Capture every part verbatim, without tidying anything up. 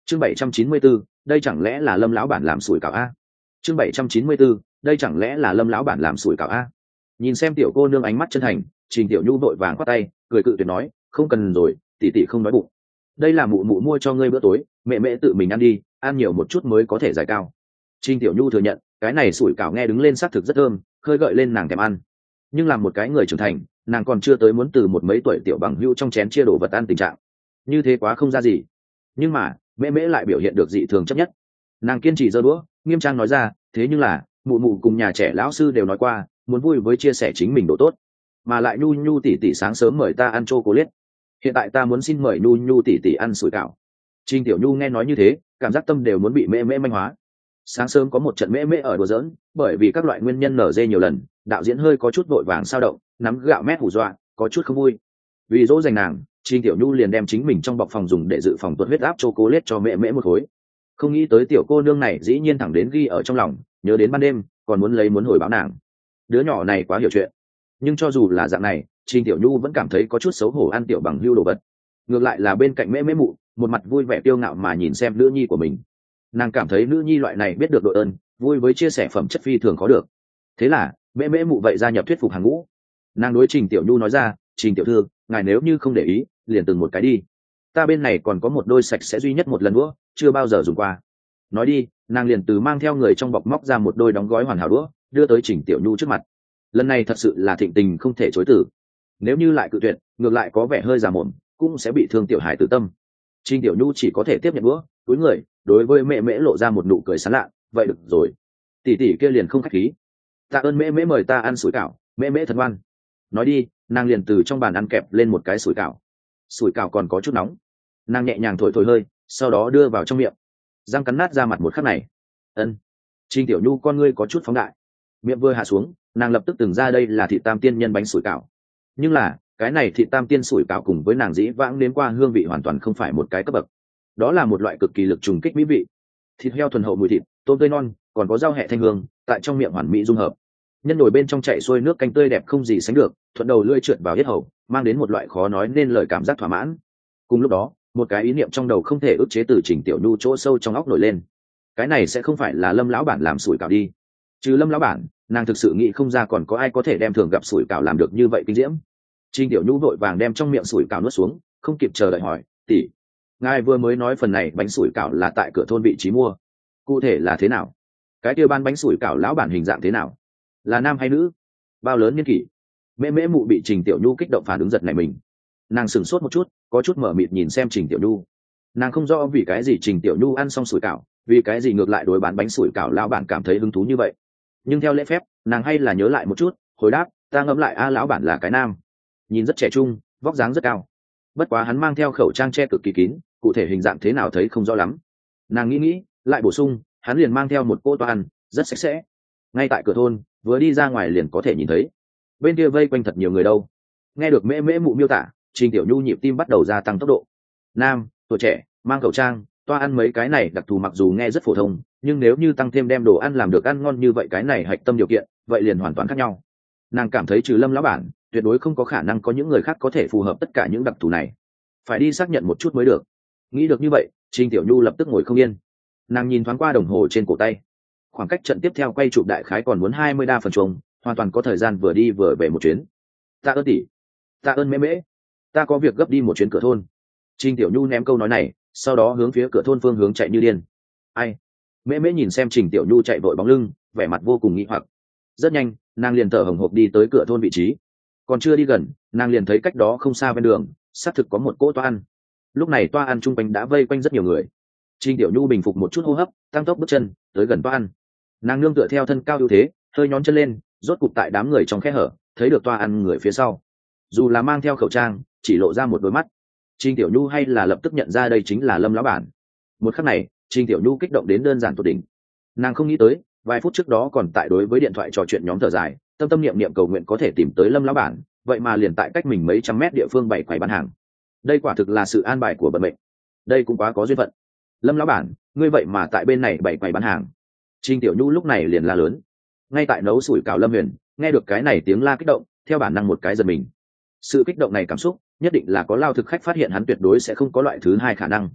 chương bảy trăm chín mươi bốn, đây chẳng lẽ là Lâm lão bản làm sủi cảo a? chương bảy trăm chín mươi bốn, đây chẳng lẽ là Lâm lão bản làm sủi cảo a? Nhìn xem tiểu cô nương ánh mắt chân thành, Trình Tiểu Nhu vội vàng khoát tay, cười cự tuyệt nói, không cần rồi, tỷ tỷ không nói bụng. Đây là mụ mụ mua cho ngươi bữa tối, mẹ mẹ tự mình ăn đi, ăn nhiều một chút mới có thể giải cao. Trình Tiểu Nhu thừa nhận, cái này sủi cảo nghe đứng lên xác thực rất thơm, khơi gợi lên nàng thèm ăn. Nhưng làm một cái người trưởng thành, nàng còn chưa tới muốn từ một mấy tuổi tiểu bằng hữu trong chén chia đồ vật ăn tình trạng. Như thế quá không ra gì. Nhưng mà, mẹ mẹ lại biểu hiện được dị thường chấp nhất. Nàng kiên trì giơ đũa, nghiêm trang nói ra, thế nhưng là, mụ mụ cùng nhà trẻ lão sư đều nói qua, muốn vui với chia sẻ chính mình độ tốt, mà lại Nhu Nhu tỷ tỷ sáng sớm mời ta ăn chocolate. Hiện tại ta muốn xin mời Nhu Nhu tỷ tỷ ăn sủi cảo. Trình Tiểu Nhu nghe nói như thế, cảm giác tâm đều muốn bị mẹ mẹ manh hóa. Sáng sớm có một trận mẹ mẹ ở đùa giỡn, bởi vì các loại nguyên nhân nở dê nhiều lần, đạo diễn hơi có chút vội vàng sao động, nắm gạo mét hù dọa, có chút không vui. Vì dỗ dành nàng, Trình Tiểu Nhu liền đem chính mình trong bọc phòng dùng để dự phòng tuột huyết áp chocolate cho mẹ mẹ một khối. Không nghĩ tới tiểu cô nương này dĩ nhiên thẳng đến ghi ở trong lòng, nhớ đến ban đêm, còn muốn lấy muốn hồi báo nàng. Đứa nhỏ này quá hiểu chuyện. Nhưng cho dù là dạng này, Trình Tiểu Nhu vẫn cảm thấy có chút xấu hổ ăn tiểu bằng hưu đồ vật. Ngược lại là bên cạnh mẹ mẹ mụ, một mặt vui vẻ kiêu ngạo mà nhìn xem nữ nhi của mình. Nàng cảm thấy nữ nhi loại này biết được đội ơn, vui với chia sẻ phẩm chất phi thường khó được. Thế là mẹ mẹ mụ vậy gia nhập thuyết phục hàng ngũ. Nàng đối Trình Tiểu Nhu nói ra, Trình tiểu thư, ngài nếu như không để ý, liền từng một cái đi. Ta bên này còn có một đôi sạch sẽ duy nhất một lần đũa, chưa bao giờ dùng qua. Nói đi, nàng liền từ mang theo người trong bọc móc ra một đôi đóng gói hoàn hảo đũa, đưa tới Trình Tiểu Nhu trước mặt. Lần này thật sự là thịnh tình không thể chối từ. Nếu như lại cự tuyệt, ngược lại có vẻ hơi già mồm, cũng sẽ bị thương tiểu hài tử tâm. Trình Tiểu Nhu chỉ có thể tiếp nhận đũa, túi người, đối với mẹ mễ lộ ra một nụ cười sán lạ, vậy được rồi. Tỷ tỷ kia liền không khách khí. Tạ ơn mễ mễ mời ta ăn sủi cảo, mễ mễ thân ngoan. Nói đi, nàng liền từ trong bàn ăn kẹp lên một cái sủi cảo. Sủi cảo còn có chút nóng. Nàng nhẹ nhàng thổi thổi hơi, sau đó đưa vào trong miệng. Răng cắn nát ra mặt một khắc này. Ân. Trình Tiểu Nhu con ngươi có chút phóng đại. Miệng vừa hạ xuống, nàng lập tức từng ra đây là thịt tam tiên nhân bánh sủi cảo. Nhưng là, cái này thịt tam tiên sủi cảo cùng với nàng dĩ vãng nếm qua hương vị hoàn toàn không phải một cái cấp bậc. Đó là một loại cực kỳ lực trùng kích mỹ vị. Thịt heo thuần hậu mùi thịt, tôm tươi non, còn có rau hẹ thanh hương, tại trong miệng hoàn mỹ dung hợp. Nhân nồi bên trong chảy xuôi nước canh tươi đẹp không gì sánh được, thuận đầu lưỡi trượt vào yết hầu, mang đến một loại khó nói nên lời cảm giác thỏa mãn. Cùng lúc đó, một cái ý niệm trong đầu không thể ức chế từ Trình Tiểu Nhu chỗ sâu trong óc nổi lên. Cái này sẽ không phải là Lâm lão bản làm sủi cảo đi? Trừ Lâm lão bản, nàng thực sự nghĩ không ra còn có ai có thể đem thường gặp sủi cảo làm được như vậy kinh diễm. Trình Tiểu Nhu vội vàng đem trong miệng sủi cảo nuốt xuống, không kịp chờ đợi hỏi, tỷ, ngài vừa mới nói phần này bánh sủi cảo là tại cửa thôn vị trí mua, cụ thể là thế nào? Cái kia ban bánh sủi cảo lão bản hình dạng thế nào? Là nam hay nữ? Bao lớn niên kỷ? Mễ mễ mụ bị Trình Tiểu Nhu kích động phản ứng giật này mình. Nàng sửng sốt một chút, có chút mở mịt nhìn xem Trình Tiểu Nhu. Nàng không rõ vì cái gì Trình Tiểu Nhu ăn xong sủi cảo, vì cái gì ngược lại đối bán bánh sủi cảo lão bản cảm thấy hứng thú như vậy. Nhưng theo lễ phép, nàng hay là nhớ lại một chút, hồi đáp, ta ngẫm lại a lão bản là cái nam, nhìn rất trẻ trung, vóc dáng rất cao. Bất quá hắn mang theo khẩu trang che cực kỳ kín, cụ thể hình dạng thế nào thấy không rõ lắm. Nàng nghĩ nghĩ, lại bổ sung, hắn liền mang theo một cô toan, rất sạch sẽ. Ngay tại cửa thôn, vừa đi ra ngoài liền có thể nhìn thấy. Bên kia vây quanh thật nhiều người đâu. Nghe được mễ mễ mụ miêu tả, Trình Tiểu Nhu nhịp tim bắt đầu gia tăng tốc độ. Nam, tuổi trẻ, mang khẩu trang, toa ăn mấy cái này đặc thù mặc dù nghe rất phổ thông, nhưng nếu như tăng thêm đem đồ ăn làm được ăn ngon như vậy cái này hạch tâm điều kiện, vậy liền hoàn toàn khác nhau. Nàng cảm thấy trừ Lâm lão bản, tuyệt đối không có khả năng có những người khác có thể phù hợp tất cả những đặc thù này. Phải đi xác nhận một chút mới được. Nghĩ được như vậy, Trình Tiểu Nhu lập tức ngồi không yên. Nàng nhìn thoáng qua đồng hồ trên cổ tay. Khoảng cách trận tiếp theo quay chụp đại khái còn muốn hai mươi đa phần chuông, hoàn toàn có thời gian vừa đi vừa về một chuyến. Ta ơn tỷ, ta ơn mễ mễ, ta có việc gấp đi một chuyến cửa thôn. Trình Tiểu Nhu ném câu nói này, sau đó hướng phía cửa thôn phương hướng chạy như điên. Ai? Mễ mễ nhìn xem Trình Tiểu Nhu chạy vội bóng lưng, vẻ mặt vô cùng nghi hoặc. Rất nhanh, nàng liền thở hồng hộc đi tới cửa thôn vị trí. Còn chưa đi gần, nàng liền thấy cách đó không xa bên đường, xác thực có một cỗ toa ăn. Lúc này toa ăn chung quanh đã vây quanh rất nhiều người. Trình Tiểu Nhu bình phục một chút hô hấp, tăng tốc bước chân tới gần toa ăn. Nàng nương tựa theo thân cao ưu thế, hơi nhón chân lên, rốt cục tại đám người trong khe hở thấy được toa ăn người phía sau. Dù là mang theo khẩu trang, chỉ lộ ra một đôi mắt. Trình Tiểu Nhu hay là lập tức nhận ra đây chính là Lâm lão bản. Một khắc này, Trình Tiểu Nhu kích động đến đơn giản tột đỉnh. Nàng không nghĩ tới, vài phút trước đó còn tại đối với điện thoại trò chuyện nhóm thở dài, tâm tâm niệm niệm cầu nguyện có thể tìm tới Lâm lão bản, vậy mà liền tại cách mình mấy trăm mét địa phương bày quầy bán hàng. Đây quả thực là sự an bài của vận mệnh. Đây cũng quá có duyên phận. Lâm lão bản, ngươi vậy mà tại bên này bày quầy bán hàng. Trình Tiểu Nhu lúc này liền la lớn. Ngay tại nấu sủi cảo Lâm Huyền, nghe được cái này tiếng la kích động, theo bản năng một cái giật mình. Sự kích động này cảm xúc, nhất định là có lao thực khách phát hiện hắn tuyệt đối sẽ không có loại thứ hai khả năng.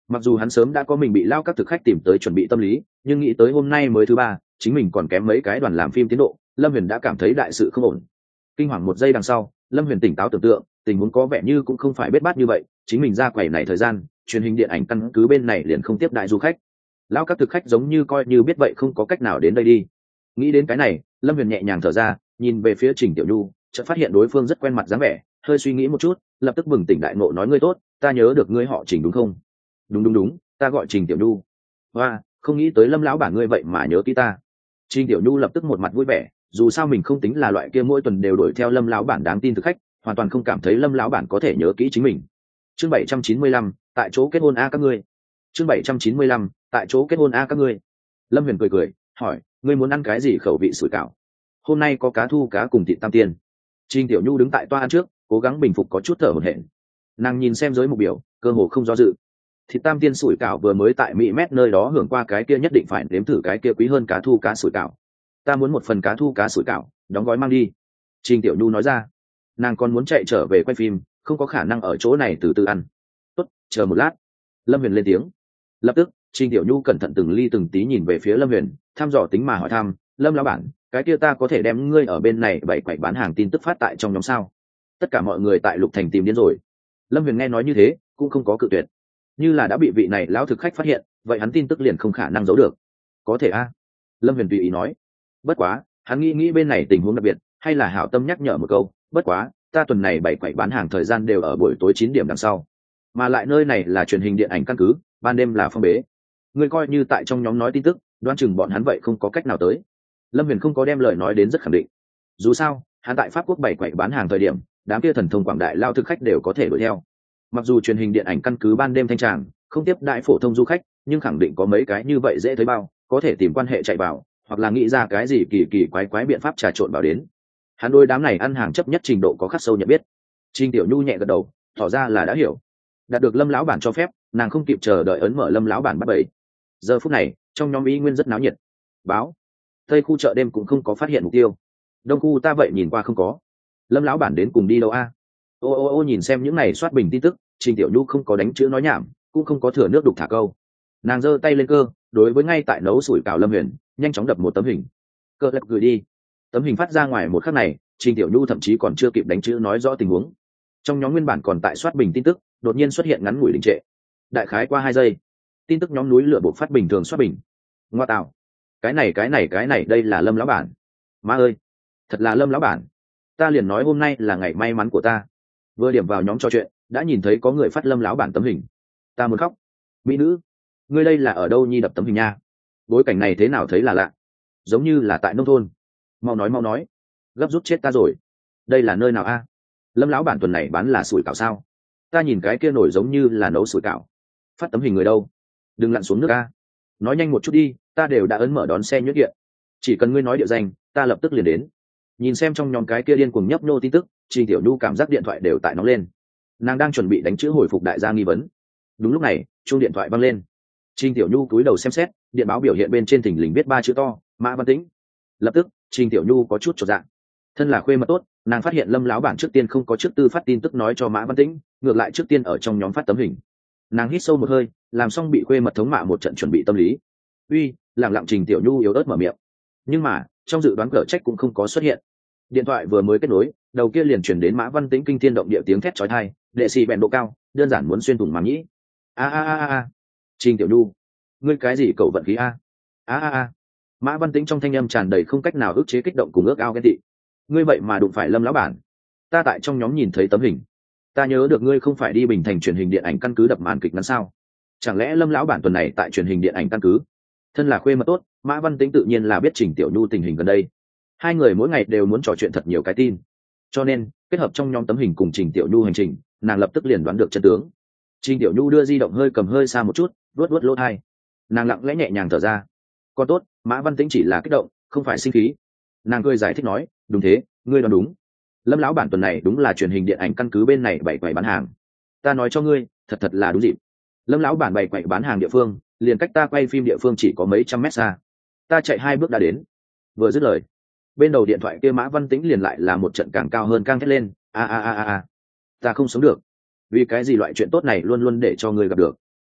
Mặc dù hắn sớm đã có mình bị lao các thực khách tìm tới chuẩn bị tâm lý, nhưng nghĩ tới hôm nay mới thứ ba, chính mình còn kém mấy cái đoàn làm phim tiến độ, Lâm Huyền đã cảm thấy đại sự không ổn. Kinh hoàng một giây đằng sau, Lâm Huyền tỉnh táo tưởng tượng, tình huống có vẻ như cũng không phải bết bát như vậy, chính mình ra quầy này thời gian, truyền hình điện ảnh căn cứ bên này liền không tiếp đại du khách. Lao các thực khách giống như coi như biết vậy không có cách nào đến đây đi. Nghĩ đến cái này, Lâm Huyền nhẹ nhàng thở ra, nhìn về phía Trình Tiểu Nhu, chợt phát hiện đối phương rất quen mặt dáng vẻ, hơi suy nghĩ một chút, lập tức bừng tỉnh đại ngộ nói: ngươi tốt, ta nhớ được ngươi họ Trình đúng không? Đúng đúng đúng, ta gọi Trình Tiểu Nhu. Hoa, không nghĩ tới Lâm lão bản ngươi vậy mà nhớ kỹ ta. Trình Tiểu Nhu lập tức một mặt vui vẻ, dù sao mình không tính là loại kia mỗi tuần đều đuổi theo Lâm lão bản đáng tin thực khách, hoàn toàn không cảm thấy Lâm lão bản có thể nhớ kỹ chính mình. Chương bảy trăm chín mươi lăm, tại chỗ kết hôn a các ngươi. Chương bảy trăm chín mươi lăm, tại chỗ kết hôn a các ngươi. Lâm Huyền cười cười, hỏi: ngươi muốn ăn cái gì khẩu vị sủi cảo? Hôm nay có cá thu cá cùng thịt tam tiên. Trình Tiểu Nhu đứng tại toa ăn trước, cố gắng bình phục có chút thở hổn hển. Nàng nhìn xem giới mục biểu, cơ hồ không do dự. Thịt tam tiên sủi cảo vừa mới tại Mỹ Mét nơi đó hưởng qua cái kia nhất định phải nếm thử cái kia quý hơn cá thu cá sủi cảo. Ta muốn một phần cá thu cá sủi cảo, đóng gói mang đi. Trình Tiểu Nhu nói ra. Nàng còn muốn chạy trở về quay phim, không có khả năng ở chỗ này từ từ ăn. Tốt, chờ một lát. Lâm Huyền lên tiếng. Lập tức, Trình Tiểu Nhu cẩn thận từng ly từng tí nhìn về phía Lâm Huyền, thăm dò tính mà hỏi thăm: Lâm lão bản, cái kia ta có thể đem ngươi ở bên này bày quậy bán hàng tin tức phát tại trong nhóm sao? Tất cả mọi người tại Lục Thành tìm điên rồi. Lâm Huyền nghe nói như thế, cũng không có cự tuyệt. Như là đã bị vị này lão thực khách phát hiện, vậy hắn tin tức liền không khả năng giấu được. Có thể a. Lâm Huyền tùy ý nói. Bất quá, hắn nghĩ nghĩ bên này tình huống đặc biệt, hay là hảo tâm nhắc nhở một câu: bất quá, ta tuần này bày quậy bán hàng thời gian đều ở buổi tối chín điểm đằng sau, mà lại nơi này là truyền hình điện ảnh căn cứ, ban đêm là phong bế. Ngươi coi như tại trong nhóm nói tin tức, đoán chừng bọn hắn vậy không có cách nào tới. Lâm Huyền không có đem lời nói đến rất khẳng định. Dù sao, hắn tại Pháp Quốc bày quậy bán hàng thời điểm, đám kia thần thông quảng đại lao thực khách đều có thể đuổi theo. Mặc dù truyền hình điện ảnh căn cứ ban đêm thanh tràng, không tiếp đại phổ thông du khách, nhưng khẳng định có mấy cái như vậy dễ thấy bao, có thể tìm quan hệ chạy vào, hoặc là nghĩ ra cái gì kỳ kỳ quái quái biện pháp trà trộn vào đến. Hắn đôi đám này ăn hàng chấp nhất trình độ có khắc sâu nhận biết. Trình Tiểu Nhu nhẹ gật đầu, tỏ ra là đã hiểu. Đạt được Lâm lão bản cho phép, nàng không kịp chờ đợi ấn mở Lâm lão bản bắt bẫy. Giờ phút này, trong nhóm ý nguyên rất náo nhiệt. Báo, tây khu chợ đêm cũng không có phát hiện mục tiêu, đông khu ta vậy nhìn qua không có. Lâm lão bản đến cùng đi đâu a? Ô ô ô nhìn xem những này soát bình tin tức, Trình Tiểu Nhu không có đánh chữ nói nhảm, cũng không có thừa nước đục thả câu. Nàng giơ tay lên cơ, đối với ngay tại nấu sủi cảo Lâm Huyền, nhanh chóng đập một tấm hình. Cơ lập gửi đi. Tấm hình phát ra ngoài một khắc này, Trình Tiểu Nhu thậm chí còn chưa kịp đánh chữ nói rõ tình huống. Trong nhóm nguyên bản còn tại soát bình tin tức, đột nhiên xuất hiện ngắn ngủi đình trệ. Đại khái qua hai giây, tin tức nhóm núi lửa bộc phát bình thường soát bình. Ngoa tạo, cái này cái này cái này đây là Lâm lão bản. Má ơi, thật là Lâm lão bản. Ta liền nói hôm nay là ngày may mắn của ta. Vừa điểm vào nhóm trò chuyện, đã nhìn thấy có người phát Lâm lão bản tấm hình. Ta muốn khóc. Mỹ nữ, ngươi đây là ở đâu nhi đập tấm hình nha? Bối cảnh này thế nào thấy là lạ, giống như là tại nông thôn. Mau nói mau nói, gấp rút chết ta rồi. Đây là nơi nào a? Lâm lão bản tuần này bán là sủi cảo sao? Ta nhìn cái kia nổi giống như là nấu sủi cảo. Phát tấm hình người đâu? Đừng lặn xuống nước a. Nói nhanh một chút đi, ta đều đã ấn mở đón xe nhuyễn điện. Chỉ cần ngươi nói địa danh, ta lập tức liền đến. Nhìn xem trong nhóm cái kia điên cuồng nhấp nô tin tức, Trình Tiểu Nhu cảm giác điện thoại đều tại nóng lên. Nàng đang chuẩn bị đánh chữ hồi phục đại gia nghi vấn. Đúng lúc này, chuông điện thoại vang lên. Trình Tiểu Nhu cúi đầu xem xét, điện báo biểu hiện bên trên thình lình viết ba chữ to: Mã Văn Tĩnh. Lập tức, Trình Tiểu Nhu có chút chột dạ. Thân là khuê mật tốt, nàng phát hiện Lâm lão bản trước tiên không có trước tư phát tin tức nói cho Mã Văn Tĩnh, ngược lại trước tiên ở trong nhóm phát tấm hình. Nàng hít sâu một hơi, làm xong bị khuê mật thống mạ một trận chuẩn bị tâm lý. Uy, lẳng lặng Trình Tiểu Nhu yếu ớt mở miệng. Nhưng mà, trong dự đoán cở trách cũng không có xuất hiện. Điện thoại vừa mới kết nối, đầu kia liền chuyển đến Mã Văn Tĩnh kinh thiên động địa tiếng thét chói tai, đệ sĩ bèn độ cao, đơn giản muốn xuyên thủng màng nhĩ. A a a a, Trình Tiểu Nhu, ngươi cái gì cậu vận khí a? A a a. Mã Văn Tĩnh trong thanh âm tràn đầy không cách nào ức chế kích động cùng ước ao ghen tị. Ngươi vậy mà đụng phải Lâm lão bản? Ta tại trong nhóm nhìn thấy tấm hình, ta nhớ được ngươi không phải đi Bình Thành truyền hình điện ảnh căn cứ đập màn kịch ngắn sao? Chẳng lẽ Lâm lão bản tuần này tại truyền hình điện ảnh căn cứ? Thân là khuê mật tốt, Mã Văn Tĩnh tự nhiên là biết Trình Tiểu Nhu tình hình gần đây. Hai người mỗi ngày đều muốn trò chuyện thật nhiều cái tin, cho nên kết hợp trong nhóm tấm hình cùng Trình Tiểu Nhu hành trình, nàng lập tức liền đoán được chân tướng. Trình Tiểu Nhu đưa di động hơi cầm hơi xa một chút, vuốt vuốt lỗ tai. Nàng lặng lẽ nhẹ nhàng thở ra. Còn tốt, Mã Văn Tĩnh chỉ là kích động, không phải sinh khí. Nàng cười giải thích nói: đúng thế, ngươi đoán đúng. Lâm lão bản tuần này đúng là truyền hình điện ảnh căn cứ bên này bày quầy bán hàng. Ta nói cho ngươi, thật thật là đúng dịp. Lâm lão bản bày quầy bán hàng địa phương, liền cách ta quay phim địa phương chỉ có mấy trăm mét xa. Ta chạy hai bước đã đến. Vừa dứt lời, bên đầu điện thoại kia Mã Văn Tĩnh liền lại là một trận càng cao hơn càng thét lên: a a a a a, ta không sống được. Vì cái gì loại chuyện tốt này luôn luôn để cho ngươi gặp được?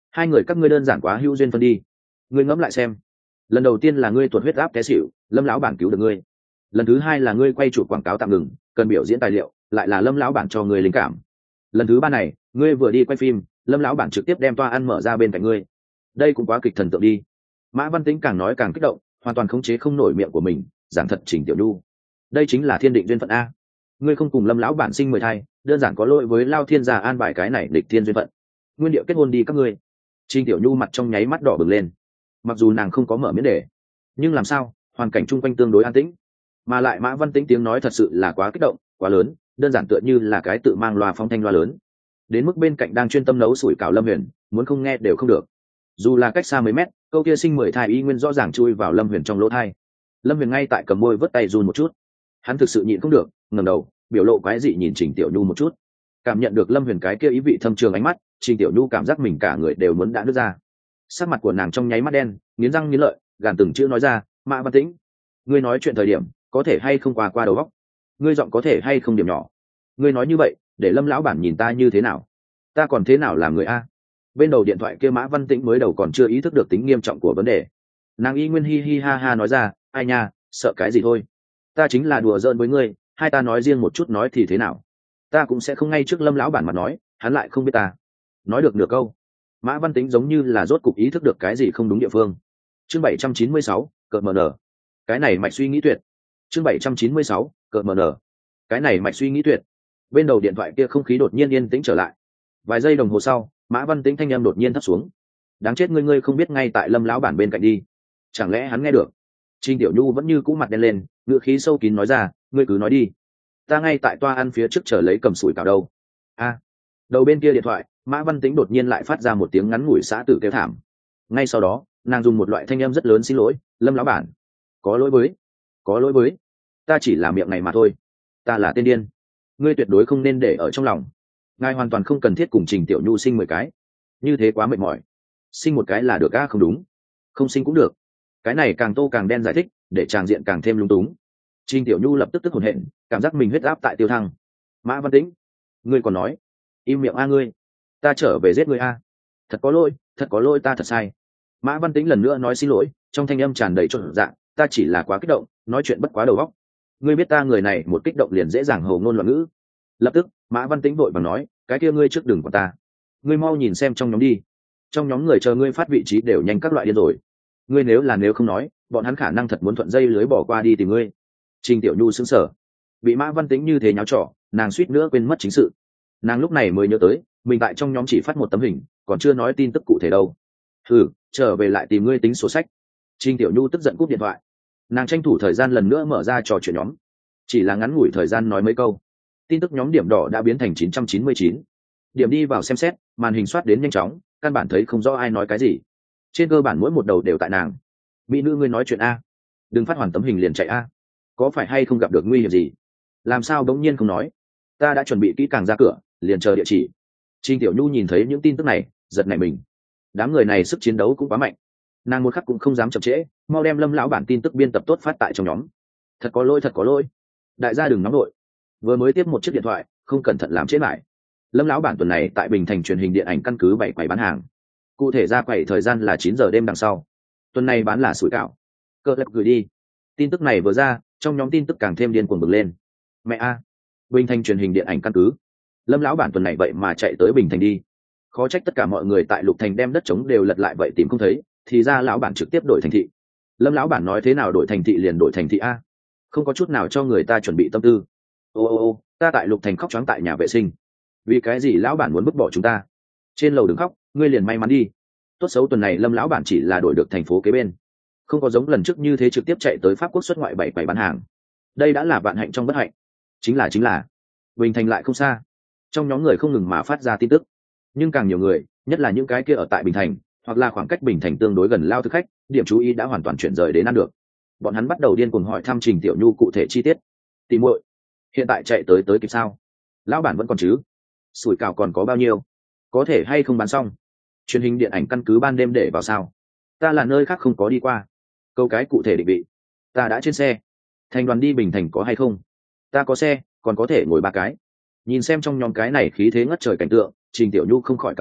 hai người các ngươi đơn giản quá hữu duyên phân đi. Ngươi ngẫm lại xem, lần đầu tiên là ngươi tuột huyết áp té xỉu, Lâm lão bản cứu được ngươi. Lần thứ hai là ngươi quay chụp quảng cáo tạm ngừng, cần biểu diễn tài liệu, lại là Lâm lão bản cho ngươi linh cảm. Lần thứ ba này, ngươi vừa đi quay phim, Lâm lão bản trực tiếp đem toa ăn mở ra bên cạnh ngươi. Đây cũng quá kịch thần tượng đi. Mã Văn Tĩnh càng nói càng kích động, hoàn toàn khống chế không nổi miệng của mình, giảng thật Trình Tiểu Nhu. Đây chính là thiên định duyên phận a. Ngươi không cùng Lâm lão bản sinh mười thai, đơn giản có lỗi với Lao Thiên gia an bài cái này địch thiên duyên phận. Nguyên điệu kết hôn đi các ngươi. Trình Tiểu Nhu mặt trong nháy mắt đỏ bừng lên. Mặc dù nàng không có mở miễn đề, nhưng làm sao, hoàn cảnh chung quanh tương đối an tĩnh, mà lại Mã Văn Tĩnh tiếng nói thật sự là quá kích động, quá lớn, đơn giản tựa như là cái tự mang loa phóng thanh loa lớn. Đến mức bên cạnh đang chuyên tâm nấu sủi cảo Lâm Huyền, muốn không nghe đều không được. Dù là cách xa mấy mét, câu kia sinh mười thai y nguyên rõ ràng chui vào Lâm Huyền trong lỗ thai. Lâm Huyền ngay tại cầm môi vớt tay run một chút. Hắn thực sự nhịn không được, ngẩng đầu, biểu lộ quái dị nhìn Trình Tiểu Nhu một chút. Cảm nhận được Lâm Huyền cái kia ý vị thâm trường ánh mắt, Trình Tiểu Nhu cảm giác mình cả người đều muốn đã nứt ra. Sắc mặt của nàng trong nháy mắt đen, nghiến răng nghiến lợi, gàn từng chữ nói ra, Mã Văn Tĩnh, ngươi nói chuyện thời điểm có thể hay không qua qua đầu óc, ngươi giọng có thể hay không điểm nhỏ, ngươi nói như vậy để Lâm lão bản nhìn ta như thế nào, ta còn thế nào làm người a. Bên đầu điện thoại kia Mã Văn Tĩnh mới đầu còn chưa ý thức được tính nghiêm trọng của vấn đề, nàng y nguyên hi hi ha ha nói ra, ai nha, sợ cái gì thôi, ta chính là đùa giỡn với ngươi, hai ta nói riêng một chút nói thì thế nào, ta cũng sẽ không ngay trước Lâm lão bản mặt nói, hắn lại không biết ta. Nói được nửa câu, Mã Văn Tĩnh giống như là rốt cục ý thức được cái gì không đúng địa phương. Chương bảy trăm chín mươi sáu, cợt mờ nở. Cái này mạch suy nghĩ tuyệt. Chương bảy trăm chín mươi sáu, cợt mờ nở. Cái này mạch suy nghĩ tuyệt. Bên đầu điện thoại kia không khí đột nhiên yên tĩnh trở lại. Vài giây đồng hồ sau, Mã Văn Tĩnh thanh âm đột nhiên thấp xuống. Đáng chết ngươi, ngươi không biết ngay tại Lâm lão bản bên cạnh đi. Chẳng lẽ hắn nghe được? Trình Tiểu Nhu vẫn như cũ mặt đen lên, ngữ khí sâu kín nói ra, ngươi cứ nói đi. Ta ngay tại toa ăn phía trước chờ lấy cầm sủi cảo đâu. A. Đầu bên kia điện thoại, Mã Văn Tĩnh đột nhiên lại phát ra một tiếng ngắn ngủi xã tử kêu thảm. Ngay sau đó, nàng dùng một loại thanh âm rất lớn xin lỗi, Lâm lão bản, có lỗi với, có lỗi với, ta chỉ là miệng này mà thôi, ta là tên điên, ngươi tuyệt đối không nên để ở trong lòng, ngài hoàn toàn không cần thiết cùng Trình Tiểu Nhu sinh mười cái, như thế quá mệt mỏi, sinh một cái là được a, không đúng, không sinh cũng được. Cái này càng tô càng đen giải thích, để tràng diện càng thêm lung túng. Trình Tiểu Nhu lập tức tức hổn hển, cảm giác mình huyết áp tại tiêu thăng. Mã Văn Tĩnh, ngươi còn nói, im miệng a ngươi, ta trở về giết ngươi a, thật có lỗi, thật có lỗi, ta thật sai. Mã Văn Tĩnh lần nữa nói xin lỗi, trong thanh âm tràn đầy trộn dạng, ta chỉ là quá kích động, nói chuyện bất quá đầu óc. Ngươi biết ta người này một kích động liền dễ dàng hồ ngôn loạn ngữ. Lập tức, Mã Văn Tĩnh vội vàng nói, cái kia ngươi trước đừng của ta, ngươi mau nhìn xem trong nhóm đi, trong nhóm người chờ ngươi phát vị trí đều nhanh các loại điên rồi. Ngươi nếu là nếu không nói, bọn hắn khả năng thật muốn thuận dây lưới bỏ qua đi tìm ngươi. Trình Tiểu Nhu sững sờ, bị Mã Văn Tĩnh như thế nháo trỏ, nàng suýt nữa quên mất chính sự. Nàng lúc này mới nhớ tới, mình tại trong nhóm chỉ phát một tấm hình, còn chưa nói tin tức cụ thể đâu. Thử trở về lại tìm ngươi tính sổ sách. Trình Tiểu Nhu tức giận cúp điện thoại, nàng tranh thủ thời gian lần nữa mở ra trò chuyện nhóm, chỉ là ngắn ngủi thời gian nói mấy câu, tin tức nhóm điểm đỏ đã biến thành chín trăm chín mươi chín. Điểm đi vào xem xét, màn hình soát đến nhanh chóng, căn bản thấy không rõ ai nói cái gì, trên cơ bản mỗi một đầu đều tại nàng. Mỹ nữ ngươi nói chuyện a, đừng phát hoàn tấm hình liền chạy a, có phải hay không gặp được nguy hiểm gì, làm sao đống nhiên không nói, ta đã chuẩn bị kỹ càng ra cửa, liền chờ địa chỉ. Trình Tiểu Nhu nhìn thấy những tin tức này, giật nảy mình, đám người này sức chiến đấu cũng quá mạnh, nàng một khắc cũng không dám chậm trễ, mau đem Lâm lão bản tin tức biên tập tốt phát tại trong nhóm. Thật có lỗi, thật có lỗi, đại gia đừng nóng đội, vừa mới tiếp một chiếc điện thoại, không cẩn thận làm chết lại. Lâm lão bản tuần này tại Bình Thành truyền hình điện ảnh căn cứ bảy quầy bán hàng, cụ thể ra quầy thời gian là chín giờ đêm đằng sau. Tuần này bán là sủi cảo, cơ lập gửi đi. Tin tức này vừa ra, trong nhóm tin tức càng thêm điên cuồng bừng lên. Mẹ a, Bình Thành truyền hình điện ảnh căn cứ, Lâm lão bản tuần này vậy mà chạy tới Bình Thành đi, khó trách tất cả mọi người tại Lục Thành đem đất trống đều lật lại vậy tìm không thấy, thì ra lão bản trực tiếp đổi thành thị. Lâm lão bản nói thế nào đổi thành thị liền đổi thành thị a, không có chút nào cho người ta chuẩn bị tâm tư. Ô ô ô, ta tại Lục Thành khóc choáng tại nhà vệ sinh, vì cái gì lão bản muốn vứt bỏ chúng ta? Trên lầu đừng khóc, ngươi liền may mắn đi. Tốt xấu tuần này Lâm lão bản chỉ là đổi được thành phố kế bên, không có giống lần trước như thế trực tiếp chạy tới Pháp Quốc xuất ngoại bảy quầy bán hàng. Đây đã là vạn hạnh trong bất hạnh. Chính là chính là Bình Thành lại không xa. Trong nhóm người không ngừng mà phát ra tin tức, nhưng càng nhiều người, nhất là những cái kia ở tại Bình Thành hoặc là khoảng cách Bình Thành tương đối gần lao thực khách, điểm chú ý đã hoàn toàn chuyển rời đến ăn được. Bọn hắn bắt đầu điên cuồng hỏi thăm Trình Tiểu Nhu cụ thể chi tiết. Tìm muội, hiện tại chạy tới tới kịp sao? Lão bản vẫn còn chứ? Sủi cảo còn có bao nhiêu? Có thể hay không bán xong? Truyền hình điện ảnh căn cứ ban đêm để vào sao? Ta là nơi khác không có đi qua. Câu cái cụ thể định vị. Ta đã trên xe. Thành đoàn đi Bình Thành có hay không? Ta có xe, còn có thể ngồi ba cái. Nhìn xem trong nhóm cái này khí thế ngất trời cảnh tượng, Trình Tiểu Nhu không khỏi cảm thán,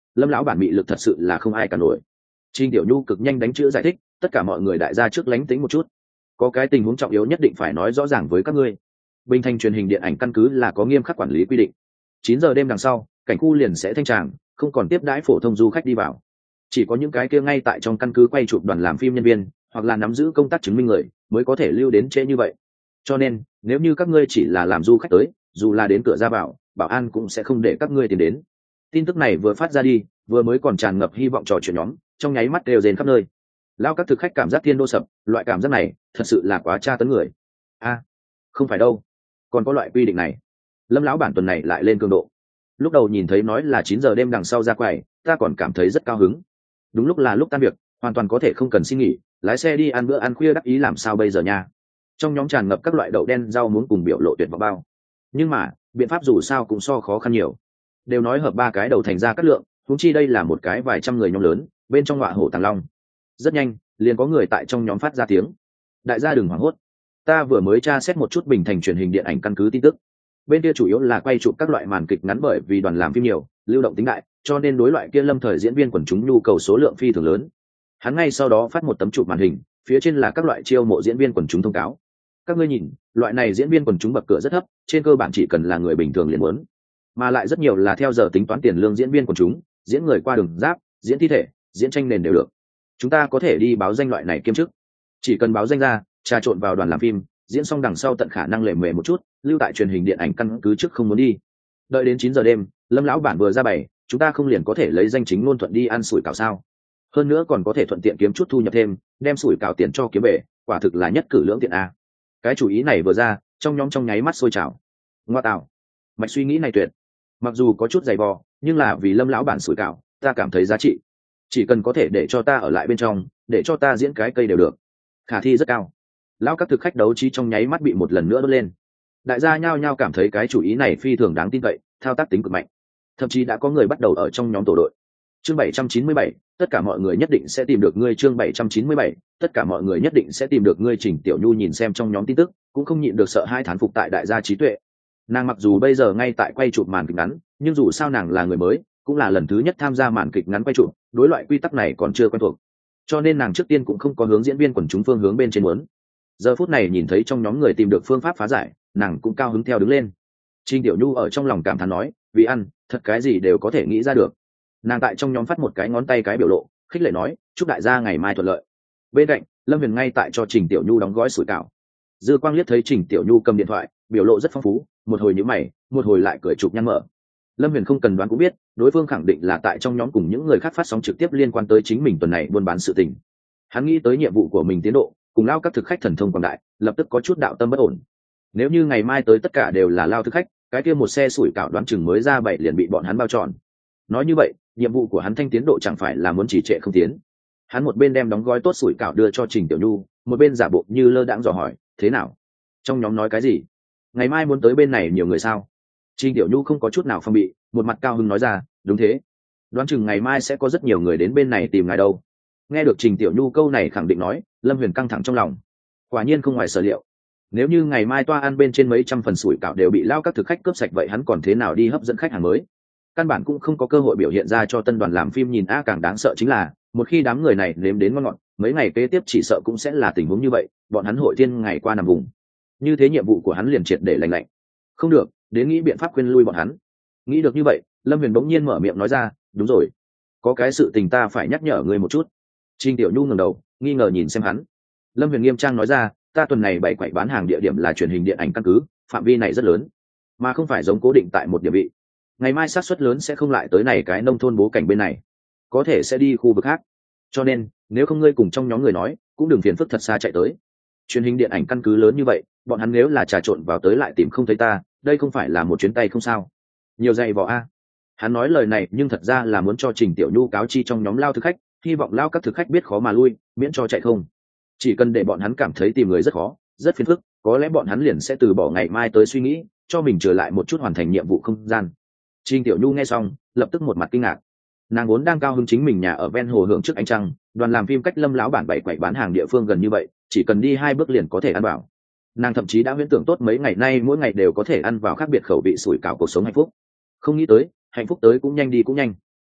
lâm lão bản mị lực thật sự là không ai cả nổi. Trình Tiểu Nhu cực nhanh đánh chữ giải thích, tất cả mọi người đại gia trước lánh tính một chút, có cái tình huống trọng yếu nhất định phải nói rõ ràng với các ngươi. Bình thành truyền hình điện ảnh căn cứ là có nghiêm khắc quản lý quy định, chín giờ đêm đằng sau cảnh khu liền sẽ thanh tràng, không còn tiếp đãi phổ thông du khách đi vào, chỉ có những cái kia ngay tại trong căn cứ quay chụp đoàn làm phim nhân viên hoặc là nắm giữ công tác chứng minh người mới có thể lưu đến trễ như vậy. Cho nên nếu như các ngươi chỉ là làm du khách tới, dù là đến cửa ra vào, bảo an cũng sẽ không để các ngươi tiến đến. Tin tức này vừa phát ra đi, vừa mới còn tràn ngập hy vọng trò chuyện nhóm, trong nháy mắt đều rền khắp nơi. Lao các thực khách cảm giác thiên đô sập, loại cảm giác này thật sự là quá tra tấn người. A, à, không phải đâu, còn có loại quy định này. Lâm lão bản tuần này lại lên cường độ. Lúc đầu nhìn thấy nói là chín giờ đêm đằng sau ra quầy, ta còn cảm thấy rất cao hứng. Đúng lúc là lúc tan việc, hoàn toàn có thể không cần xin nghỉ, lái xe đi ăn bữa ăn khuya đắc ý làm sao bây giờ nha. Trong nhóm tràn ngập các loại đậu đen rau muống cùng biểu lộ tuyệt vọng bao. Nhưng mà biện pháp dù sao cũng so khó khăn nhiều. Đều nói hợp ba cái đầu thành ra cắt lượng, huống chi đây là một cái vài trăm người nhóm lớn, bên trong ngọa hổ tàng long. Rất nhanh liền có người tại trong nhóm phát ra tiếng: đại gia đừng hoảng hốt, ta vừa mới tra xét một chút bình thành truyền hình điện ảnh căn cứ tin tức, bên kia chủ yếu là quay chụp các loại màn kịch ngắn, bởi vì đoàn làm phim nhiều, lưu động tính đại, cho nên đối loại kia lâm thời diễn viên quần chúng nhu cầu số lượng phi thường lớn. Hắn ngay sau đó phát một tấm chụp màn hình, phía trên là các loại chiêu mộ diễn viên quần chúng thông cáo. Các ngươi nhìn, loại này diễn viên quần chúng bậc cửa rất thấp, trên cơ bản chỉ cần là người bình thường liền muốn, mà lại rất nhiều là theo giờ tính toán tiền lương diễn viên quần chúng, diễn người qua đường giáp, diễn thi thể, diễn tranh nền đều được. Chúng ta có thể đi báo danh loại này kiêm chức, chỉ cần báo danh ra, trà trộn vào đoàn làm phim, diễn xong đằng sau tận khả năng lề mề một chút, lưu tại truyền hình điện ảnh căn cứ trước không muốn đi. Đợi đến chín giờ đêm, Lâm lão bản vừa ra bày, chúng ta không liền có thể lấy danh chính ngôn thuận đi ăn sủi cảo sao? Hơn nữa còn có thể thuận tiện kiếm chút thu nhập thêm, đem sủi cảo tiền cho kiếm về, quả thực là nhất cử lưỡng tiện a. Cái chủ ý này vừa ra, trong nhóm trong nháy mắt sôi trào. Ngoa tạo, mạch suy nghĩ này tuyệt. Mặc dù có chút dày vò, nhưng là vì Lâm lão bản sủi cảo, ta cảm thấy giá trị. Chỉ cần có thể để cho ta ở lại bên trong, để cho ta diễn cái cây đều được, khả thi rất cao. Lão các thực khách đấu trí trong nháy mắt bị một lần nữa đốt lên. Đại gia nhao nhao cảm thấy cái chủ ý này phi thường đáng tin cậy, thao tác tính cực mạnh. Thậm chí đã có người bắt đầu ở trong nhóm tổ đội. Chương bảy trăm chín mươi bảy, tất cả mọi người nhất định sẽ tìm được ngươi. Chương bảy trăm chín mươi bảy, tất cả mọi người nhất định sẽ tìm được ngươi. Trình Tiểu Nhu nhìn xem trong nhóm tin tức, cũng không nhịn được sợ hai thán phục tại đại gia trí tuệ. Nàng mặc dù bây giờ ngay tại quay chụp màn kịch ngắn, nhưng dù sao nàng là người mới, cũng là lần thứ nhất tham gia màn kịch ngắn quay chụp, đối loại quy tắc này còn chưa quen thuộc. Cho nên nàng trước tiên cũng không có hướng diễn viên quần chúng phương hướng bên trên muốn. Giờ phút này nhìn thấy trong nhóm người tìm được phương pháp phá giải, nàng cũng cao hứng theo đứng lên. Trình Tiểu Nhu ở trong lòng cảm thán nói, vì ăn, thật cái gì đều có thể nghĩ ra được. Nàng tại trong nhóm phát một cái ngón tay cái biểu lộ, khích lệ nói, chúc đại gia ngày mai thuận lợi. Bên cạnh, Lâm Huyền ngay tại cho Trình Tiểu Nhu đóng gói sủi cảo. Dư Quang liếc thấy Trình Tiểu Nhu cầm điện thoại, biểu lộ rất phong phú, một hồi nhíu mày, một hồi lại cười chụp nhăn mở. Lâm Huyền không cần đoán cũng biết, đối phương khẳng định là tại trong nhóm cùng những người khác phát sóng trực tiếp liên quan tới chính mình tuần này buôn bán sự tình. Hắn nghĩ tới nhiệm vụ của mình tiến độ, cùng lao các thực khách thần thông quảng đại, lập tức có chút đạo tâm bất ổn. Nếu như ngày mai tới tất cả đều là lao thực khách, cái kia một xe sủi cảo đoán chừng mới ra bảy liền bị bọn hắn bao tròn. Nói như vậy, nhiệm vụ của hắn thanh tiến độ chẳng phải là muốn trì trệ không tiến. Hắn một bên đem đóng gói tốt sủi cảo đưa cho Trình Tiểu Nhu, một bên giả bộ như lơ đãng dò hỏi, thế nào? Trong nhóm nói cái gì? Ngày mai muốn tới bên này nhiều người sao? Trình Tiểu Nhu không có chút nào phong bị, một mặt cao hứng nói ra, đúng thế. Đoán chừng ngày mai sẽ có rất nhiều người đến bên này tìm ngài đâu. Nghe được Trình Tiểu Nhu câu này khẳng định nói, Lâm Huyền căng thẳng trong lòng. Quả nhiên không ngoài sở liệu. Nếu như ngày mai toa ăn bên trên mấy trăm phần sủi cảo đều bị lao các thực khách cướp sạch, vậy hắn còn thế nào đi hấp dẫn khách hàng mới? Căn bản cũng không có cơ hội biểu hiện ra cho tân đoàn làm phim nhìn. A càng đáng sợ chính là, một khi đám người này nếm đến ngon ngọt, mấy ngày kế tiếp chỉ sợ cũng sẽ là tình huống như vậy, bọn hắn hội thiên ngày qua nằm vùng. Như thế nhiệm vụ của hắn liền triệt để lành lạnh. Không được, đến nghĩ biện pháp khuyên lui bọn hắn. Nghĩ được như vậy, Lâm Huyền bỗng nhiên mở miệng nói ra, đúng rồi, có cái sự tình ta phải nhắc nhở ngươi một chút. Trình Tiểu Nhu ngẩng đầu, nghi ngờ nhìn xem hắn. Lâm Huyền nghiêm trang nói ra, ta tuần này bày quậy bán hàng địa điểm là truyền hình điện ảnh căn cứ, phạm vi này rất lớn, mà không phải giống cố định tại một địa vị. Ngày mai xác suất lớn sẽ không lại tới này cái nông thôn bố cảnh bên này, có thể sẽ đi khu vực khác. Cho nên, nếu không ngươi cùng trong nhóm người nói, cũng đừng phiền phức thật xa chạy tới. Truyền hình điện ảnh căn cứ lớn như vậy, bọn hắn nếu là trà trộn vào tới lại tìm không thấy ta, đây không phải là một chuyến tay không sao? Nhiều dày vò a. Hắn nói lời này nhưng thật ra là muốn cho Trình Tiểu Nhu cáo chi trong nhóm lao thực khách, hy vọng lao các thực khách biết khó mà lui, miễn cho chạy không. Chỉ cần để bọn hắn cảm thấy tìm người rất khó, rất phiền phức, có lẽ bọn hắn liền sẽ từ bỏ ngày mai tới suy nghĩ, cho mình trở lại một chút hoàn thành nhiệm vụ không gian. Trình Tiểu Nhu nghe xong, lập tức một mặt kinh ngạc. Nàng vốn đang cao hứng chính mình nhà ở ven hồ hưởng trước ánh trăng, đoàn làm phim cách Lâm lão bản bảy quậy bán hàng địa phương gần như vậy, chỉ cần đi hai bước liền có thể ăn vào. Nàng thậm chí đã huyễn tưởng tốt mấy ngày nay mỗi ngày đều có thể ăn vào khác biệt khẩu vị sủi cảo cuộc sống hạnh phúc. Không nghĩ tới, hạnh phúc tới cũng nhanh đi cũng nhanh.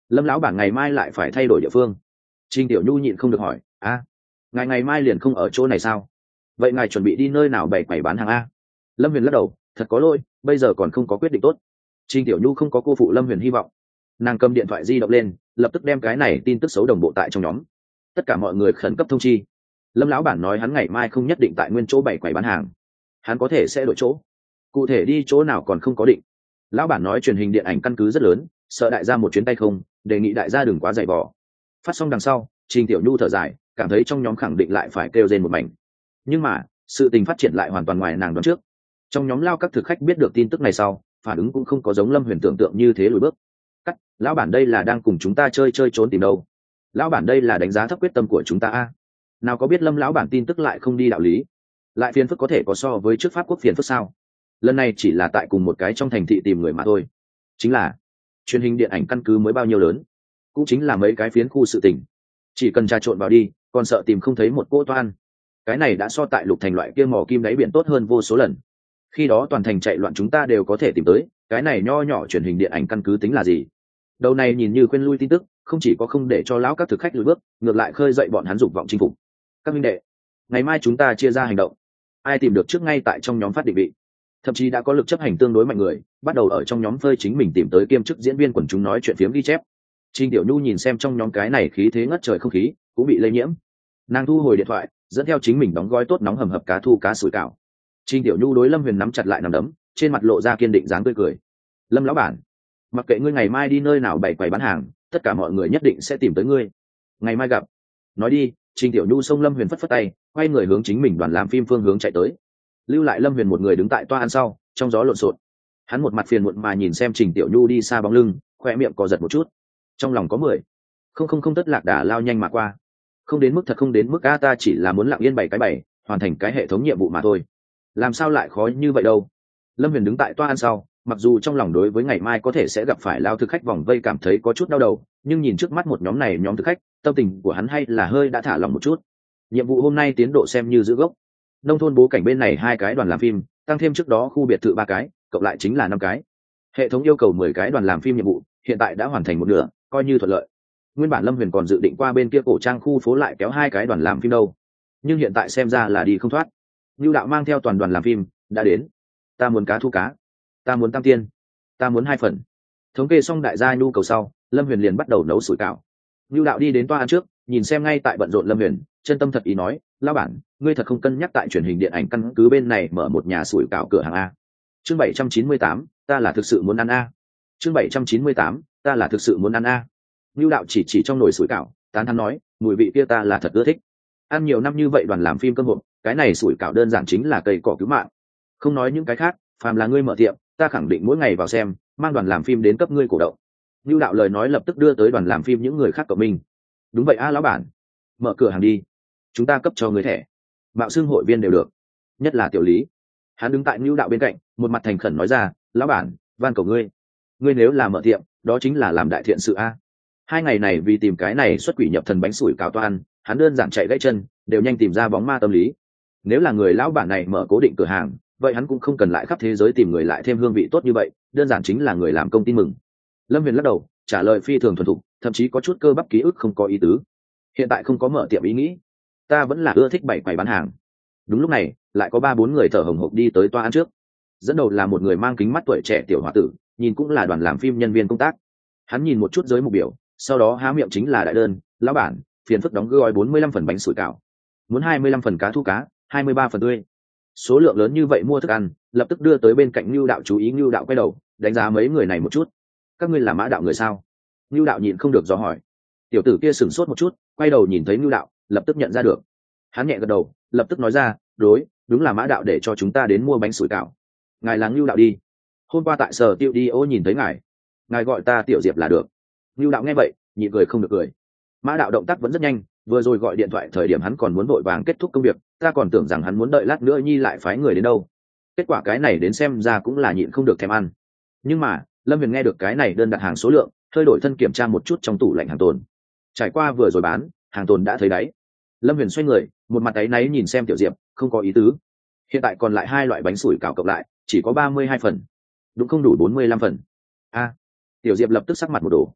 Lâm lão bản ngày mai lại phải thay đổi địa phương. Trình Tiểu Nhu nhịn không được hỏi, a ngài ngày mai liền không ở chỗ này sao? Vậy ngài chuẩn bị đi nơi nào bày quầy bán hàng a? Lâm Huyền lắc đầu, thật có lỗi, bây giờ còn không có quyết định tốt. Trình Tiểu Nhu không có cô phụ Lâm Huyền hy vọng, nàng cầm điện thoại di động lên, lập tức đem cái này tin tức xấu đồng bộ tại trong nhóm. Tất cả mọi người khẩn cấp thông chi. Lâm lão bản nói hắn ngày mai không nhất định tại nguyên chỗ bày quầy bán hàng, hắn có thể sẽ đổi chỗ, cụ thể đi chỗ nào còn không có định. Lão bản nói truyền hình điện ảnh căn cứ rất lớn, sợ đại gia một chuyến tay không, đề nghị đại gia đừng quá dày vò. Phát xong đằng sau, Trình Tiểu Nhu thở dài, cảm thấy trong nhóm khẳng định lại phải kêu rên một mảnh. Nhưng mà sự tình phát triển lại hoàn toàn ngoài nàng đoán trước. Trong nhóm lao các thực khách biết được tin tức này sau, phản ứng cũng không có giống Lâm Huyền tưởng tượng như thế lùi bước. Cắt, lão bản đây là đang cùng chúng ta chơi chơi trốn tìm đâu? Lão bản đây là đánh giá thấp quyết tâm của chúng ta a. Nào có biết Lâm lão bản tin tức lại không đi đạo lý, lại phiền phức có thể có so với trước pháp quốc phiền phức sao? Lần này chỉ là tại cùng một cái trong thành thị tìm người mà thôi. Chính là truyền hình điện ảnh căn cứ mới bao nhiêu lớn, cũng chính là mấy cái phiến khu sự tình, chỉ cần trà trộn vào đi, còn sợ tìm không thấy một cỗ toan. Cái này đã so tại Lục Thành loại kia mỏ kim đáy biển tốt hơn vô số lần. Khi đó toàn thành chạy loạn chúng ta đều có thể tìm tới, cái này nho nhỏ truyền hình điện ảnh căn cứ tính là gì? Đầu này nhìn như quên lui tin tức, không chỉ có không để cho lão các thực khách lùi bước, ngược lại khơi dậy bọn hắn dục vọng chinh phục. Các minh đệ, ngày mai chúng ta chia ra hành động, ai tìm được trước ngay tại trong nhóm phát định vị, thậm chí đã có lực chấp hành tương đối mạnh người bắt đầu ở trong nhóm phơi chính mình tìm tới kiêm chức diễn viên quần chúng nói chuyện phiếm ghi chép. Trình Tiểu Nhu nhìn xem trong nhóm cái này khí thế ngất trời không khí cũng bị lây nhiễm, nàng thu hồi điện thoại, dẫn theo chính mình đóng gói tốt nóng hầm hập cá thu cá sủi cảo. Trình Tiểu Nhu đối Lâm Huyền nắm chặt lại nắm đấm, trên mặt lộ ra kiên định dáng tươi cười. Lâm lão bản, mặc kệ ngươi ngày mai đi nơi nào bày quầy bán hàng, tất cả mọi người nhất định sẽ tìm tới ngươi. Ngày mai gặp. Nói đi, Trình Tiểu Nhu xông Lâm Huyền phất phất tay, quay người hướng chính mình đoàn làm phim phương hướng chạy tới. Lưu lại Lâm Huyền một người đứng tại toa ăn sau, trong gió lộn xộn. Hắn một mặt phiền muộn mà nhìn xem Trình Tiểu Nhu đi xa bóng lưng, khoe miệng co giật một chút. Trong lòng có mười không không không tất lạc đà lao nhanh mà qua. Không đến mức thật không đến mức a, ta chỉ là muốn lặng yên bày cái bày, hoàn thành cái hệ thống nhiệm vụ mà thôi. Làm sao lại khó như vậy đâu? Lâm Huyền đứng tại toa ăn sau, mặc dù trong lòng đối với ngày mai có thể sẽ gặp phải lao thực khách vòng vây cảm thấy có chút đau đầu, nhưng nhìn trước mắt một nhóm này nhóm thực khách, tâm tình của hắn hay là hơi đã thả lòng một chút. Nhiệm vụ hôm nay tiến độ xem như giữ gốc. Nông thôn bố cảnh bên này hai cái đoàn làm phim, tăng thêm trước đó khu biệt thự ba cái, cộng lại chính là năm cái. Hệ thống yêu cầu mười cái đoàn làm phim nhiệm vụ, hiện tại đã hoàn thành một nửa, coi như thuận lợi. Nguyên bản Lâm Huyền còn dự định qua bên kia cổ trang khu phố lại kéo hai cái đoàn làm phim đâu, nhưng hiện tại xem ra là đi không thoát. Nưu đạo mang theo toàn đoàn làm phim đã đến. Ta muốn cá thu cá, ta muốn tam tiên, ta muốn hai phần. Thống kê xong đại gia nhu cầu sau, Lâm Huyền liền bắt đầu nấu sủi cảo. Nưu đạo đi đến toa ăn trước, nhìn xem ngay tại bận rộn Lâm Huyền, chân tâm thật ý nói, lão bản, ngươi thật không cân nhắc tại truyền hình điện ảnh căn cứ bên này mở một nhà sủi cảo cửa hàng a? Chương bảy trăm chín mươi tám, ta là thực sự muốn ăn a. Chương bảy trăm chín mươi tám, ta là thực sự muốn ăn a. Nưu đạo chỉ chỉ trong nồi sủi cảo, tán thán nói, mùi vị kia ta là thật ưa thích. Ăn nhiều năm như vậy đoàn làm phim cơm hộp, cái này sủi cảo đơn giản chính là cây cỏ cứu mạng. Không nói những cái khác, phàm là ngươi mở tiệm, ta khẳng định mỗi ngày vào xem, mang đoàn làm phim đến cấp ngươi cổ động. Nưu đạo lời nói lập tức đưa tới đoàn làm phim những người khác của mình. Đúng vậy a lão bản, mở cửa hàng đi, chúng ta cấp cho người thẻ, mạo xưng hội viên đều được, nhất là Tiểu Lý. Hắn đứng tại Nưu đạo bên cạnh, một mặt thành khẩn nói ra, lão bản, van cầu ngươi, ngươi nếu là mở tiệm, đó chính là làm đại thiện sự a. Hai ngày này vì tìm cái này xuất quỷ nhập thần bánh sủi cảo toan, hắn đơn giản chạy gãy chân, đều nhanh tìm ra bóng ma tâm lý. Nếu là người lão bản này mở cố định cửa hàng, vậy hắn cũng không cần lại khắp thế giới tìm người lại thêm hương vị tốt như vậy, đơn giản chính là người làm công tin mừng. Lâm Huyền lắc đầu, trả lời phi thường thuần thục, thậm chí có chút cơ bắp ký ức không có ý tứ. Hiện tại không có mở tiệm ý nghĩ, ta vẫn là ưa thích bày quầy bán hàng. Đúng lúc này, lại có ba bốn người thở hồng hộc đi tới toa ăn trước. Dẫn đầu là một người mang kính mắt tuổi trẻ tiểu hòa tử, nhìn cũng là đoàn làm phim nhân viên công tác. Hắn nhìn một chút giới mục biểu, sau đó há miệng chính là đại đơn, lão bản, phiền phức đóng gói bốn mươi lăm phần bánh sủi cảo, muốn hai mươi lăm phần cá thu cá, hai mươi ba phần tươi. Số lượng lớn như vậy mua thức ăn, lập tức đưa tới bên cạnh Nưu đạo chú ý. Nưu đạo quay đầu, đánh giá mấy người này một chút. Các ngươi là Mã đạo người sao? Nưu đạo nhịn không được dò hỏi. Tiểu tử kia sửng sốt một chút, quay đầu nhìn thấy Nưu đạo, lập tức nhận ra được. Hắn nhẹ gật đầu, lập tức nói ra, đối, đúng là Mã đạo để cho chúng ta đến mua bánh sủi cảo. Ngài là Nưu đạo đi. Hôm qua tại sở tiêu đi ô nhìn thấy ngài, ngài gọi ta Tiểu Diệp là được. Nưu đạo nghe vậy, nhịn cười không được cười. Mã đạo động tác vẫn rất nhanh, vừa rồi gọi điện thoại thời điểm hắn còn muốn vội vàng kết thúc công việc, ta còn tưởng rằng hắn muốn đợi lát nữa nhi lại phái người đến đâu. Kết quả cái này đến xem ra cũng là nhịn không được thèm ăn. Nhưng mà Lâm Huyền nghe được cái này đơn đặt hàng số lượng, hơi đổi thân kiểm tra một chút trong tủ lạnh hàng tồn. Trải qua vừa rồi bán, hàng tồn đã thấy đáy. Lâm Huyền xoay người, một mặt áy náy nhìn xem Tiểu Diệp, không có ý tứ. Hiện tại còn lại hai loại bánh sủi cảo cộng lại, chỉ có ba mươi hai phần, đúng không đủ bốn mươi lăm phần. A, Tiểu Diệp lập tức sắc mặt một đổ.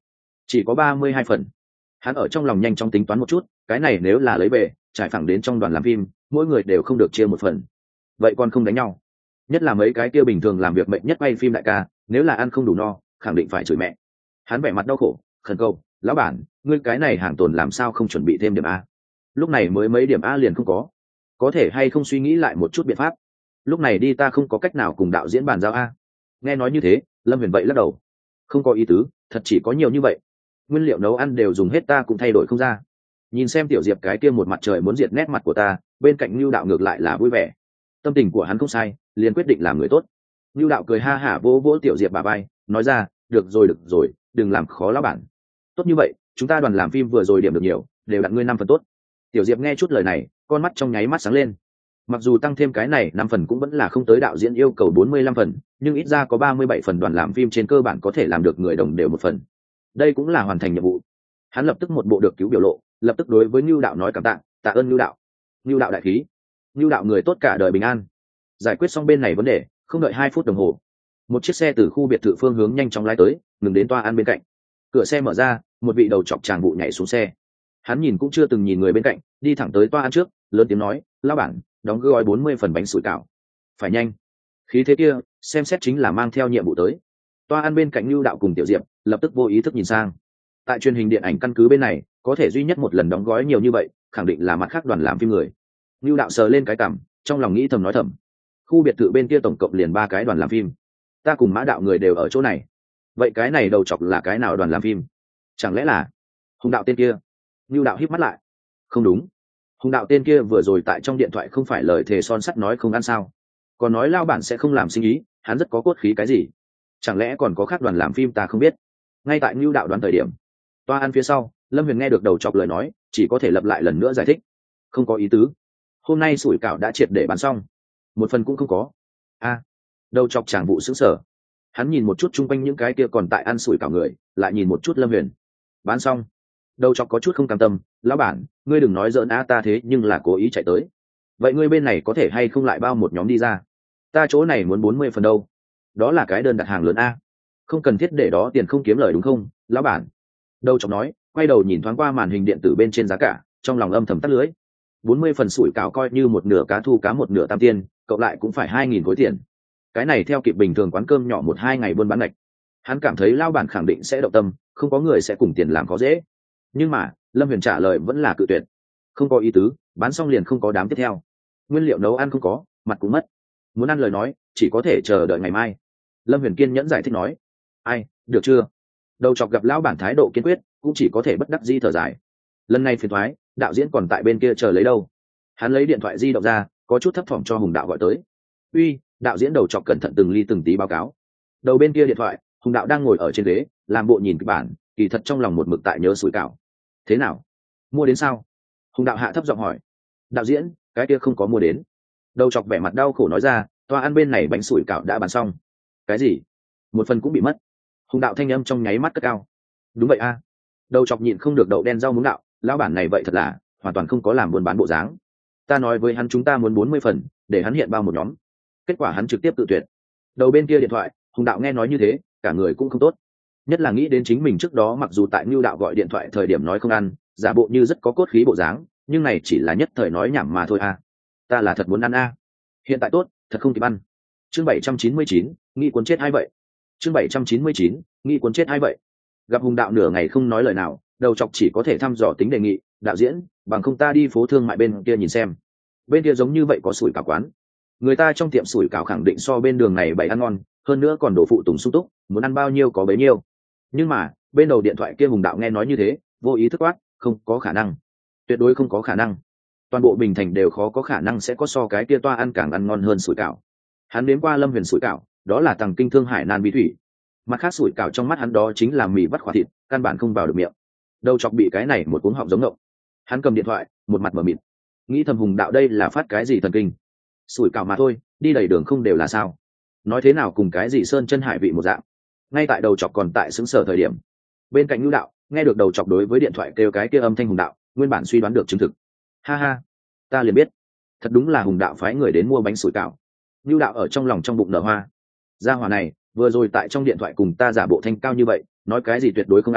chỉ có ba mươi hai phần. Hắn ở trong lòng nhanh chóng tính toán một chút, cái này nếu là lấy về trải phẳng đến trong đoàn làm phim, mỗi người đều không được chia một phần, vậy còn không đánh nhau. Nhất là mấy cái kia bình thường làm việc mệnh nhất quay phim đại ca, nếu là ăn không đủ no khẳng định phải chửi mẹ. Hắn vẻ mặt đau khổ khẩn cầu, lão bản, ngươi cái này hàng tồn làm sao không chuẩn bị thêm điểm a? Lúc này mới mấy điểm a liền không có, có thể hay không suy nghĩ lại một chút biện pháp? Lúc này đi ta không có cách nào cùng đạo diễn bàn giao a. Nghe nói như thế, Lâm Huyền vậy lắc đầu, không có ý tứ, thật chỉ có nhiều như vậy, nguyên liệu nấu ăn đều dùng hết ta cũng thay đổi không ra. Nhìn xem tiểu diệp cái kia một mặt trời muốn diệt nét mặt của ta, bên cạnh Nưu Đạo ngược lại là vui vẻ. Tâm tình của hắn không sai, liền quyết định làm người tốt. Nưu Đạo cười ha hả vỗ vỗ tiểu diệp bà bay, nói ra, được rồi được rồi, đừng làm khó lão bản. Tốt như vậy, chúng ta đoàn làm phim vừa rồi điểm được nhiều, đều đặt ngươi năm phần tốt. Tiểu diệp nghe chút lời này, con mắt trong nháy mắt sáng lên. Mặc dù tăng thêm cái này năm phần cũng vẫn là không tới đạo diễn yêu cầu bốn mươi lăm phần, nhưng ít ra có ba mươi bảy phần đoàn làm phim trên cơ bản có thể làm được người đồng đều một phần. Đây cũng là hoàn thành nhiệm vụ. Hắn lập tức một bộ được cứu biểu lộ, lập tức đối với Nưu Đạo nói cảm tạ, tạ ơn Nưu Đạo. Nưu Đạo đại khí. Nưu Đạo người tốt cả đời bình an. Giải quyết xong bên này vấn đề, không đợi hai phút đồng hồ, một chiếc xe từ khu biệt thự phương hướng nhanh chóng lái tới, ngừng đến toa ăn bên cạnh. Cửa xe mở ra, một vị đầu chọc tràng vụ nhảy xuống xe. Hắn nhìn cũng chưa từng nhìn người bên cạnh, đi thẳng tới toa ăn trước, lớn tiếng nói, lão bản, đóng gói bốn mươi phần bánh sủi cảo. Phải nhanh. Khí thế kia, xem xét chính là mang theo nhiệm vụ tới. Toa ăn bên cạnh Nưu Đạo cùng Tiểu Diệp lập tức vô ý thức nhìn sang. Tại truyền hình điện ảnh căn cứ bên này, có thể duy nhất một lần đóng gói nhiều như vậy, khẳng định là mặt khác đoàn làm phim người. Nưu Đạo sờ lên cái cằm, trong lòng nghĩ thầm nói thầm. Khu biệt thự bên kia tổng cộng liền ba cái đoàn làm phim, ta cùng Mã Đạo người đều ở chỗ này. Vậy cái này đầu chọc là cái nào đoàn làm phim? Chẳng lẽ là Hùng Đạo tên kia? Nưu Đạo híp mắt lại. Không đúng, Hùng Đạo tên kia vừa rồi tại trong điện thoại không phải lời thề son sắt nói không ăn sao? Còn nói lao bản sẽ không làm sinh ý, hắn rất có cốt khí cái gì? Chẳng lẽ còn có khác đoàn làm phim ta không biết? Ngay tại Nưu Đạo đoán thời điểm, toa ăn phía sau, Lâm Huyền nghe được đầu chọc lời nói, chỉ có thể lặp lại lần nữa giải thích. Không có ý tứ, hôm nay sủi cảo đã triệt để bán xong, một phần cũng không có. A, đầu chọc chàng vụ sững sờ. Hắn nhìn một chút chung quanh những cái kia còn tại ăn sủi cảo người, lại nhìn một chút Lâm Huyền. Bán xong. Đầu chọc có chút không cam tâm, lão bản, ngươi đừng nói giỡn a, ta thế nhưng là cố ý chạy tới. Vậy ngươi bên này có thể hay không lại bao một nhóm đi ra? Ta chỗ này muốn bốn mươi phần đâu. Đó là cái đơn đặt hàng lớn a. Không cần thiết để đó tiền không kiếm lời đúng không, lão bản? Đầu chọc nói, quay đầu nhìn thoáng qua màn hình điện tử bên trên giá cả, trong lòng âm thầm tắt lưới. bốn mươi phần sủi cảo coi như một nửa cá thu cá một nửa tam tiên, cộng lại cũng phải hai nghìn khối tiền. Cái này theo kịp bình thường quán cơm nhỏ một hai ngày buôn bán lệch. Hắn cảm thấy lao bản khẳng định sẽ động tâm, không có người sẽ cùng tiền làm khó dễ. Nhưng mà Lâm Huyền trả lời vẫn là cự tuyệt. Không có ý tứ, bán xong liền không có đám tiếp theo. Nguyên liệu nấu ăn không có, mặt cũng mất. Muốn ăn lời nói, chỉ có thể chờ đợi ngày mai. Lâm Huyền kiên nhẫn giải thích nói. Ai, được chưa? Đầu chọc gặp lão bản thái độ kiên quyết, cũng chỉ có thể bất đắc dĩ thở dài. Lần này phiền thoái, đạo diễn còn tại bên kia chờ lấy đâu. Hắn lấy điện thoại di động ra, có chút thấp thỏm cho Hùng Đạo gọi tới. Uy, đạo diễn đầu chọc cẩn thận từng ly từng tí báo cáo. Đầu bên kia điện thoại, Hùng Đạo đang ngồi ở trên ghế, làm bộ nhìn kịch bản, kỳ thật trong lòng một mực tại nhớ sủi cảo. Thế nào? Mua đến sao? Hùng Đạo hạ thấp giọng hỏi. Đạo diễn, cái kia không có mua đến. Đầu chọc vẻ mặt đau khổ nói ra, toa ăn bên này bánh sủi cảo đã bán xong. Cái gì? Một phần cũng bị mất. Hùng Đạo thanh âm trong nháy mắt cất cao. Đúng vậy a. Đầu chọc nhịn không được đậu đen rau muống đạo, lão bản này vậy thật là hoàn toàn không có làm buôn bán bộ dáng. Ta nói với hắn chúng ta muốn bốn mươi phần, để hắn hiện bao một nhóm. Kết quả hắn trực tiếp tự tuyệt. Đầu bên kia điện thoại, Hùng Đạo nghe nói như thế, cả người cũng không tốt. Nhất là nghĩ đến chính mình trước đó mặc dù tại Nưu Đạo gọi điện thoại thời điểm nói không ăn, giả bộ như rất có cốt khí bộ dáng, nhưng này chỉ là nhất thời nói nhảm mà thôi a. Ta là thật muốn ăn a. Hiện tại tốt, thật không kịp ăn. Chương bảy trăm chín mươi chín, nghĩ cuốn chết hay vậy? Chương bảy trăm chín mươi chín, nghĩ cuốn chết hay vậy? Gặp Hùng Đạo nửa ngày không nói lời nào, đầu chọc chỉ có thể thăm dò tính đề nghị, đạo diễn, bằng không ta đi phố thương mại bên kia nhìn xem. Bên kia giống như vậy có sủi cảo quán. Người ta trong tiệm sủi cảo khẳng định so bên đường này bày ăn ngon, hơn nữa còn đồ phụ tùng sung túc, muốn ăn bao nhiêu có bấy nhiêu. Nhưng mà, bên đầu điện thoại kia Hùng Đạo nghe nói như thế, vô ý thức quát, không có khả năng. Tuyệt đối không có khả năng. Toàn bộ Bình Thành đều khó có khả năng sẽ có so cái kia toa ăn càng ăn ngon hơn sủi cảo. Hắn đến qua Lâm Huyền sủi cảo, đó là tầng kinh thương hải nan bí thủy. Mặt khác sủi cảo trong mắt hắn đó chính là mì vắt khỏa thịt, căn bản không vào được miệng. Đầu chọc bị cái này một cuống họng giống ngộng. Hắn cầm điện thoại, một mặt mở mịt, nghĩ thầm Hùng Đạo đây là phát cái gì thần kinh. Sủi cảo mà thôi, đi đầy đường không đều là sao? Nói thế nào cùng cái gì sơn chân hải vị một dạng. Ngay tại đầu chọc còn tại xứng sở thời điểm, bên cạnh Nưu Đạo nghe được đầu chọc đối với điện thoại kêu cái kia âm thanh Hùng Đạo, nguyên bản suy đoán được chứng thực. Ha ha, ta liền biết, thật đúng là Hùng Đạo phái người đến mua bánh sủi cảo. Nưu Đạo ở trong lòng trong bụng nở hoa. Gia hỏa này vừa rồi tại trong điện thoại cùng ta giả bộ thanh cao như vậy, nói cái gì tuyệt đối không ăn,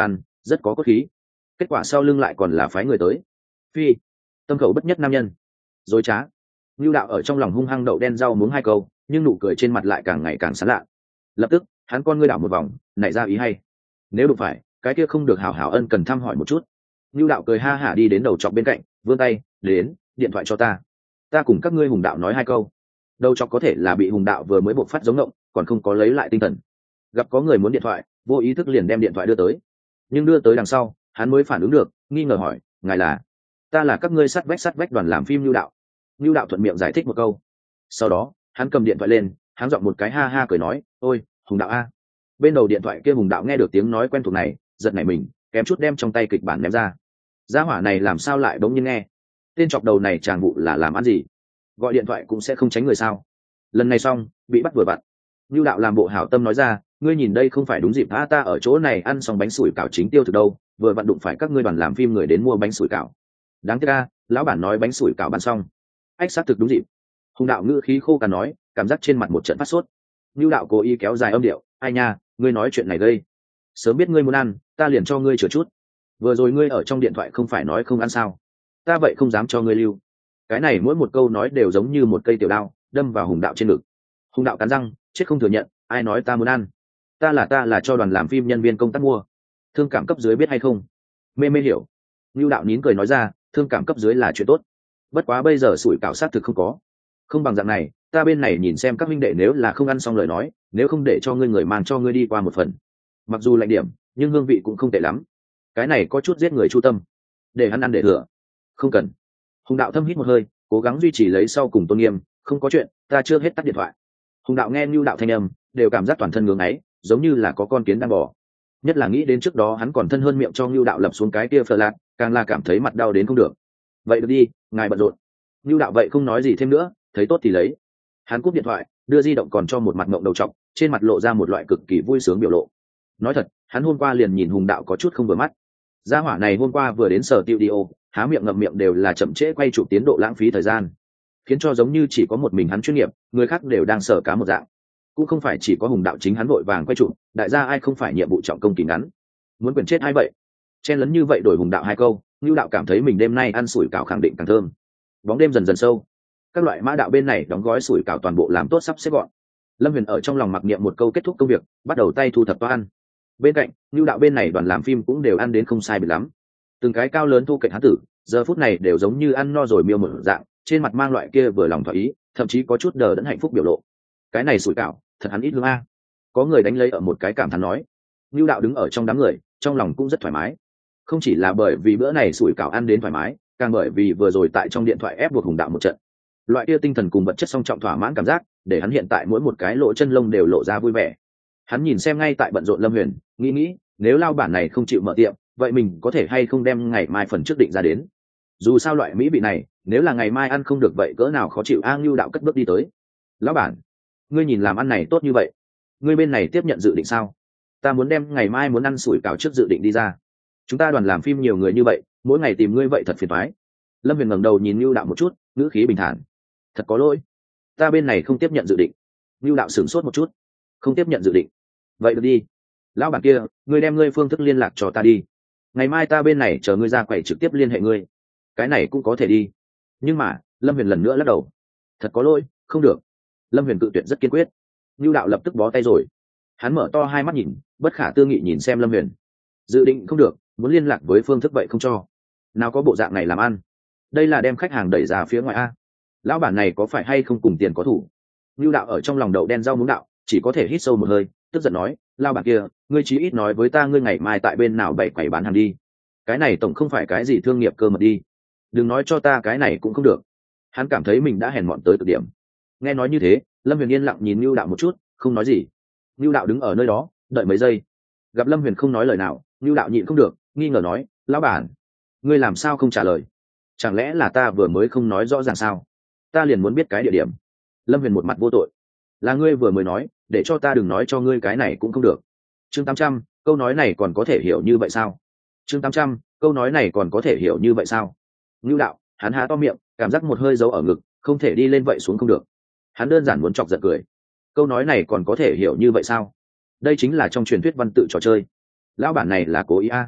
rất có cốt khí. Kết quả sau lưng lại còn là phái người tới. Phi, tâm khẩu bất nhất nam nhân, dối trá. Nưu đạo ở trong lòng hung hăng đậu đen rau muống hai câu, nhưng nụ cười trên mặt lại càng ngày càng sán lạ. Lập tức hắn con ngươi đảo một vòng, nảy ra ý hay, nếu đụng phải cái kia không được hảo hảo ân cần thăm hỏi một chút. Nưu đạo cười ha hả đi đến đầu chọc bên cạnh, vươn tay đến, điện thoại cho ta, ta cùng các ngươi hùng đạo nói hai câu. Đầu chọc có thể là bị hùng đạo vừa mới bộc phát giống ngộng, còn không có lấy lại tinh thần, gặp có người muốn điện thoại, vô ý thức liền đem điện thoại đưa tới. Nhưng đưa tới đằng sau hắn mới phản ứng được, nghi ngờ hỏi, ngài là? Ta là các ngươi sát vách sát vách đoàn làm phim Nưu đạo. Nưu đạo thuận miệng giải thích một câu, sau đó hắn cầm điện thoại lên, hắn giọng một cái ha ha cười nói, ôi hùng đạo a. Bên đầu điện thoại kia hùng đạo nghe được tiếng nói quen thuộc này, giật nảy mình, kém chút đem trong tay kịch bản ném ra. Gia hỏa này làm sao lại bỗng nhiên nghe? Tên chọc đầu này chàng vụ là làm ăn gì? Gọi điện thoại cũng sẽ không tránh người sao? Lần này xong, bị bắt vừa vặn. Nưu đạo làm bộ hảo tâm nói ra, ngươi nhìn đây không phải đúng dịp a, ta ở chỗ này ăn xong bánh sủi cảo chính tiêu thực đâu, vừa vặn đụng phải các ngươi đoàn làm phim người đến mua bánh sủi cảo. Đáng tiếc a, lão bản nói bánh sủi cảo bán xong. Ách xác thực đúng dịp. Hùng đạo ngữ khí khô cằn nói, cảm giác trên mặt một trận phát sốt. Nưu đạo cố ý kéo dài âm điệu, ai nha, ngươi nói chuyện này gây. Sớm biết ngươi muốn ăn, ta liền cho ngươi chừa chút. Vừa rồi ngươi ở trong điện thoại không phải nói không ăn sao? Ta vậy không dám cho ngươi lưu. Cái này mỗi một câu nói đều giống như một cây tiểu đao, đâm vào hùng đạo trên ngực. Hùng đạo cắn răng, chết không thừa nhận, ai nói ta muốn ăn? Ta là ta là cho đoàn làm phim nhân viên công tác mua. Thương cảm cấp dưới biết hay không? Mê mê hiểu. Nưu đạo nín cười nói ra, thương cảm cấp dưới là chuyện tốt. Bất quá bây giờ sủi cảo sát thực không có. Không bằng dạng này, ta bên này nhìn xem các minh đệ nếu là không ăn xong lời nói, nếu không để cho ngươi người mang cho ngươi đi qua một phần. Mặc dù lạnh điểm, nhưng hương vị cũng không tệ lắm. Cái này có chút giết người chu tâm. Để hắn ăn để thừa. Không cần. Hùng đạo thâm hít một hơi, cố gắng duy trì lấy sau cùng tôn nghiêm, không có chuyện, ta chưa hết tắt điện thoại. Hùng đạo nghe Nưu đạo thanh âm, đều cảm giác toàn thân ngưỡng ấy, giống như là có con kiến đang bò. Nhất là nghĩ đến trước đó hắn còn thân hơn miệng cho Nưu đạo lập xuống cái kia phờ lạc, càng là cảm thấy mặt đau đến không được. Vậy được đi, ngài bận rộn. Nưu đạo vậy không nói gì thêm nữa, thấy tốt thì lấy. Hắn cúp điện thoại, đưa di động còn cho một mặt ngộng đầu trọc, trên mặt lộ ra một loại cực kỳ vui sướng biểu lộ. Nói thật, hắn hôm qua liền nhìn Hùng đạo có chút không vừa mắt. Gia hỏa này hôm qua vừa đến sở studio, há miệng ngậm miệng đều là chậm trễ quay chụp tiến độ lãng phí thời gian, khiến cho giống như chỉ có một mình hắn chuyên nghiệp, người khác đều đang sở cá một dạng. Cũng không phải chỉ có Hùng đạo chính hắn vội vàng quay chụp, đại gia ai không phải nhiệm vụ trọng công kỳ ngắn. Muốn quyền chết ai vậy? Chen lấn như vậy đổi Hùng đạo hai câu, Nưu đạo cảm thấy mình đêm nay ăn sủi cảo khẳng định càng thơm. Bóng đêm dần dần sâu, các loại mã đạo bên này đóng gói sủi cảo toàn bộ làm tốt sắp xếp gọn. Lâm Huyền ở trong lòng mặc niệm một câu kết thúc công việc, bắt đầu tay thu thập toa ăn. Bên cạnh, Nưu đạo bên này đoàn làm phim cũng đều ăn đến không sai biệt lắm. Từng cái cao lớn thu cạnh hán tử, giờ phút này đều giống như ăn no rồi miêu một dạng, trên mặt mang loại kia vừa lòng thỏa ý, thậm chí có chút đờ đẫn hạnh phúc biểu lộ. Cái này sủi cảo, thật hắn ít lương a. Có người đánh lấy ở một cái cảm thán nói. Nưu đạo đứng ở trong đám người, trong lòng cũng rất thoải mái. Không chỉ là bởi vì bữa này sủi cảo ăn đến thoải mái, càng bởi vì vừa rồi tại trong điện thoại ép buộc Hùng đạo một trận. Loại kia tinh thần cùng vật chất song trọng thỏa mãn cảm giác, để hắn hiện tại mỗi một cái lỗ chân lông đều lộ ra vui vẻ. Hắn nhìn xem ngay tại bận rộn Lâm Huyền, nghĩ nghĩ, nếu lao bản này không chịu mở tiệm, vậy mình có thể hay không đem ngày mai phần trước định ra đến. Dù sao loại mỹ vị này, nếu là ngày mai ăn không được vậy cỡ nào khó chịu. A Ngưu đạo cất bước đi tới. Lão bản, ngươi nhìn làm ăn này tốt như vậy, ngươi bên này tiếp nhận dự định sao? Ta muốn đem ngày mai muốn ăn sủi cảo trước dự định đi ra. Chúng ta đoàn làm phim nhiều người như vậy, mỗi ngày tìm ngươi vậy thật phiền toái. Lâm Huyền ngẩng đầu nhìn Ngưu đạo một chút, ngữ khí bình thản. Thật có lỗi, ta bên này không tiếp nhận dự định. Ngưu đạo sửng sốt một chút. Không tiếp nhận dự định? Vậy được đi. Lão bản kia, ngươi đem ngươi phương thức liên lạc cho ta đi. Ngày mai ta bên này chờ ngươi ra quầy trực tiếp liên hệ ngươi. Cái này cũng có thể đi. Nhưng mà, Lâm Huyền lần nữa lắc đầu. Thật có lỗi, không được. Lâm Huyền cự tuyệt rất kiên quyết. Ngưu đạo lập tức bó tay rồi. Hắn mở to hai mắt nhìn, bất khả tư nghị nhìn xem Lâm Huyền. Dự định không được, muốn liên lạc với phương thức vậy không cho. Nào có bộ dạng này làm ăn. Đây là đem khách hàng đẩy ra phía ngoài a. Lão bản này có phải hay không cùng tiền có thủ? Ngưu đạo ở trong lòng đậu đen rau muống đạo, chỉ có thể hít sâu một hơi, tức giận nói, lao bản kia, ngươi chí ít nói với ta ngươi ngày mai tại bên nào bày quầy bán hàng đi. Cái này tổng không phải cái gì thương nghiệp cơ mật đi. Đừng nói cho ta cái này cũng không được. Hắn cảm thấy mình đã hèn mọn tới cực điểm. Nghe nói như thế, Lâm Huyền yên lặng nhìn Ngưu đạo một chút, không nói gì. Ngưu đạo đứng ở nơi đó, đợi mấy giây. Gặp Lâm Huyền không nói lời nào, Ngưu đạo nhịn không được, nghi ngờ nói, lão bản, ngươi làm sao không trả lời? Chẳng lẽ là ta vừa mới không nói rõ ràng sao? Ta liền muốn biết cái địa điểm. Lâm Huyền một mặt vô tội. Là ngươi vừa mới nói, để cho ta đừng nói cho ngươi cái này cũng không được. Chương tám trăm, câu nói này còn có thể hiểu như vậy sao? Chương tám trăm, câu nói này còn có thể hiểu như vậy sao? Ngưu đạo, hắn há to miệng, cảm giác một hơi giấu ở ngực, không thể đi lên vậy xuống không được. Hắn đơn giản muốn chọc giận cười. Câu nói này còn có thể hiểu như vậy sao? Đây chính là trong truyền thuyết văn tự trò chơi. Lão bản này là cố ý a.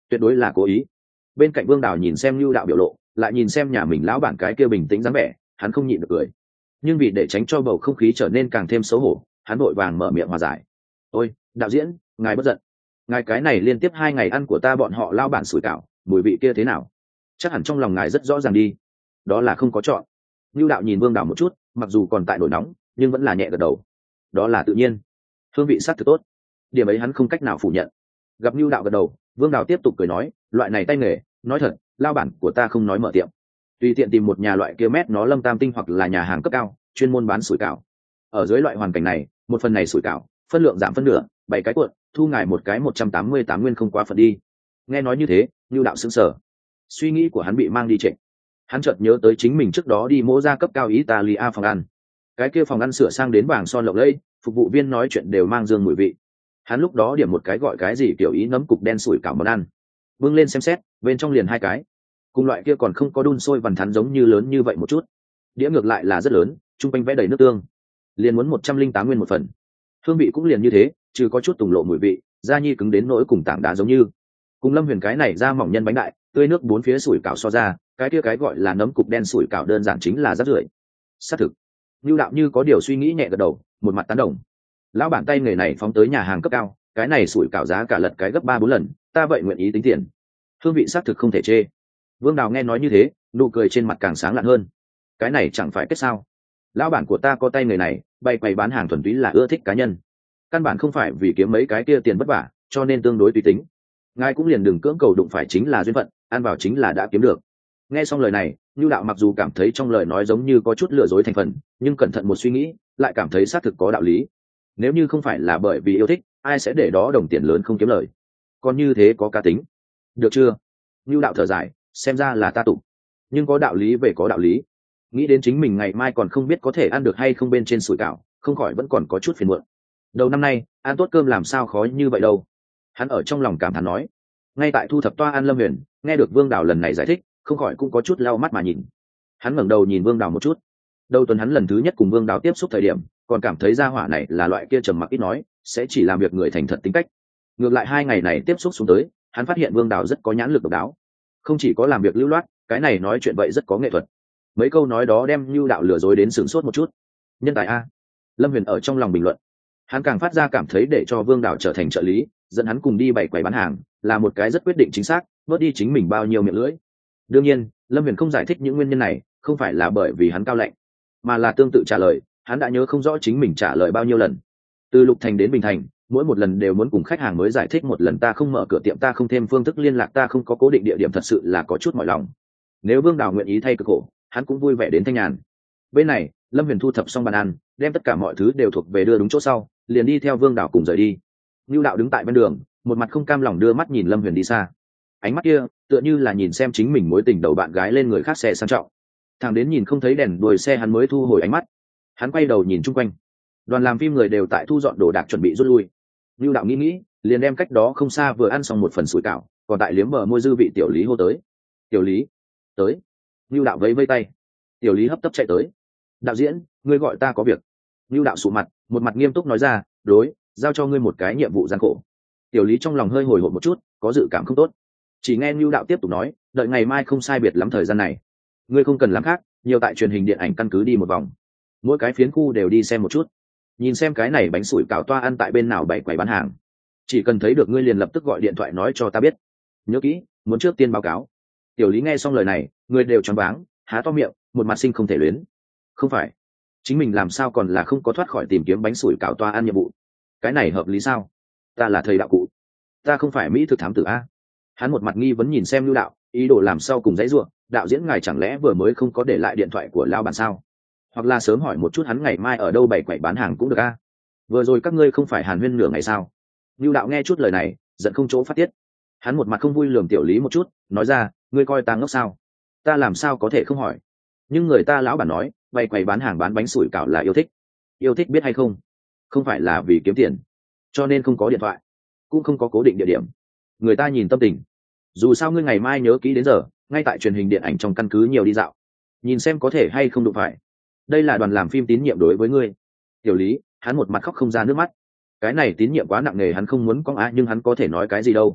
tuyệt đối là cố ý. Bên cạnh Vương Đào nhìn xem Nưu Đạo biểu lộ, lại nhìn xem nhà mình lão bản cái kia bình tĩnh dáng vẻ, hắn không nhịn được cười. Nhưng vì để tránh cho bầu không khí trở nên càng thêm xấu hổ, hắn vội vàng mở miệng hòa giải. Ôi, đạo diễn, ngài bất giận. Ngài cái này liên tiếp hai ngày ăn của ta bọn họ lao bản sủi cảo, mùi vị kia thế nào? Chắc hẳn trong lòng ngài rất rõ ràng đi. Đó là không có chọn. Nưu Đạo nhìn Vương Đào một chút, mặc dù còn tại nổi nóng, nhưng vẫn là nhẹ gật đầu. Đó là tự nhiên. Hương vị sát thực tốt. Điểm ấy hắn không cách nào phủ nhận. Gặp Nưu Đạo gật đầu, Vương Đào tiếp tục cười nói, loại này tay nghề, nói thật, lao bản của ta không nói mở tiệm, tùy tiện tìm một nhà loại kia mét nó Lâm Tam Tinh hoặc là nhà hàng cấp cao, chuyên môn bán sủi cảo. Ở dưới loại hoàn cảnh này, một phần này sủi cảo, phân lượng giảm phân nửa, bảy cái cuộn, thu ngài một cái một trăm tám mươi tám nguyên không quá phần đi. Nghe nói như thế, Nưu Đạo sững sờ. Suy nghĩ của hắn bị mang đi trệ. Hắn chợt nhớ tới chính mình trước đó đi mỗ gia cấp cao Italia phòng ăn. Cái kia phòng ăn sửa sang đến vàng son lộng lẫy, phục vụ viên nói chuyện đều mang dương mùi vị. Hắn lúc đó điểm một cái gọi cái gì kiểu ý nấm cục đen sủi cảo món ăn. Vương lên xem xét, bên trong liền hai cái. Cùng loại kia còn không có đun sôi vằn thắn giống như lớn như vậy một chút. Đĩa ngược lại là rất lớn, trung quanh vẽ đầy nước tương. Liền muốn một trăm linh tám nguyên một phần. Hương vị cũng liền như thế, trừ có chút tùng lộ mùi vị, da nhi cứng đến nỗi cùng tảng đá giống như. Cùng Lâm Huyền cái này da mỏng nhân bánh đại, tươi nước bốn phía sủi cảo so ra, cái kia cái gọi là nấm cục đen sủi cảo đơn giản chính là rác rưởi. Xác thực. Nưu Đạo như có điều suy nghĩ nhẹ gật đầu, một mặt tán đồng. Lão bản tay nghề này phóng tới nhà hàng cấp cao, cái này sủi cảo giá cả lật cái gấp ba bốn lần, ta vậy nguyện ý tính tiền. Hương vị xác thực không thể chê. Vương Đào nghe nói như thế, nụ cười trên mặt càng sáng lạn hơn. Cái này chẳng phải kết sao? Lão bản của ta có tay nghề này, bay quầy bán hàng thuần túy là ưa thích cá nhân, căn bản không phải vì kiếm mấy cái kia tiền vất vả, cho nên tương đối tùy tính. Ngài cũng liền đừng cưỡng cầu đụng phải chính là duyên phận, ăn vào chính là đã kiếm được. Nghe xong lời này, Nưu Đạo mặc dù cảm thấy trong lời nói giống như có chút lừa dối thành phần, nhưng cẩn thận một suy nghĩ, lại cảm thấy xác thực có đạo lý. Nếu như không phải là bởi vì yêu thích, ai sẽ để đó đồng tiền lớn không kiếm lời? Còn như thế có cá tính. Được chưa? Nưu Đạo thở dài, xem ra là ta tụng, nhưng có đạo lý về có đạo lý. Nghĩ đến chính mình ngày mai còn không biết có thể ăn được hay không bên trên sủi cảo, không khỏi vẫn còn có chút phiền muộn. Đầu năm nay, ăn tốt cơm làm sao khó như vậy đâu. Hắn ở trong lòng cảm thán nói. Ngay tại thu thập toa ăn Lâm Huyền, nghe được Vương Đào lần này giải thích, không khỏi cũng có chút lau mắt mà nhìn. Hắn ngẩng đầu nhìn Vương Đào một chút. Đầu tuần hắn lần thứ nhất cùng Vương Đào tiếp xúc thời điểm, còn cảm thấy gia hỏa này là loại kia trầm mặc ít nói, sẽ chỉ làm việc người thành thật tính cách. Ngược lại hai ngày này tiếp xúc xuống tới, hắn phát hiện Vương Đào rất có nhãn lực độc đáo, không chỉ có làm việc lưu loát, cái này nói chuyện vậy rất có nghệ thuật. Mấy câu nói đó đem Nưu Đạo lừa dối đến sửng sốt một chút. Nhân tài a. Lâm Huyền ở trong lòng bình luận. Hắn càng phát ra cảm thấy để cho Vương Đào trở thành trợ lý, dẫn hắn cùng đi bày quầy bán hàng, là một cái rất quyết định chính xác, bớt đi chính mình bao nhiêu miệng lưỡi. Đương nhiên, Lâm Huyền không giải thích những nguyên nhân này, không phải là bởi vì hắn cao lạnh, mà là tương tự trả lời, hắn đã nhớ không rõ chính mình trả lời bao nhiêu lần. Từ Lục Thành đến Bình Thành, mỗi một lần đều muốn cùng khách hàng mới giải thích một lần, ta không mở cửa tiệm, ta không thêm phương thức liên lạc, ta không có cố định địa điểm, thật sự là có chút mỏi lòng. Nếu Vương Đào nguyện ý thay cực khổ, hắn cũng vui vẻ đến thanh nhàn. Bên này, Lâm Huyền thu thập xong bàn ăn, đem tất cả mọi thứ đều thuộc về đưa đúng chỗ sau, liền đi theo Vương Đào cùng rời đi. Nưu Đạo đứng tại bên đường, một mặt không cam lòng đưa mắt nhìn Lâm Huyền đi xa. Ánh mắt kia, tựa như là nhìn xem chính mình mối tình đầu bạn gái lên người khác xe sang trọng. Thằng đến nhìn không thấy đèn đuôi xe hắn mới thu hồi ánh mắt. Hắn quay đầu nhìn chung quanh. Đoàn làm phim người đều tại thu dọn đồ đạc chuẩn bị rút lui. Nưu Đạo nghĩ nghĩ, liền đem cách đó không xa vừa ăn xong một phần sủi cảo, còn tại liếm bờ môi dư vị Tiểu Lý hô tới. Tiểu Lý, tới. Nưu Đạo vẫy vẫy tay. Tiểu Lý hấp tấp chạy tới. Đạo diễn, ngươi gọi ta có việc. Nưu Đạo sụ mặt, một mặt nghiêm túc nói ra, đối, giao cho ngươi một cái nhiệm vụ gian khổ. Tiểu Lý trong lòng hơi hồi hộp một chút, có dự cảm không tốt. Chỉ nghe Nưu Đạo tiếp tục nói, đợi ngày mai không sai biệt lắm thời gian này, ngươi không cần làm khác, nhiều tại truyền hình điện ảnh căn cứ đi một vòng, mỗi cái phiến khu đều đi xem một chút, nhìn xem cái này bánh sủi cảo toa ăn tại bên nào bày quầy bán hàng, chỉ cần thấy được ngươi liền lập tức gọi điện thoại nói cho ta biết. Nhớ kỹ, muốn trước tiên báo cáo. Tiểu Lý nghe xong lời này, người đều choáng váng, há to miệng, một mặt sinh không thể luyến. Không phải, chính mình làm sao còn là không có thoát khỏi tìm kiếm bánh sủi cảo toa ăn nhiệm vụ? Cái này hợp lý sao? Ta là thầy đạo cụ, ta không phải mỹ thực thám tử a. Hắn một mặt nghi vấn nhìn xem Nưu Đạo, ý đồ làm sau cùng dãy ruộng, đạo diễn ngài chẳng lẽ vừa mới không có để lại điện thoại của lao bản sao? Hoặc là sớm hỏi một chút hắn ngày mai ở đâu bày quầy bán hàng cũng được a. Vừa rồi các ngươi không phải hàn huyên nửa ngày sao? Nưu Đạo nghe chút lời này, giận không chỗ phát tiết. Hắn một mặt không vui lườm Tiểu Lý một chút, nói ra, ngươi coi ta ngốc sao? Ta làm sao có thể không hỏi? Nhưng người ta lão bản nói, bày quầy bán hàng bán bánh sủi cảo là yêu thích. Yêu thích biết hay không? Không phải là vì kiếm tiền, cho nên không có điện thoại, cũng không có cố định địa điểm. Người ta nhìn tâm tình. Dù sao ngươi ngày mai nhớ kỹ đến giờ, ngay tại truyền hình điện ảnh trong căn cứ nhiều đi dạo, nhìn xem có thể hay không đụng phải. Đây là đoàn làm phim tín nhiệm đối với ngươi. Tiểu Lý, hắn một mặt khóc không ra nước mắt. Cái này tín nhiệm quá nặng nề, hắn không muốn có á, nhưng hắn có thể nói cái gì đâu.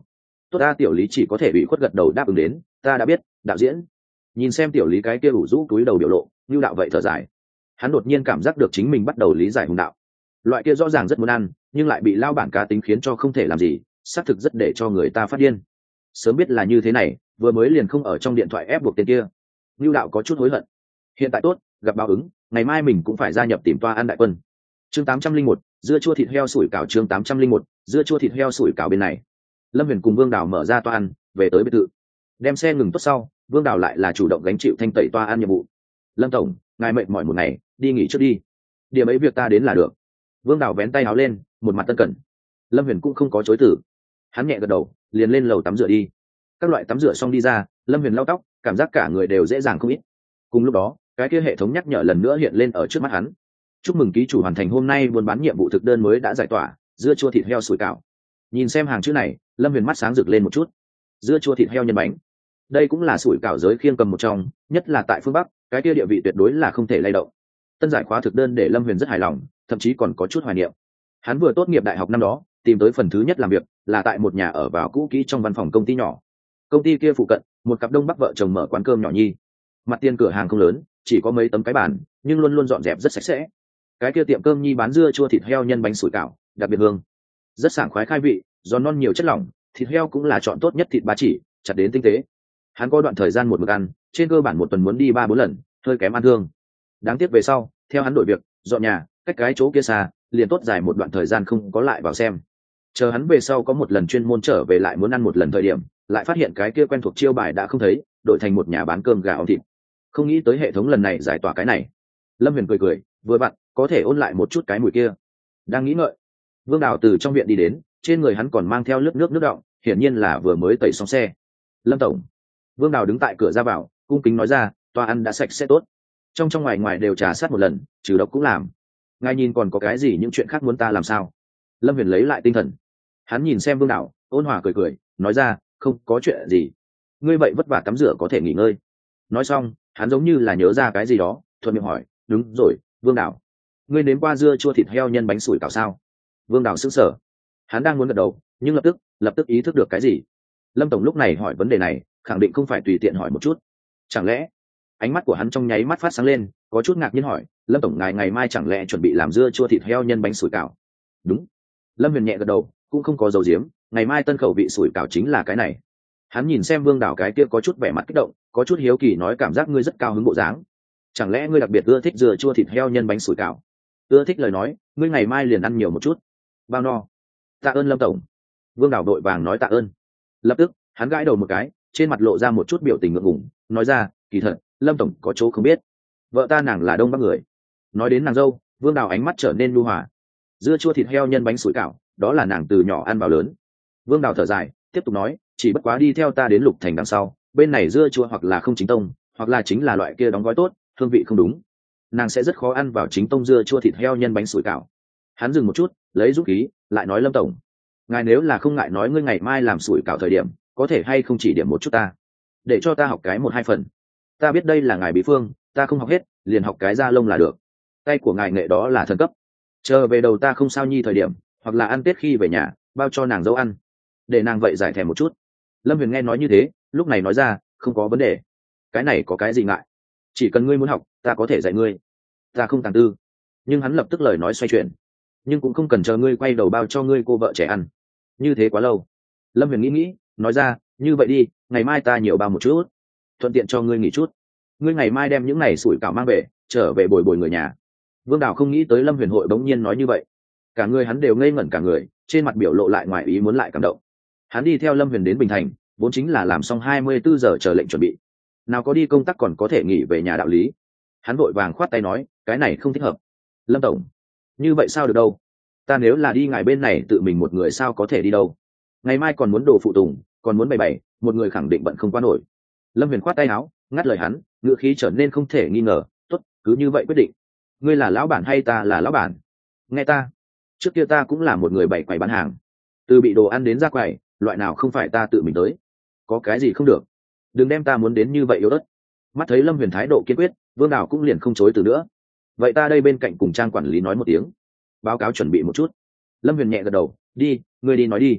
tốt ta tiểu lý chỉ có thể bị khuất gật đầu đáp ứng đến, ta đã biết, đạo diễn. Nhìn xem tiểu lý cái kia ủ rũ túi đầu biểu lộ, Nưu đạo vậy thở dài. Hắn đột nhiên cảm giác được chính mình bắt đầu lý giải hùng đạo. Loại kia rõ ràng rất muốn ăn, nhưng lại bị lao bản cá tính khiến cho không thể làm gì, xác thực rất để cho người ta phát điên. Sớm biết là như thế này, vừa mới liền không ở trong điện thoại ép buộc tên kia. Nưu đạo có chút hối hận. Hiện tại tốt, gặp báo ứng, ngày mai mình cũng phải gia nhập tìm toa ăn đại quân. Chương tám trăm linh một, dưa chua thịt heo sủi cảo. Chương tám trăm linh một, dưa chua thịt heo sủi cảo bên này. Lâm Huyền cùng Vương Đào mở ra toa ăn, về tới biệt thự. Đem xe ngừng tốt sau, Vương Đào lại là chủ động gánh chịu thanh tẩy toa ăn nhiệm vụ. Lâm tổng, ngài mệt mỏi một ngày, đi nghỉ trước đi. Điểm ấy việc ta đến là được. Vương Đào vén tay áo lên, một mặt tân cẩn. Lâm Huyền cũng không có chối từ. Hắn nhẹ gật đầu, liền lên lầu tắm rửa đi. Các loại tắm rửa xong đi ra, Lâm Huyền lau tóc, cảm giác cả người đều dễ dàng không ít. Cùng lúc đó, cái kia hệ thống nhắc nhở lần nữa hiện lên ở trước mắt hắn. Chúc mừng ký chủ hoàn thành hôm nay buôn bán nhiệm vụ thực đơn mới đã giải tỏa, dưa chua thịt heo sủi cảo. Nhìn xem hàng chữ này, Lâm Huyền mắt sáng rực lên một chút. Dưa chua thịt heo nhân bánh, đây cũng là sủi cảo giới khiêng cầm một trong, nhất là tại phương Bắc, cái kia địa vị tuyệt đối là không thể lay động. Tân giải khóa thực đơn để Lâm Huyền rất hài lòng, thậm chí còn có chút hoài niệm. Hắn vừa tốt nghiệp đại học năm đó, tìm tới phần thứ nhất làm việc là tại một nhà ở vào cũ kỹ trong văn phòng công ty nhỏ. Công ty kia phụ cận, một cặp đông bắc vợ chồng mở quán cơm nhỏ nhi. Mặt tiền cửa hàng không lớn, chỉ có mấy tấm cái bàn, nhưng luôn luôn dọn dẹp rất sạch sẽ. Cái kia tiệm cơm nhi bán dưa chua thịt heo nhân bánh sủi cảo, đặc biệt hương, rất sảng khoái khai vị, giòn non nhiều chất lỏng, thịt heo cũng là chọn tốt nhất thịt ba chỉ, chặt đến tinh tế. Hắn có đoạn thời gian một mực ăn, trên cơ bản một tuần muốn đi ba bốn lần, hơi kém ăn thương. Đáng tiếc về sau, theo hắn đổi việc, dọn nhà, cách cái chỗ kia xa, liền tốt dài một đoạn thời gian không có lại vào xem. Chờ hắn về sau có một lần chuyên môn trở về lại muốn ăn một lần thời điểm, lại phát hiện cái kia quen thuộc chiêu bài đã không thấy, đổi thành một nhà bán cơm gà ống thịt. Không nghĩ tới hệ thống lần này giải tỏa cái này. Lâm Huyền cười cười, vừa vặn có thể ôn lại một chút cái mùi kia. Đang nghĩ ngợi, Vương Đào từ trong viện đi đến, trên người hắn còn mang theo lớp nước nước đọng, hiển nhiên là vừa mới tẩy xong xe. Lâm tổng. Vương Đào đứng tại cửa ra vào, cung kính nói ra, toa ăn đã sạch sẽ tốt, trong trong ngoài ngoài đều trà sát một lần, trừ độc cũng làm. Ngài nhìn còn có cái gì những chuyện khác muốn ta làm sao? Lâm Huyền lấy lại tinh thần. Hắn nhìn xem Vương Đào, ôn hòa cười cười, nói ra, không có chuyện gì. Ngươi vậy vất vả tắm rửa có thể nghỉ ngơi. Nói xong, hắn giống như là nhớ ra cái gì đó, thuận miệng hỏi, đúng rồi, Vương Đào, ngươi nếm qua dưa chua thịt heo nhân bánh sủi cảo sao? Vương Đào sững sờ. Hắn đang muốn gật đầu, nhưng lập tức, lập tức ý thức được cái gì. Lâm tổng lúc này hỏi vấn đề này, khẳng định không phải tùy tiện hỏi một chút. Chẳng lẽ? Ánh mắt của hắn trong nháy mắt phát sáng lên, có chút ngạc nhiên hỏi, Lâm tổng ngài ngày mai chẳng lẽ chuẩn bị làm dưa chua thịt heo nhân bánh sủi cảo? Đúng. Lâm Huyền nhẹ gật đầu, cũng không có dầu diếm, ngày mai tân khẩu vị sủi cảo chính là cái này. Hắn nhìn xem Vương Đào cái kia có chút vẻ mặt kích động, có chút hiếu kỳ nói cảm giác ngươi rất cao hứng bộ dáng. Chẳng lẽ ngươi đặc biệt ưa thích dưa chua thịt heo nhân bánh sủi cảo? Ưa thích lời nói, ngươi ngày mai liền ăn nhiều một chút. Bao no. Tạ ơn Lâm tổng. Vương Đào đội vàng nói tạ ơn. Lập tức, hắn gãi đầu một cái, trên mặt lộ ra một chút biểu tình ngượng ngùng, nói ra, kỳ thật, Lâm tổng có chỗ không biết, vợ ta nàng là đông bắc người. Nói đến nàng dâu, Vương Đào ánh mắt trở nên nhu hòa. Dưa chua thịt heo nhân bánh sủi cảo, đó là nàng từ nhỏ ăn vào lớn. Vương Đào thở dài, tiếp tục nói, chỉ bất quá đi theo ta đến Lục Thành đằng sau, bên này dưa chua hoặc là không chính tông, hoặc là chính là loại kia đóng gói tốt, hương vị không đúng, nàng sẽ rất khó ăn vào chính tông dưa chua thịt heo nhân bánh sủi cảo. Hắn dừng một chút, lấy dũng khí, lại nói, Lâm tổng, ngài nếu là không ngại nói ngươi ngày mai làm sủi cảo thời điểm, có thể hay không chỉ điểm một chút ta, để cho ta học cái một hai phần. Ta biết đây là ngài bí phương, ta không học hết, liền học cái da lông là được. Tay của ngài nghệ đó là thần cấp. Chờ về đầu ta không sao nhi thời điểm, hoặc là ăn Tết khi về nhà, bao cho nàng dâu ăn, để nàng vậy giải thèm một chút. Lâm Huyền nghe nói như thế, lúc này nói ra, không có vấn đề. Cái này có cái gì ngại? Chỉ cần ngươi muốn học, ta có thể dạy ngươi. Ta không tàng tư. Nhưng hắn lập tức lời nói xoay chuyển. Nhưng cũng không cần chờ ngươi quay đầu bao cho ngươi cô vợ trẻ ăn. Như thế quá lâu. Lâm Huyền nghĩ nghĩ, nói ra, như vậy đi, ngày mai ta nhiều bao một chút, thuận tiện cho ngươi nghỉ chút. Ngươi ngày mai đem những này sủi cảo mang về, trở về bồi bồi người nhà. Vương Đào không nghĩ tới Lâm Huyền hội bỗng nhiên nói như vậy, cả người hắn đều ngây ngẩn cả người, trên mặt biểu lộ lại ngoài ý muốn lại cảm động. Hắn đi theo Lâm Huyền đến Bình Thành, vốn chính là làm xong hai mươi bốn giờ chờ lệnh chuẩn bị, nào có đi công tác còn có thể nghỉ về nhà đạo lý. Hắn vội vàng khoát tay nói, cái này không thích hợp. Lâm tổng, như vậy sao được đâu? Ta nếu là đi ngài bên này tự mình một người sao có thể đi đâu? Ngày mai còn muốn đồ phụ tùng, còn muốn bày bày, một người khẳng định bận không qua nổi. Lâm Huyền khoát tay áo, ngắt lời hắn, ngựa khí trở nên không thể nghi ngờ, tốt, cứ như vậy quyết định. Ngươi là lão bản hay ta là lão bản? Nghe ta, trước kia ta cũng là một người bày quầy bán hàng, từ bị đồ ăn đến ra quầy, loại nào không phải ta tự mình tới. Có cái gì không được? Đừng đem ta muốn đến như vậy yếu ớt. Mắt thấy Lâm Huyền thái độ kiên quyết, Vương Đào cũng liền không chối từ nữa. Vậy ta đây bên cạnh cùng Trang quản lý nói một tiếng, báo cáo chuẩn bị một chút. Lâm Huyền nhẹ gật đầu, đi, ngươi đi nói đi.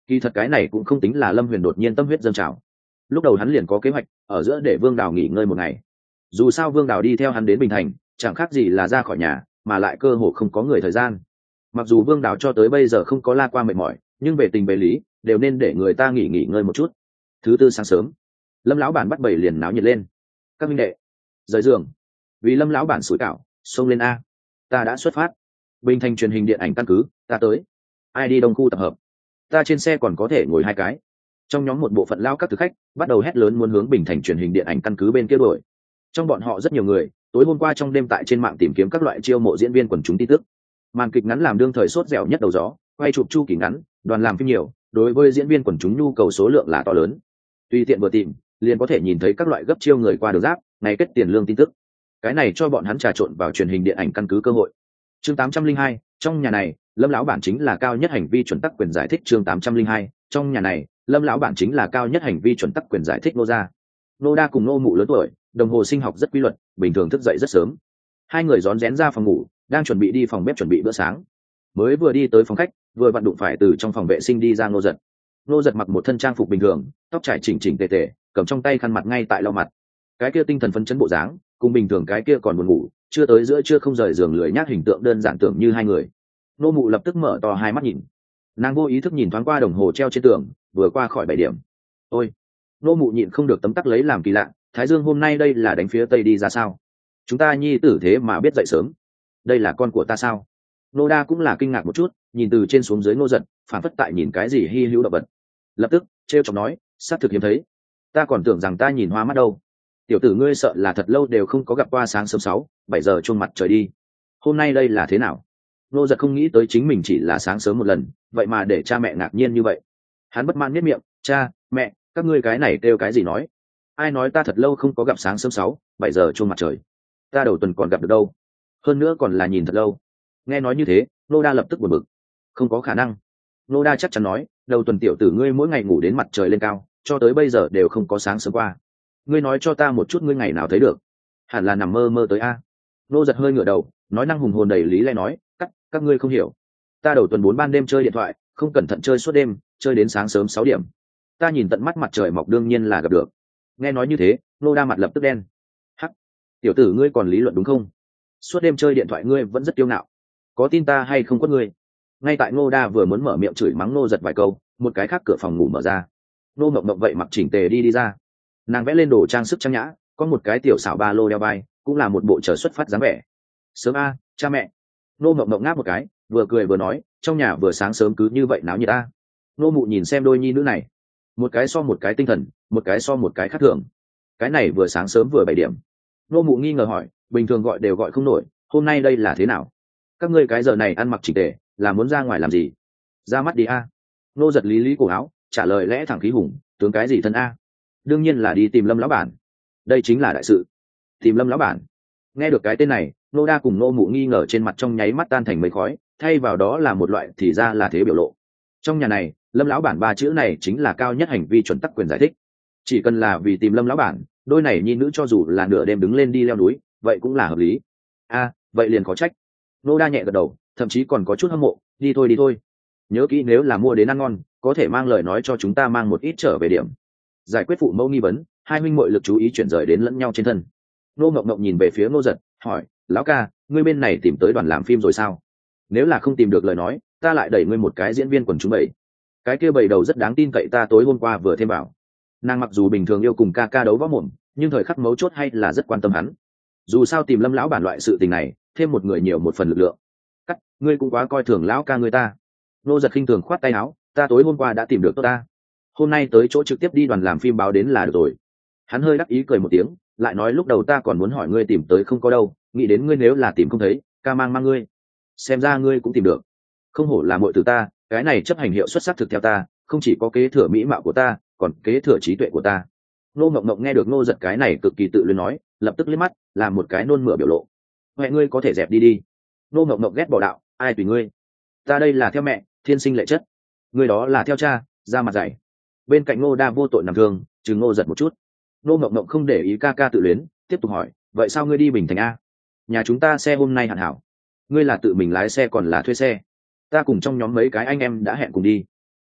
Kỳ thật cái này cũng không tính là Lâm Huyền đột nhiên tâm huyết dâng trào. Lúc đầu hắn liền có kế hoạch ở giữa để Vương Đào nghỉ ngơi một ngày. Dù sao Vương Đào đi theo hắn đến Bình Thành chẳng khác gì là ra khỏi nhà, mà lại cơ hồ không có người thời gian. Mặc dù Vương Đào cho tới bây giờ không có la qua mệt mỏi, nhưng về tình về lý đều nên để người ta nghỉ nghỉ ngơi một chút. Thứ tư sáng sớm, Lâm lão bản bắt bầy liền náo nhiệt lên. Các minh đệ rời giường, vì Lâm lão bản sủi cảo xông lên a. Ta đã xuất phát. Bình Thành truyền hình điện ảnh căn cứ, ta tới. Ai đi đông khu tập hợp? Ta trên xe còn có thể ngồi hai cái. Trong nhóm một bộ phận lao các thực khách bắt đầu hét lớn muốn hướng Bình Thành truyền hình điện ảnh căn cứ bên kia đuổi. Trong bọn họ rất nhiều người tối hôm qua trong đêm tại trên mạng tìm kiếm các loại chiêu mộ diễn viên quần chúng tin tức. Màn kịch ngắn làm đương thời sốt dẻo nhất đầu gió, quay chụp chu kỳ ngắn, đoàn làm phim nhiều, đối với diễn viên quần chúng nhu cầu số lượng là to lớn. Tùy tiện vừa tìm liền có thể nhìn thấy các loại gấp chiêu người qua đường giáp, ngày kết tiền lương tin tức. Cái này cho bọn hắn trà trộn vào truyền hình điện ảnh căn cứ cơ hội. Chương tám trăm linh hai, trong nhà này Lâm lão bản chính là cao nhất hành vi chuẩn tắc quyền giải thích. Chương tám trăm linh hai, trong nhà này Lâm lão bản chính là cao nhất hành vi chuẩn tắc quyền giải thích. Nô gia, Nô đa cùng Nô mụ lớn tuổi, đồng hồ sinh học rất quy luật, bình thường thức dậy rất sớm. Hai người rón rén ra phòng ngủ, đang chuẩn bị đi phòng bếp chuẩn bị bữa sáng. Mới vừa đi tới phòng khách, vừa vặn đụng phải từ trong phòng vệ sinh đi ra Nô Giật. Nô Giật mặc một thân trang phục bình thường, tóc trải chỉnh chỉnh tề tề, cầm trong tay khăn mặt ngay tại lau mặt. Cái kia tinh thần phấn chấn bộ dáng, cùng bình thường cái kia còn buồn ngủ, chưa tới giữa trưa không rời giường lười nhác hình tượng đơn giản tưởng như hai người. Nô mụ lập tức mở to hai mắt nhìn. Nàng vô ý thức nhìn thoáng qua đồng hồ treo trên tường, vừa qua khỏi bảy điểm. Ôi, nô mụ nhịn không được tấm tắc lấy làm kỳ lạ, Thái Dương hôm nay đây là đánh phía tây đi ra sao? Chúng ta nhi tử thế mà biết dậy sớm. Đây là con của ta sao? Nô đa cũng là kinh ngạc một chút, nhìn từ trên xuống dưới Nô Giật, phản phất tại nhìn cái gì hi hữu động vật. Lập tức trêu chọc nói, xác thực hiếm thấy. Ta còn tưởng rằng ta nhìn hoa mắt đâu. Tiểu tử ngươi sợ là thật lâu đều không có gặp qua sáng sớm sáu, bảy giờ chuông mặt trời đi. Hôm nay đây là thế nào? Nô Giật không nghĩ tới chính mình chỉ là sáng sớm một lần, vậy mà để cha mẹ ngạc nhiên như vậy. Hắn bất mãn nhếch miệng, cha, mẹ, các ngươi cái này kêu cái gì nói? Ai nói ta thật lâu không có gặp sáng sớm sáu, bảy giờ chuông mặt trời? Ta đầu tuần còn gặp được đâu. Hơn nữa còn là nhìn thật lâu. Nghe nói như thế, Nô đa lập tức buồn bực. Không có khả năng. Nô đa chắc chắn nói, đầu tuần tiểu tử ngươi mỗi ngày ngủ đến mặt trời lên cao, cho tới bây giờ đều không có sáng sớm qua. Ngươi nói cho ta một chút ngươi ngày nào thấy được? Hẳn là nằm mơ mơ tới a. Nô Giật hơi ngửa đầu, nói năng hùng hồn đầy lý lẽ nói, các các ngươi không hiểu. Ta đầu tuần bốn ban đêm chơi điện thoại, không cẩn thận chơi suốt đêm, chơi đến sáng sớm sáu điểm. Ta nhìn tận mắt mặt trời mọc đương nhiên là gặp được. Nghe nói như thế, Nô đa mặt lập tức đen. Hắc, tiểu tử ngươi còn lý luận đúng không? Suốt đêm chơi điện thoại ngươi vẫn rất kiêu ngạo. Có tin ta hay không quất ngươi? Ngay tại Nô đa vừa muốn mở miệng chửi mắng Nô Giật vài câu, một cái khác cửa phòng ngủ mở ra. Nô mộng mộng vậy mặc chỉnh tề đi đi ra. Nàng vẽ lên đồ trang sức trang nhã, có một cái tiểu xảo ba lô đeo vai, cũng là một bộ trở xuất phát dáng vẻ. Sớm a, cha mẹ. Nô mộng mộng ngáp một cái, vừa cười vừa nói, trong nhà vừa sáng sớm cứ như vậy náo nhiệt a. Nô mụ nhìn xem đôi nhi nữ này, một cái so một cái tinh thần, một cái so một cái khác thường. Cái này vừa sáng sớm vừa bảy điểm. Nô mụ nghi ngờ hỏi, bình thường gọi đều gọi không nổi, hôm nay đây là thế nào? Các ngươi cái giờ này ăn mặc chỉnh tề, là muốn ra ngoài làm gì? Ra mắt đi a. Nô Giật lý lý cổ áo, trả lời lẽ thẳng khí hùng, tướng cái gì thân a? Đương nhiên là đi tìm Lâm lão bản. Đây chính là đại sự. Tìm Lâm lão bản. Nghe được cái tên này, Nô đa cùng Nô mụ nghi ngờ trên mặt trong nháy mắt tan thành mây khói, thay vào đó là một loại thì ra là thế biểu lộ. Trong nhà này, Lâm lão bản ba chữ này chính là cao nhất hành vi chuẩn tắc quyền giải thích. Chỉ cần là vì tìm Lâm lão bản, đôi này nhi nữ cho dù là nửa đêm đứng lên đi leo núi, vậy cũng là hợp lý. A, vậy liền có trách. Nô đa nhẹ gật đầu, thậm chí còn có chút hâm mộ, đi thôi đi thôi. Nhớ kỹ nếu là mua đến ăn ngon, có thể mang lời nói cho chúng ta mang một ít trở về điểm. Giải quyết phụ mẫu nghi vấn, hai huynh muội lực chú ý chuyển rời đến lẫn nhau trên thân. Nô ngọc ngọc nhìn về phía Nô Giật, hỏi, lão ca, ngươi bên này tìm tới đoàn làm phim rồi sao? Nếu là không tìm được lời nói, ta lại đẩy ngươi một cái diễn viên quần chúng bảy. Cái kia bảy đầu rất đáng tin cậy, ta tối hôm qua vừa thêm bảo. Nàng mặc dù bình thường yêu cùng ca ca đấu võ mồm, nhưng thời khắc mấu chốt hay là rất quan tâm hắn. Dù sao tìm Lâm lão bản loại sự tình này, thêm một người nhiều một phần lực lượng. Cắt, ngươi cũng quá coi thường lão ca ngươi ta. Nô Giật khinh thường khoát tay áo, ta tối hôm qua đã tìm được tốt ta. Hôm nay tới chỗ trực tiếp đi đoàn làm phim báo đến là được rồi. Hắn hơi đắc ý cười một tiếng, lại nói lúc đầu ta còn muốn hỏi ngươi tìm tới không có đâu, nghĩ đến ngươi nếu là tìm không thấy, ca mang mang ngươi. Xem ra ngươi cũng tìm được. Không hổ là muội tử ta, cái này chấp hành hiệu xuất sắc thực theo ta, không chỉ có kế thừa mỹ mạo của ta, còn kế thừa trí tuệ của ta. Nô Ngọc Ngọc nghe được Nô Giật cái này cực kỳ tự luyến nói, lập tức liếc mắt, làm một cái nôn mửa biểu lộ. Mẹ ngươi có thể dẹp đi đi. Nô Ngọc Ngọc ghét bỏ đạo, ai tùy ngươi. Ta đây là theo mẹ, thiên sinh lệ chất. Ngươi đó là theo cha, ra mặt dày. Bên cạnh Ngô đa vô tội nằm thương, chừng Ngô Giật một chút. Nô Ngọc Ngọc không để ý ca ca tự luyến, tiếp tục hỏi, vậy sao ngươi đi Bình Thành a? Nhà chúng ta xe hôm nay hạn hảo. Ngươi là tự mình lái xe còn là thuê xe? Ta cùng trong nhóm mấy cái anh em đã hẹn cùng đi.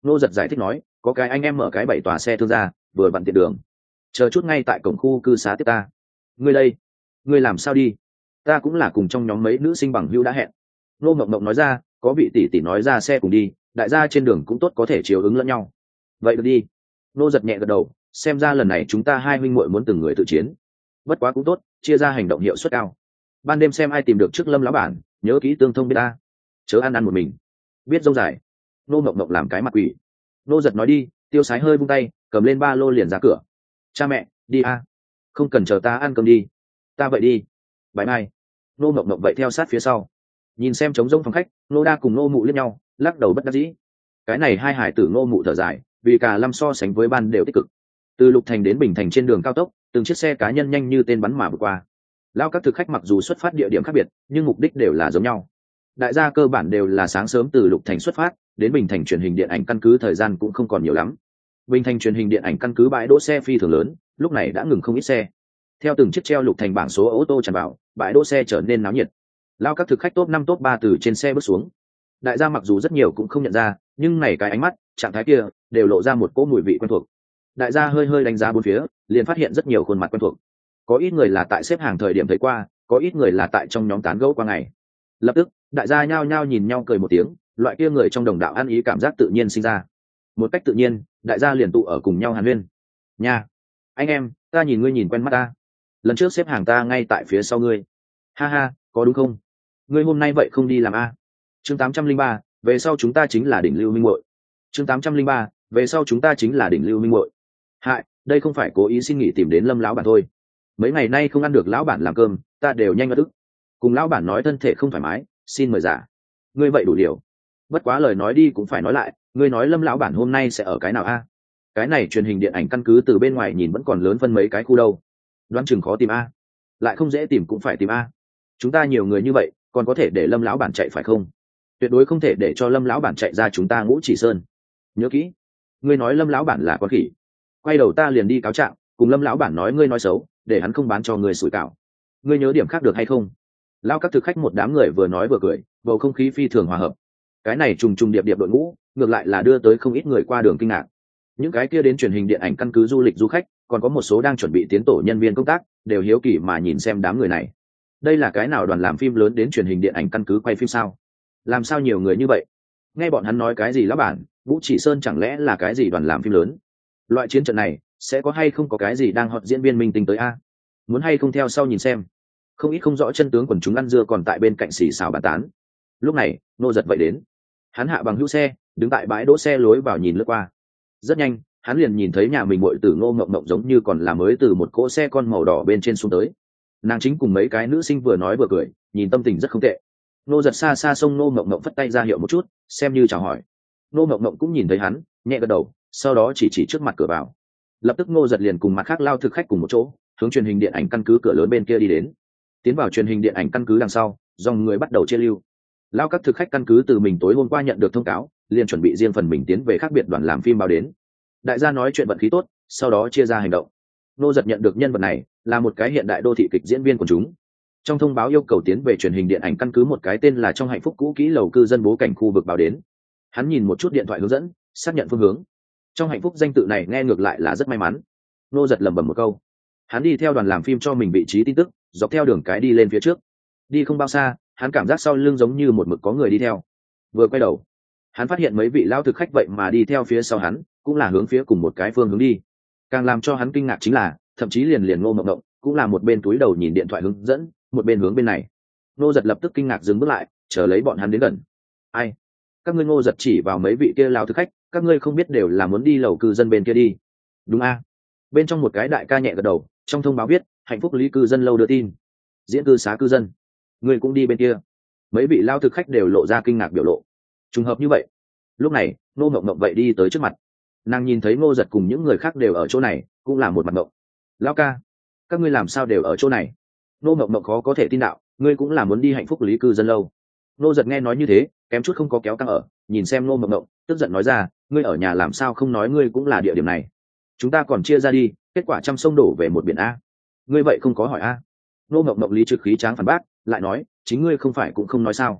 Nô Giật giải thích nói, có cái anh em mở cái bảy tòa xe thương gia, vừa vặn tiện đường, chờ chút ngay tại cổng khu cư xá tiếp ta. Ngươi đây, ngươi làm sao đi? Ta cũng là cùng trong nhóm mấy nữ sinh bằng hữu đã hẹn. Nô Mộng Mộng nói ra, có vị tỷ tỷ nói ra xe cùng đi, đại gia trên đường cũng tốt có thể chiều ứng lẫn nhau. Vậy được đi. Nô Giật nhẹ gật đầu, xem ra lần này chúng ta hai huynh muội muốn từng người tự chiến. Bất quá cũng tốt, chia ra hành động hiệu suất cao. Ban đêm xem ai tìm được trước Lâm lão bản, nhớ kỹ tương thông biết ta, chớ ăn ăn một mình. Biết dông dài. Nô Mộng Mộng làm cái mặt quỷ. Nô Giật nói đi, tiêu sái hơi vung tay, cầm lên ba lô liền ra cửa. Cha mẹ, đi a. Không cần chờ ta ăn cơm đi. Ta vậy đi. Bye bye. Nô Mộng Mộng vậy theo sát phía sau. Nhìn xem trống rỗng phòng khách, Nô Đa cùng Nô Mụ liếc nhau, lắc đầu bất đắc dĩ. Cái này hai hải tử Nô Mụ thở dài, vì cả lâm so sánh với ban đều tích cực. Từ Lục Thành đến Bình Thành trên đường cao tốc, từng chiếc xe cá nhân nhanh như tên bắn mà vượt qua. Lao các thực khách mặc dù xuất phát địa điểm khác biệt, nhưng mục đích đều là giống nhau. Đại gia cơ bản đều là sáng sớm từ Lục Thành xuất phát, đến Bình Thành truyền hình điện ảnh căn cứ thời gian cũng không còn nhiều lắm. Bình Thành truyền hình điện ảnh căn cứ bãi đỗ xe phi thường lớn, lúc này đã ngừng không ít xe. Theo từng chiếc treo Lục Thành bảng số ô tô tràn vào, bãi đỗ xe trở nên náo nhiệt. Lao các thực khách top năm top ba từ trên xe bước xuống. Đại gia mặc dù rất nhiều cũng không nhận ra, nhưng này cái ánh mắt, trạng thái kia, đều lộ ra một cỗ mùi vị quen thuộc. Đại gia hơi hơi đánh giá bốn phía, liền phát hiện rất nhiều khuôn mặt quen thuộc. Có ít người là tại xếp hàng thời điểm thấy qua, có ít người là tại trong nhóm tán gẫu qua ngày. Lập tức, đại gia nhao nhao nhìn nhau cười một tiếng, loại kia người trong đồng đạo ăn ý cảm giác tự nhiên sinh ra. Một cách tự nhiên, đại gia liền tụ ở cùng nhau hàn huyên. Nha, anh em, ta nhìn ngươi nhìn quen mắt ta. Lần trước xếp hàng ta ngay tại phía sau ngươi. Ha ha, có đúng không? Ngươi hôm nay vậy không đi làm a? Chương tám trăm linh ba, về sau chúng ta chính là đỉnh lưu minh muội. Chương tám trăm linh ba, về sau chúng ta chính là đỉnh lưu minh muội. Hại, đây không phải cố ý xin nghỉ tìm đến Lâm lão bản thôi. Mấy ngày nay không ăn được lão bản làm cơm, ta đều nhanh ngất ức. Cùng lão bản nói thân thể không thoải mái, xin mời giả. Ngươi vậy đủ điều. Bất quá lời nói đi cũng phải nói lại, ngươi nói Lâm lão bản hôm nay sẽ ở cái nào a? Cái này truyền hình điện ảnh căn cứ từ bên ngoài nhìn vẫn còn lớn phân mấy cái khu đâu. Đoán chừng khó tìm a. Lại không dễ tìm cũng phải tìm a. Chúng ta nhiều người như vậy, còn có thể để Lâm lão bản chạy phải không? Tuyệt đối không thể để cho Lâm lão bản chạy ra chúng ta Ngũ Chỉ Sơn. Nhớ kỹ, ngươi nói Lâm lão bản là con khỉ. Quay đầu ta liền đi cáo trạng, cùng Lâm lão bản nói ngươi nói xấu, để hắn không bán cho ngươi sủi cảo. Ngươi nhớ điểm khác được hay không? Lao các thực khách một đám người vừa nói vừa cười, bầu không khí phi thường hòa hợp. Cái này trùng trùng điệp điệp đội ngũ, ngược lại là đưa tới không ít người qua đường kinh ngạc. Những cái kia đến truyền hình điện ảnh căn cứ du lịch du khách, còn có một số đang chuẩn bị tiến tổ nhân viên công tác, đều hiếu kỳ mà nhìn xem đám người này. Đây là cái nào đoàn làm phim lớn đến truyền hình điện ảnh căn cứ quay phim sao? Làm sao nhiều người như vậy? Nghe bọn hắn nói cái gì lão bản, Vũ Chỉ Sơn chẳng lẽ là cái gì đoàn làm phim lớn? Loại chiến trận này sẽ có hay không có cái gì đang hot diễn viên minh tinh tới a? Muốn hay không theo sau nhìn xem. Không ít không rõ chân tướng quần chúng ăn dưa còn tại bên cạnh xì xào bàn tán. Lúc này, Nô Giật vậy đến. Hắn hạ bằng hữu xe, đứng tại bãi đỗ xe lối vào nhìn lướt qua. Rất nhanh, hắn liền nhìn thấy nhà mình muội tử Ngô Mộng Mộng giống như còn là mới từ một cỗ xe con màu đỏ bên trên xuống tới. Nàng chính cùng mấy cái nữ sinh vừa nói vừa cười, nhìn tâm tình rất không tệ. Nô Giật xa xa xông Ngô Mộng Mộng phất tay ra hiệu một chút, xem như chào hỏi. Ngô Mộng Mộng cũng nhìn thấy hắn, nhẹ gật đầu, sau đó chỉ chỉ trước mặt cửa vào. Lập tức Ngô Giật liền cùng mặt khác lao thực khách cùng một chỗ, hướng truyền hình điện ảnh căn cứ cửa lớn bên kia đi đến. Tiến vào truyền hình điện ảnh căn cứ đằng sau, dòng người bắt đầu chia lưu. Lao các thực khách căn cứ từ mình tối hôm qua nhận được thông cáo, liền chuẩn bị riêng phần mình tiến về khác biệt đoàn làm phim báo đến. Đại gia nói chuyện vận khí tốt, sau đó chia ra hành động. Ngô Giật nhận được nhân vật này là một cái hiện đại đô thị kịch diễn viên của chúng. Trong thông báo yêu cầu tiến về truyền hình điện ảnh căn cứ một cái tên là Trong Hạnh Phúc cũ kỹ lầu cư dân bố cảnh khu vực báo đến. Hắn nhìn một chút điện thoại hướng dẫn, xác nhận phương hướng. Trong Hạnh Phúc danh tự này nghe ngược lại là rất may mắn. Ngô Giật lẩm bẩm một câu. Hắn đi theo đoàn làm phim cho mình vị trí tin tức, dọc theo đường cái đi lên phía trước. Đi không bao xa, hắn cảm giác sau lưng giống như một mực có người đi theo. Vừa quay đầu, hắn phát hiện mấy vị lão thực khách vậy mà đi theo phía sau hắn, cũng là hướng phía cùng một cái phương hướng đi. Càng làm cho hắn kinh ngạc chính là, thậm chí liền liền Ngô Mộng Mộng cũng là một bên túi đầu nhìn điện thoại hướng dẫn, một bên hướng bên này. Ngô Giật lập tức kinh ngạc dừng bước lại, chờ lấy bọn hắn đến gần. Ai? Các ngươi? Ngô Giật chỉ vào mấy vị kia lão thực khách, các ngươi không biết đều là muốn đi lầu cư dân bên kia đi. Đúng a? Bên trong một cái đại ca nhẹ gật đầu, trong thông báo viết, Hạnh Phúc lý cư dân lâu đưa tin, diễn cư xá cư dân, ngươi cũng đi bên kia. Mấy vị lao thực khách đều lộ ra kinh ngạc biểu lộ. Trùng hợp như vậy. Lúc này, Ngô Mộng Mộng vậy đi tới trước mặt. Nàng nhìn thấy Ngô Giật cùng những người khác đều ở chỗ này, cũng là một mặt mộng. Lão ca, các ngươi làm sao đều ở chỗ này? Ngô Mộng Mộng khó có thể tin đạo, ngươi cũng là muốn đi Hạnh Phúc lý cư dân lâu. Ngô Giật nghe nói như thế, kém chút không có kéo căng ở, nhìn xem Ngô Mộng Mộng, tức giận nói ra, ngươi ở nhà làm sao không nói ngươi cũng là địa điểm này? Chúng ta còn chia ra đi, kết quả trăm sông đổ về một biển a. Ngươi vậy không có hỏi a? Ngô Mộng Mộng lý trực khí tráng phản bác, lại nói, chính ngươi không phải cũng không nói sao?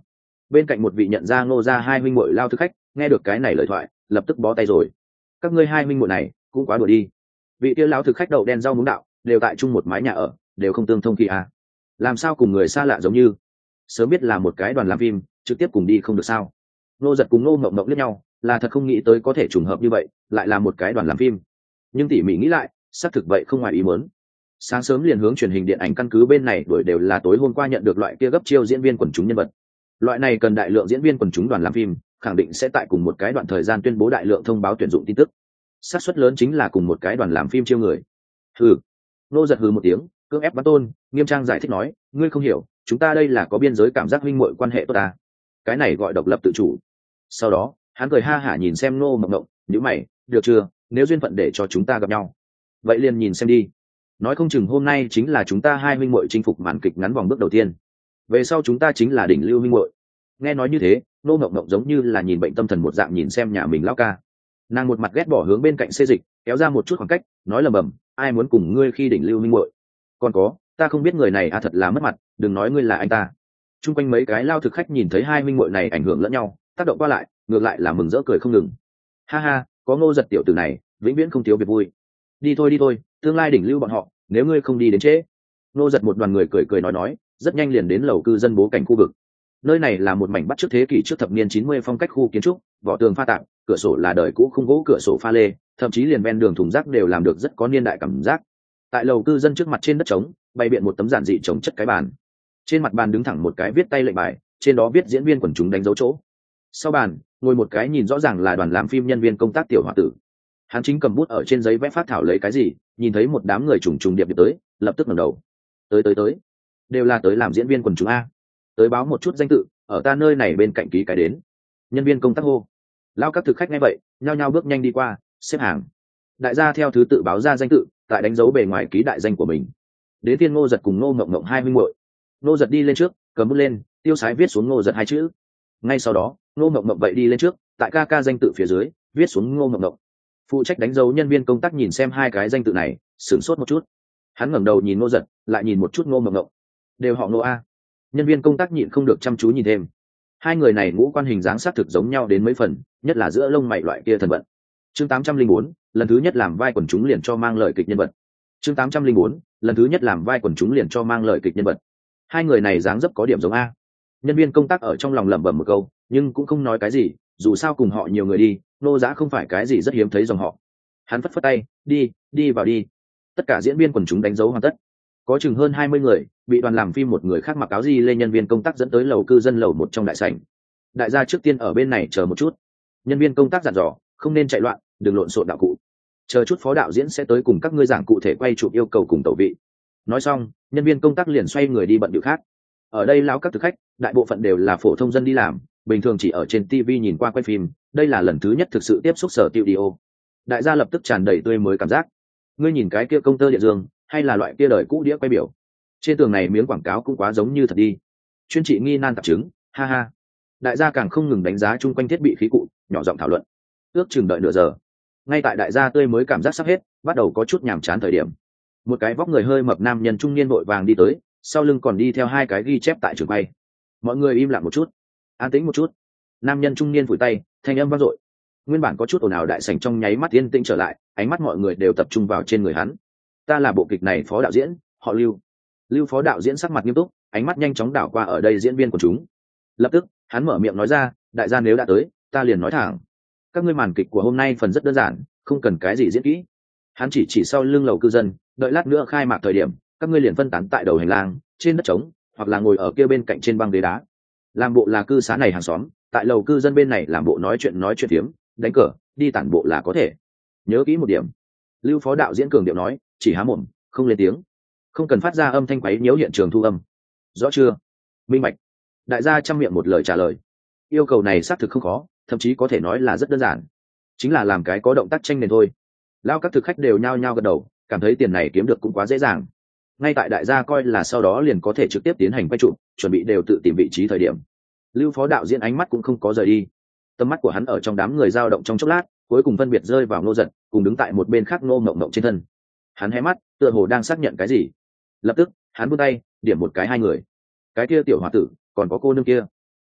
Bên cạnh một vị nhận ra Ngô gia hai huynh muội lao thực khách nghe được cái này lời thoại lập tức bó tay rồi. Các ngươi hai huynh muội này cũng quá đùa đi. Vị kia lao thực khách đậu đen rau muống đạo đều tại chung một mái nhà ở, đều không tương thông kỳ à. Làm sao cùng người xa lạ giống như sớm biết là một cái đoàn làm phim trực tiếp cùng đi không được sao? Nô Giật cùng Nô Mộng Mộng liếc nhau, là thật không nghĩ tới có thể trùng hợp như vậy, lại là một cái đoàn làm phim. Nhưng tỉ mỉ nghĩ lại, xác thực vậy không ngoài ý muốn. Sáng sớm liền hướng truyền hình điện ảnh căn cứ bên này đuổi đều là tối hôm qua nhận được loại kia gấp chiêu diễn viên quần chúng nhân vật. Loại này cần đại lượng diễn viên quần chúng đoàn làm phim, khẳng định sẽ tại cùng một cái đoạn thời gian tuyên bố đại lượng thông báo tuyển dụng tin tức. Xác suất lớn chính là cùng một cái đoàn làm phim chiêu người. Hừ. Nô Giật hừ một tiếng, cưỡng ép Bắn Tôn, nghiêm trang giải thích nói, ngươi không hiểu, chúng ta đây là có biên giới cảm giác huynh muội quan hệ tốt ta. Cái này gọi độc lập tự chủ. Sau đó, hắn cười ha hả nhìn xem Nô Mộng Mộng, nhíu mày, được chưa, nếu duyên phận để cho chúng ta gặp nhau, vậy liền nhìn xem đi. Nói không chừng hôm nay chính là chúng ta hai huynh muội chinh phục màn kịch ngắn vòng bước đầu tiên. Về sau chúng ta chính là đỉnh lưu huynh muội. Nghe nói như thế, Nô Mộng Mộng giống như là nhìn bệnh tâm thần một dạng nhìn xem nhà mình lão ca. Nàng một mặt ghét bỏ hướng bên cạnh xê dịch, kéo ra một chút khoảng cách, nói lầm bầm, ai muốn cùng ngươi khi đỉnh lưu huynh muội? Còn có, ta không biết người này à, thật là mất mặt, đừng nói ngươi là anh ta. Trung quanh mấy cái lao thực khách nhìn thấy hai huynh muội này ảnh hưởng lẫn nhau, tác động qua lại, ngược lại là mừng rỡ cười không ngừng. Ha ha, có Ngô Giật tiểu tử này, vĩnh viễn không thiếu việc vui. Đi thôi đi thôi, tương lai đỉnh lưu bọn họ, nếu ngươi không đi đến trễ. Ngô Giật một đoàn người cười cười nói nói, rất nhanh liền đến lầu cư dân bố cảnh khu vực. Nơi này là một mảnh bắt trước thế kỷ trước thập niên chín mươi phong cách khu kiến trúc, vỏ tường pha tạp, cửa sổ là đời cũ khung gỗ cửa sổ pha lê, thậm chí liền ven đường thùng rác đều làm được rất có niên đại cảm giác. Tại lầu cư dân trước mặt trên đất trống, bày biện một tấm giản dị trồng chất cái bàn. Trên mặt bàn đứng thẳng một cái viết tay lệnh bài, trên đó viết diễn viên quần chúng đánh dấu chỗ. Sau bàn, ngồi một cái nhìn rõ ràng là đoàn làm phim nhân viên công tác tiểu hòa tử. Hắn chính cầm bút ở trên giấy vẽ phát thảo lấy cái gì, nhìn thấy một đám người trùng trùng điệp điệp tới, lập tức ngẩng đầu. Tới tới tới, đều là tới làm diễn viên quần chúng a. Tới báo một chút danh tự, ở ta nơi này bên cạnh ký cái đến. Nhân viên công tác hô. Lao các thực khách nghe vậy, nhao nhao bước nhanh đi qua, xếp hàng. Đại gia theo thứ tự báo ra danh tự, tại đánh dấu bề ngoài ký đại danh của mình. Đến tiên Ngô Giật cùng Ngô Mộng Mộng hai huynh muội. Ngô Giật đi lên trước, cầm bút lên, tiêu sái viết xuống Ngô Giật hai chữ. Ngay sau đó, Ngô Mộng Mộng vậy đi lên trước, tại ca ca danh tự phía dưới, viết xuống Ngô Mộng Mộng. Phụ trách đánh dấu nhân viên công tác nhìn xem hai cái danh tự này, sửng sốt một chút. Hắn ngẩng đầu nhìn Ngô Giật, lại nhìn một chút Ngô Mộng Mộng. Đều họ Ngô a. Nhân viên công tác nhịn không được chăm chú nhìn thêm. Hai người này ngũ quan hình dáng xác thực giống nhau đến mấy phần, nhất là giữa lông mày loại kia thần vận. Chương tám trăm linh bốn, lần thứ nhất làm vai quần chúng liền cho mang lời kịch nhân vật. Chương tám trăm linh bốn, lần thứ nhất làm vai quần chúng liền cho mang lời kịch nhân vật. Hai người này dáng dấp có điểm giống a. Nhân viên công tác ở trong lòng lẩm bẩm một câu, nhưng cũng không nói cái gì, dù sao cùng họ nhiều người đi, nô giá không phải cái gì rất hiếm thấy dòng họ. Hắn phất phất tay, đi, đi vào đi. Tất cả diễn viên quần chúng đánh dấu hoàn tất. Có chừng hơn hai mươi người, bị đoàn làm phim một người khác mặc áo di lê nhân viên công tác dẫn tới lầu cư dân lầu một trong đại sảnh. Đại gia trước tiên ở bên này chờ một chút. Nhân viên công tác dặn dò, không nên chạy loạn, đừng lộn xộn đạo cụ. Chờ chút phó đạo diễn sẽ tới cùng các ngươi giảng cụ thể quay chụp yêu cầu cùng tẩu vị. Nói xong, nhân viên công tác liền xoay người đi bận điệu khác. Ở đây lão các thực khách, đại bộ phận đều là phổ thông dân đi làm, bình thường chỉ ở trên ti vi nhìn qua quay phim, đây là lần thứ nhất thực sự tiếp xúc sở studio. Đại gia lập tức tràn đầy tươi mới cảm giác. Ngươi nhìn cái kia công tơ điện dương, hay là loại kia đời cũ đĩa quay biểu. Trên tường này miếng quảng cáo cũng quá giống như thật đi. Chuyên trị nghi nan tạp chứng, ha ha. Đại gia càng không ngừng đánh giá chung quanh thiết bị khí cụ, nhỏ giọng thảo luận. Ước chừng đợi nửa giờ. Ngay tại đại gia tươi mới cảm giác sắp hết, bắt đầu có chút nhàm chán thời điểm. Một cái vóc người hơi mập nam nhân trung niên vội vàng đi tới, sau lưng còn đi theo hai cái ghi chép tại trường quay. Mọi người im lặng một chút, an tĩnh một chút. Nam nhân trung niên phủi tay, thanh âm vang dội. Nguyên bản có chút ồn ào đại sảnh trong nháy mắt yên tĩnh trở lại, ánh mắt mọi người đều tập trung vào trên người hắn. Ta là bộ kịch này phó đạo diễn, họ Lưu. Lưu phó đạo diễn sắc mặt nghiêm túc, ánh mắt nhanh chóng đảo qua ở đây diễn viên của chúng. Lập tức, hắn mở miệng nói ra, đại gia nếu đã tới, ta liền nói thẳng. Các ngươi màn kịch của hôm nay phần rất đơn giản, không cần cái gì diễn kỹ. Hắn chỉ chỉ sau lưng lầu cư dân, đợi lát nữa khai mạc thời điểm, các ngươi liền phân tán tại đầu hành lang, trên đất trống, hoặc là ngồi ở kia bên cạnh trên băng ghế đá. Làm bộ là cư xá này hàng xóm, tại lầu cư dân bên này làm bộ nói chuyện nói chuyện phiếm, đánh cờ, đi tản bộ là có thể. Nhớ kỹ một điểm. Lưu phó đạo diễn cường điệu nói, chỉ há mồm, không lên tiếng, không cần phát ra âm thanh quấy nhiễu hiện trường thu âm. Rõ chưa? Minh bạch. Đại gia chăm miệng một lời trả lời. Yêu cầu này xác thực không khó, thậm chí có thể nói là rất đơn giản, chính là làm cái có động tác tranh nền thôi. Lao các thực khách đều nhao nhao gật đầu, cảm thấy tiền này kiếm được cũng quá dễ dàng. Ngay tại đại gia coi là sau đó liền có thể trực tiếp tiến hành quay chụp, chuẩn bị đều tự tìm vị trí thời điểm, Lưu phó đạo diễn ánh mắt cũng không có rời đi. Tầm mắt của hắn ở trong đám người dao động trong chốc lát, cuối cùng phân biệt rơi vào Ngô Giật, cùng đứng tại một bên khác Ngô Mộng Mộng trên thân. Hắn hé mắt, tựa hồ đang xác nhận cái gì. Lập tức, hắn vươn tay, điểm một cái hai người. Cái kia tiểu hòa tử, còn có cô nương kia.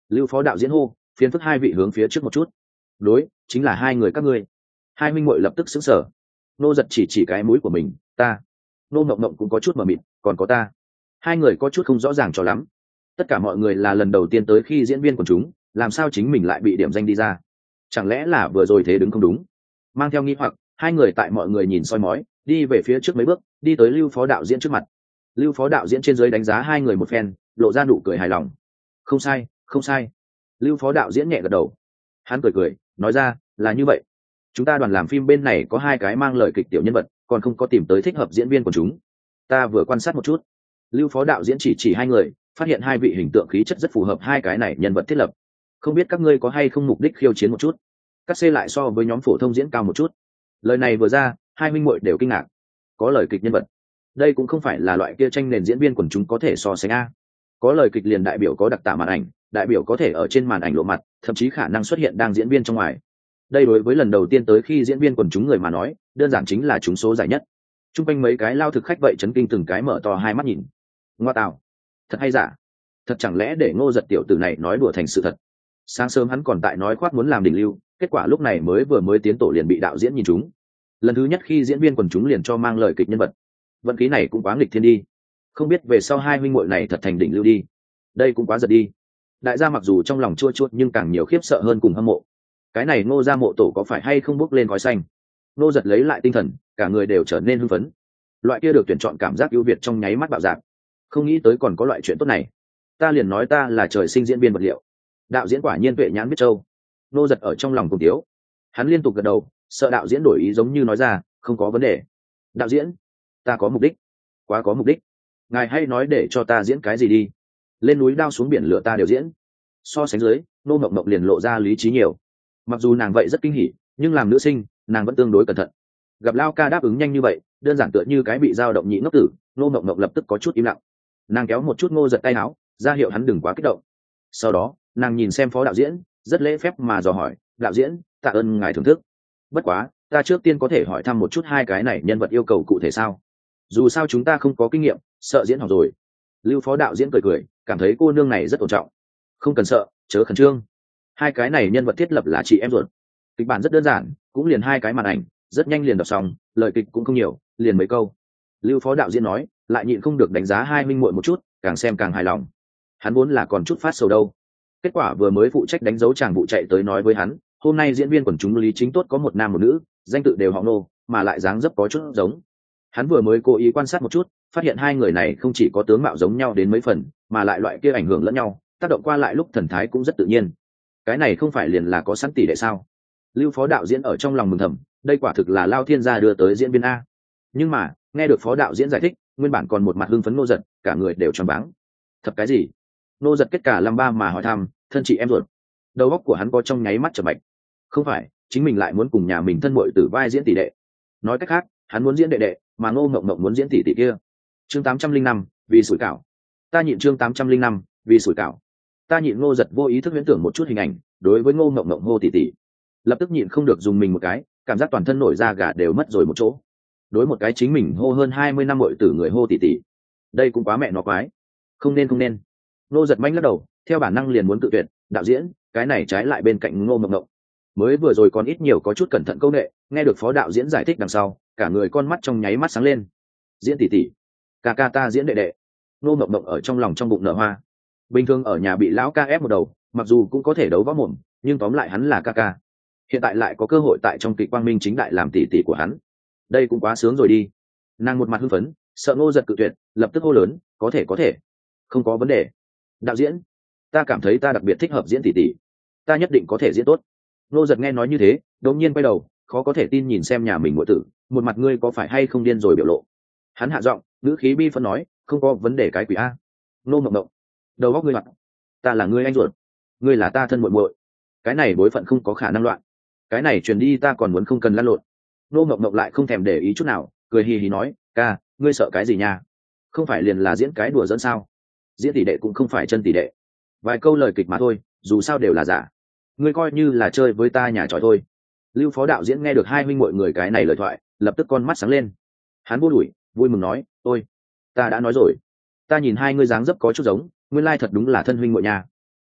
Lưu phó đạo diễn hô, phiền phức hai vị hướng phía trước một chút. Đối, chính là hai người các ngươi. Hai minh muội lập tức sững sờ. Nô giật chỉ chỉ cái mũi của mình, ta. Nô mộng mộng cũng có chút mờ mịt, còn có ta. Hai người có chút không rõ ràng cho lắm. Tất cả mọi người là lần đầu tiên tới khi diễn viên của chúng, làm sao chính mình lại bị điểm danh đi ra? Chẳng lẽ là vừa rồi thế đứng không đúng? Mang theo nghi hoặc, hai người tại mọi người nhìn soi mói, đi về phía trước mấy bước, đi tới Lưu phó đạo diễn trước mặt. Lưu phó đạo diễn trên dưới đánh giá hai người một phen, lộ ra nụ cười hài lòng. Không sai, không sai. Lưu phó đạo diễn nhẹ gật đầu. Hắn cười cười, nói ra, là như vậy. Chúng ta đoàn làm phim bên này có hai cái mang lời kịch tiểu nhân vật, còn không có tìm tới thích hợp diễn viên của chúng. Ta vừa quan sát một chút. Lưu phó đạo diễn chỉ chỉ hai người, phát hiện hai vị hình tượng khí chất rất phù hợp hai cái này nhân vật thiết lập. Không biết các ngươi có hay không mục đích khiêu chiến một chút. Các xê lại so với nhóm phổ thông diễn cao một chút. Lời này vừa ra, hai minh muội đều kinh ngạc. Có lời kịch nhân vật. Đây cũng không phải là loại kia tranh nền diễn viên quần chúng có thể so sánh a. Có lời kịch liền đại biểu có đặc tả màn ảnh, đại biểu có thể ở trên màn ảnh lộ mặt, thậm chí khả năng xuất hiện đang diễn viên trong ngoài. Đây đối với lần đầu tiên tới khi diễn viên quần chúng người mà nói, đơn giản chính là trúng số giải nhất. Trung quanh mấy cái lao thực khách vậy chấn kinh từng cái mở to hai mắt nhìn. Ngoa tạo, thật hay giả? Thật chẳng lẽ để Ngô Giật tiểu tử này nói đùa thành sự thật? Sáng sớm hắn còn tại nói khoác muốn làm đỉnh lưu, kết quả lúc này mới vừa mới tiến tổ liền bị đạo diễn nhìn trúng. Lần thứ nhất khi diễn viên quần chúng liền cho mang lời kịch nhân vật. Vận khí này cũng quá nghịch thiên đi. Không biết về sau hai huynh muội này thật thành đỉnh lưu đi. Đây cũng quá giật đi. Đại gia mặc dù trong lòng chua chua nhưng càng nhiều khiếp sợ hơn cùng hâm mộ. Cái này Ngô gia mộ tổ có phải hay không bốc lên khói xanh? Ngô Giật lấy lại tinh thần, cả người đều trở nên hưng phấn. Loại kia được tuyển chọn cảm giác ưu việt trong nháy mắt bạo dạn. Không nghĩ tới còn có loại chuyện tốt này. Ta liền nói ta là trời sinh diễn viên vật liệu. Đạo diễn quả nhiên tuệ nhãn biết châu. Ngô Giật ở trong lòng cùng tiếu. Hắn liên tục gật đầu, sợ đạo diễn đổi ý giống như nói ra, không có vấn đề. Đạo diễn, ta có mục đích. Quá có mục đích. Ngài hay nói để cho ta diễn cái gì đi. Lên núi đao xuống biển lửa ta đều diễn. So sánh dưới, Nô Mộng Mộng liền lộ ra lý trí nhiều. Mặc dù nàng vậy rất kinh hỉ, nhưng làm nữ sinh, nàng vẫn tương đối cẩn thận. Gặp Lao ca đáp ứng nhanh như vậy, đơn giản tựa như cái bị dao động nhị ngốc tử, Nô Mộng Mộng lập tức có chút im lặng. Nàng kéo một chút Ngô Giật tay áo, ra hiệu hắn đừng quá kích động. Sau đó, nàng nhìn xem phó đạo diễn, rất lễ phép mà dò hỏi, đạo diễn, tạ ơn ngài thưởng thức. Bất quá, ta trước tiên có thể hỏi thăm một chút hai cái này nhân vật yêu cầu cụ thể sao? Dù sao chúng ta không có kinh nghiệm, sợ diễn hỏng rồi. Lưu phó đạo diễn cười cười, cảm thấy cô nương này rất tôn trọng. Không cần sợ, chớ khẩn trương. Hai cái này nhân vật thiết lập là chị em ruột. Kịch bản rất đơn giản, cũng liền hai cái màn ảnh, rất nhanh liền đọc xong, lời kịch cũng không nhiều, liền mấy câu. Lưu phó đạo diễn nói, lại nhịn không được đánh giá hai minh muội một chút, càng xem càng hài lòng. Hắn vốn là còn chút phát sầu đâu. Kết quả vừa mới phụ trách đánh dấu chàng vụ chạy tới nói với hắn, hôm nay diễn viên quần chúng Lý Chính Tốt có một nam một nữ, danh tự đều họ Nô, mà lại dáng dấp có chút giống. Hắn vừa mới cố ý quan sát một chút, phát hiện hai người này không chỉ có tướng mạo giống nhau đến mấy phần, mà lại loại kia ảnh hưởng lẫn nhau, tác động qua lại lúc thần thái cũng rất tự nhiên. Cái này không phải liền là có sẵn tỷ đệ sao? Lưu phó đạo diễn ở trong lòng mừng thầm, đây quả thực là Lao Thiên gia đưa tới diễn viên a. Nhưng mà, nghe được phó đạo diễn giải thích, nguyên bản còn một mặt hưng phấn Nô Giật, cả người đều choáng váng. Thật cái gì? Nô Giật kết cả lăm ba mà hỏi thăm, thân chị em ruột. Đầu óc của hắn có trong nháy mắt chợp bạch. Không phải, chính mình lại muốn cùng nhà mình thân muội tử vai diễn tỷ đệ. Nói cách khác, hắn muốn diễn đệ đệ, mà Ngô Ngộng Ngộng muốn diễn tỷ tỷ kia. Chương tám trăm linh năm, vì sủi cảo. Ta nhịn chương tám trăm linh năm, vì sủi cảo. Ta nhịn Ngô Giật vô ý thức huyễn tưởng một chút hình ảnh, đối với Ngô Ngộng Ngộng hô tỷ tỷ. Lập tức nhịn không được dùng mình một cái, cảm giác toàn thân nổi da gà đều mất rồi một chỗ. Đối một cái chính mình hô hơn hai mươi năm muội tử người hô tỷ tỷ. Đây cũng quá mẹ nó quái. Không nên không nên. Ngô Giật manh lắc đầu, theo bản năng liền muốn cự tuyệt, đạo diễn, cái này trái lại bên cạnh Ngô Ngộng Ngộng. Mới vừa rồi còn ít nhiều có chút cẩn thận câu nệ, nghe được phó đạo diễn giải thích đằng sau, cả người con mắt trong nháy mắt sáng lên. Diễn tỷ tỷ, ca ca ta diễn đệ đệ. Ngô Ngộng Ngộng ở trong lòng trong bụng nở hoa. Bình thường ở nhà bị lão ca ép một đầu, mặc dù cũng có thể đấu võ mồm, nhưng tóm lại hắn là ca ca. Hiện tại lại có cơ hội tại trong kịch quang minh chính đại làm tỷ tỷ của hắn. Đây cũng quá sướng rồi đi. Nàng một mặt hưng phấn, sợ Ngô Giật cự tuyệt, lập tức hô lớn, có thể có thể, không có vấn đề. Đạo diễn, ta cảm thấy ta đặc biệt thích hợp diễn tỷ tỷ, ta nhất định có thể diễn tốt. Ngô Giật nghe nói như thế, đột nhiên quay đầu, khó có thể tin nhìn xem nhà mình muội tử, một mặt ngươi có phải hay không điên rồi biểu lộ. Hắn hạ giọng, ngữ khí bi phẫn nói, không có vấn đề cái quỷ a. Ngô Ngộng Ngộng, đầu óc ngươi mặt, ta là ngươi anh ruột, ngươi là ta thân muội muội, cái này bối phận không có khả năng loạn, cái này truyền đi ta còn muốn không cần lăn lộn. Ngô Ngộng Ngộng lại không thèm để ý chút nào, cười hì hì nói, ca, ngươi sợ cái gì nha? Không phải liền là diễn cái đùa dẫn sao? Diễn tỷ đệ cũng không phải chân tỷ đệ, vài câu lời kịch mà thôi, dù sao đều là giả. Ngươi coi như là chơi với ta nhà tròi thôi. Lưu phó đạo diễn nghe được hai huynh muội người cái này lời thoại, lập tức con mắt sáng lên. Hắn vô đuổi, vui mừng nói, ôi, ta đã nói rồi, ta nhìn hai ngươi dáng dấp có chút giống, nguyên lai thật đúng là thân huynh muội nhà.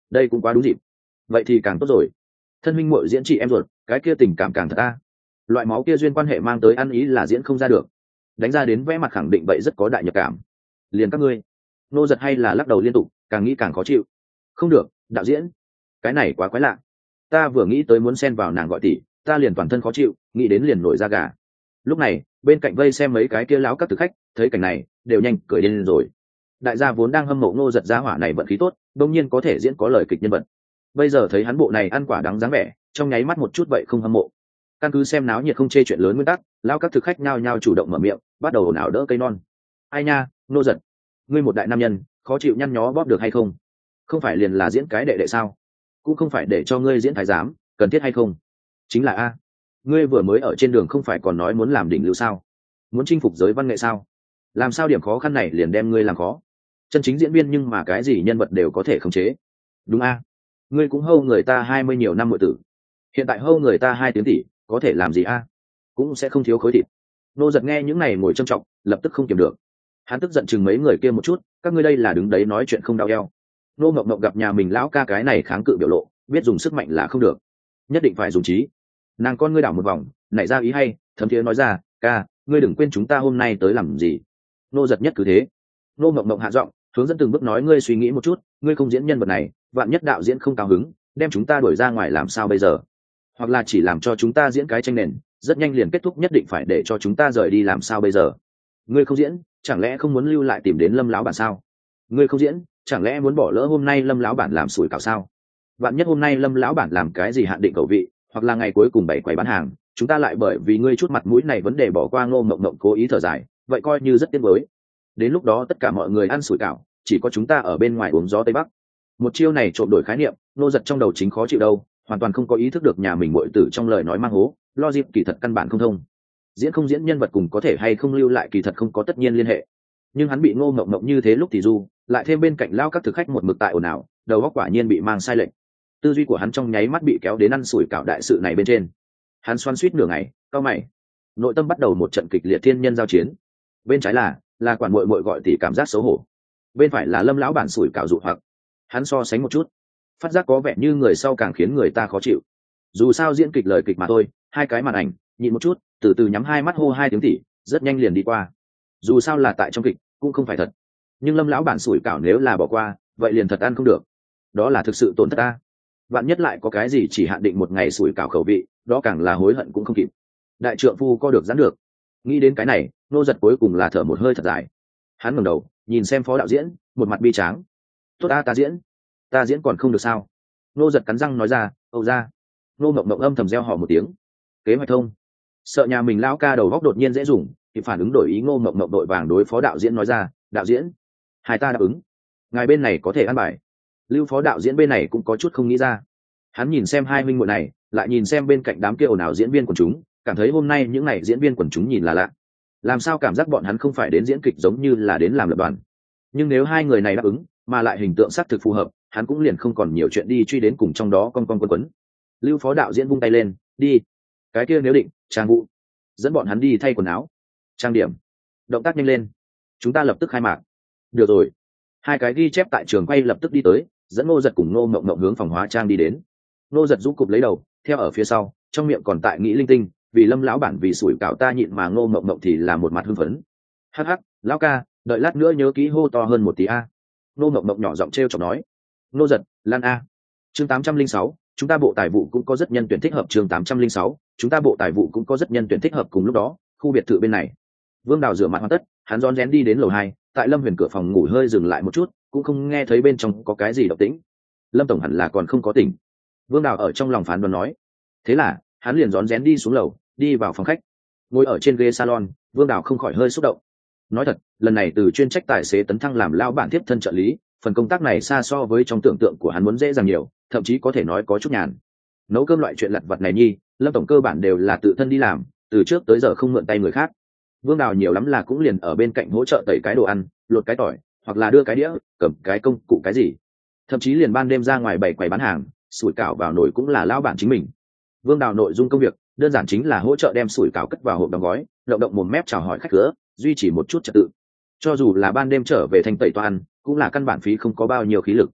đây cũng quá đúng dịp. Vậy thì càng tốt rồi, thân huynh muội diễn chị em ruột, cái kia tình cảm càng thật ta. Loại máu kia duyên quan hệ mang tới ăn ý là diễn không ra được, đánh ra đến vẽ mặt khẳng định vậy rất có đại nhập cảm. Liền các ngươi. Nô giật hay là lắc đầu liên tục, càng nghĩ càng khó chịu. Không được, đạo diễn, cái này quá quái lạ. Ta vừa nghĩ tới muốn xen vào nàng gọi tỷ, ta liền toàn thân khó chịu, nghĩ đến liền nổi da gà. Lúc này bên cạnh vây xem mấy cái kia láo các thực khách thấy cảnh này đều nhanh cười điên lên rồi. Đại gia vốn đang hâm mộ Ngô Giật gia hỏa này vận khí tốt, đương nhiên có thể diễn có lời kịch nhân vật, bây giờ thấy hắn bộ này ăn quả đắng dáng vẻ, trong nháy mắt một chút vậy không hâm mộ. Căn cứ xem náo nhiệt không chê chuyện lớn nguyên tắc, lao các thực khách nhao nhao chủ động mở miệng, bắt đầu ồn ào đỡ cây non. Ai nha, Ngô Giật, ngươi một đại nam nhân, khó chịu nhăn nhó bóp được hay không? Không phải liền là diễn cái đệ đệ sao? Cũng không phải để cho ngươi diễn thái giám, cần thiết hay không? Chính là a, ngươi vừa mới ở trên đường không phải còn nói muốn làm đỉnh lưu sao? Muốn chinh phục giới văn nghệ sao? Làm sao điểm khó khăn này liền đem ngươi làm khó? Chân chính diễn viên nhưng mà cái gì nhân vật đều có thể khống chế. Đúng a, ngươi cũng hâu người ta hai mươi nhiều năm muội tử, hiện tại hâu người ta hai tiếng tỷ, có thể làm gì a? Cũng sẽ không thiếu khối thịt. Nô Giật nghe những này ngồi trầm trọng, lập tức không kiềm được. Hắn tức giận chừng mấy người kia một chút, các ngươi đây là đứng đấy nói chuyện không đau eo. Nô Ngọc Ngọc gặp nhà mình lão ca cái này kháng cự biểu lộ, biết dùng sức mạnh là không được, nhất định phải dùng trí. Nàng con ngươi đảo một vòng, nảy ra ý hay, thấm thiế nói ra, ca, ngươi đừng quên chúng ta hôm nay tới làm gì. Nô Giật nhất cứ thế. Nô Ngọc Ngọc hạ giọng, hướng dẫn từng bước nói, ngươi suy nghĩ một chút, ngươi không diễn nhân vật này, vạn nhất đạo diễn không cao hứng, đem chúng ta đuổi ra ngoài làm sao bây giờ? Hoặc là chỉ làm cho chúng ta diễn cái tranh nền, rất nhanh liền kết thúc, nhất định phải để cho chúng ta rời đi làm sao bây giờ? Ngươi không diễn, chẳng lẽ không muốn lưu lại tìm đến Lâm lão bản sao? Ngươi không diễn, chẳng lẽ muốn bỏ lỡ hôm nay Lâm lão bản làm sủi cảo sao? Vạn nhất hôm nay Lâm lão bản làm cái gì hạn định khẩu vị, hoặc là ngày cuối cùng bày quầy bán hàng, chúng ta lại bởi vì ngươi chút mặt mũi này vấn đề bỏ qua. Ngô Mộng Mộng cố ý thở dài, vậy coi như rất tiếc nuối. Đến lúc đó tất cả mọi người ăn sủi cảo, chỉ có chúng ta ở bên ngoài uống gió tây bắc. Một chiêu này trộm đổi khái niệm, Nô Giật trong đầu chính khó chịu đâu, hoàn toàn không có ý thức được nhà mình muội tử trong lời nói mang hố, logic kỳ thật căn bản không thông. Diễn không diễn nhân vật cùng có thể hay không lưu lại kỳ thật không có tất nhiên liên hệ. Nhưng hắn bị Ngô Mộng Mộng như thế lúc thì du, lại thêm bên cạnh lao các thực khách một mực tại ồn ào, đầu óc quả nhiên bị mang sai lệch. Tư duy của hắn trong nháy mắt bị kéo đến ăn sủi cảo đại sự này bên trên. Hắn xoắn xuýt nửa ngày, cau mày. Nội tâm bắt đầu một trận kịch liệt thiên nhân giao chiến. Bên trái là là quản muội muội gọi tỷ cảm giác xấu hổ, bên phải là Lâm lão bản sủi cảo dụ hoặc. Hắn so sánh một chút, phát giác có vẻ như người sau càng khiến người ta khó chịu. Dù sao diễn kịch lời kịch mà thôi, hai cái màn ảnh, nhịn một chút, từ từ nhắm hai mắt hô hai tiếng tỷ, rất nhanh liền đi qua. Dù sao là tại trong kịch, cũng không phải thật. Nhưng Lâm lão bản sủi cảo nếu là bỏ qua, vậy liền thật ăn không được. Đó là thực sự tổn thất ta. Vạn nhất lại có cái gì chỉ hạn định một ngày sủi cảo khẩu vị, đó càng là hối hận cũng không kịp. Đại trượng phu co được giãn được. Nghĩ đến cái này, Nô Giật cuối cùng là thở một hơi thật dài. Hắn ngẩng đầu, nhìn xem phó đạo diễn, một mặt bi tráng. Tốt ta ta diễn, ta diễn còn không được sao? Nô Giật cắn răng nói ra, âu ra. Nô Mộng Mộng âm thầm reo hò một tiếng. Kế hoạch thông. Sợ nhà mình lão ca đầu góc đột nhiên dễ dùng, thì phản ứng đổi ý. Ngô Mộng Mộng đội vàng đối phó đạo diễn nói ra, đạo diễn, hai ta đáp ứng, ngài bên này có thể ăn bài. Lưu phó đạo diễn bên này cũng có chút không nghĩ ra. Hắn nhìn xem hai minh muội này, lại nhìn xem bên cạnh đám kia ồn ào diễn viên quần chúng, cảm thấy hôm nay những này diễn viên quần chúng nhìn là lạ. Làm sao cảm giác bọn hắn không phải đến diễn kịch giống như là đến làm lập đoàn. Nhưng nếu hai người này đáp ứng, mà lại hình tượng xác thực phù hợp, hắn cũng liền không còn nhiều chuyện đi truy đến cùng trong đó con con quấn quấn. Lưu phó đạo diễn vung tay lên, đi. Cái kia nếu định, trang vụ, dẫn bọn hắn đi thay quần áo, trang điểm, động tác nhanh lên, chúng ta lập tức khai mạc. Được rồi. Hai cái ghi chép tại trường quay lập tức đi tới, dẫn Ngô Giật cùng Ngô Mộng Mộng hướng phòng hóa trang đi đến. Ngô Giật rũ cụp lấy đầu, theo ở phía sau, trong miệng còn tại nghĩ linh tinh, vì Lâm lão bản vì sủi cảo ta nhịn, mà Ngô Mộng Mộng thì là một mặt hưng phấn. Hắc hắc, lão ca, đợi lát nữa nhớ kỹ hô to hơn một tí a. Ngô Mộng Mộng nhỏ giọng trêu chọc nói. Ngô Giật, lan a. Chương tám trăm linh sáu, chúng ta bộ tài vụ cũng có rất nhân tuyển thích hợp. Chương tám trăm linh sáu, chúng ta bộ tài vụ cũng có rất nhân tuyển thích hợp. Cùng lúc đó, khu biệt thự bên này, Vương Đào rửa mặt hoàn tất, hắn rón rén đi đến lầu hai, tại Lâm Huyền cửa phòng ngủ hơi dừng lại một chút, cũng không nghe thấy bên trong có cái gì động tĩnh. Lâm tổng hẳn là còn không có tỉnh, Vương Đào ở trong lòng phán đoán nói. Thế là hắn liền rón rén đi xuống lầu, đi vào phòng khách, ngồi ở trên ghế salon. Vương Đào không khỏi hơi xúc động. Nói thật, lần này từ chuyên trách tài xế tấn thăng làm lao bản tiếp thân trợ lý, phần công tác này xa so với trong tưởng tượng của hắn muốn dễ dàng nhiều, thậm chí có thể nói có chút nhàn. Nấu cơm loại chuyện lặt vặt này nhi, Lâm tổng cơ bản đều là tự thân đi làm, từ trước tới giờ không mượn tay người khác. Vương Đào nhiều lắm là cũng liền ở bên cạnh hỗ trợ tẩy cái đồ ăn, lột cái tỏi, hoặc là đưa cái đĩa, cầm cái công cụ cái gì. Thậm chí liền ban đêm ra ngoài bày quầy bán hàng, sủi cảo vào nồi cũng là lao bản chính mình. Vương Đào nội dung công việc đơn giản chính là hỗ trợ đem sủi cảo cất vào hộp đóng gói, động động mồm mép chào hỏi khách cửa, duy trì một chút trật tự. Cho dù là ban đêm trở về thành tẩy toa ăn, cũng là căn bản phí không có bao nhiêu khí lực.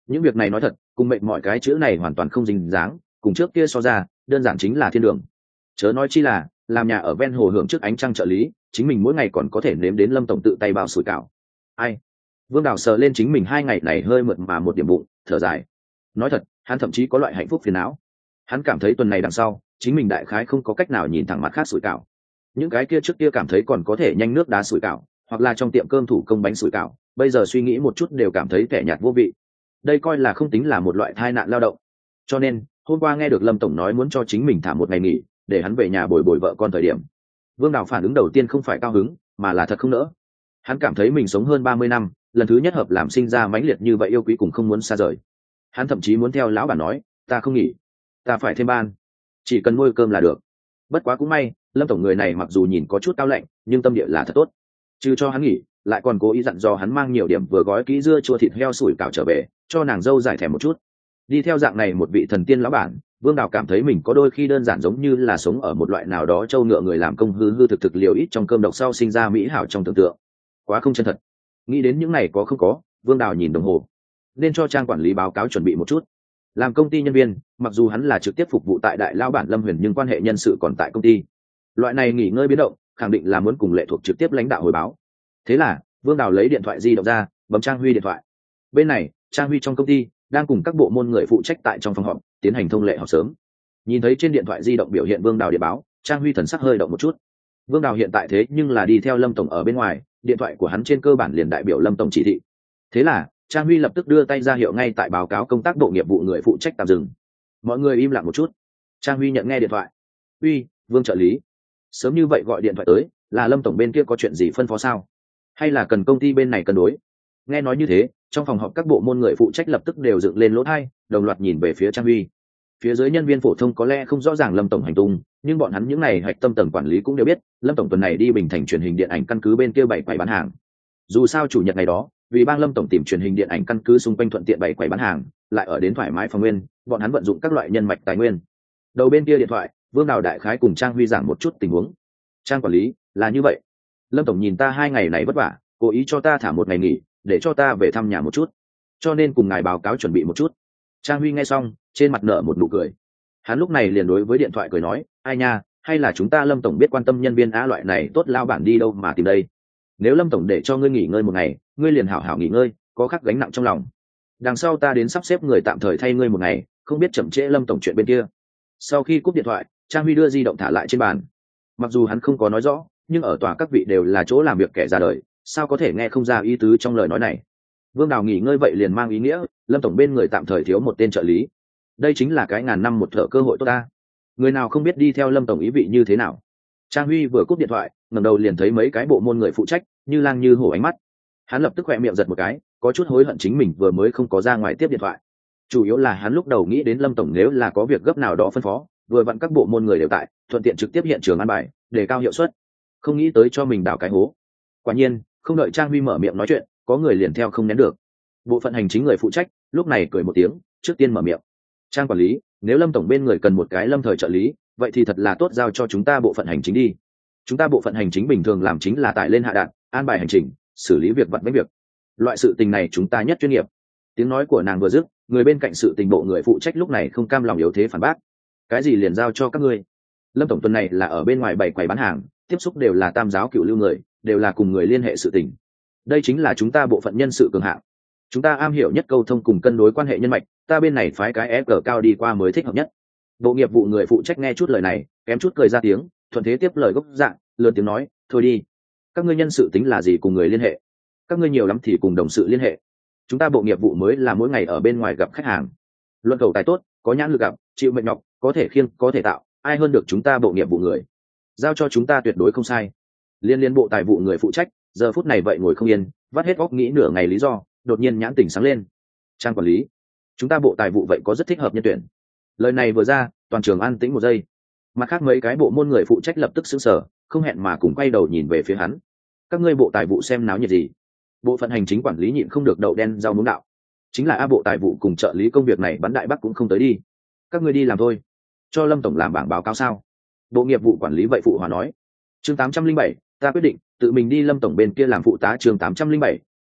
những việc này nói thật cùng mệnh mọi cái chữ này hoàn toàn không dính dáng, cùng trước kia so ra đơn giản chính là thiên đường. Chớ nói chi là làm nhà ở ven hồ hưởng trước ánh trăng trợ lý, chính mình mỗi ngày còn có thể nếm đến Lâm tổng tự tay bao sủi cảo. Ai? Vương Đào sờ lên chính mình hai ngày này hơi mượt mà một điểm bụng, thở dài. Nói thật, hắn thậm chí có loại hạnh phúc phiền não. Hắn cảm thấy tuần này đằng sau, chính mình đại khái không có cách nào nhìn thẳng mặt khác sủi cảo. Những cái kia trước kia cảm thấy còn có thể nhanh nước đá sủi cảo, hoặc là trong tiệm cơm thủ công bánh sủi cảo, bây giờ suy nghĩ một chút đều cảm thấy kẻ nhạt vô vị. Đây coi là không tính là một loại tai nạn lao động. Cho nên, hôm qua nghe được Lâm tổng nói muốn cho chính mình thả một ngày nghỉ, để hắn về nhà bồi bồi vợ con thời điểm, Vương Đào phản ứng đầu tiên không phải cao hứng, mà là thật không nỡ. Hắn cảm thấy mình sống hơn ba mươi năm, lần thứ nhất hợp làm sinh ra mãnh liệt như vậy yêu quý cùng không muốn xa rời. Hắn thậm chí muốn theo lão bản nói, ta không nghỉ, ta phải thêm ban, chỉ cần nuôi cơm là được. Bất quá cũng may, Lâm tổng người này mặc dù nhìn có chút cao lạnh, nhưng tâm địa là thật tốt. Chứ cho hắn nghỉ, lại còn cố ý dặn dò hắn mang nhiều điểm vừa gói kỹ dưa chua thịt heo sủi cảo trở về, cho nàng dâu giải thèm một chút. Đi theo dạng này một vị thần tiên lão bản, Vương Đào cảm thấy mình có đôi khi đơn giản giống như là sống ở một loại nào đó trâu ngựa người làm công hư hư thực thực liều ít trong cơm độc sau sinh ra mỹ hảo trong tưởng tượng. Quá không chân thật. Nghĩ đến những này có không có, Vương Đào nhìn đồng hồ, nên cho trang quản lý báo cáo chuẩn bị một chút. Làm công ty nhân viên, mặc dù hắn là trực tiếp phục vụ tại đại lão bản Lâm Huyền nhưng quan hệ nhân sự còn tại công ty. Loại này nghỉ ngơi biến động, khẳng định là muốn cùng lệ thuộc trực tiếp lãnh đạo hồi báo. Thế là, Vương Đào lấy điện thoại di động ra, bấm Trang Huy điện thoại. Bên này, Trang Huy trong công ty đang cùng các bộ môn người phụ trách tại trong phòng họp tiến hành thông lệ họp sớm. Nhìn thấy trên điện thoại di động biểu hiện Vương Đào điện báo, Trang Huy thần sắc hơi động một chút. Vương Đào hiện tại thế nhưng là đi theo Lâm tổng ở bên ngoài, điện thoại của hắn trên cơ bản liền đại biểu Lâm tổng chỉ thị. Thế là, Trang Huy lập tức đưa tay ra hiệu ngay tại báo cáo công tác bộ nghiệp vụ người phụ trách tạm dừng. Mọi người im lặng một chút. Trang Huy nhận nghe điện thoại. "Uy, Vương trợ lý, sớm như vậy gọi điện thoại tới, là Lâm tổng bên kia có chuyện gì phân phó sao? Hay là cần công ty bên này cân đối?" Nghe nói như thế, trong phòng họp các bộ môn người phụ trách lập tức đều dựng lên lỗ tai, đồng loạt nhìn về phía Trang Huy. Phía dưới nhân viên phổ thông có lẽ không rõ ràng Lâm tổng hành tung, nhưng bọn hắn những này hạch tâm tầng quản lý cũng đều biết, Lâm tổng tuần này đi Bình Thành truyền hình điện ảnh căn cứ bên kia bảy quầy bán hàng. Dù sao chủ nhật ngày đó, vì bang Lâm tổng tìm truyền hình điện ảnh căn cứ xung quanh thuận tiện bảy quầy bán hàng, lại ở đến thoải mái phòng nguyên, bọn hắn vận dụng các loại nhân mạch tài nguyên. Đầu bên kia điện thoại, Vương Đào đại khái cùng Trang Huy giảng một chút tình huống. "Trang quản lý, là như vậy. Lâm tổng nhìn ta hai ngày này vất vả, cố ý cho ta thả một ngày nghỉ, để cho ta về thăm nhà một chút, cho nên cùng ngài báo cáo chuẩn bị một chút." Trang Huy nghe xong, trên mặt nở một nụ cười. Hắn lúc này liền đối với điện thoại cười nói, "Ai nha, hay là chúng ta Lâm tổng biết quan tâm nhân viên á loại này tốt lao bản đi đâu mà tìm đây. Nếu Lâm tổng để cho ngươi nghỉ ngơi một ngày, ngươi liền hảo hảo nghỉ ngơi, có khắc gánh nặng trong lòng. Đằng sau ta đến sắp xếp người tạm thời thay ngươi một ngày, không biết chậm trễ Lâm tổng chuyện bên kia." Sau khi cúp điện thoại, Trang Huy đưa di động thả lại trên bàn. Mặc dù hắn không có nói rõ, nhưng ở tòa các vị đều là chỗ làm việc kẻ ra đời, sao có thể nghe không ra ý tứ trong lời nói này. Vương Đào nghỉ ngơi vậy liền mang ý nghĩa Lâm tổng bên người tạm thời thiếu một tên trợ lý. Đây chính là cái ngàn năm một thợ cơ hội tốt ta. Người nào không biết đi theo Lâm tổng ý vị như thế nào. Trang Huy vừa cúp điện thoại, ngẩng đầu liền thấy mấy cái bộ môn người phụ trách như lang như hổ ánh mắt. Hắn lập tức khỏe miệng giật một cái, có chút hối hận chính mình vừa mới không có ra ngoài tiếp điện thoại. Chủ yếu là hắn lúc đầu nghĩ đến Lâm tổng nếu là có việc gấp nào đó phân phó, vừa vặn các bộ môn người đều tại, thuận tiện trực tiếp hiện trường ăn bài, để cao hiệu suất. Không nghĩ tới cho mình đào cái hố. Quả nhiên, không đợi Trang Huy mở miệng nói chuyện, có người liền theo không nén được. Bộ phận hành chính người phụ trách lúc này cười một tiếng, trước tiên mở miệng. "Trang quản lý, nếu Lâm tổng bên người cần một cái lâm thời trợ lý, vậy thì thật là tốt, giao cho chúng ta bộ phận hành chính đi. Chúng ta bộ phận hành chính bình thường làm chính là tải lên hạ đạn, an bài hành trình, xử lý việc vặt vãnh việc. Loại sự tình này chúng ta nhất chuyên nghiệp." Tiếng nói của nàng vừa dứt, người bên cạnh sự tình bộ người phụ trách lúc này không cam lòng yếu thế phản bác. "Cái gì liền giao cho các ngươi? Lâm tổng tuần này là ở bên ngoài bảy quầy bán hàng, tiếp xúc đều là tam giáo cựu lưu người, đều là cùng người liên hệ sự tình. Đây chính là chúng ta bộ phận nhân sự cường hạng. Chúng ta am hiểu nhất câu thông cùng cân đối quan hệ nhân mạch, ta bên này phái cái ép giê cao đi qua mới thích hợp nhất." Bộ nghiệp vụ người phụ trách nghe chút lời này, kém chút cười ra tiếng, thuận thế tiếp lời gốc dạng, lớn tiếng nói, "Thôi đi, các ngươi nhân sự tính là gì cùng người liên hệ? Các ngươi nhiều lắm thì cùng đồng sự liên hệ. Chúng ta bộ nghiệp vụ mới là mỗi ngày ở bên ngoài gặp khách hàng. Luận cầu tài tốt, có nhãn lực gặp, chịu mệnh nhọc, có thể khiêng, có thể tạo, ai hơn được chúng ta bộ nghiệp vụ người. Giao cho chúng ta tuyệt đối không sai." Liên liên bộ tài vụ người phụ trách giờ phút này vậy ngồi không yên, vắt hết óc nghĩ nửa ngày lý do, đột nhiên nhãn tỉnh sáng lên. "Trang quản lý, chúng ta bộ tài vụ vậy có rất thích hợp nhân tuyển." Lời này vừa ra, toàn trường an tĩnh một giây. Mặt khác mấy cái bộ môn người phụ trách lập tức sững sờ, không hẹn mà cùng quay đầu nhìn về phía hắn. "Các ngươi bộ tài vụ xem náo nhiệt gì?" Bộ phận hành chính quản lý nhịn không được đậu đen rau muống đạo. "Chính là a bộ tài vụ cùng trợ lý công việc này bắn đại bắc cũng không tới đi. Các ngươi đi làm thôi. Cho Lâm tổng làm bảng báo cáo sao?" Bộ nghiệp vụ quản lý vậy phụ hòa nói. Chương tám trăm linh bảy, ta quyết định tự mình đi Lâm tổng bên kia làm phụ tá. Chương tám trăm linh bảy,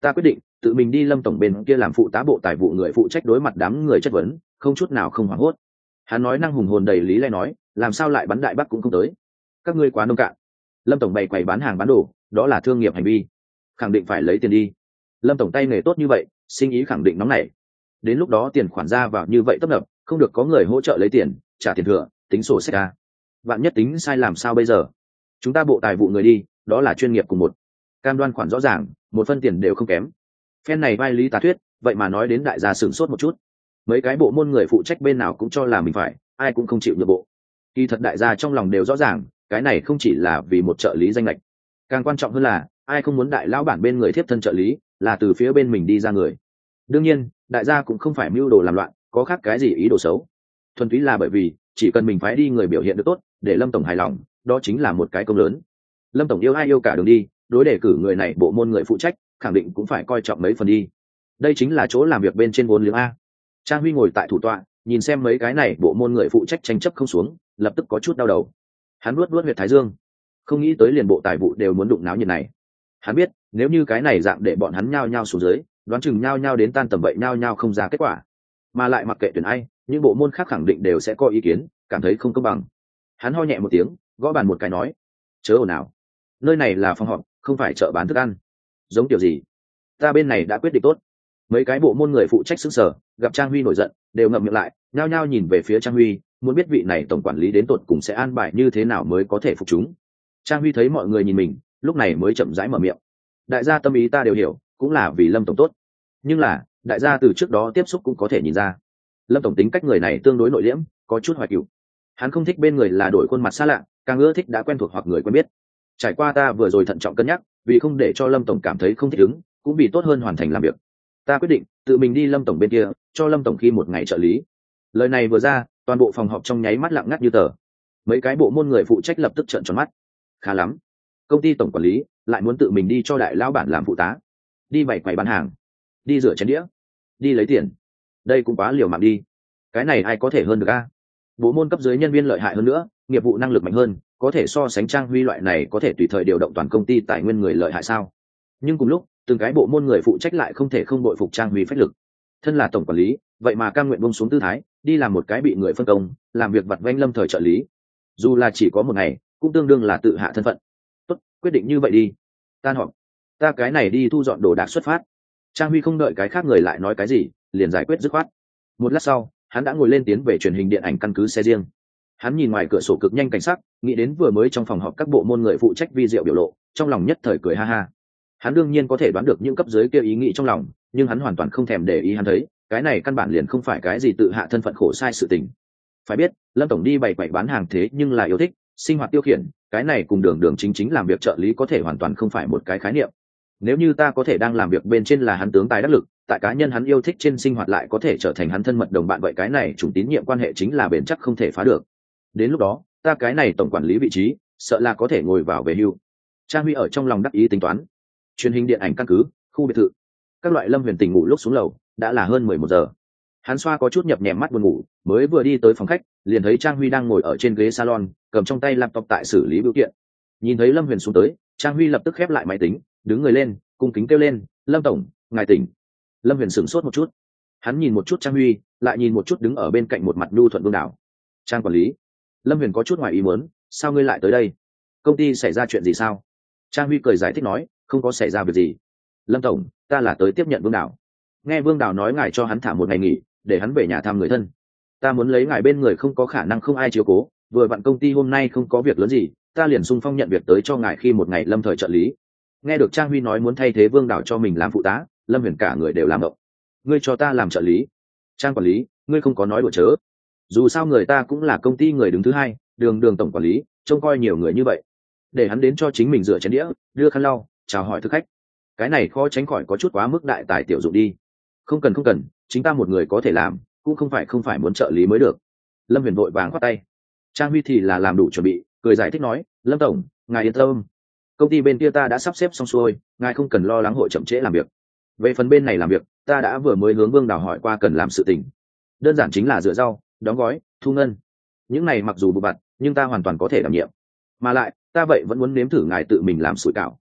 ta quyết định tự mình đi Lâm tổng bên kia làm phụ tá bộ tài vụ người phụ trách đối mặt đám người chất vấn, không chút nào không hoảng hốt. Hắn nói năng hùng hồn đầy lý lẽ nói, làm sao lại bắn đại bắc cũng không tới, các ngươi quá nông cạn. Lâm tổng bày quầy bán hàng bán đồ, đó là thương nghiệp hành vi, khẳng định phải lấy tiền đi. Lâm tổng tay nghề tốt như vậy, sinh ý khẳng định nóng nảy, đến lúc đó tiền khoản ra vào như vậy tấp nập, không được có người hỗ trợ lấy tiền trả tiền thừa, tính sổ sách ra, vạn nhất tính sai làm sao bây giờ. Chúng ta bộ tài vụ người đi, đó là chuyên nghiệp cùng một, cam đoan khoản rõ ràng, một phân tiền đều không kém. Phen này vai lý tà thuyết, vậy mà nói đến đại gia sửng sốt một chút. Mấy cái bộ môn người phụ trách bên nào cũng cho là mình phải, ai cũng không chịu nhượng bộ. Kỳ thật đại gia trong lòng đều rõ ràng, cái này không chỉ là vì một trợ lý danh lệch, càng quan trọng hơn là ai không muốn đại lão bản bên người tiếp thân trợ lý là từ phía bên mình đi ra người. Đương nhiên đại gia cũng không phải mưu đồ làm loạn, có khác cái gì ý đồ xấu, thuần túy là bởi vì chỉ cần mình phái đi người biểu hiện được tốt, để Lâm tổng hài lòng, đó chính là một cái công lớn. Lâm tổng yêu ai yêu cả đường đi, đối đề cử người này bộ môn người phụ trách khẳng định cũng phải coi trọng mấy phần đi. Đây chính là chỗ làm việc bên trên vốn liếng a. Trang Huy ngồi tại thủ tọa, nhìn xem mấy cái này bộ môn người phụ trách tranh chấp không xuống, lập tức có chút đau đầu. Hắn nuốt nuốt huyệt thái dương, không nghĩ tới liền bộ tài vụ đều muốn đụng náo nhiệt này. Hắn biết nếu như cái này dạng để bọn hắn nhao nhao xuống dưới, đoán chừng nhao nhao đến tan tầm vậy nhao nhao không ra kết quả, mà lại mặc kệ tuyển ai, những bộ môn khác khẳng định đều sẽ có ý kiến, cảm thấy không công bằng. Hắn ho nhẹ một tiếng, gõ bàn một cái nói, chớ ồn ào, nơi này là phòng họp, không phải chợ bán thức ăn. Giống kiểu gì? Ta bên này đã quyết định tốt. Mấy cái bộ môn người phụ trách xứng sở, gặp Trang Huy nổi giận, đều ngậm miệng lại, nhao nhao nhìn về phía Trang Huy, muốn biết vị này tổng quản lý đến tột cùng sẽ an bài như thế nào mới có thể phục chúng. Trang Huy thấy mọi người nhìn mình, lúc này mới chậm rãi mở miệng. Đại gia tâm ý ta đều hiểu, cũng là vì Lâm tổng tốt. Nhưng là, đại gia từ trước đó tiếp xúc cũng có thể nhìn ra, Lâm tổng tính cách người này tương đối nội liễm, có chút hoài cửu. Hắn không thích bên người là đổi khuôn mặt xa lạ, càng ưa thích đã quen thuộc hoặc người quen biết. Trải qua ta vừa rồi thận trọng cân nhắc, vì không để cho Lâm tổng cảm thấy không thích ứng, cũng vì tốt hơn hoàn thành làm việc, ta quyết định tự mình đi Lâm tổng bên kia, cho Lâm tổng khi một ngày trợ lý. Lời này vừa ra, toàn bộ phòng họp trong nháy mắt lặng ngắt như tờ. Mấy cái bộ môn người phụ trách lập tức trợn tròn mắt. Khá lắm, công ty tổng quản lý lại muốn tự mình đi cho đại lão bản làm phụ tá, đi bày quầy bán hàng, đi rửa chén đĩa, đi lấy tiền, đây cũng quá liều mạng đi. Cái này ai có thể hơn được a? Bộ môn cấp dưới nhân viên lợi hại hơn nữa, nghiệp vụ năng lực mạnh hơn, có thể so sánh Trang Huy loại này có thể tùy thời điều động toàn công ty tài nguyên người lợi hại sao? Nhưng cùng lúc, từng cái bộ môn người phụ trách lại không thể không bội phục Trang Huy phách lực. Thân là tổng quản lý, vậy mà cam nguyện buông xuống tư thái, đi làm một cái bị người phân công, làm việc vặt vãnh lâm thời trợ lý. Dù là chỉ có một ngày, cũng tương đương là tự hạ thân phận. Tốt, quyết định như vậy đi. Tan họp, ta cái này đi thu dọn đồ đạc xuất phát. Trang Huy không đợi cái khác người lại nói cái gì, liền giải quyết dứt khoát. Một lát sau, hắn đã ngồi lên tiến về truyền hình điện ảnh căn cứ xe riêng. Hắn nhìn ngoài cửa sổ cực nhanh cảnh sắc, nghĩ đến vừa mới trong phòng họp các bộ môn người phụ trách vi diệu biểu lộ, trong lòng nhất thời cười ha ha. Hắn đương nhiên có thể đoán được những cấp dưới kia ý nghĩ trong lòng, nhưng hắn hoàn toàn không thèm để ý. Hắn thấy cái này căn bản liền không phải cái gì tự hạ thân phận khổ sai sự tình. Phải biết Lâm tổng đi bày quầy bán hàng thế nhưng là yêu thích sinh hoạt tiêu khiển, cái này cùng đường đường chính chính làm việc trợ lý có thể hoàn toàn không phải một cái khái niệm. Nếu như ta có thể đang làm việc bên trên là hắn tướng tài đắc lực, tại cá nhân hắn yêu thích trên sinh hoạt lại có thể trở thành hắn thân mật đồng bạn, vậy cái này chủng tín nhiệm quan hệ chính là bền chắc không thể phá được. Đến lúc đó ta cái này tổng quản lý vị trí sợ là có thể ngồi vào về hưu. Trang Huy ở trong lòng đắc ý tính toán. Truyền hình điện ảnh căn cứ, khu biệt thự. Các loại Lâm Huyền tỉnh ngủ lúc xuống lầu, đã là hơn mười một giờ. Hắn xoa có chút nhập nhèm mắt buồn ngủ, mới vừa đi tới phòng khách, liền thấy Trang Huy đang ngồi ở trên ghế salon, cầm trong tay laptop tại xử lý biểu kiện. Nhìn thấy Lâm Huyền xuống tới, Trang Huy lập tức khép lại máy tính, đứng người lên, cung kính kêu lên, Lâm tổng, ngài tỉnh. Lâm Huyền sửng sốt một chút, hắn nhìn một chút Trang Huy, lại nhìn một chút đứng ở bên cạnh một mặt nhu thuận Vương Đảo. Trang quản lý. Lâm Huyền có chút ngoài ý muốn, sao ngươi lại tới đây? Công ty xảy ra chuyện gì sao? Trang Huy cười giải thích nói, không có xảy ra việc gì. Lâm tổng, ta là tới tiếp nhận Vương Đảo. Nghe Vương Đảo nói ngài cho hắn thả một ngày nghỉ, để hắn về nhà thăm người thân. Ta muốn lấy ngài bên người không có khả năng không ai chiếu cố, vừa vặn công ty hôm nay không có việc lớn gì, ta liền xung phong nhận việc tới cho ngài khi một ngày lâm thời trợ lý. Nghe được Trang Huy nói muốn thay thế Vương Đảo cho mình làm phụ tá, Lâm Huyền cả người đều làm động. Ngươi cho ta làm trợ lý? Trang quản lý, ngươi không có nói đùa chớ. Dù sao người ta cũng là công ty người đứng thứ hai, đường đường tổng quản lý, trông coi nhiều người như vậy, để hắn đến cho chính mình rửa chén đĩa, đưa khăn lau, chào hỏi thực khách, cái này khó tránh khỏi có chút quá mức đại tài tiểu dụng đi. Không cần không cần, chính ta một người có thể làm, cũng không phải không phải muốn trợ lý mới được. Lâm Huyền vội vàng khoát tay. Trang Huy thì là làm đủ chuẩn bị, cười giải thích nói, Lâm tổng, ngài yên tâm, công ty bên kia ta đã sắp xếp xong xuôi, ngài không cần lo lắng hội chậm trễ làm việc. Về phần bên này làm việc, ta đã vừa mới hướng Vương Đào hỏi qua cần làm sự tình, đơn giản chính là rửa rau, đóng gói, thu ngân. Những này mặc dù bù bặt, nhưng ta hoàn toàn có thể đảm nhiệm. Mà lại, ta vậy vẫn muốn nếm thử ngài tự mình làm sủi cảo.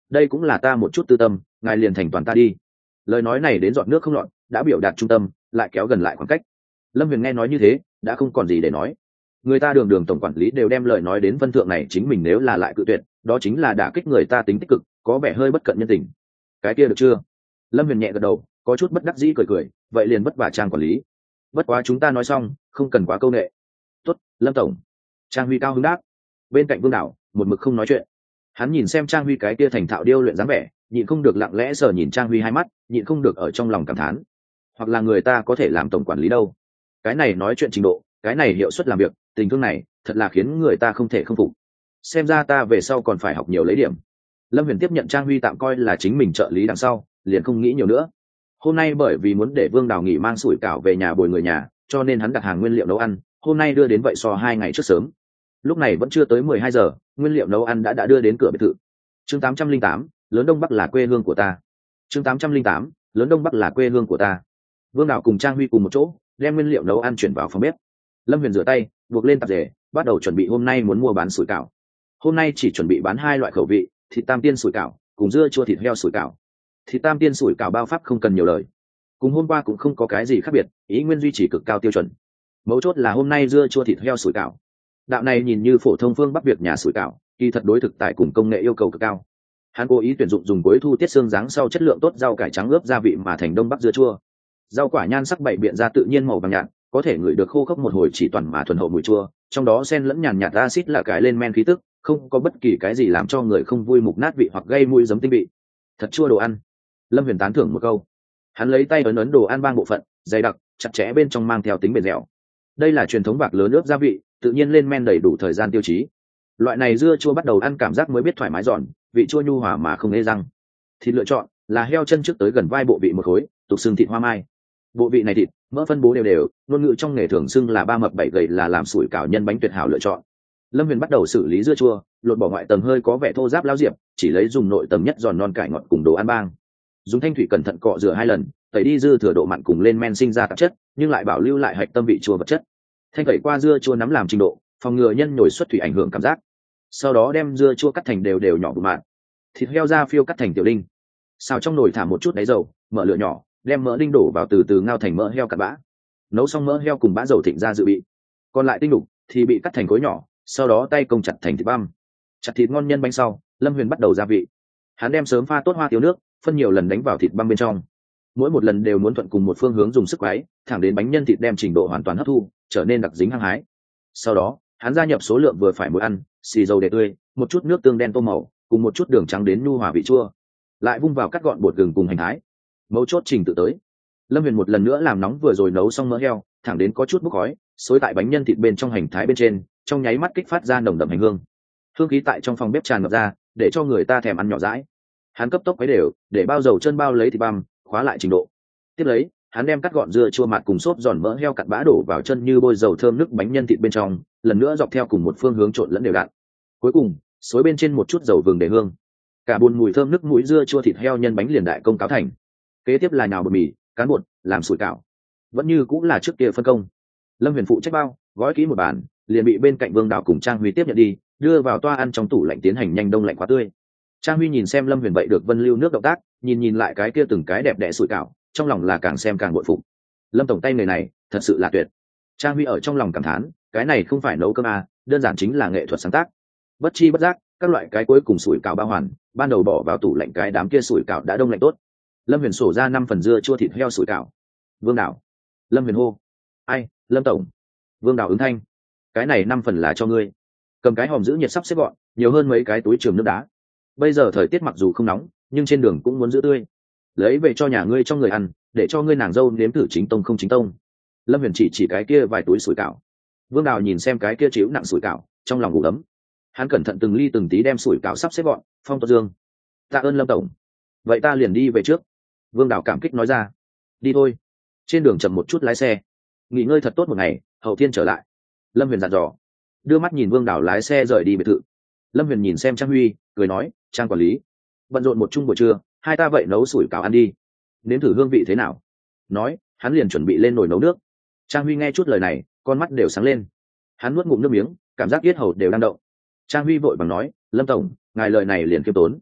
đây cũng là ta một chút tư tâm, ngài liền thành toàn ta đi. Lời nói này đến giọt nước không lọt, đã biểu đạt trung tâm, lại kéo gần lại khoảng cách. Lâm Huyền nghe nói như thế, đã không còn gì để nói. Người ta đường đường tổng quản lý đều đem lời nói đến phân thượng này, chính mình nếu là lại cự tuyệt, đó chính là đả kích người ta tính tích cực, có vẻ hơi bất cận nhân tình. Cái kia được chưa? Lâm Huyền nhẹ gật đầu, có chút bất đắc dĩ cười cười, vậy liền vất vả Trang quản lý. Bất quá chúng ta nói xong, không cần quá câu nệ. Tốt, Lâm tổng. Trang Huy cao hứng đáp. Bên cạnh Vương Đảo, một mực không nói chuyện. Hắn nhìn xem Trang Huy cái kia thành thạo điêu luyện dáng vẻ, nhịn không được lặng lẽ sờ nhìn Trang Huy hai mắt, nhịn không được ở trong lòng cảm thán. Hoặc là người ta có thể làm tổng quản lý đâu? Cái này nói chuyện trình độ, cái này hiệu suất làm việc, tình thương này, thật là khiến người ta không thể không phục. Xem ra ta về sau còn phải học nhiều lấy điểm. Lâm Huyền tiếp nhận Trang Huy tạm coi là chính mình trợ lý đằng sau, liền không nghĩ nhiều nữa. Hôm nay bởi vì muốn để Vương Đào nghỉ mang sủi cảo về nhà bồi người nhà, cho nên hắn đặt hàng nguyên liệu nấu ăn, hôm nay đưa đến vậy so hai ngày trước sớm. Lúc này vẫn chưa tới mười hai giờ, nguyên liệu nấu ăn đã đã đưa đến cửa biệt thự. Chương tám trăm linh tám, lớn Đông Bắc là quê hương của ta. Chương tám trăm linh tám, lớn Đông Bắc là quê hương của ta. Vương Đào cùng Trang Huy cùng một chỗ, đem nguyên liệu nấu ăn chuyển vào phòng bếp. Lâm Huyền rửa tay, buộc lên tạp dề, bắt đầu chuẩn bị hôm nay muốn mua bán sủi cảo. Hôm nay chỉ chuẩn bị bán hai loại khẩu vị, thịt tam tiên sủi cảo, cùng dưa chua thịt heo sủi cảo. Thịt tam tiên sủi cảo bao pháp không cần nhiều lời, cùng hôm qua cũng không có cái gì khác biệt, ý nguyên duy trì cực cao tiêu chuẩn. Mấu chốt là hôm nay dưa chua thịt heo sủi cảo. Đạo này nhìn như phổ thông phương Bắc Việt nhà sủi cảo, kỳ thật đối thực tại cùng công nghệ yêu cầu cực cao. Hắn cố ý tuyển dụng dùng cuối thu tiết xương dáng sau chất lượng tốt rau cải trắng ướp gia vị mà thành Đông Bắc dưa chua. Rau quả nhan sắc bảy biện ra tự nhiên màu vàng nhạt, có thể ngửi được khô khốc một hồi chỉ toàn mà thuần hậu mùi chua, trong đó xen lẫn nhàn nhạt acid là cái lên men khí tức, không có bất kỳ cái gì làm cho người không vui mục nát vị hoặc gây mùi giấm tinh vị. Thật chua đồ ăn. Lâm Huyền tán thưởng một câu. Hắn lấy tay ấn ấn đồ ăn bang bộ phận, dày đặc, chặt chẽ bên trong mang theo tính bền dẻo. Đây là truyền thống bạc lớn ướp gia vị, tự nhiên lên men đầy đủ thời gian tiêu chí. Loại này dưa chua bắt đầu ăn cảm giác mới biết thoải mái giòn, vị chua nhu hòa mà không ê răng. Thịt lựa chọn là heo chân trước tới gần vai bộ vị một khối, tục xương thịt hoa mai. Bộ vị này thịt mỡ phân bố đều đều, ngôn ngữ trong nghề thường xưng là ba mập bảy gầy là làm sủi cảo nhân bánh tuyệt hảo lựa chọn. Lâm Huyền bắt đầu xử lý dưa chua, lột bỏ ngoại tầng hơi có vẻ thô ráp lao diệp, chỉ lấy dùng nội tầng nhất giòn non cải ngọt cùng đồ ăn bang. Dùng thanh thủy cẩn thận cọ rửa hai lần, tẩy đi dư thừa độ mặn cùng lên men sinh ra tạp chất, nhưng lại bảo lưu lại hạch tâm vị chua vật chất. Thanh tẩy qua dưa chua nắm làm trình độ, phòng ngừa nhân nhồi xuất thủy ảnh hưởng cảm giác. Sau đó đem dưa chua cắt thành đều đều nhỏ bụi mạn. Thịt heo da phiêu cắt thành tiểu đinh. Xào trong nồi thả một chút đáy dầu, mở lửa nhỏ, đem mỡ đinh đổ vào từ từ ngao thành mỡ heo cặn bã. Nấu xong mỡ heo cùng bã dầu thịnh ra dự bị. Còn lại tinh đục thì bị cắt thành khối nhỏ, sau đó tay công chặt thành thịt băm. Chặt thịt ngon nhân bánh sau, Lâm Huyền bắt đầu gia vị. Hắn đem sớm pha tốt hoa tiêu nước, phân nhiều lần đánh vào thịt băm bên trong. Mỗi một lần đều muốn thuận cùng một phương hướng dùng sức quấy, thẳng đến bánh nhân thịt đem trình độ hoàn toàn hấp thu, trở nên đặc dính hăng hái. Sau đó, hắn gia nhập số lượng vừa phải muối ăn, xì dầu để tươi, một chút nước tương đen tô màu, cùng một chút đường trắng đến nhu hòa vị chua. Lại vung vào cắt gọn bột gừng cùng hành thái. Mấu chốt trình tự tới. Lâm Huyền một lần nữa làm nóng vừa rồi nấu xong mỡ heo, thẳng đến có chút bốc khói, xối tại bánh nhân thịt bên trong hành thái bên trên, trong nháy mắt kích phát ra nồng đậm hành hương. Hương khí tại trong phòng bếp tràn ngập ra, để cho người ta thèm ăn nhỏ dãi. Hắn cấp tốc quấy đều, để bao dầu chân bao lấy thịt băm, khóa lại trình độ. Tiếp lấy, hắn đem cắt gọn dưa chua mạt cùng xốp giòn mỡ heo cặn bã đổ vào chân như bôi dầu thơm nước bánh nhân thịt bên trong, lần nữa dọc theo cùng một phương hướng trộn lẫn đều đặn. Cuối cùng, xối bên trên một chút dầu vừng để hương. Cả bùn mùi thơm nước mũi dưa chua thịt heo nhân bánh liền đại công cáo thành. Kế tiếp là nhào bột mì, cán bột, làm sủi cảo. Vẫn như cũng là trước kia phân công. Lâm Huyền phụ trách bao, gói kỹ một bàn, liền bị bên cạnh Vương Đạo cùng Trang Huy tiếp nhận đi, đưa vào toa ăn trong tủ lạnh tiến hành nhanh đông lạnh quá tươi. Trang Huy nhìn xem Lâm Huyền vậy được vân lưu nước động tác, nhìn nhìn lại cái kia từng cái đẹp đẽ sủi cảo, trong lòng là càng xem càng bội phục. Lâm tổng tay người này, thật sự là tuyệt. Trang Huy ở trong lòng cảm thán, cái này không phải nấu cơm à, đơn giản chính là nghệ thuật sáng tác. Bất chi bất giác, các loại cái cuối cùng sủi cảo bao hoàn, ban đầu bỏ vào tủ lạnh cái đám kia sủi cảo đã đông lạnh tốt. Lâm Huyền sổ ra năm phần dưa chua thịt heo sủi cảo. Vương Đạo. Lâm Huyền hô. Ai, Lâm tổng. Vương Đạo ứng thanh. Cái này năm phần là cho ngươi. Cầm cái hòm giữ nhiệt sắp xếp gọn, nhiều hơn mấy cái túi trường nước đá. Bây giờ thời tiết mặc dù không nóng, nhưng trên đường cũng muốn giữ tươi. Lấy về cho nhà ngươi cho người ăn, để cho ngươi nàng dâu nếm thử chính tông không chính tông. Lâm Huyền chỉ chỉ cái kia vài túi sủi cảo. Vương Đạo nhìn xem cái kia chịu nặng sủi cảo, trong lòng ngủ ấm. Hắn cẩn thận từng ly từng tí đem sủi cảo sắp xếp gọn, phong tốt dương. Tạ ơn Lâm tổng. Vậy ta liền đi về trước. Vương Đạo cảm kích nói ra. Đi thôi. Trên đường chậm một chút lái xe. Nghỉ ngơi thật tốt một ngày, hậu thiên trở lại. Lâm Huyền dặn dò. Đưa mắt nhìn Vương Đạo lái xe rời đi biệt thự. Lâm Huyền nhìn xem Trang Huy, cười nói, Trang quản lý, bận rộn một chung buổi trưa, hai ta vậy nấu sủi cảo ăn đi, nếm thử hương vị thế nào. Nói, hắn liền chuẩn bị lên nồi nấu nước. Trang Huy nghe chút lời này, con mắt đều sáng lên. Hắn nuốt ngụm nước miếng, cảm giác yết hầu đều đang động. Trang Huy vội vàng nói, Lâm tổng, ngài lời này liền khiêm tốn.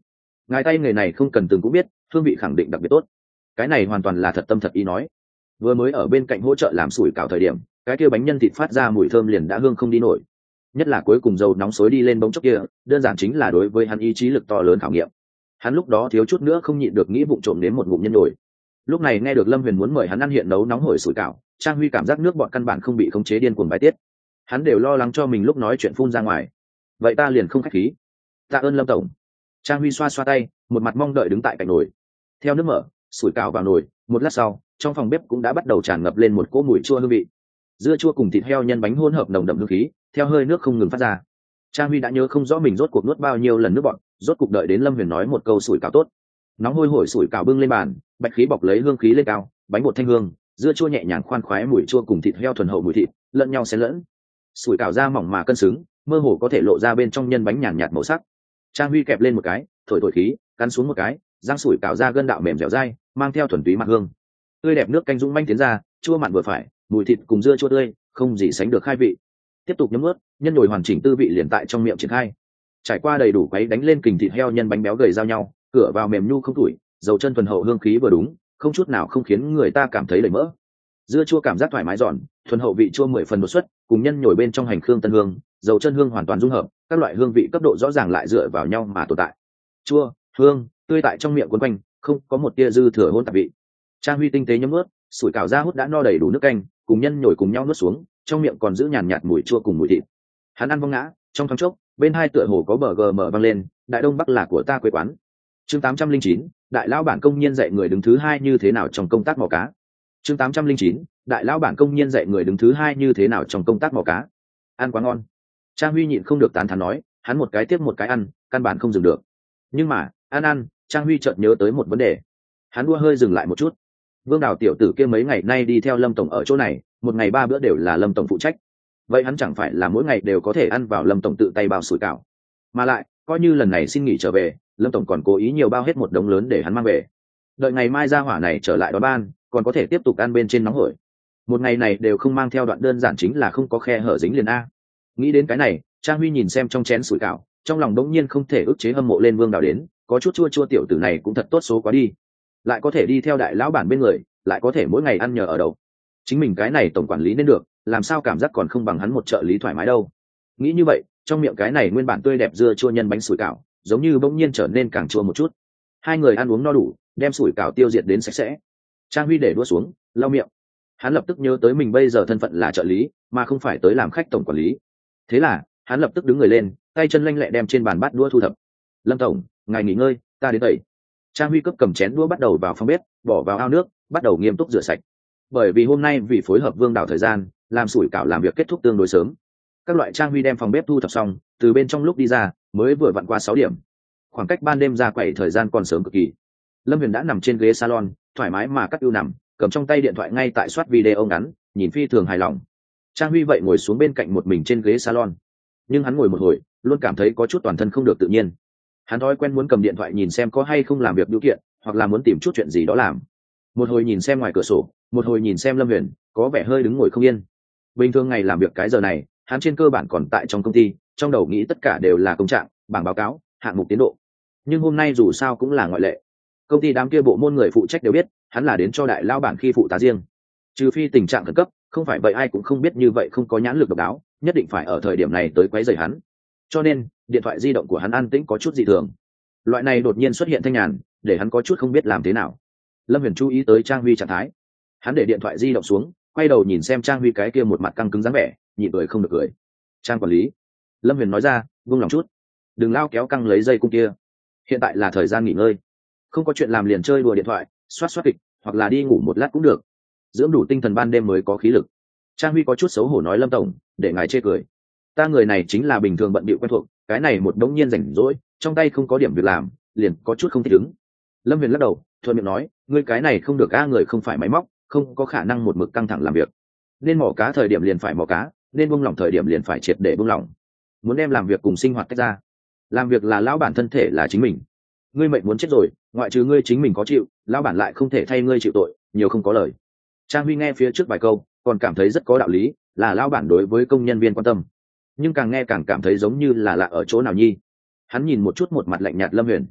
ngài tay nghề này không cần từng cũng biết, hương vị khẳng định đặc biệt tốt. Cái này hoàn toàn là thật tâm thật ý nói. Vừa mới ở bên cạnh hỗ trợ làm sủi cảo thời điểm, cái kia bánh nhân thịt phát ra mùi thơm liền đã hương không đi nổi. Nhất là cuối cùng dầu nóng xối đi lên bông chốc kia, đơn giản chính là đối với hắn ý chí lực to lớn khảo nghiệm. Hắn lúc đó thiếu chút nữa không nhịn được nghĩ vụng trộm đến một ngụm nhân nổi. Lúc này nghe được Lâm Huyền muốn mời hắn ăn hiện nấu nóng hổi sủi cảo, Trang Huy cảm giác nước bọt căn bản không bị khống chế điên cuồng bài tiết. Hắn đều lo lắng cho mình lúc nói chuyện phun ra ngoài. Vậy ta liền không khách khí. Tạ ơn Lâm tổng. Trang Huy xoa xoa tay, một mặt mong đợi đứng tại cạnh nồi. Theo nước mở, sủi cảo vào nồi, một lát sau, trong phòng bếp cũng đã bắt đầu tràn ngập lên một cỗ mùi chua hương vị. Dưa chua cùng thịt heo nhân bánh hỗn hợp nồng đậm hương khí, theo hơi nước không ngừng phát ra. Trang Huy đã nhớ không rõ mình rốt cuộc nuốt bao nhiêu lần nước bọt, rốt cuộc đợi đến Lâm Huyền nói một câu sủi cảo tốt. Nóng hôi hổi sủi cảo bưng lên bàn, bạch khí bọc lấy hương khí lên cao, bánh bột thanh hương, dưa chua nhẹ nhàng khoan khoái mùi chua cùng thịt heo thuần hậu mùi thịt lẫn nhau xen lẫn. Sủi cảo da mỏng mà cân xứng, mơ hồ có thể lộ ra bên trong nhân bánh nhàn nhạt màu sắc. Trang Huy kẹp lên một cái, thổi thổi khí, cắn xuống một cái, răng sủi cảo ra gân đạo mềm dẻo dai, mang theo thuần túy mặt hương. Tươi đẹp nước canh dũng manh tiến ra, chua mặn vừa phải, mùi thịt cùng dưa chua tươi, không gì sánh được khai vị. Tiếp tục nhấm nuốt, nhân nhồi hoàn chỉnh tư vị liền tại trong miệng triển khai. Trải qua đầy đủ quấy đánh lên kình thịt heo nhân bánh béo gầy giao nhau, cửa vào mềm nhu không tủi, dầu chân thuần hậu hương khí vừa đúng, không chút nào không khiến người ta cảm thấy đầy mỡ. Dưa chua cảm giác thoải mái giòn, thuần hậu vị chua mười phần đột xuất, cùng nhân nhồi bên trong hành khương tân hương, dầu chân hương hoàn toàn dung hợp, các loại hương vị cấp độ rõ ràng lại dựa vào nhau mà tồn tại. Chua, hương, tươi tại trong miệng quấn quanh, không có một tia dư thừa hỗn tạp vị. Trang Huy tinh tế nhấm nuốt, sủi cảo ra hút đã no đầy đủ nước canh, cùng nhân nhồi cùng nhau nuốt xuống, trong miệng còn giữ nhàn nhạt mùi chua cùng mùi thịt. Hắn ăn vong ngã, trong thoáng chốc, bên hai tựa hồ có bờ gờ mở vang lên, đại đông bắc là của ta quê quán. Chương tám trăm linh chín, đại lão bản công nhân dạy người đứng thứ hai như thế nào trong công tác mò cá. Chương tám trăm linh chín, đại lão bản công nhân dạy người đứng thứ hai như thế nào trong công tác mò cá. Ăn quá ngon. Trang Huy nhịn không được tán thán nói, hắn một cái tiếp một cái ăn, căn bản không dừng được. Nhưng mà, ăn ăn, Trang Huy chợt nhớ tới một vấn đề. Hắn đua hơi dừng lại một chút. Vương Đào tiểu tử kia mấy ngày nay đi theo Lâm tổng ở chỗ này, một ngày ba bữa đều là Lâm tổng phụ trách. Vậy hắn chẳng phải là mỗi ngày đều có thể ăn vào Lâm tổng tự tay bao sủi cảo. Mà lại, coi như lần này xin nghỉ trở về, Lâm tổng còn cố ý nhiều bao hết một đống lớn để hắn mang về. Đợi ngày mai ra hỏa này trở lại đó ban, còn có thể tiếp tục ăn bên trên nóng hổi. Một ngày này đều không mang theo đoạn đơn giản chính là không có khe hở dính liền a. Nghĩ đến cái này, Trang Huy nhìn xem trong chén sủi cảo, trong lòng đống nhiên không thể ức chế hâm mộ lên Vương Đào đến, có chút chua chua tiểu tử này cũng thật tốt số quá đi. Lại có thể đi theo đại lão bản bên người, lại có thể mỗi ngày ăn nhờ ở đâu. Chính mình cái này tổng quản lý nên được, làm sao cảm giác còn không bằng hắn một trợ lý thoải mái đâu. Nghĩ như vậy, trong miệng cái này nguyên bản tươi đẹp dưa chua nhân bánh sủi cảo, giống như bỗng nhiên trở nên càng chua một chút. Hai người ăn uống no đủ, đem sủi cảo tiêu diệt đến sạch sẽ. Trang Huy để đũa xuống, lau miệng. Hắn lập tức nhớ tới mình bây giờ thân phận là trợ lý, mà không phải tới làm khách tổng quản lý. Thế là, hắn lập tức đứng người lên, tay chân lanh lẹ đem trên bàn bát đũa thu thập. Lâm tổng, ngài nghỉ ngơi, ta đến tẩy. Trang Huy cấp cầm chén đũa bắt đầu vào phòng bếp, bỏ vào ao nước, bắt đầu nghiêm túc rửa sạch. Bởi vì hôm nay vì phối hợp Vương Đào thời gian, làm sủi cảo làm việc kết thúc tương đối sớm. Các loại Trang Huy đem phòng bếp thu thập xong, từ bên trong lúc đi ra, mới vừa vặn qua sáu điểm. Khoảng cách ban đêm ra quẩy thời gian còn sớm cực kỳ. Lâm Huyền đã nằm trên ghế salon, thoải mái mà cắt ưu nằm, cầm trong tay điện thoại ngay tại soát video ngắn, nhìn phi thường hài lòng. Trang Huy vậy ngồi xuống bên cạnh một mình trên ghế salon, nhưng hắn ngồi một hồi, luôn cảm thấy có chút toàn thân không được tự nhiên. Hắn thói quen muốn cầm điện thoại nhìn xem có hay không làm việc điều kiện, hoặc là muốn tìm chút chuyện gì đó làm. Một hồi nhìn xem ngoài cửa sổ, một hồi nhìn xem Lâm Huyền, có vẻ hơi đứng ngồi không yên. Bình thường ngày làm việc cái giờ này, hắn trên cơ bản còn tại trong công ty, trong đầu nghĩ tất cả đều là công trạng, bảng báo cáo, hạng mục tiến độ. Nhưng hôm nay dù sao cũng là ngoại lệ. Công ty đám kia bộ môn người phụ trách đều biết, hắn là đến cho đại lao bản khi phụ tá riêng. Trừ phi tình trạng khẩn cấp, không phải vậy ai cũng không biết như vậy không có nhãn lực độc đáo, nhất định phải ở thời điểm này tới quấy rầy hắn. Cho nên, điện thoại di động của hắn an tĩnh có chút dị thường. Loại này đột nhiên xuất hiện thanh nhàn, để hắn có chút không biết làm thế nào. Lâm Huyền chú ý tới Trang Huy trạng thái. Hắn để điện thoại di động xuống, quay đầu nhìn xem Trang Huy cái kia một mặt căng cứng dáng vẻ, nhịn cười không được cười. Trang quản lý. Lâm Huyền nói ra, vung lòng chút. Đừng lao kéo căng lấy dây cung kia. Hiện tại là thời gian nghỉ ngơi. Không có chuyện làm liền chơi đùa điện thoại, soát soát kịch, hoặc là đi ngủ một lát cũng được. Dưỡng đủ tinh thần ban đêm mới có khí lực. Trang Huy có chút xấu hổ nói Lâm tổng, để ngài chê cười. Ta người này chính là bình thường bận bịu quen thuộc, cái này một đống nhiên rảnh rỗi, trong tay không có điểm việc làm, liền có chút không thích ứng. Lâm Huyền lắc đầu, thuận miệng nói, ngươi cái này không được a, người không phải máy móc, không có khả năng một mực căng thẳng làm việc. Nên mò cá thời điểm liền phải mò cá, nên buông lỏng thời điểm liền phải triệt để buông lỏng. Muốn đem làm việc cùng sinh hoạt tách ra. Làm việc là lão bản thân thể là chính mình. Ngươi mệnh muốn chết rồi, ngoại trừ ngươi chính mình có chịu, lão bản lại không thể thay ngươi chịu tội, nhiều không có lời. Trang Huy nghe phía trước vài câu, còn cảm thấy rất có đạo lý, là lão bản đối với công nhân viên quan tâm. Nhưng càng nghe càng cảm thấy giống như là lạ ở chỗ nào nhi. Hắn nhìn một chút một mặt lạnh nhạt Lâm Huyền.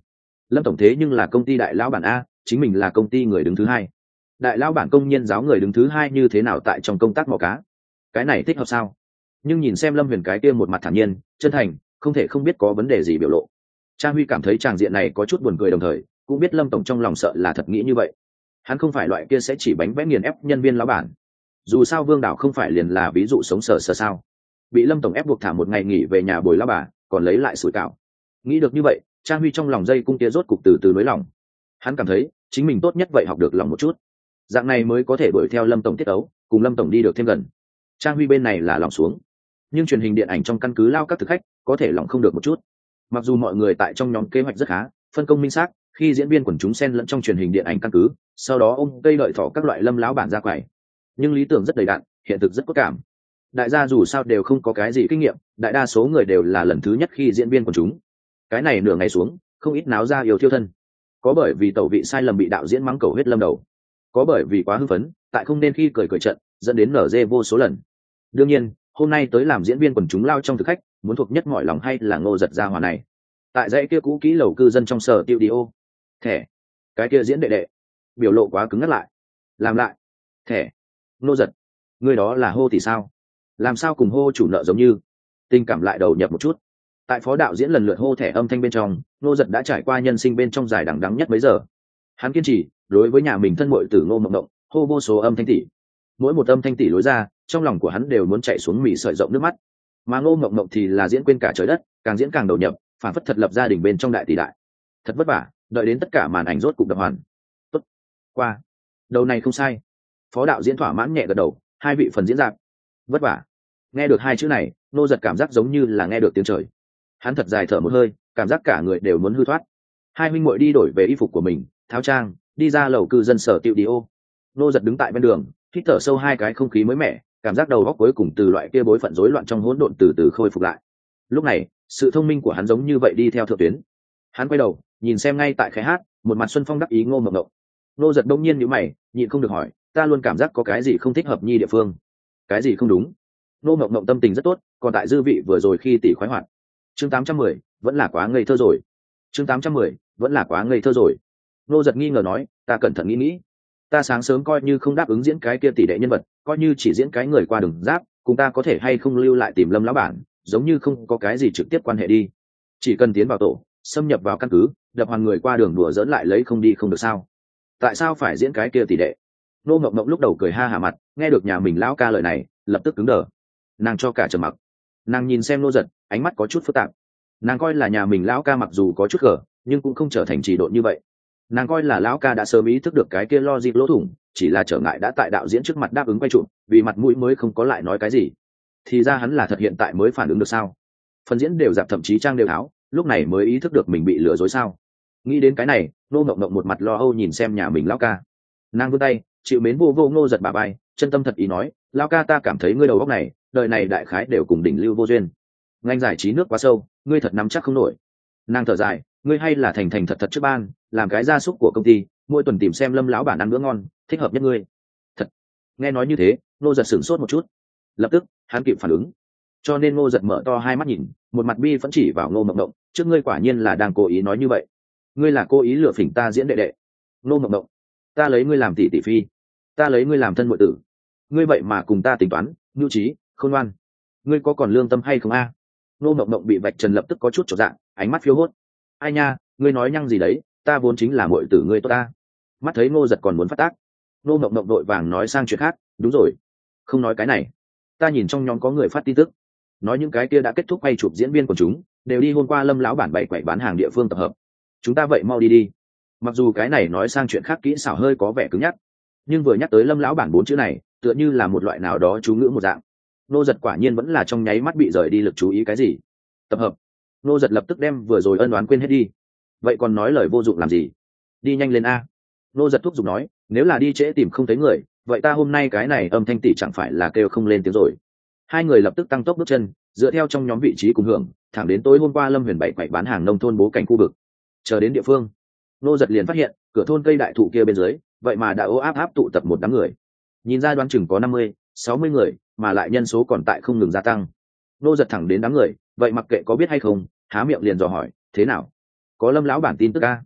Lâm tổng thế nhưng là công ty đại lão bản a, chính mình là công ty người đứng thứ hai. Đại lão bản công nhân giáo người đứng thứ hai như thế nào tại trong công tác mò cá? Cái này thích hợp sao? Nhưng nhìn xem Lâm Huyền cái kia một mặt thản nhiên, chân thành, không thể không biết có vấn đề gì biểu lộ. Trang Huy cảm thấy tràng diện này có chút buồn cười, đồng thời cũng biết Lâm tổng trong lòng sợ là thật nghĩ như vậy. Hắn không phải loại kia sẽ chỉ bánh vẽ nghiền ép nhân viên lão bản. Dù sao Vương Đảo không phải liền là ví dụ sống sờ sờ sao? Bị Lâm tổng ép buộc thả một ngày nghỉ về nhà bồi lão bà, còn lấy lại sủi cảo. Nghĩ được như vậy, Trang Huy trong lòng dây cung tia rốt cục từ từ nới lòng. Hắn cảm thấy chính mình tốt nhất vậy học được lòng một chút, dạng này mới có thể đuổi theo Lâm tổng tiết ấu, cùng Lâm tổng đi được thêm gần. Trang Huy bên này là lòng xuống, nhưng truyền hình điện ảnh trong căn cứ lao các thực khách có thể lòng không được một chút. Mặc dù mọi người tại trong nhóm kế hoạch rất khá, phân công minh xác, khi diễn viên quần chúng xen lẫn trong truyền hình điện ảnh căn cứ, sau đó ông cây đợi thỏ các loại Lâm lão bản ra quầy, nhưng lý tưởng rất đầy đặn, hiện thực rất cốt cảm. Đại gia dù sao đều không có cái gì kinh nghiệm, đại đa số người đều là lần thứ nhất khi diễn viên quần chúng. Cái này nửa ngày xuống, không ít náo ra yêu thiêu thân. Có bởi vì tẩu vị sai lầm bị đạo diễn mắng cầu huyết lâm đầu, có bởi vì quá hưng phấn, tại không nên khi cười cười trận, dẫn đến nở dê vô số lần. Đương nhiên, hôm nay tới làm diễn viên quần chúng lao trong thực khách, muốn thuộc nhất mọi lòng hay là Ngô Giật gia hỏa này. Tại dãy kia cũ kỹ lầu cư dân trong sở tiêu đi ô, thẻ, cái kia diễn đệ đệ, biểu lộ quá cứng ngắt lại. Làm lại, thẻ, Ngô Giật, người đó là hô thì sao? Làm sao cùng hô chủ nợ giống như? Tình cảm lại đầu nhập một chút. Tại phó đạo diễn lần lượt hô thẻ âm thanh bên trong, Ngô Giật đã trải qua nhân sinh bên trong dài đằng đẵng nhất mấy giờ. Hắn kiên trì đối với nhà mình thân muội tử Ngô Mộng Mộng hô vô số âm thanh tỷ, mỗi một âm thanh tỷ lối ra, trong lòng của hắn đều muốn chạy xuống mỉ sợi rộng nước mắt. Mà Ngô Mộng Mộng thì là diễn quên cả trời đất, càng diễn càng đầu nhập, phản phất thật lập gia đình bên trong đại tỷ đại. Thật vất vả, đợi đến tất cả màn ảnh rốt cục đập hoàn. Tốt, qua, đầu này không sai. Phó đạo diễn thỏa mãn nhẹ gật đầu, hai vị phần diễn dạp. Vất vả. Nghe được hai chữ này, Ngô Giật cảm giác giống như là nghe được tiếng trời. Hắn thật dài thở một hơi, cảm giác cả người đều muốn hư thoát. Hai huynh muội đi đổi về y phục của mình, tháo trang, đi ra lầu cư dân sở tiệu đi ô. Ngô Giật đứng tại bên đường, hít thở sâu hai cái không khí mới mẻ, cảm giác đầu óc cuối cùng từ loại kia bối phận rối loạn trong hỗn độn từ từ khôi phục lại. Lúc này, sự thông minh của hắn giống như vậy đi theo thượng tuyến. Hắn quay đầu, nhìn xem ngay tại khẽ hát, một mặt xuân phong đắc ý Ngô Mộng Mộng. Ngô Giật đông nhiên nhíu mày, nhịn không được hỏi, ta luôn cảm giác có cái gì không thích hợp nhi địa phương. Cái gì không đúng? Ngô Mộng Mộng tâm tình rất tốt, còn tại dư vị vừa rồi khi tỷ khoái hoạt. Chương tám trăm mười, vẫn là quá ngây thơ rồi. Chương tám trăm mười, vẫn là quá ngây thơ rồi. Ngô Giật nghi ngờ nói, ta cẩn thận nghĩ nghĩ, ta sáng sớm coi như không đáp ứng diễn cái kia tỷ đệ nhân vật, coi như chỉ diễn cái người qua đường giáp, cùng ta có thể hay không lưu lại tìm Lâm lão bản, giống như không có cái gì trực tiếp quan hệ đi. Chỉ cần tiến vào tổ, xâm nhập vào căn cứ, đập hoàn người qua đường đùa dỡn lại lấy không đi không được sao? Tại sao phải diễn cái kia tỷ đệ? Nô Ngọc Ngọc lúc đầu cười ha hả mặt, nghe được nhà mình lão ca lời này, lập tức cứng đờ. Nàng cho cả trầm mặc. Nàng nhìn xem Nô Giật, ánh mắt có chút phức tạp. Nàng coi là nhà mình lão ca mặc dù có chút gở, nhưng cũng không trở thành trì độn như vậy. Nàng coi là lão ca đã sớm ý thức được cái kia logic lỗ thủng, chỉ là trở ngại đã tại đạo diễn trước mặt đáp ứng quay trụ, vì mặt mũi mới không có lại nói cái gì. Thì ra hắn là thật hiện tại mới phản ứng được sao? Phần diễn đều dạp thậm chí trang đều tháo, lúc này mới ý thức được mình bị lừa dối sao? Nghĩ đến cái này, Nô Ngọc Ngọc một mặt lo âu nhìn xem nhà mình lão ca. Nàng vươn tay, chịu mến vô vô Ngô Giật bà bay, chân tâm thật ý nói, lão ca ta cảm thấy ngươi đầu óc này, đời này đại khái đều cùng đỉnh lưu vô duyên. Ngành giải trí nước quá sâu, ngươi thật nắm chắc không nổi. Nàng thở dài, ngươi hay là thành thành thật thật trước ban, làm cái gia súc của công ty, mỗi tuần tìm xem Lâm lão bản ăn bữa ngon, thích hợp nhất ngươi. Thật. Nghe nói như thế, Ngô Giật sửng sốt một chút, lập tức hắn kịp phản ứng, cho nên Ngô Giật mở to hai mắt nhìn, một mặt bi phẫn chỉ vào Ngô Mộng Mộng, trước ngươi quả nhiên là đang cố ý nói như vậy, ngươi là cố ý lừa phỉnh ta diễn đệ đệ. Ngô Mộng Mộng, ta lấy ngươi làm tỷ tỷ phi, ta lấy ngươi làm thân muội tử, ngươi vậy mà cùng ta tính toán, nhu trí, khôn ngoan, ngươi có còn lương tâm hay không a? Ngô Mộng Mộng bị vạch trần lập tức có chút chột dạ, ánh mắt phiêu hốt. Ai nha, ngươi nói nhăng gì đấy, ta vốn chính là muội tử ngươi tốt ta. Mắt thấy Ngô Giật còn muốn phát tác, Ngô Mộng Mộng đội vàng nói sang chuyện khác, đúng rồi, không nói cái này, ta nhìn trong nhóm có người phát tin tức, nói những cái kia đã kết thúc quay chụp diễn viên của chúng đều đi hôm qua Lâm lão bản bày quậy bán hàng địa phương tập hợp, chúng ta vậy mau đi đi. Mặc dù cái này nói sang chuyện khác kỹ xảo hơi có vẻ cứng nhắc, nhưng vừa nhắc tới Lâm lão bản bốn chữ này, tựa như là một loại nào đó chú ngữ một dạng. Ngô Giật quả nhiên vẫn là trong nháy mắt bị rời đi lực chú ý cái gì. Tập hợp. Ngô Giật lập tức đem vừa rồi ân oán quên hết đi. Vậy còn nói lời vô dụng làm gì? Đi nhanh lên a. Ngô Giật thúc giục nói, nếu là đi trễ tìm không thấy người, vậy ta hôm nay cái này âm thanh tỷ chẳng phải là kêu không lên tiếng rồi. Hai người lập tức tăng tốc bước chân, dựa theo trong nhóm vị trí cùng hưởng, thẳng đến tối hôm qua Lâm Huyền bảy quậy bán hàng nông thôn bố cảnh khu vực. Chờ đến địa phương, Ngô Giật liền phát hiện, cửa thôn cây đại thụ kia bên dưới, vậy mà đã ố áp áp tụ tập một đám người. Nhìn ra đoán chừng có năm mươi, sáu mươi người, mà lại nhân số còn tại không ngừng gia tăng. Ngô Giật thẳng đến đám người, vậy mặc kệ có biết hay không, há miệng liền dò hỏi, thế nào? Có Lâm lão bản tin tức a?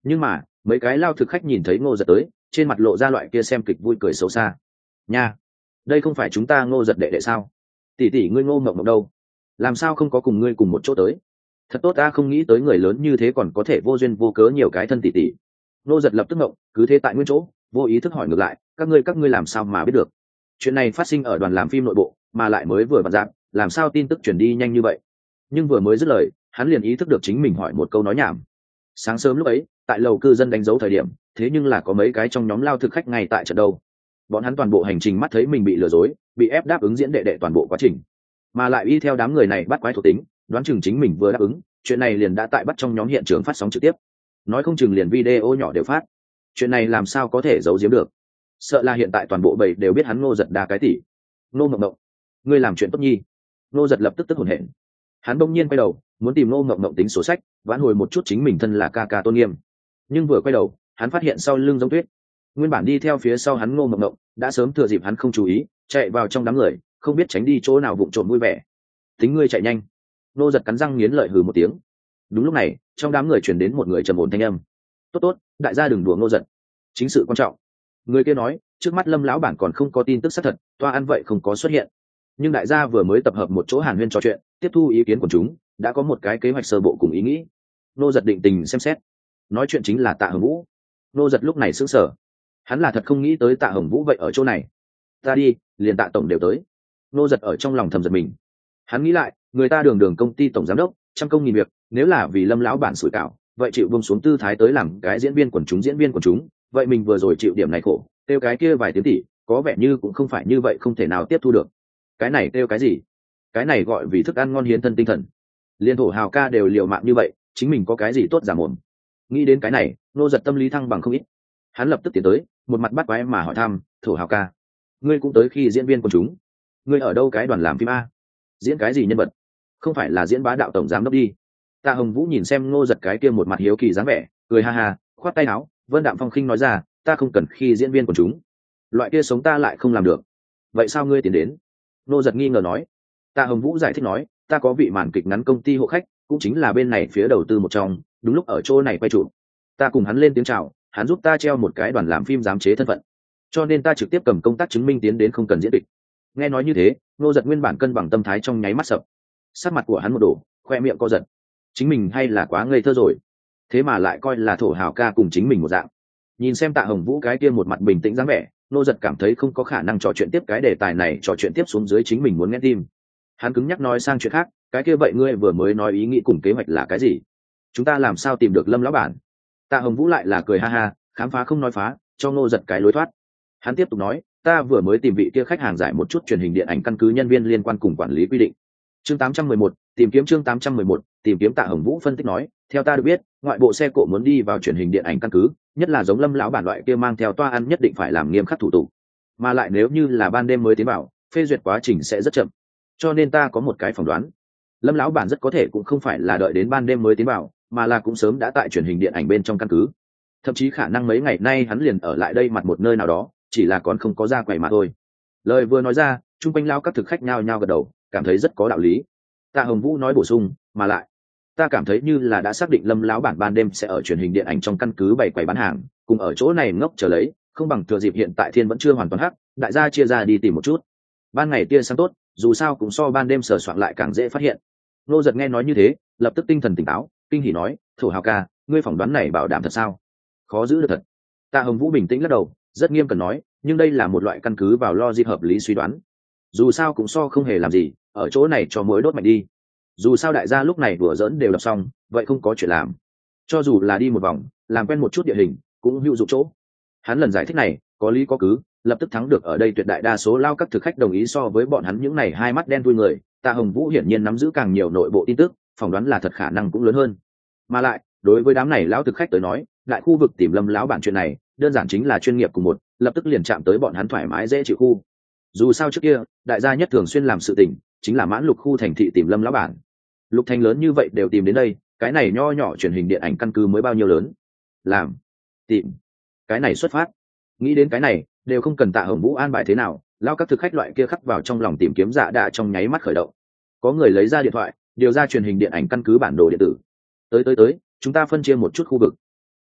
Nhưng mà mấy cái lao thực khách nhìn thấy Ngô Giật tới, trên mặt lộ ra loại kia xem kịch vui cười xấu xa. Nha, đây không phải chúng ta Ngô Giật đệ đệ sao? Tỷ tỷ ngươi Ngô Mộng Mộng đâu? Làm sao không có cùng ngươi cùng một chỗ tới? Thật tốt, ta không nghĩ tới người lớn như thế còn có thể vô duyên vô cớ nhiều cái thân tỷ tỷ. Ngô Giật lập tức ngộng, cứ thế tại nguyên chỗ, vô ý thức hỏi ngược lại, các ngươi các ngươi làm sao mà biết được? Chuyện này phát sinh ở đoàn làm phim nội bộ, mà lại mới vừa vặn dạng, làm sao tin tức truyền đi nhanh như vậy? Nhưng vừa mới dứt lời, hắn liền ý thức được chính mình hỏi một câu nói nhảm. Sáng sớm lúc ấy, tại lầu cư dân đánh dấu thời điểm, thế nhưng là có mấy cái trong nhóm lao thực khách ngay tại trận đâu. Bọn hắn toàn bộ hành trình mắt thấy mình bị lừa dối, bị ép đáp ứng diễn đệ đệ toàn bộ quá trình, mà lại y theo đám người này bắt quái thuộc tính, đoán chừng chính mình vừa đáp ứng, chuyện này liền đã tại bắt trong nhóm hiện trường phát sóng trực tiếp, nói không chừng liền video nhỏ đều phát. Chuyện này làm sao có thể giấu giếm được? Sợ là hiện tại toàn bộ bầy đều biết hắn Ngô Giật đa cái tỷ. Ngô Mộng Mộng, ngươi làm chuyện tốt nhi. Ngô Giật lập tức tức hổn hển. Hắn bỗng nhiên quay đầu, muốn tìm Ngô Mộng Mộng tính sổ sách, vãn hồi một chút chính mình thân là ca ca tôn nghiêm. Nhưng vừa quay đầu, hắn phát hiện sau lưng Giống Tuyết, nguyên bản đi theo phía sau hắn Ngô Mộng Mộng, đã sớm thừa dịp hắn không chú ý, chạy vào trong đám người, không biết tránh đi chỗ nào vụng trộm vui vẻ. Tính ngươi chạy nhanh. Ngô Giật cắn răng nghiến lợi hừ một tiếng. Đúng lúc này, trong đám người truyền đến một người trầm ổn thanh âm. Tốt tốt, đại gia đừng đùa Ngô Giật, chính sự quan trọng. Người kia nói, trước mắt Lâm lão bản còn không có tin tức xác thật, toa ăn vậy không có xuất hiện. Nhưng đại gia vừa mới tập hợp một chỗ hàn huyên trò chuyện, tiếp thu ý kiến của chúng, đã có một cái kế hoạch sơ bộ cùng ý nghĩ. Ngô Giật định tình xem xét. Nói chuyện chính là Tạ Hồng Vũ. Ngô Giật lúc này sững sờ. Hắn là thật không nghĩ tới Tạ Hồng Vũ vậy ở chỗ này. Ta đi, liền Tạ tổng đều tới. Ngô Giật ở trong lòng thầm giật mình. Hắn nghĩ lại, người ta đường đường công ty tổng giám đốc, trăm công nghìn việc, nếu là vì Lâm lão bản sủi cảo, vậy chịu buông xuống tư thái tới làm cái diễn viên quần chúng diễn viên quần chúng, vậy mình vừa rồi chịu điểm này khổ, kêu cái kia vài tiếng tỷ, có vẻ như cũng không phải như vậy không thể nào tiếp thu được. Cái này kêu cái gì? Cái này gọi vì thức ăn ngon hiến thân tinh thần. Liên thổ hào ca đều liều mạng như vậy, chính mình có cái gì tốt giả mồm? Nghĩ đến cái này, Ngô Giật tâm lý thăng bằng không ít. Hắn lập tức tiến tới, một mặt bắt quái mà hỏi thăm, thổ hào ca, ngươi cũng tới khi diễn viên quần chúng? Ngươi ở đâu cái đoàn làm phim a? Diễn cái gì nhân vật? Không phải là diễn bá đạo tổng giám đốc đi? Tạ Hồng Vũ nhìn xem Ngô Giật cái kia một mặt hiếu kỳ dáng vẻ, cười ha ha, khoát tay áo, Vân Đạm Phong khinh nói ra, ta không cần khi diễn viên quần chúng, loại kia sống ta lại không làm được. Vậy sao ngươi tiến đến? Ngô Giật nghi ngờ nói. Tạ Hồng Vũ giải thích nói, ta có vị màn kịch ngắn công ty hộ khách, cũng chính là bên này phía đầu tư một trong, đúng lúc ở chỗ này quay trụ, ta cùng hắn lên tiếng chào, hắn giúp ta treo một cái đoàn làm phim giám chế thân phận, cho nên ta trực tiếp cầm công tác chứng minh tiến đến, không cần diễn kịch. Nghe nói như thế, Ngô Giật nguyên bản cân bằng tâm thái trong nháy mắt sập, sắc mặt của hắn một đổ, khoe miệng co giật. Chính mình hay là quá ngây thơ rồi, thế mà lại coi là thổ hào ca cùng chính mình một dạng. Nhìn xem Tạ Hồng Vũ cái kia một mặt bình tĩnh dáng vẻ, Ngô Giật cảm thấy không có khả năng trò chuyện tiếp cái đề tài này, trò chuyện tiếp xuống dưới chính mình muốn nghe tim. Hắn cứng nhắc nói sang chuyện khác, cái kia vậy ngươi vừa mới nói ý nghĩ cùng kế hoạch là cái gì? Chúng ta làm sao tìm được Lâm lão bản? Tạ Hồng Vũ lại là cười ha ha, khám phá không nói phá, cho Ngô Giật cái lối thoát. Hắn tiếp tục nói, ta vừa mới tìm vị kia khách hàng giải một chút truyền hình điện ảnh căn cứ nhân viên liên quan cùng quản lý quy định. Chương tám trăm mười một, tìm kiếm chương tám trăm mười một, tìm kiếm. Tạ Hồng Vũ phân tích nói, theo ta được biết, ngoại bộ xe cộ muốn đi vào truyền hình điện ảnh căn cứ, nhất là giống Lâm lão bản loại kia mang theo toa ăn nhất định phải làm nghiêm khắc thủ tục, mà lại nếu như là ban đêm mới tiến vào, phê duyệt quá trình sẽ rất chậm. Cho nên ta có một cái phỏng đoán, Lâm lão bản rất có thể cũng không phải là đợi đến ban đêm mới tiến vào, mà là cũng sớm đã tại truyền hình điện ảnh bên trong căn cứ, thậm chí khả năng mấy ngày nay hắn liền ở lại đây mặt một nơi nào đó, chỉ là còn không có ra quầy mà thôi. Lời vừa nói ra, chung quanh lao các thực khách nhao nhao gật đầu, cảm thấy rất có đạo lý. Tạ Hồng Vũ nói bổ sung, mà lại ta cảm thấy như là đã xác định Lâm lão bản ban đêm sẽ ở truyền hình điện ảnh trong căn cứ bày quầy bán hàng, cùng ở chỗ này ngốc chờ lấy, không bằng thừa dịp hiện tại thiên vẫn chưa hoàn toàn hắc, đại gia chia ra đi tìm một chút. Ban ngày tia sáng tốt, dù sao cũng so ban đêm sờ soạn lại càng dễ phát hiện. Ngô Giật nghe nói như thế, lập tức tinh thần tỉnh táo, kinh hỉ nói, thổ hào ca, ngươi phỏng đoán này bảo đảm thật sao? Khó giữ được thật. Tạ Hồng Vũ bình tĩnh lắc đầu, rất nghiêm cẩn nói, nhưng đây là một loại căn cứ vào logic hợp lý suy đoán, dù sao cũng so không hề làm gì, ở chỗ này cho mỗi đốt mạnh đi. Dù sao đại gia lúc này đùa giỡn đều đọc xong, vậy không có chuyện làm, cho dù là đi một vòng, làm quen một chút địa hình, cũng hữu dụng chỗ. Hắn lần giải thích này có lý có cứ, lập tức thắng được ở đây tuyệt đại đa số lao các thực khách đồng ý. So với bọn hắn những này hai mắt đen thui người, Tạ Hồng Vũ hiển nhiên nắm giữ càng nhiều nội bộ tin tức, phỏng đoán là thật khả năng cũng lớn hơn. Mà lại đối với đám này lão thực khách tới nói, đại khu vực tìm Lâm lão bản chuyện này đơn giản chính là chuyên nghiệp cùng một, lập tức liền chạm tới bọn hắn thoải mái dễ chịu khu. Dù sao trước kia đại gia nhất thường xuyên làm sự tình chính là mãn lục khu thành thị tìm Lâm lão bản, lục thành lớn như vậy đều tìm đến đây, cái này nho nhỏ truyền hình điện ảnh căn cứ mới bao nhiêu lớn, làm tìm cái này xuất phát. Nghĩ đến cái này đều không cần Tạ Hồng Vũ an bài thế nào, lao các thực khách loại kia khắc vào trong lòng tìm kiếm dạ đã trong nháy mắt khởi động. Có người lấy ra điện thoại, điều ra truyền hình điện ảnh căn cứ bản đồ điện tử. Tới tới tới, chúng ta phân chia một chút khu vực.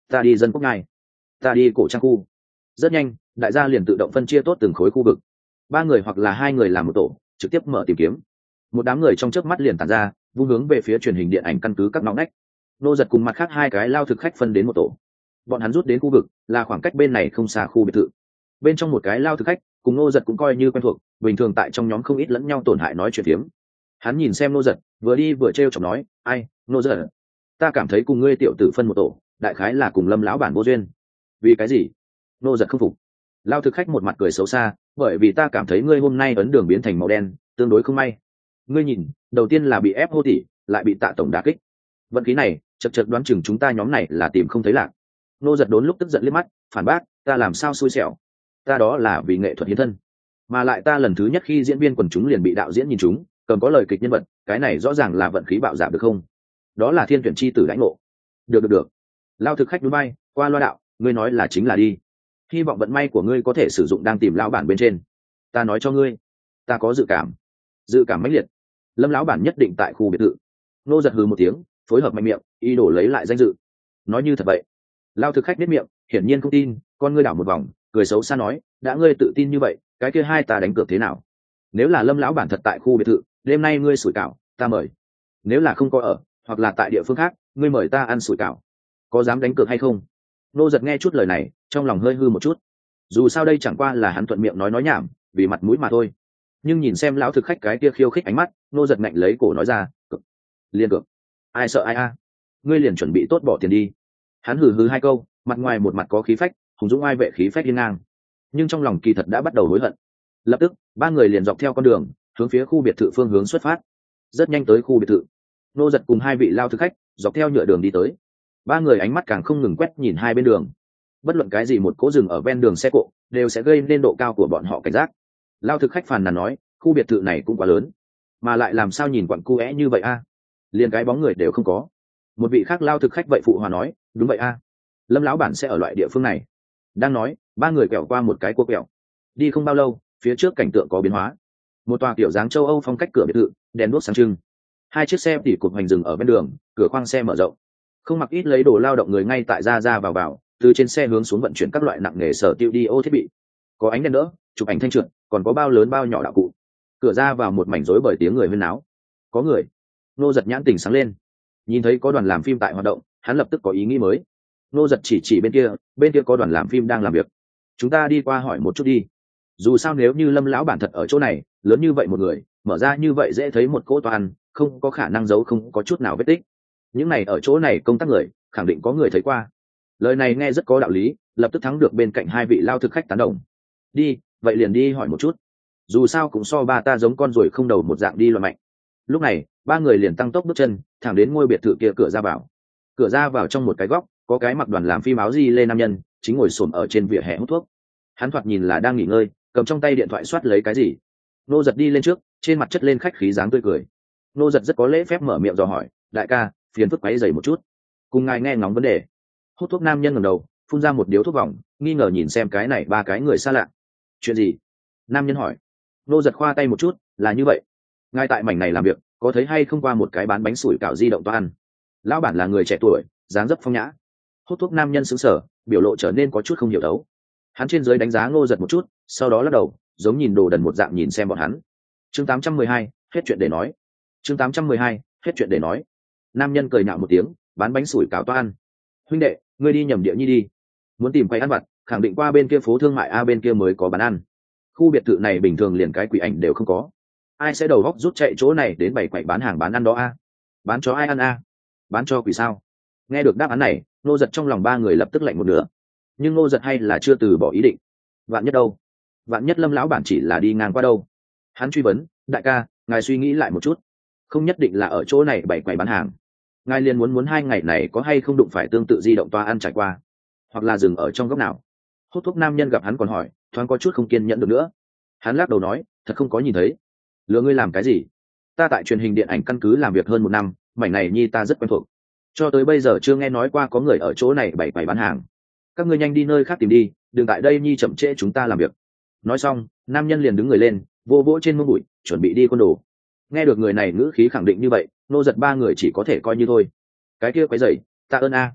ta đi dân quốc ngai, ta đi cổ trang khu. Rất nhanh đại gia liền tự động phân chia tốt từng khối khu vực, ba người hoặc là hai người làm một tổ trực tiếp mở tìm kiếm. Một đám người trong chớp mắt liền tản ra, vung hướng về phía truyền hình điện ảnh căn cứ các ngõ ngách. Nô Giật cùng mặt khác hai cái lao thực khách phân đến một tổ, bọn hắn rút đến khu vực là khoảng cách bên này không xa khu biệt thự. Bên trong một cái lao thực khách cùng Nô Giật cũng coi như quen thuộc, bình thường tại trong nhóm không ít lẫn nhau tổn hại nói chuyện phiếm. Hắn nhìn xem Nô Giật, vừa đi vừa trêu chọc nói, ai, Nô Giật, ta cảm thấy cùng ngươi tiểu tử phân một tổ, đại khái là cùng Lâm lão bản vô duyên. Vì cái gì? Nô Giật không phục. Lao thực khách một mặt cười xấu xa, bởi vì ta cảm thấy ngươi hôm nay ấn đường biến thành màu đen tương đối không may. Ngươi nhìn, đầu tiên là bị ép hô tỉ, lại bị Tạ tổng đả kích, vận khí này chật chật đoán chừng chúng ta nhóm này là tìm không thấy lạc. Nô Giật đốn lúc tức giận liếc mắt, phản bác, ta làm sao xui xẻo, ta đó là vì nghệ thuật hiến thân, mà lại ta lần thứ nhất khi diễn viên quần chúng liền bị đạo diễn nhìn chúng, cầm có lời kịch nhân vật, cái này rõ ràng là vận khí bạo giảm được không? Đó là thiên tuyển chi tử đãi ngộ. Được được được. Lao thực khách núi bay qua loa đạo, ngươi nói là chính là đi, hy vọng vận may của ngươi có thể sử dụng đang tìm lão bản bên trên. Ta nói cho ngươi, ta có dự cảm, dự cảm mãnh liệt, Lâm lão bản nhất định tại khu biệt thự. Nô Giật hừ một tiếng, phối hợp mạnh miệng, ý đồ lấy lại danh dự. Nói như thật vậy? Lao thực khách biết miệng, hiển nhiên không tin, con ngươi đảo một vòng, cười xấu xa nói, đã ngươi tự tin như vậy, cái kia hai ta đánh cược thế nào? Nếu là Lâm lão bản thật tại khu biệt thự, đêm nay ngươi sủi cảo, ta mời. Nếu là không có ở, hoặc là tại địa phương khác, ngươi mời ta ăn sủi cảo. Có dám đánh cược hay không? Nô Giật nghe chút lời này, trong lòng hơi hư một chút. Dù sao đây chẳng qua là hắn thuận miệng nói nói nhảm, vì mặt mũi mà thôi. Nhưng nhìn xem lão thực khách cái kia khiêu khích ánh mắt, Nô Giật ngạnh lấy cổ nói ra, cực, liên cực. Ai sợ ai a? Ngươi liền chuẩn bị tốt bỏ tiền đi. Hắn hừ hừ hai câu, mặt ngoài một mặt có khí phách, hùng dũng ai vệ khí phách hiên ngang, nhưng trong lòng kỳ thật đã bắt đầu hối hận. Lập tức ba người liền dọc theo con đường hướng phía khu biệt thự phương hướng xuất phát. Rất nhanh tới khu biệt thự, Nô Giật cùng hai vị lao thực khách dọc theo nhựa đường đi tới. Ba người ánh mắt càng không ngừng quét nhìn hai bên đường, bất luận cái gì một cố rừng ở ven đường xe cộ đều sẽ gây nên độ cao của bọn họ cảnh giác. Lao thực khách phàn nàn nói, khu biệt thự này cũng quá lớn, mà lại làm sao nhìn quặn cu é như vậy a, liền cái bóng người đều không có. Một vị khác lao thực khách vậy phụ hòa nói, đúng vậy a, Lâm lão bản sẽ ở loại địa phương này. Đang nói, ba người quẹo qua một cái cua quẹo, đi không bao lâu phía trước cảnh tượng có biến hóa. Một tòa kiểu dáng châu Âu phong cách cửa biệt thự, đèn đuốc sáng trưng, hai chiếc xe tỉ cụt hoành dừng ở bên đường, cửa khoang xe mở rộng, không mặc ít lấy đồ lao động người ngay tại ra ra vào vào, từ trên xe hướng xuống vận chuyển các loại nặng nghề sở tiêu đi ô thiết bị, có ánh đèn đỡ, chụp ảnh thanh trượt, còn có bao lớn bao nhỏ đạo cụ. Cửa ra vào một mảnh rối bởi tiếng người huyên náo. Có người. Nô Giật nhãn tỉnh sáng lên, nhìn thấy có đoàn làm phim tại hoạt động, hắn lập tức có ý nghĩ mới. Nô Giật chỉ chỉ bên kia, bên kia có đoàn làm phim đang làm việc, chúng ta đi qua hỏi một chút đi. Dù sao nếu như Lâm lão bản thật ở chỗ này, lớn như vậy một người, mở ra như vậy dễ thấy một cỗ toàn, không có khả năng giấu không có chút nào vết tích. Những này ở chỗ này công tác người, khẳng định có người thấy qua. Lời này nghe rất có đạo lý, lập tức thắng được bên cạnh hai vị lao thực khách tán đồng. Đi, vậy liền đi hỏi một chút. Dù sao cũng so ba ta giống con ruồi không đầu một dạng đi loạn mạnh. Lúc này ba người liền tăng tốc bước chân, thẳng đến ngôi biệt thự kia cửa ra vào. Cửa ra vào trong một cái góc, có cái mặc đoàn làm phim áo di lê nam nhân, chính ngồi xổm ở trên vỉa hè hút thuốc. Hắn thoạt nhìn là đang nghỉ ngơi, cầm trong tay điện thoại soát lấy cái gì. Nô Giật đi lên trước, trên mặt chất lên khách khí dáng tươi cười. Nô Giật rất có lễ phép mở miệng dò hỏi, đại ca, phiền phức quấy rầy một chút, cùng ngài nghe ngóng vấn đề. Hút thuốc nam nhân ngẩng đầu, phun ra một điếu thuốc vòng, nghi ngờ nhìn xem cái này ba cái người xa lạ. Chuyện gì? Nam nhân hỏi. Nô Giật khoa tay một chút, là như vậy, ngài tại mảnh này làm việc, có thấy hay không qua một cái bán bánh sủi cảo di động toan? Lão bản là người trẻ tuổi, dáng dấp phong nhã. Hút thuốc nam nhân sững sờ, biểu lộ trở nên có chút không hiểu đấu. Hắn trên dưới đánh giá Nô Giật một chút, sau đó lắc đầu, giống nhìn đồ đần một dạng nhìn xem bọn hắn. Chương tám trăm mười hai, hết chuyện để nói. Chương tám trăm mười hai, hết chuyện để nói. Nam nhân cười nhạo một tiếng, bán bánh sủi cảo toan. Huynh đệ, ngươi đi nhầm địa nhi đi, muốn tìm quầy ăn vặt, khẳng định qua bên kia phố thương mại a, bên kia mới có bán ăn. Khu biệt thự này bình thường liền cái quỷ ảnh đều không có, ai sẽ đầu góc rút chạy chỗ này đến bảy quầy bán hàng bán ăn đó a? Bán cho ai ăn a? Bán cho quỷ sao? Nghe được đáp án này, Nô Giật trong lòng ba người lập tức lạnh một nửa. Nhưng Nô Giật hay là chưa từ bỏ ý định. Vạn nhất đâu? Vạn nhất Lâm lão bản chỉ là đi ngang qua đâu? Hắn truy vấn, đại ca, ngài suy nghĩ lại một chút, không nhất định là ở chỗ này bảy quầy bán hàng. Ngài liền muốn muốn hai ngày này có hay không đụng phải tương tự di động toa ăn trải qua, hoặc là dừng ở trong góc nào? Hút thuốc nam nhân gặp hắn còn hỏi, thoáng có chút không kiên nhẫn được nữa. Hắn lắc đầu nói, thật không có nhìn thấy. Lừa ngươi làm cái gì? Ta tại truyền hình điện ảnh căn cứ làm việc hơn một năm, mảnh này nhi ta rất quen thuộc, cho tới bây giờ chưa nghe nói qua có người ở chỗ này bày bày bán hàng. Các ngươi nhanh đi nơi khác tìm đi, đừng tại đây nhi chậm trễ chúng ta làm việc. Nói xong, nam nhân liền đứng người lên, vô vỗ trên mông bụi, chuẩn bị đi côn đồ. Nghe được người này ngữ khí khẳng định như vậy, Nô Giật ba người chỉ có thể coi như thôi. Cái kia quấy rầy, tạ ơn a.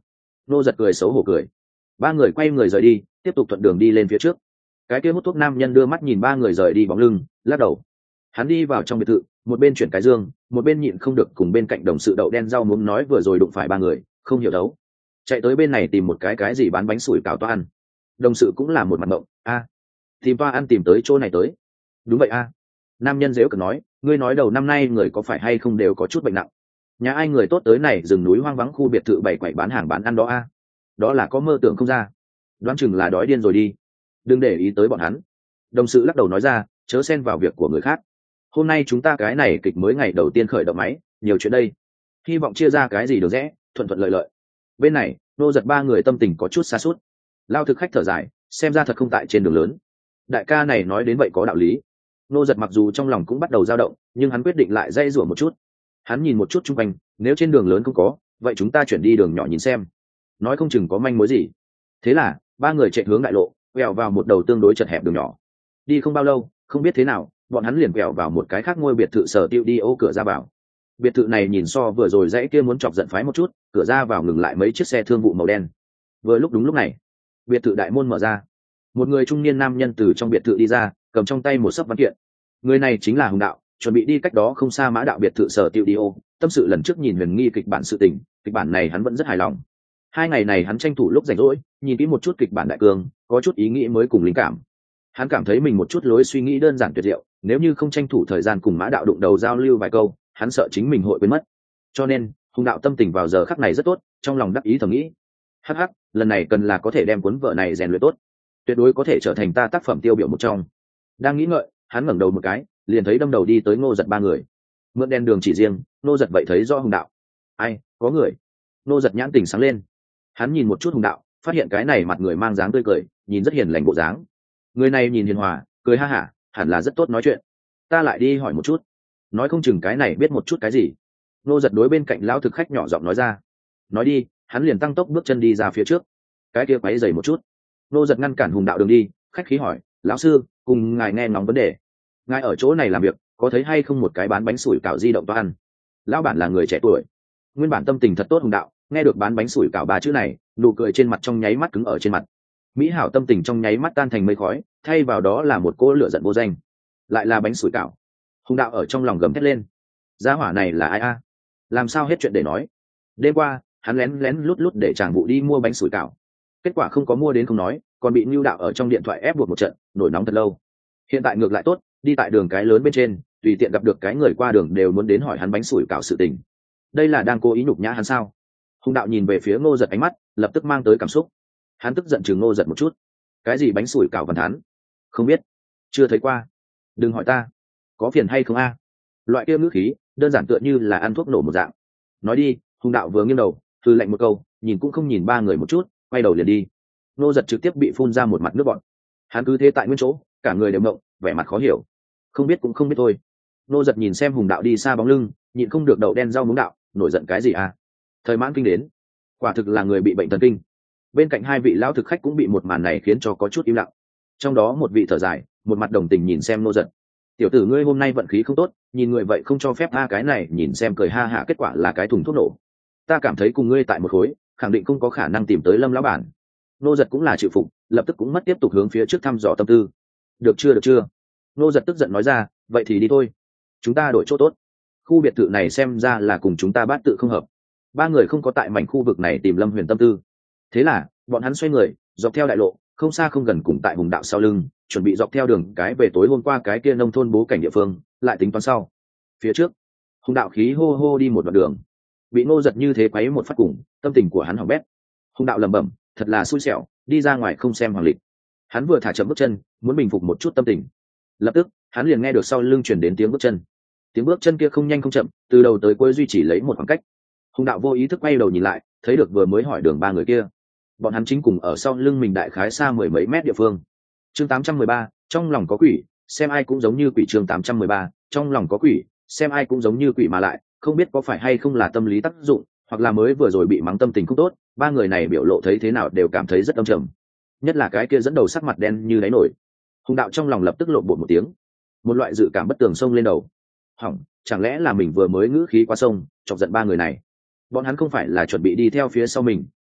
Nô giật cười xấu hổ cười. Ba người quay người rời đi, tiếp tục thuận đường đi lên phía trước. Cái kia hút thuốc nam nhân đưa mắt nhìn ba người rời đi bóng lưng, lắc đầu. Hắn đi vào trong biệt thự, một bên chuyển cái dương, một bên nhịn không được cùng bên cạnh đồng sự đậu đen rau muống nói vừa rồi đụng phải ba người, không hiểu đấu. Chạy tới bên này tìm một cái cái gì bán bánh sủi cảo toa ăn. Đồng sự cũng là một mặt mộng, a, tìm toa ăn tìm tới chỗ này tới. Đúng vậy a. Nam nhân dễu cợt nói, ngươi nói đầu năm nay người có phải hay không đều có chút bệnh nặng. Nhà ai người tốt tới này rừng núi hoang vắng khu biệt thự bảy quậy bán hàng bán ăn đó a. Đó là có mơ tưởng không ra. Đoán chừng là đói điên rồi đi. Đừng để ý tới bọn hắn. Đồng sự lắc đầu nói ra, chớ xen vào việc của người khác. Hôm nay chúng ta cái này kịch mới ngày đầu tiên khởi động máy, nhiều chuyện đây. Hy vọng chia ra cái gì được rẽ, thuận thuận lợi lợi. Bên này, nô giật ba người tâm tình có chút xa suốt. Lao thực khách thở dài, xem ra thật không tại trên đường lớn. Đại ca này nói đến vậy có đạo lý. Nô giật mặc dù trong lòng cũng bắt đầu dao động, nhưng hắn quyết định lại dây rủa một chút. Hắn nhìn một chút chung quanh, nếu trên đường lớn không có, vậy chúng ta chuyển đi đường nhỏ nhìn xem. Nói không chừng có manh mối gì. Thế là, ba người chạy hướng đại lộ, quẹo vào một đầu tương đối chật hẹp đường nhỏ. Đi không bao lâu, không biết thế nào, bọn hắn liền quẹo vào một cái khác ngôi biệt thự sở tiêu đi ô cửa ra vào. Biệt thự này nhìn so vừa rồi dãy kia muốn chọc giận phái một chút, cửa ra vào ngừng lại mấy chiếc xe thương vụ màu đen. Vừa lúc đúng lúc này, biệt thự đại môn mở ra, một người trung niên nam nhân từ trong biệt thự đi ra, cầm trong tay một xấp văn kiện. Người này chính là Hùng Đạo, chuẩn bị đi cách đó không xa Mã Đạo biệt thự sở tiêu đi ô, tâm sự lần trước nhìn huyền nghi kịch bản sự tình, kịch bản này hắn vẫn rất hài lòng. Hai ngày này hắn tranh thủ lúc rảnh rỗi, nhìn kỹ một chút kịch bản đại cương, có chút ý nghĩ mới cùng linh cảm. Hắn cảm thấy mình một chút lối suy nghĩ đơn giản tuyệt diệu, nếu như không tranh thủ thời gian cùng Mã Đạo đụng đầu giao lưu vài câu, hắn sợ chính mình hội quên mất. Cho nên, Hùng Đạo tâm tình vào giờ khắc này rất tốt, trong lòng đắc ý thầm nghĩ, hắc hắc, lần này cần là có thể đem cuốn vở này rèn luyện tốt, tuyệt đối có thể trở thành ta tác phẩm tiêu biểu một trong. Đang nghĩ ngợi, hắn ngẩng đầu một cái, liền thấy đâm đầu đi tới Ngô Giật ba người. Mượn đèn đường chỉ riêng, Ngô Giật vậy thấy rõ Hùng Đạo. Ai, có người. Ngô Giật nhãn tỉnh sáng lên. Hắn nhìn một chút Hùng Đạo, phát hiện cái này mặt người mang dáng tươi cười, nhìn rất hiền lành bộ dáng. Người này nhìn hiền hòa, cười ha hả, hẳn là rất tốt nói chuyện. Ta lại đi hỏi một chút, nói không chừng cái này biết một chút cái gì. Ngô Giật đối bên cạnh lão thực khách nhỏ giọng nói ra. Nói đi, hắn liền tăng tốc bước chân đi ra phía trước. Cái kia quấy dày một chút. Ngô Giật ngăn cản Hùng Đạo đường đi, khách khí hỏi, lão sư, cùng ngài nghe ngóng vấn đề. Ngài ở chỗ này làm việc, có thấy hay không một cái bán bánh sủi cảo di động toa ăn? Lão bản là người trẻ tuổi, nguyên bản tâm tình thật tốt. Hùng Đạo nghe được bán bánh sủi cảo ba chữ này, nụ cười trên mặt trong nháy mắt cứng ở trên mặt. Mỹ hảo tâm tình trong nháy mắt tan thành mây khói, thay vào đó là một cỗ lửa giận vô danh. Lại là bánh sủi cảo. Hùng Đạo ở trong lòng gầm thét lên, gia hỏa này là ai a? Làm sao hết chuyện để nói. Đêm qua hắn lén lén lút lút để chàng vụ đi mua bánh sủi cảo, kết quả không có mua đến không nói, còn bị Nưu Đạo ở trong điện thoại ép buộc một trận, nổi nóng thật lâu. Hiện tại ngược lại tốt, đi tại đường cái lớn bên trên, tùy tiện gặp được cái người qua đường đều muốn đến hỏi hắn bánh sủi cảo sự tình. Đây là đang cố ý nhục nhã hắn sao? Hùng Đạo nhìn về phía Ngô Giật, ánh mắt lập tức mang tới cảm xúc. Hắn tức giận chừng Ngô Giật một chút. Cái gì bánh sủi cảo văn thán? Không biết, chưa thấy qua. Đừng hỏi ta, có phiền hay không a? Loại kia ngữ khí đơn giản tựa như là ăn thuốc nổ một dạng. Nói đi. Hùng Đạo vừa nghiêng đầu, thư lạnh một câu, nhìn cũng không nhìn ba người một chút, quay đầu liền đi. Ngô Giật trực tiếp bị phun ra một mặt nước bọt. Hắn cứ thế tại nguyên chỗ, cả người đều mộng, vẻ mặt khó hiểu. Không biết cũng không biết thôi. Ngô Giật nhìn xem Hùng Đạo đi xa bóng lưng, nhịn không được đậu đen rau muống đạo, nổi giận cái gì à? Thời mãn kinh đến, quả thực là người bị bệnh thần kinh. Bên cạnh hai vị lão thực khách cũng bị một màn này khiến cho có chút im lặng. Trong đó một vị thở dài, một mặt đồng tình nhìn xem Ngô Giật. Tiểu tử ngươi hôm nay vận khí không tốt, nhìn người vậy không cho phép a, cái này nhìn xem cười ha hạ, kết quả là cái thùng thuốc nổ. Ta cảm thấy cùng ngươi tại một khối, khẳng định không có khả năng tìm tới Lâm lão bản. Ngô Giật cũng là chịu phục, lập tức cũng mất tiếp tục hướng phía trước thăm dò tâm tư. Được chưa được chưa? Ngô Giật tức giận nói ra, vậy thì đi thôi. Chúng ta đổi chỗ tốt. Khu biệt thự này xem ra là cùng chúng ta bát tự không hợp. Ba người không có tại mảnh khu vực này tìm Lâm Huyền tâm tư. Thế là, bọn hắn xoay người, dọc theo đại lộ, không xa không gần cùng tại Hùng Đạo sau lưng, chuẩn bị dọc theo đường cái về tối hôm qua cái kia nông thôn bố cảnh địa phương, lại tính toán sau. Phía trước, Hùng Đạo khí hô hô đi một đoạn đường, bị Ngô Giật như thế quấy một phát cùng, tâm tình của hắn hỏng bét. Hùng Đạo lẩm bẩm, thật là xui xẻo, đi ra ngoài không xem hoàng lịch. Hắn vừa thả chậm bước chân, muốn bình phục một chút tâm tình. Lập tức, hắn liền nghe được sau lưng truyền đến tiếng bước chân. Tiếng bước chân kia không nhanh không chậm, từ đầu tới cuối duy trì lấy một khoảng cách. Hùng Đạo vô ý thức quay đầu nhìn lại, thấy được vừa mới hỏi đường ba người kia. Bọn hắn chính cùng ở sau lưng mình đại khái xa mười mấy mét địa phương. Chương tám trăm mười ba, trong lòng có quỷ, xem ai cũng giống như quỷ. Chương tám trăm mười ba, trong lòng có quỷ, xem ai cũng giống như quỷ, mà lại không biết có phải hay không là tâm lý tác dụng, hoặc là mới vừa rồi bị mắng tâm tình không tốt, ba người này biểu lộ thấy thế nào đều cảm thấy rất âm trầm. Nhất là cái kia dẫn đầu sắc mặt đen như đáy nổi. Hùng Đạo trong lòng lập tức lộn bột một tiếng, một loại dự cảm bất tường xông lên đầu. Hỏng, chẳng lẽ là mình vừa mới ngữ khí qua sông, chọc giận ba người này? Bọn hắn không phải là chuẩn bị đi theo phía sau mình,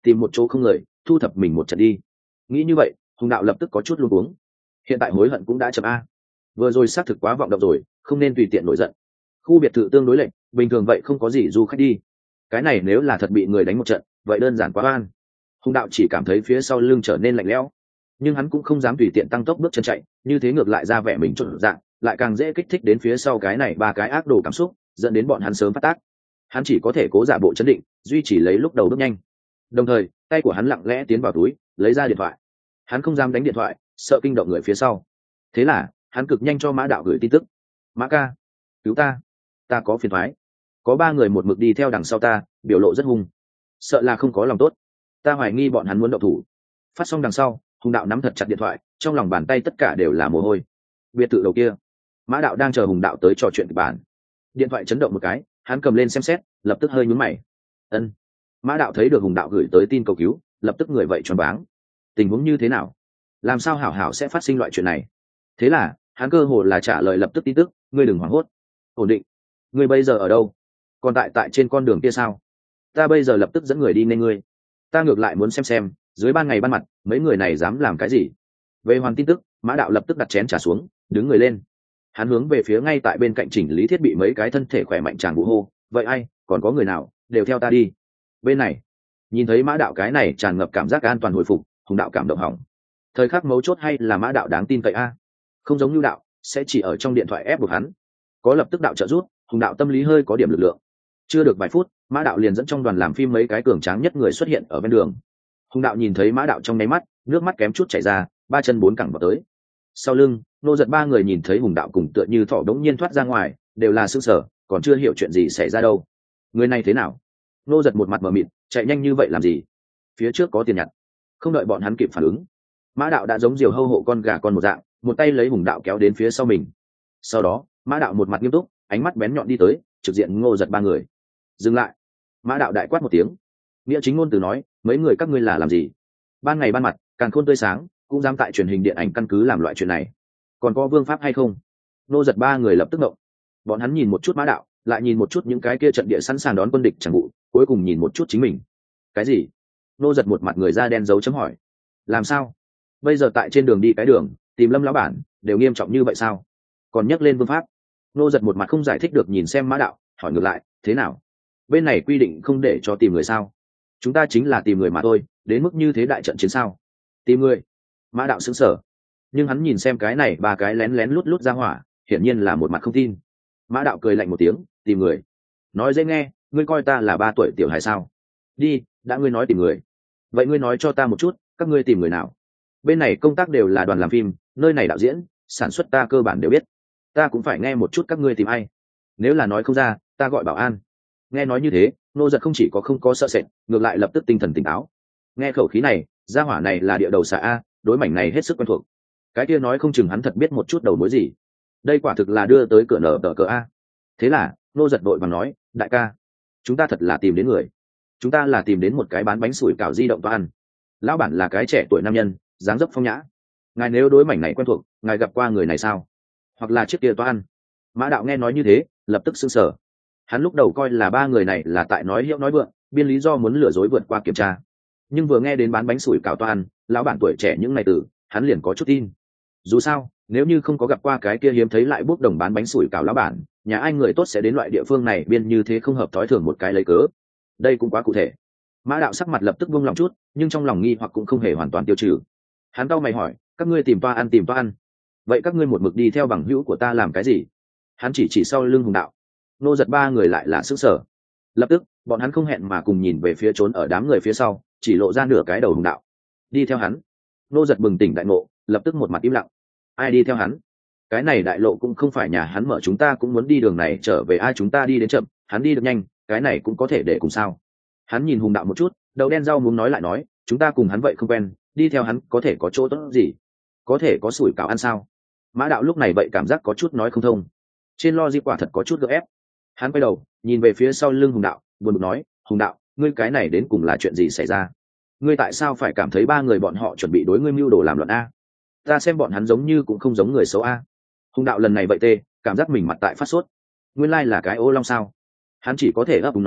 tìm một chỗ không người thu thập mình một trận đi. Nghĩ như vậy, hùng đạo lập tức có chút luống cuống. Hiện tại hối hận cũng đã chậm a, vừa rồi xác thực quá vọng động rồi, không nên tùy tiện nổi giận. Khu biệt thự tương đối lệnh bình thường vậy không có gì du khách đi, cái này nếu là thật bị người đánh một trận vậy đơn giản quá oan. Hùng đạo chỉ cảm thấy phía sau lưng trở nên lạnh lẽo, nhưng hắn cũng không dám tùy tiện tăng tốc bước chân chạy, như thế ngược lại ra vẻ mình trộn dạng, lại càng dễ kích thích đến phía sau cái này ba cái ác đồ cảm xúc, dẫn đến bọn hắn sớm phát tác. Hắn chỉ có thể cố giả bộ chấn định, duy trì lấy lúc đầu bước nhanh, đồng thời tay của hắn lặng lẽ tiến vào túi lấy ra điện thoại. Hắn không dám đánh điện thoại, sợ kinh động người phía sau, thế là hắn cực nhanh cho Mã Đạo gửi tin tức. Mã ca, cứu ta, ta có phiền thoái, có ba người một mực đi theo đằng sau ta, biểu lộ rất hung, sợ là không có lòng tốt, ta hoài nghi bọn hắn muốn động thủ. Phát xong đằng sau, Hùng Đạo nắm thật chặt điện thoại, trong lòng bàn tay tất cả đều là mồ hôi. Biệt thự đầu kia, Mã Đạo đang chờ Hùng Đạo tới trò chuyện kịch bản. Điện thoại chấn động một cái, hắn cầm lên xem xét, lập tức hơi nhún mày. Ân. Mã Đạo thấy được Hùng Đạo gửi tới tin cầu cứu, lập tức người vậy choáng váng. Tình huống như thế nào? Làm sao hảo hảo sẽ phát sinh loại chuyện này? Thế là hắn cơ hồ là trả lời lập tức tin tức, ngươi đừng hoảng hốt, ổn định. Ngươi bây giờ ở đâu? Còn tại tại trên con đường kia sao? Ta bây giờ lập tức dẫn người đi nên ngươi. Ta ngược lại muốn xem xem dưới ban ngày ban mặt mấy người này dám làm cái gì. Về hoàn tin tức, Mã Đạo lập tức đặt chén trà xuống, đứng người lên. Hắn hướng về phía ngay tại bên cạnh chỉnh lý thiết bị mấy cái thân thể khỏe mạnh chàng vụ hô, vậy ai còn có người nào, đều theo ta đi. Bên này nhìn thấy Mã Đạo cái này tràn ngập cảm giác an toàn hồi phục, Hùng Đạo cảm động hỏng. Thời khắc mấu chốt hay là Mã Đạo đáng tin cậy a, không giống như Đạo sẽ chỉ ở trong điện thoại ép buộc hắn. Có lập tức Đạo trợ giúp, Hùng Đạo tâm lý hơi có điểm lực lượng. Chưa được vài phút, Mã Đạo liền dẫn trong đoàn làm phim mấy cái cường tráng nhất người xuất hiện ở bên đường. Hùng Đạo nhìn thấy Mã Đạo trong nháy mắt, nước mắt kém chút chảy ra, ba chân bốn cẳng vào tới. Sau lưng, Nô Giật ba người nhìn thấy Hùng Đạo cùng tựa như thỏ đống nhiên thoát ra ngoài, đều là sững sờ, còn chưa hiểu chuyện gì xảy ra đâu. Người này thế nào? Nô Giật một mặt mờ mịt, chạy nhanh như vậy làm gì? Phía trước có tiền nhặt. Không đợi bọn hắn kịp phản ứng, Mã Đạo đã giống diều hâu hộ con gà con một dạng, một tay lấy Hùng Đạo kéo đến phía sau mình. Sau đó, Mã Đạo một mặt nghiêm túc, ánh mắt bén nhọn đi tới, trực diện Ngô Giật ba người. Dừng lại. Mã Đạo đại quát một tiếng. Nghĩa chính ngôn từ nói, mấy người các ngươi là làm gì? Ban ngày ban mặt, càn khôn tươi sáng, cũng dám tại truyền hình điện ảnh căn cứ làm loại chuyện này, còn có vương pháp hay không? Nô Giật ba người lập tức động. Bọn hắn nhìn một chút Mã Đạo, lại nhìn một chút những cái kia trận địa sẵn sàng đón quân địch chẳng vụ, cuối cùng nhìn một chút chính mình. Cái gì? Nô Giật một mặt người da đen dấu chấm hỏi. Làm sao? Bây giờ tại trên đường đi cái đường, tìm Lâm lão bản, đều nghiêm trọng như vậy sao? Còn nhắc lên vương pháp. Nô Giật một mặt không giải thích được nhìn xem Mã Đạo, hỏi ngược lại, thế nào? Bên này quy định không để cho tìm người sao? Chúng ta chính là tìm người mà thôi, đến mức như thế đại trận chiến sao? Tìm người? Mã Đạo sững sờ, nhưng hắn nhìn xem cái này ba cái lén lén lút lút ra hỏa, hiển nhiên là một mặt không tin. Mã Đạo cười lạnh một tiếng, tìm người? Nói dễ nghe, ngươi coi ta là ba tuổi tiểu hài sao? Đi, đã ngươi nói tìm người, vậy ngươi nói cho ta một chút, các ngươi tìm người nào? Bên này công tác đều là đoàn làm phim, nơi này đạo diễn, sản xuất ta cơ bản đều biết, ta cũng phải nghe một chút các ngươi tìm ai. Nếu là nói không ra, ta gọi bảo an. Nghe nói như thế, Nô Giật không chỉ có không có sợ sệt, ngược lại lập tức tinh thần tỉnh táo. Nghe khẩu khí này, gia hỏa này là địa đầu xà a, đối mảnh này hết sức quen thuộc. Cái kia nói không chừng hắn thật biết một chút đầu mối gì. Đây quả thực là đưa tới cửa nở tờ cờ a. Thế là Nô Giật đội và nói, đại ca, chúng ta thật là tìm đến người. Chúng ta là tìm đến một cái bán bánh sủi cảo di động toa ăn. Lão bản là cái trẻ tuổi nam nhân, dáng dấp phong nhã. Ngài nếu đối mảnh này quen thuộc, ngài gặp qua người này sao? Hoặc là chiếc kia toa ăn? Mã Đạo nghe nói như thế, lập tức sững sờ. Hắn lúc đầu coi là ba người này là tại nói hiệu nói vượng, biên lý do muốn lừa dối vượt qua kiểm tra. Nhưng vừa nghe đến bán bánh sủi cảo toa ăn, lão bản tuổi trẻ những ngày từ, hắn liền có chút tin. Dù sao, nếu như không có gặp qua cái kia hiếm thấy lại bốc đồng bán bánh sủi cảo lão bản, nhà ai người tốt sẽ đến loại địa phương này biên như thế không hợp thói thường một cái lấy cớ. Đây cũng quá cụ thể. Mã Đạo sắc mặt lập tức buông lòng chút, nhưng trong lòng nghi hoặc cũng không hề hoàn toàn tiêu trừ. Hắn cau mày hỏi, các ngươi tìm toa ăn tìm toa ăn, vậy các ngươi một mực đi theo bằng hữu của ta làm cái gì? Hắn chỉ chỉ sau lưng Hùng Đạo. Nô Giật ba người lại là sững sờ. Lập tức, bọn hắn không hẹn mà cùng nhìn về phía trốn ở đám người phía sau, chỉ lộ ra nửa cái đầu Hùng Đạo. Đi theo hắn. Nô Giật bừng tỉnh đại ngộ, lập tức một mặt im lặng. Ai đi theo hắn? Cái này đại lộ cũng không phải nhà hắn mở, chúng ta cũng muốn đi đường này trở về, ai chúng ta đi đến chậm, hắn đi được nhanh, cái này cũng có thể để cùng sao? Hắn nhìn Hùng Đạo một chút, đầu đen rau muốn nói lại nói, chúng ta cùng hắn vậy không quen, đi theo hắn có thể có chỗ tốt gì? Có thể có sủi cảo ăn sao? Mã Đạo lúc này vậy cảm giác có chút nói không thông. Trên lo di quả thật có chút gượng ép. Hắn quay đầu nhìn về phía sau lưng Hùng Đạo, buồn bực nói, Hùng Đạo, ngươi cái này đến cùng là chuyện gì xảy ra? Ngươi tại sao phải cảm thấy ba người bọn họ chuẩn bị đối ngươi mưu đồ làm loạn a? Ta xem bọn hắn giống như cũng không giống người xấu a. Hùng Đạo lần này vậy tê, cảm giác mình mặt tại phát sốt. Nguyên lai là cái ô long sao? Hắn chỉ có thể ấp úng nói,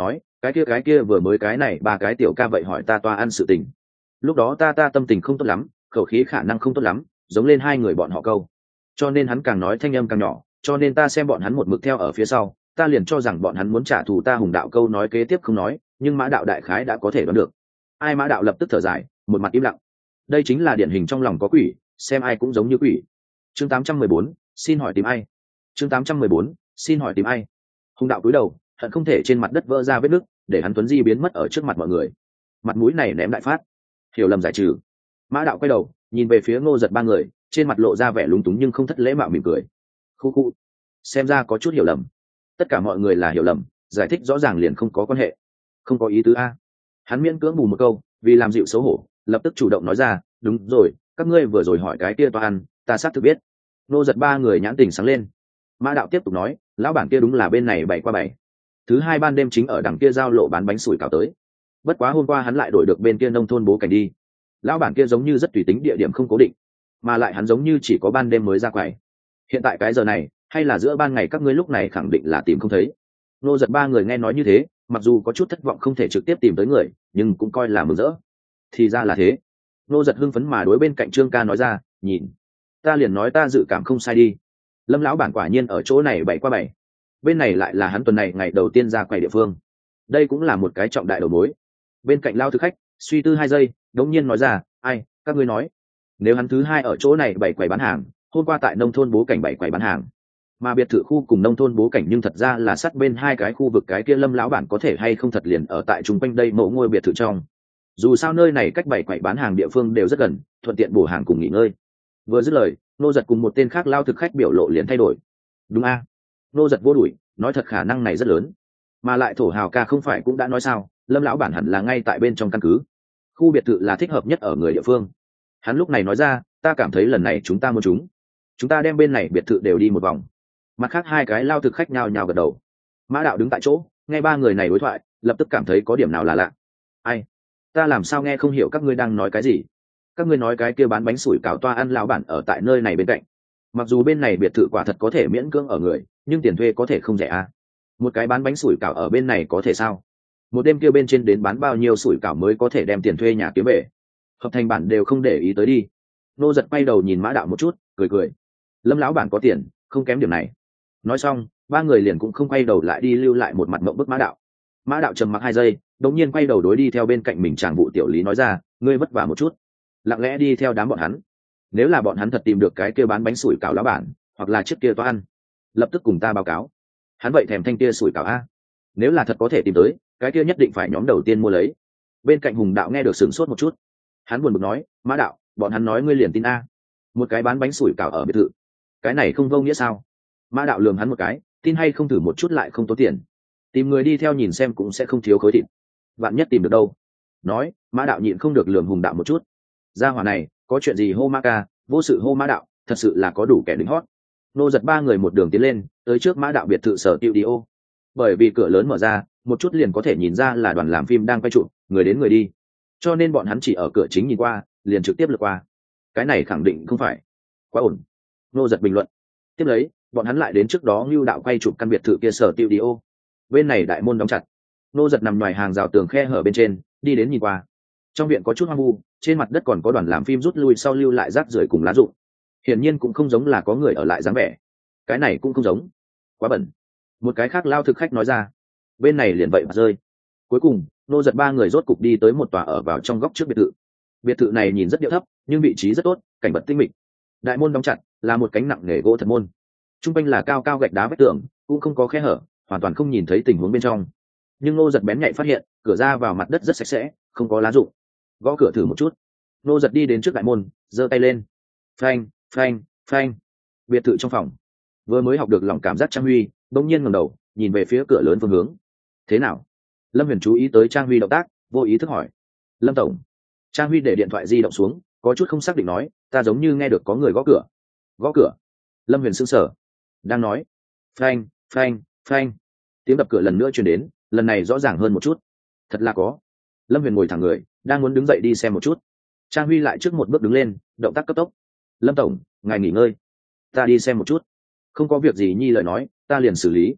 cái kia cái kia vừa mới cái này ba cái tiểu ca vậy hỏi ta toa ăn sự tình. Lúc đó ta ta tâm tình không tốt lắm, khẩu khí khả năng không tốt lắm, giống lên hai người bọn họ câu, cho nên hắn càng nói thanh âm càng nhỏ, cho nên ta xem bọn hắn một mực theo ở phía sau, ta liền cho rằng bọn hắn muốn trả thù ta. Hùng đạo câu nói kế tiếp không nói, nhưng mã đạo đại khái đã có thể đoán được. Ai? Mã đạo lập tức thở dài, một mặt im lặng. Đây chính là điển hình trong lòng có quỷ, xem ai cũng giống như quỷ. Chương tám trăm mười bốn, xin hỏi tìm ai? Chương tám trăm mười bốn, xin hỏi tìm ai? Hùng đạo cúi đầu, hận không thể trên mặt đất vỡ ra vết nứt, để hắn tuấn di biến mất ở trước mặt mọi người. Mặt mũi này ném đại phát, hiểu lầm giải trừ. Mã đạo quay đầu, nhìn về phía Ngô Giật ba người, trên mặt lộ ra vẻ lúng túng nhưng không thất lễ mạo mỉm cười. Khu khu, xem ra có chút hiểu lầm. Tất cả mọi người là hiểu lầm, giải thích rõ ràng liền không có quan hệ. Không có ý tứ a. Hắn miễn cưỡng bù một câu, vì làm dịu xấu hổ, lập tức chủ động nói ra, đúng rồi, các ngươi vừa rồi hỏi cái kia toa ăn, ta xác thực biết. Ngô Giật ba người nhãn tình sáng lên. Mã đạo tiếp tục nói, lão bản kia đúng là bên này bảy qua bảy. Thứ hai ban đêm chính ở đằng kia giao lộ bán bánh sủi cảo tới. Bất quá hôm qua hắn lại đổi được bên kia nông thôn bố cảnh đi. Lão bản kia giống như rất tùy tính, địa điểm không cố định, mà lại hắn giống như chỉ có ban đêm mới ra quầy. Hiện tại cái giờ này hay là giữa ban ngày, các ngươi lúc này khẳng định là tìm không thấy. Nô Giật ba người nghe nói như thế, mặc dù có chút thất vọng không thể trực tiếp tìm tới người, nhưng cũng coi là mừng rỡ. Thì ra là thế. Nô Giật hưng phấn mà đối bên cạnh Trương Ca nói ra, nhìn, ta liền nói ta dự cảm không sai đi. Lâm lão bản quả nhiên ở chỗ này bảy qua bảy. Bên này lại là hắn tuần này ngày đầu tiên ra quầy địa phương. Đây cũng là một cái trọng đại đầu mối. Bên cạnh lao thực khách suy tư hai giây, đống nhiên nói ra, ai, các ngươi nói, nếu hắn thứ hai ở chỗ này bảy quầy bán hàng, hôm qua tại nông thôn bố cảnh bảy quầy bán hàng, mà biệt thự khu cùng nông thôn bố cảnh nhưng thật ra là sát bên hai cái khu vực, cái kia Lâm lão bản có thể hay không thật liền ở tại trung quanh đây mẫu ngôi biệt thự trong. Dù sao nơi này cách bảy quầy bán hàng địa phương đều rất gần, thuận tiện bổ hàng cùng nghỉ ngơi. Vừa dứt lời, Nô Giật cùng một tên khác lao thực khách biểu lộ liền thay đổi. Đúng a? Nô Giật vô đuổi, nói thật khả năng này rất lớn. Mà lại thổ hào ca không phải cũng đã nói sao, Lâm lão bản hẳn là ngay tại bên trong căn cứ. Khu biệt thự là thích hợp nhất ở người địa phương. Hắn lúc này nói ra, ta cảm thấy lần này chúng ta muốn chúng. Chúng ta đem bên này biệt thự đều đi một vòng. Mặt khác hai cái lao thực khách nhào nhào gật đầu. Mã đạo đứng tại chỗ, nghe ba người này đối thoại, lập tức cảm thấy có điểm nào là lạ. Ai? Ta làm sao nghe không hiểu các ngươi đang nói cái gì? Các ngươi nói cái kia bán bánh sủi cảo toa ăn lão bản ở tại nơi này bên cạnh. Mặc dù bên này biệt thự quả thật có thể miễn cưỡng ở người, nhưng tiền thuê có thể không rẻ à? Một cái bán bánh sủi cảo ở bên này có thể sao? Một đêm kia bên trên đến bán bao nhiêu sủi cảo mới có thể đem tiền thuê nhà kiếm về? Hợp thành bản đều không để ý tới đi. Nô Giật quay đầu nhìn Mã đạo một chút, cười cười. Lâm lão bản có tiền, không kém điểm này. Nói xong, ba người liền cũng không quay đầu lại đi, lưu lại một mặt mộng bức Mã đạo. Mã đạo trầm mặc hai giây, đống nhiên quay đầu đối đi theo bên cạnh mình Tràng Vụ Tiểu Lý nói ra, ngươi vất vả một chút. Lặng lẽ đi theo đám bọn hắn. Nếu là bọn hắn thật tìm được cái kia bán bánh sủi cảo lão bản, hoặc là chiếc kia toa ăn, lập tức cùng ta báo cáo. Hắn vậy thèm thanh kia sủi cảo a. Nếu là thật có thể tìm tới, cái kia nhất định phải nhóm đầu tiên mua lấy. Bên cạnh Hùng đạo nghe được sửng sốt một chút. Hắn buồn bực nói, Mã đạo, bọn hắn nói ngươi liền tin a? Một cái bán bánh sủi cảo ở biệt thự, cái này không vô nghĩa sao? Mã đạo lườm hắn một cái, tin hay không thử một chút lại không tốn tiền. Tìm người đi theo nhìn xem cũng sẽ không thiếu khối thịt. Vạn nhất tìm được đâu? Nói, Mã đạo nhịn không được lườm Hùng đạo một chút. Gia hỏa này, có chuyện gì hô Mã ca, vô sự hô Mã đạo, thật sự là có đủ kẻ đứng hót. Nô Giật ba người một đường tiến lên, tới trước Mã đạo biệt thự sở tiệu đi ô. Bởi vì cửa lớn mở ra, một chút liền có thể nhìn ra là đoàn làm phim đang quay trụ, người đến người đi. Cho nên bọn hắn chỉ ở cửa chính nhìn qua, liền trực tiếp lướt qua. Cái này khẳng định không phải. Quá ổn. Nô Giật bình luận. Tiếp lấy, bọn hắn lại đến trước đó Ngưu đạo quay chụp căn biệt thự kia sở tiệu đi ô. Bên này đại môn đóng chặt. Nô Giật nằm ngoài hàng rào tường khe hở bên trên, đi đến nhìn qua. Trong viện có chút hoang vu, trên mặt đất còn có đoàn làm phim rút lui sau lưu lại rác rưởi cùng lá rụng. Hiển nhiên cũng không giống là có người ở lại dáng vẻ. Cái này cũng không giống. Quá bẩn. Một cái khác lao thực khách nói ra. Bên này liền vậy mà rơi. Cuối cùng, Nô Giật ba người rốt cục đi tới một tòa ở vào trong góc trước biệt thự. Biệt thự này nhìn rất điệu thấp, nhưng vị trí rất tốt, cảnh vật tinh mịch. Đại môn đóng chặt, là một cánh nặng nghề gỗ thật môn. Trung quanh là cao cao gạch đá vách tường, cũng không có khe hở, hoàn toàn không nhìn thấy tình huống bên trong. Nhưng Nô Giật bén nhạy phát hiện, cửa ra vào mặt đất rất sạch sẽ, không có lá rụng. Gõ cửa thử một chút. Nô Giật đi đến trước đại môn, giơ tay lên. Phanh, phanh, phanh. Biệt thự trong phòng. Vừa mới học được lòng cảm giác Trang Huy, bỗng nhiên ngẩng đầu, nhìn về phía cửa lớn phương hướng. Thế nào? Lâm Huyền chú ý tới Trang Huy động tác, vô ý thức hỏi. Lâm tổng. Trang Huy để điện thoại di động xuống, có chút không xác định nói, ta giống như nghe được có người gõ cửa. Gõ cửa? Lâm Huyền sững sờ. Đang nói. Phanh, phanh, phanh. Tiếng đập cửa lần nữa truyền đến, lần này rõ ràng hơn một chút. Thật là có. Lâm Huyền ngồi thẳng người, đang muốn đứng dậy đi xem một chút. Trang Huy lại trước một bước đứng lên, động tác cấp tốc. Lâm tổng, ngài nghỉ ngơi. Ta đi xem một chút. Không có việc gì nhi lời nói, ta liền xử lý.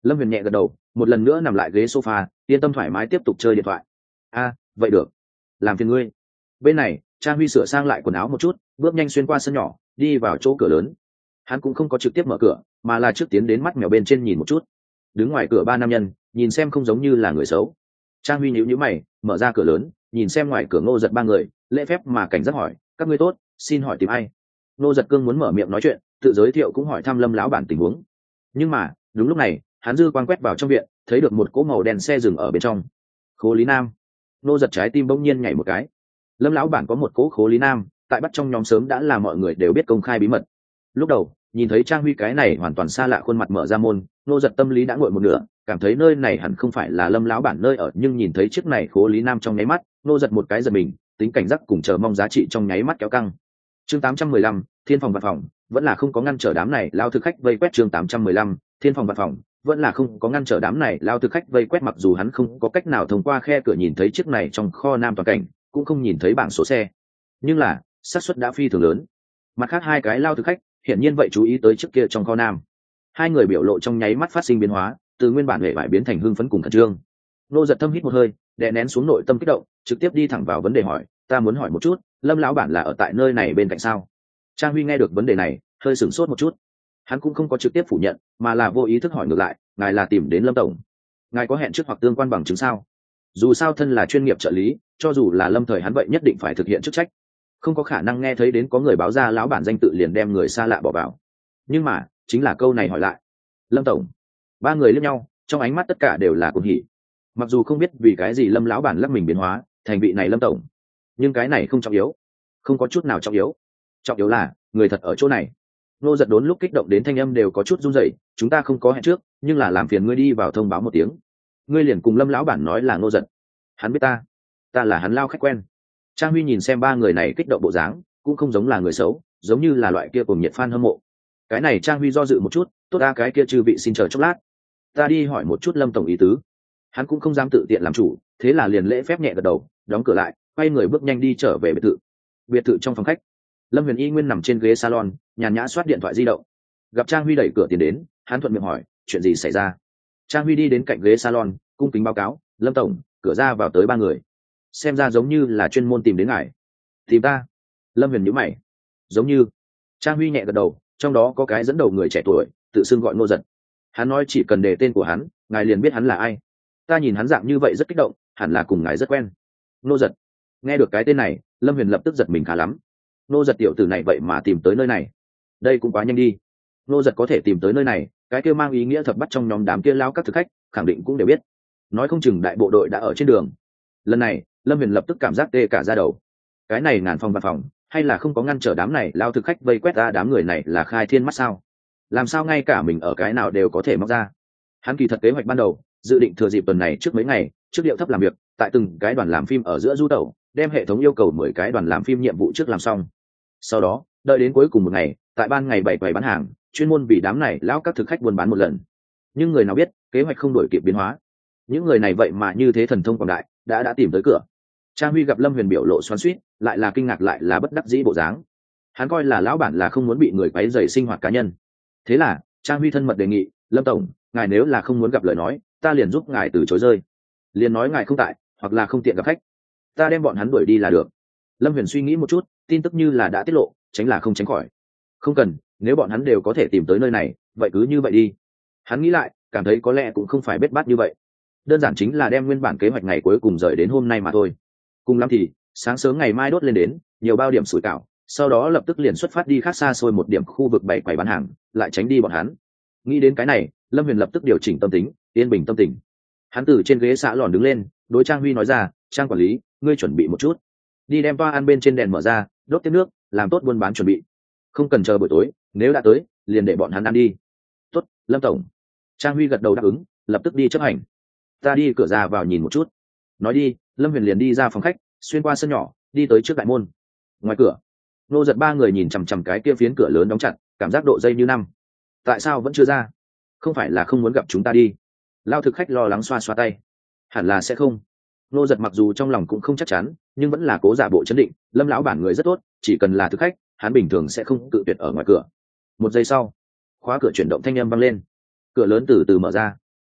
Lâm Huyền nhẹ gật đầu, một lần nữa nằm lại ghế sofa, yên tâm thoải mái tiếp tục chơi điện thoại. A, vậy được, làm phiền ngươi. Bên này Trang Huy sửa sang lại quần áo một chút, bước nhanh xuyên qua sân nhỏ, đi vào chỗ cửa lớn. Hắn cũng không có trực tiếp mở cửa, mà là trước tiến đến mắt mèo bên trên nhìn một chút. Đứng ngoài cửa ba nam nhân, nhìn xem không giống như là người xấu. Trang Huy nhíu nhíu mày, mở ra cửa lớn, nhìn xem ngoài cửa Ngô Giật ba người, lễ phép mà cảnh giác hỏi, các ngươi tốt, xin hỏi tìm ai? Ngô Giật cương muốn mở miệng nói chuyện, tự giới thiệu cũng hỏi thăm Lâm lão bản tình huống. Nhưng mà đúng lúc này, hắn dư quang quét vào trong viện, thấy được một cỗ màu đen xe dừng ở bên trong. Khố Lý Nam. Ngô Giật trái tim bỗng nhiên nhảy một cái. Lâm lão bản có một cỗ Khố Lý Nam, tại bắt trong nhóm sớm đã là mọi người đều biết công khai bí mật. Lúc đầu nhìn thấy Trang Huy cái này hoàn toàn xa lạ khuôn mặt mở ra môn, Ngô Giật tâm lý đã nguội một nửa, cảm thấy nơi này hẳn không phải là Lâm lão bản nơi ở, nhưng nhìn thấy chiếc này Khố Lý Nam trong nháy mắt, Ngô Giật một cái giật mình, tính cảnh giác cùng chờ mong giá trị trong nháy mắt kéo căng. Chương tám trăm mười lăm, Thiên phòng văn phòng, vẫn là không có ngăn trở đám này lao thực khách vây quét. Chương tám trăm mười lăm, Thiên phòng văn phòng, vẫn là không có ngăn trở đám này lao thực khách vây quét. Mặc dù hắn không có cách nào thông qua khe cửa nhìn thấy chiếc này trong kho nam toàn cảnh, cũng không nhìn thấy bảng số xe, nhưng là xác suất đã phi thường lớn. Mặt khác hai cái lao thực khách hiển nhiên vậy chú ý tới chiếc kia trong kho nam. Hai người biểu lộ trong nháy mắt phát sinh biến hóa, từ nguyên bản hệ vải biến thành hưng phấn cùng khẩn trương. Nô Giật thâm hít một hơi, đè nén xuống nội tâm kích động, trực tiếp đi thẳng vào vấn đề hỏi, ta muốn hỏi một chút, Lâm lão bản là ở tại nơi này bên cạnh sao? Trang Huy nghe được vấn đề này, hơi sửng sốt một chút. Hắn cũng không có trực tiếp phủ nhận, mà là vô ý thức hỏi ngược lại, ngài là tìm đến Lâm tổng, ngài có hẹn trước hoặc tương quan bằng chứng sao? Dù sao thân là chuyên nghiệp trợ lý, cho dù là Lâm thời hắn vậy nhất định phải thực hiện chức trách, không có khả năng nghe thấy đến có người báo ra lão bản danh tự liền đem người xa lạ bỏ vào. Nhưng mà chính là câu này hỏi lại, Lâm tổng. Ba người liếc nhau, trong ánh mắt tất cả đều là cuồng hỉ. Mặc dù không biết vì cái gì Lâm lão bản lắc mình biến hóa thành vị này Lâm tổng, nhưng cái này không trọng yếu, không có chút nào trọng yếu. Trọng yếu là người thật ở chỗ này. Nô Giật đốn lúc kích động đến thanh âm đều có chút run rẩy, chúng ta không có hẹn trước, nhưng là làm phiền ngươi đi vào thông báo một tiếng. Ngươi liền cùng Lâm lão bản nói là Nô Giật. Hắn biết ta, ta là hắn lao khách quen. Trang Huy nhìn xem ba người này kích động bộ dáng, cũng không giống là người xấu, giống như là loại kia cùng nhiệt fan hâm mộ. Cái này Trang Huy do dự một chút, tốt ra cái kia chư vị xin chờ chốc lát, ta đi hỏi một chút Lâm tổng ý tứ. Hắn cũng không dám tự tiện làm chủ, thế là liền lễ phép nhẹ gật đầu, đóng cửa lại, quay người bước nhanh đi trở về biệt thự. Biệt thự trong phòng khách, Lâm Huyền y nguyên nằm trên ghế salon, nhàn nhã soát điện thoại di động. Gặp Trang Huy đẩy cửa tiến đến, hắn thuận miệng hỏi, chuyện gì xảy ra? Trang Huy đi đến cạnh ghế salon, cung kính báo cáo, Lâm tổng, cửa ra vào tới ba người, xem ra giống như là chuyên môn tìm đến ngài. Tìm ta? Lâm Huyền nhíu mày. Giống như. Trang Huy nhẹ gật đầu, trong đó có cái dẫn đầu người trẻ tuổi, tự xưng gọi Ngô Giật. Hắn nói chỉ cần đề tên của hắn, ngài liền biết hắn là ai. Ta nhìn hắn dạng như vậy rất kích động, hẳn là cùng ngài rất quen. Ngô Giật. Nghe được cái tên này, Lâm Huyền lập tức giật mình khá lắm. Ngô Giật tiểu tử này vậy mà tìm tới nơi này, đây cũng quá nhanh đi. Ngô Giật có thể tìm tới nơi này, cái kia mang ý nghĩa thập bắt trong nhóm đám kia lao các thực khách khẳng định cũng đều biết, nói không chừng đại bộ đội đã ở trên đường. Lần này Lâm Huyền lập tức cảm giác tê cả da đầu. Cái này ngàn phòng văn phòng, hay là không có ngăn trở đám này lao thực khách vây quét ra, đám người này là khai thiên mắt sao? Làm sao ngay cả mình ở cái nào đều có thể móc ra? Hắn kỳ thật kế hoạch ban đầu dự định thừa dịp tuần này trước mấy ngày, trước điệu thấp làm việc, tại từng cái đoàn làm phim ở giữa du tẩu, đem hệ thống yêu cầu mười cái đoàn làm phim nhiệm vụ trước làm xong. Sau đó đợi đến cuối cùng một ngày, tại ban ngày bảy quầy bán hàng, chuyên môn vì đám này lão các thực khách buôn bán một lần. Nhưng người nào biết kế hoạch không đổi kịp biến hóa, những người này vậy mà như thế thần thông quảng đại, đã đã tìm tới cửa. Trang Huy gặp Lâm Huyền biểu lộ xoắn xuýt, lại là kinh ngạc lại là bất đắc dĩ bộ dáng. Hắn coi là lão bản là không muốn bị người quấy rầy sinh hoạt cá nhân. Thế là Trang Huy thân mật đề nghị, Lâm tổng, ngài nếu là không muốn gặp lời nói, ta liền giúp ngài từ chối rơi. Liền nói ngài không tại, hoặc là không tiện gặp khách, ta đem bọn hắn đuổi đi là được. Lâm Huyền suy nghĩ một chút, tin tức như là đã tiết lộ, tránh là không tránh khỏi. Không cần, nếu bọn hắn đều có thể tìm tới nơi này, vậy cứ như vậy đi. Hắn nghĩ lại, cảm thấy có lẽ cũng không phải bết bát như vậy, đơn giản chính là đem nguyên bản kế hoạch ngày cuối cùng rời đến hôm nay mà thôi. Cùng lắm thì sáng sớm ngày mai đốt lên đến nhiều bao điểm sủi cảo, sau đó lập tức liền xuất phát đi khác xa xôi một điểm khu vực bảy quầy bán hàng, lại tránh đi bọn hắn. Nghĩ đến cái này, Lâm Huyền lập tức điều chỉnh tâm tính, yên bình tâm tình. Hắn từ trên ghế xạ lòn đứng lên, đối Trang Huy nói ra, Trang quản lý, ngươi chuẩn bị một chút, đi đem toa ăn bên trên đèn mở ra, đốt tiếp nước, làm tốt buôn bán chuẩn bị, không cần chờ buổi tối, nếu đã tới liền để bọn hắn ăn đi. Tốt, Lâm tổng. Trang Huy gật đầu đáp ứng, lập tức đi chấp hành. Ta đi cửa ra vào nhìn một chút. Nói đi, Lâm Huyền liền đi ra phòng khách, xuyên qua sân nhỏ, đi tới trước đại môn. Ngoài cửa, Nô Giật ba người nhìn chằm chằm cái kia phiến cửa lớn đóng chặt, cảm giác độ dây như năm. Tại sao vẫn chưa ra? Không phải là không muốn gặp chúng ta đi? Lao thực khách lo lắng xoa xoa tay. Hẳn là sẽ không. Nô Giật mặc dù trong lòng cũng không chắc chắn, nhưng vẫn là cố giả bộ chấn định. Lâm lão bản người rất tốt, chỉ cần là thực khách, hắn bình thường sẽ không cự tuyệt ở ngoài cửa. Một giây sau, khóa cửa chuyển động thanh âm vang lên, cửa lớn từ từ mở ra.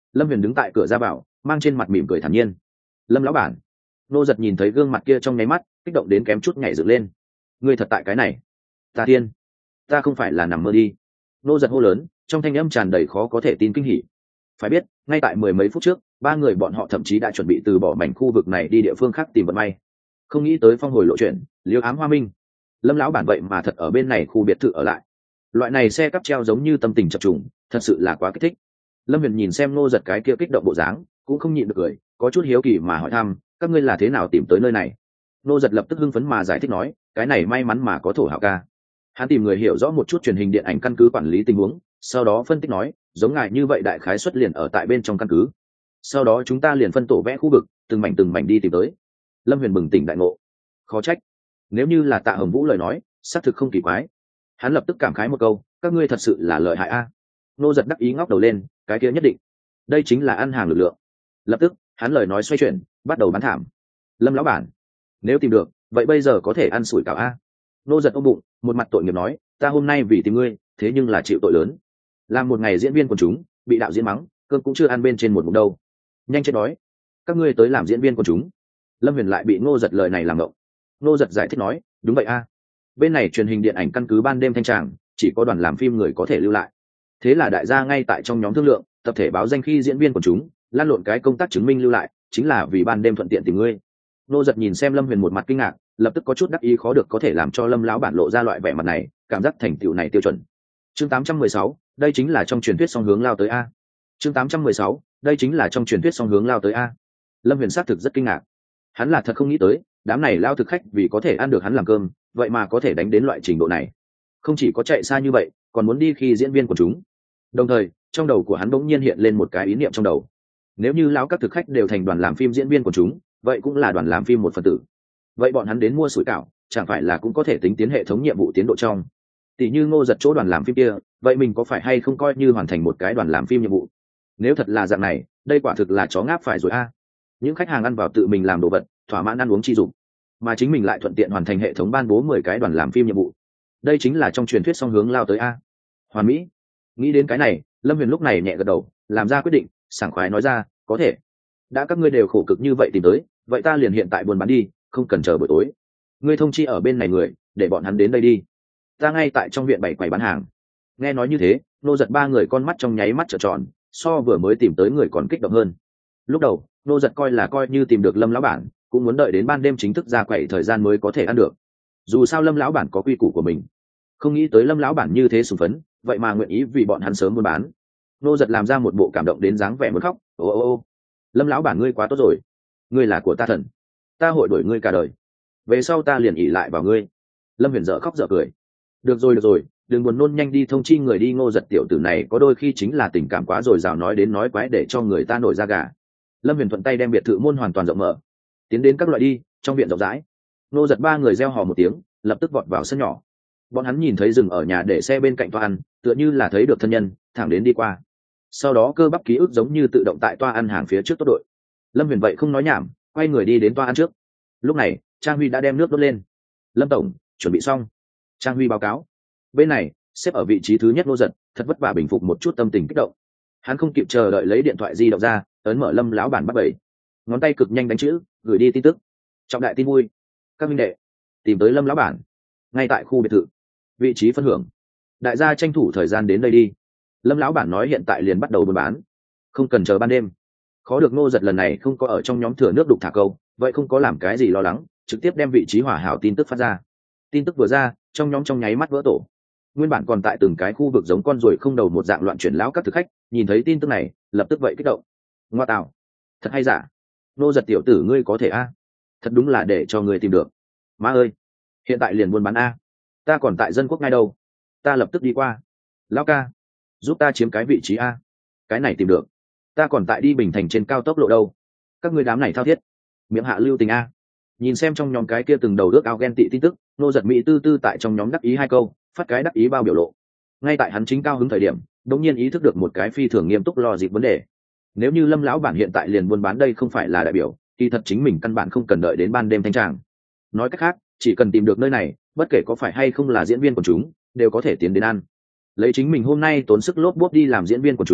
Lâm Huyền đứng tại cửa ra vào, mang trên mặt mỉm cười thản nhiên. Lâm lão bản. Nô Giật nhìn thấy gương mặt kia trong nháy mắt, kích động đến kém chút nhảy dựng lên. Ngươi thật tại cái này? Ta thiên, ta không phải là nằm mơ đi. Nô Giật hô lớn, trong thanh âm tràn đầy khó có thể tin kinh hỉ. Phải biết, ngay tại mười mấy phút trước, ba người bọn họ thậm chí đã chuẩn bị từ bỏ mảnh khu vực này đi địa phương khác tìm vận may. Không nghĩ tới phong hồi lộ chuyện, liêu ám hoa minh. Lâm lão bản vậy mà thật ở bên này khu biệt thự ở lại. Loại này xe cắp treo giống như tâm tình chập trùng, thật sự là quá kích thích. Lâm Huyền nhìn xem Nô Giật cái kia kích động bộ dáng, cũng không nhịn được cười, có chút hiếu kỳ mà hỏi thăm, các ngươi là thế nào tìm tới nơi này? Nô Giật lập tức hưng phấn mà giải thích nói, cái này may mắn mà có thổ hào ca. Hắn tìm người hiểu rõ một chút truyền hình điện ảnh căn cứ quản lý tình huống, sau đó phân tích nói, giống ngài như vậy đại khái xuất liền ở tại bên trong căn cứ. Sau đó chúng ta liền phân tổ vẽ khu vực, từng mảnh từng mảnh đi tìm tới. Lâm Huyền bừng tỉnh đại ngộ. Khó trách, nếu như là Tạ Hồng Vũ lời nói, xác thực không kỳ quái. Hắn lập tức cảm khái một câu, các ngươi thật sự là lợi hại a. Nô Giật đắc ý ngóc đầu lên, cái kia nhất định, đây chính là ăn hàng lực lượng. Lập tức hắn lời nói xoay chuyển, bắt đầu bán thảm. Lâm lão bản, nếu tìm được, vậy bây giờ có thể ăn sủi cảo a. Nô Giật ôm bụng, một mặt tội nghiệp nói, ta hôm nay vì tìm ngươi, thế nhưng là chịu tội lớn. Làm một ngày diễn viên quần chúng, bị đạo diễn mắng, cơm cũng chưa ăn bên trên một ngụm đâu. Nhanh chết đói. Các ngươi tới làm diễn viên quần chúng. Lâm Huyền lại bị Ngô Giật lời này làm ngộng. Ngô Giật giải thích nói, đúng vậy a. Bên này truyền hình điện ảnh căn cứ ban đêm thanh tràng, chỉ có đoàn làm phim người có thể lưu lại. Thế là đại gia ngay tại trong nhóm thương lượng, tập thể báo danh khi diễn viên quần chúng, lan lộn cái công tác chứng minh lưu lại, chính là vì ban đêm thuận tiện tìm ngươi. Ngô Giật nhìn xem Lâm Huyền một mặt kinh ngạc, lập tức có chút đắc ý khó được có thể làm cho Lâm lão bản lộ ra loại vẻ mặt này, cảm giác thành tựu này tiêu chuẩn. Chương tám trăm mười sáu, đây chính là trong truyền thuyết song hướng lao tới a. Chương tám trăm mười sáu, đây chính là trong truyền thuyết song hướng lao tới a. Lâm Huyền xác thực rất kinh ngạc. Hắn là thật không nghĩ tới, đám này lao thực khách vì có thể ăn được hắn làm cơm, vậy mà có thể đánh đến loại trình độ này. Không chỉ có chạy xa như vậy, còn muốn đi khi diễn viên của chúng. Đồng thời, trong đầu của hắn bỗng nhiên hiện lên một cái ý niệm trong đầu. Nếu như lão các thực khách đều thành đoàn làm phim diễn viên của chúng, vậy cũng là đoàn làm phim một phần tử. Vậy bọn hắn đến mua sủi cảo, chẳng phải là cũng có thể tính tiến hệ thống nhiệm vụ tiến độ trong. Tỷ như Ngô Giật chỗ đoàn làm phim kia, vậy mình có phải hay không coi như hoàn thành một cái đoàn làm phim nhiệm vụ? Nếu thật là dạng này, đây quả thực là chó ngáp phải rồi a. Những khách hàng ăn vào tự mình làm đồ vật, thỏa mãn ăn uống chi dụng, mà chính mình lại thuận tiện hoàn thành hệ thống ban bố mười cái đoàn làm phim nhiệm vụ. Đây chính là trong truyền thuyết song hướng lao tới a. Hoàn mỹ. Nghĩ đến cái này, Lâm Huyền lúc này nhẹ gật đầu, làm ra quyết định, sảng khoái nói ra, có thể. Đã các ngươi đều khổ cực như vậy tìm tới, vậy ta liền hiện tại buôn bán đi, không cần chờ buổi tối. Ngươi thông chi ở bên này người, để bọn hắn đến đây đi. Ta ngay tại trong viện bảy quầy bán hàng. Nghe nói như thế, Nô Giật ba người con mắt trong nháy mắt trợn tròn, so vừa mới tìm tới người còn kích động hơn. Lúc đầu, Nô Giật coi là coi như tìm được Lâm lão bản, cũng muốn đợi đến ban đêm chính thức ra quầy thời gian mới có thể ăn được. Dù sao Lâm lão bản có quy củ của mình. Không nghĩ tới Lâm lão bản như thế sùng phấn, vậy mà nguyện ý vì bọn hắn sớm buôn bán. Nô Giật làm ra một bộ cảm động đến dáng vẻ muốn khóc, ô ô ô, Lâm lão bản ngươi quá tốt rồi, ngươi là của ta thần, ta hội đổi ngươi cả đời, về sau ta liền ỷ lại vào ngươi. Lâm Huyền dở khóc dở cười. Được rồi được rồi, đừng buồn nôn, nhanh đi thông chi người đi. Ngô Giật tiểu tử này có đôi khi chính là tình cảm quá rồi rào, nói đến nói quái để cho người ta nổi da gà. Lâm Huyền thuận tay đem biệt thự môn hoàn toàn rộng mở, tiến đến các loại đi. Trong viện rộng rãi, Ngô Giật ba người reo hò một tiếng, lập tức vọt vào sân nhỏ. Bọn hắn nhìn thấy dừng ở nhà để xe bên cạnh toa ăn, tựa như là thấy được thân nhân, thẳng đến đi qua. Sau đó cơ bắp ký ức giống như tự động tại toa ăn hàng phía trước tốt đội. Lâm Huyền vậy không nói nhảm, quay người đi đến toa ăn trước. Lúc này Trang Huy đã đem nước đốt lên. Lâm tổng, chuẩn bị xong. Trang Huy báo cáo. Bên này xếp ở vị trí thứ nhất Ngô Giật thật vất vả bình phục một chút tâm tình kích động. Hắn không kịp chờ đợi lấy điện thoại di động ra, ấn mở Lâm lão bản bắt bảy, ngón tay cực nhanh đánh chữ, gửi đi tin tức. Trọng đại tin vui, các minh đệ tìm tới Lâm lão bản, ngay tại khu biệt thự, vị trí phân hưởng, đại gia tranh thủ thời gian đến đây đi. Lâm lão bản nói hiện tại liền bắt đầu buôn bán, không cần chờ ban đêm. Khó được Ngô Giật lần này không có ở trong nhóm thừa nước đục thả câu, vậy không có làm cái gì lo lắng, trực tiếp đem vị trí hỏa hảo tin tức phát ra. Tin tức vừa ra, trong nhóm trong nháy mắt vỡ tổ. Nguyên bản còn tại từng cái khu vực giống con ruồi không đầu một dạng loạn chuyển lão các thực khách, nhìn thấy tin tức này, lập tức vậy kích động. Ngoa tạo, thật hay giả? Ngô Giật tiểu tử ngươi có thể a? Thật đúng là để cho người tìm được. Má ơi, hiện tại liền buôn bán a. Ta còn tại dân quốc ngay đâu, ta lập tức đi qua. Lão ca, giúp ta chiếm cái vị trí a. Cái này tìm được, ta còn tại đi Bình Thành trên cao tốc lộ đâu. Các ngươi đám này thao thiết, miệng hạ lưu tình a. Nhìn xem trong nhóm cái kia từng đầu ước ao ghen tị tin tức, Ngô Giật mỹ tư tư tại trong nhóm đắc ý hai câu, phát cái đắc ý bao biểu lộ. Ngay tại hắn chính cao hứng thời điểm, đột nhiên ý thức được một cái phi thường nghiêm túc lo dịp vấn đề. Nếu như Lâm lão bản hiện tại liền buôn bán, đây không phải là đại biểu kỳ thật chính mình căn bản không cần đợi đến ban đêm thanh tràng. Nói cách khác, chỉ cần tìm được nơi này, bất kể có phải hay không là diễn viên của chúng, đều có thể tiến đến ăn. Lấy chính mình hôm nay tốn sức lốp bốp đi làm diễn viên của chúng,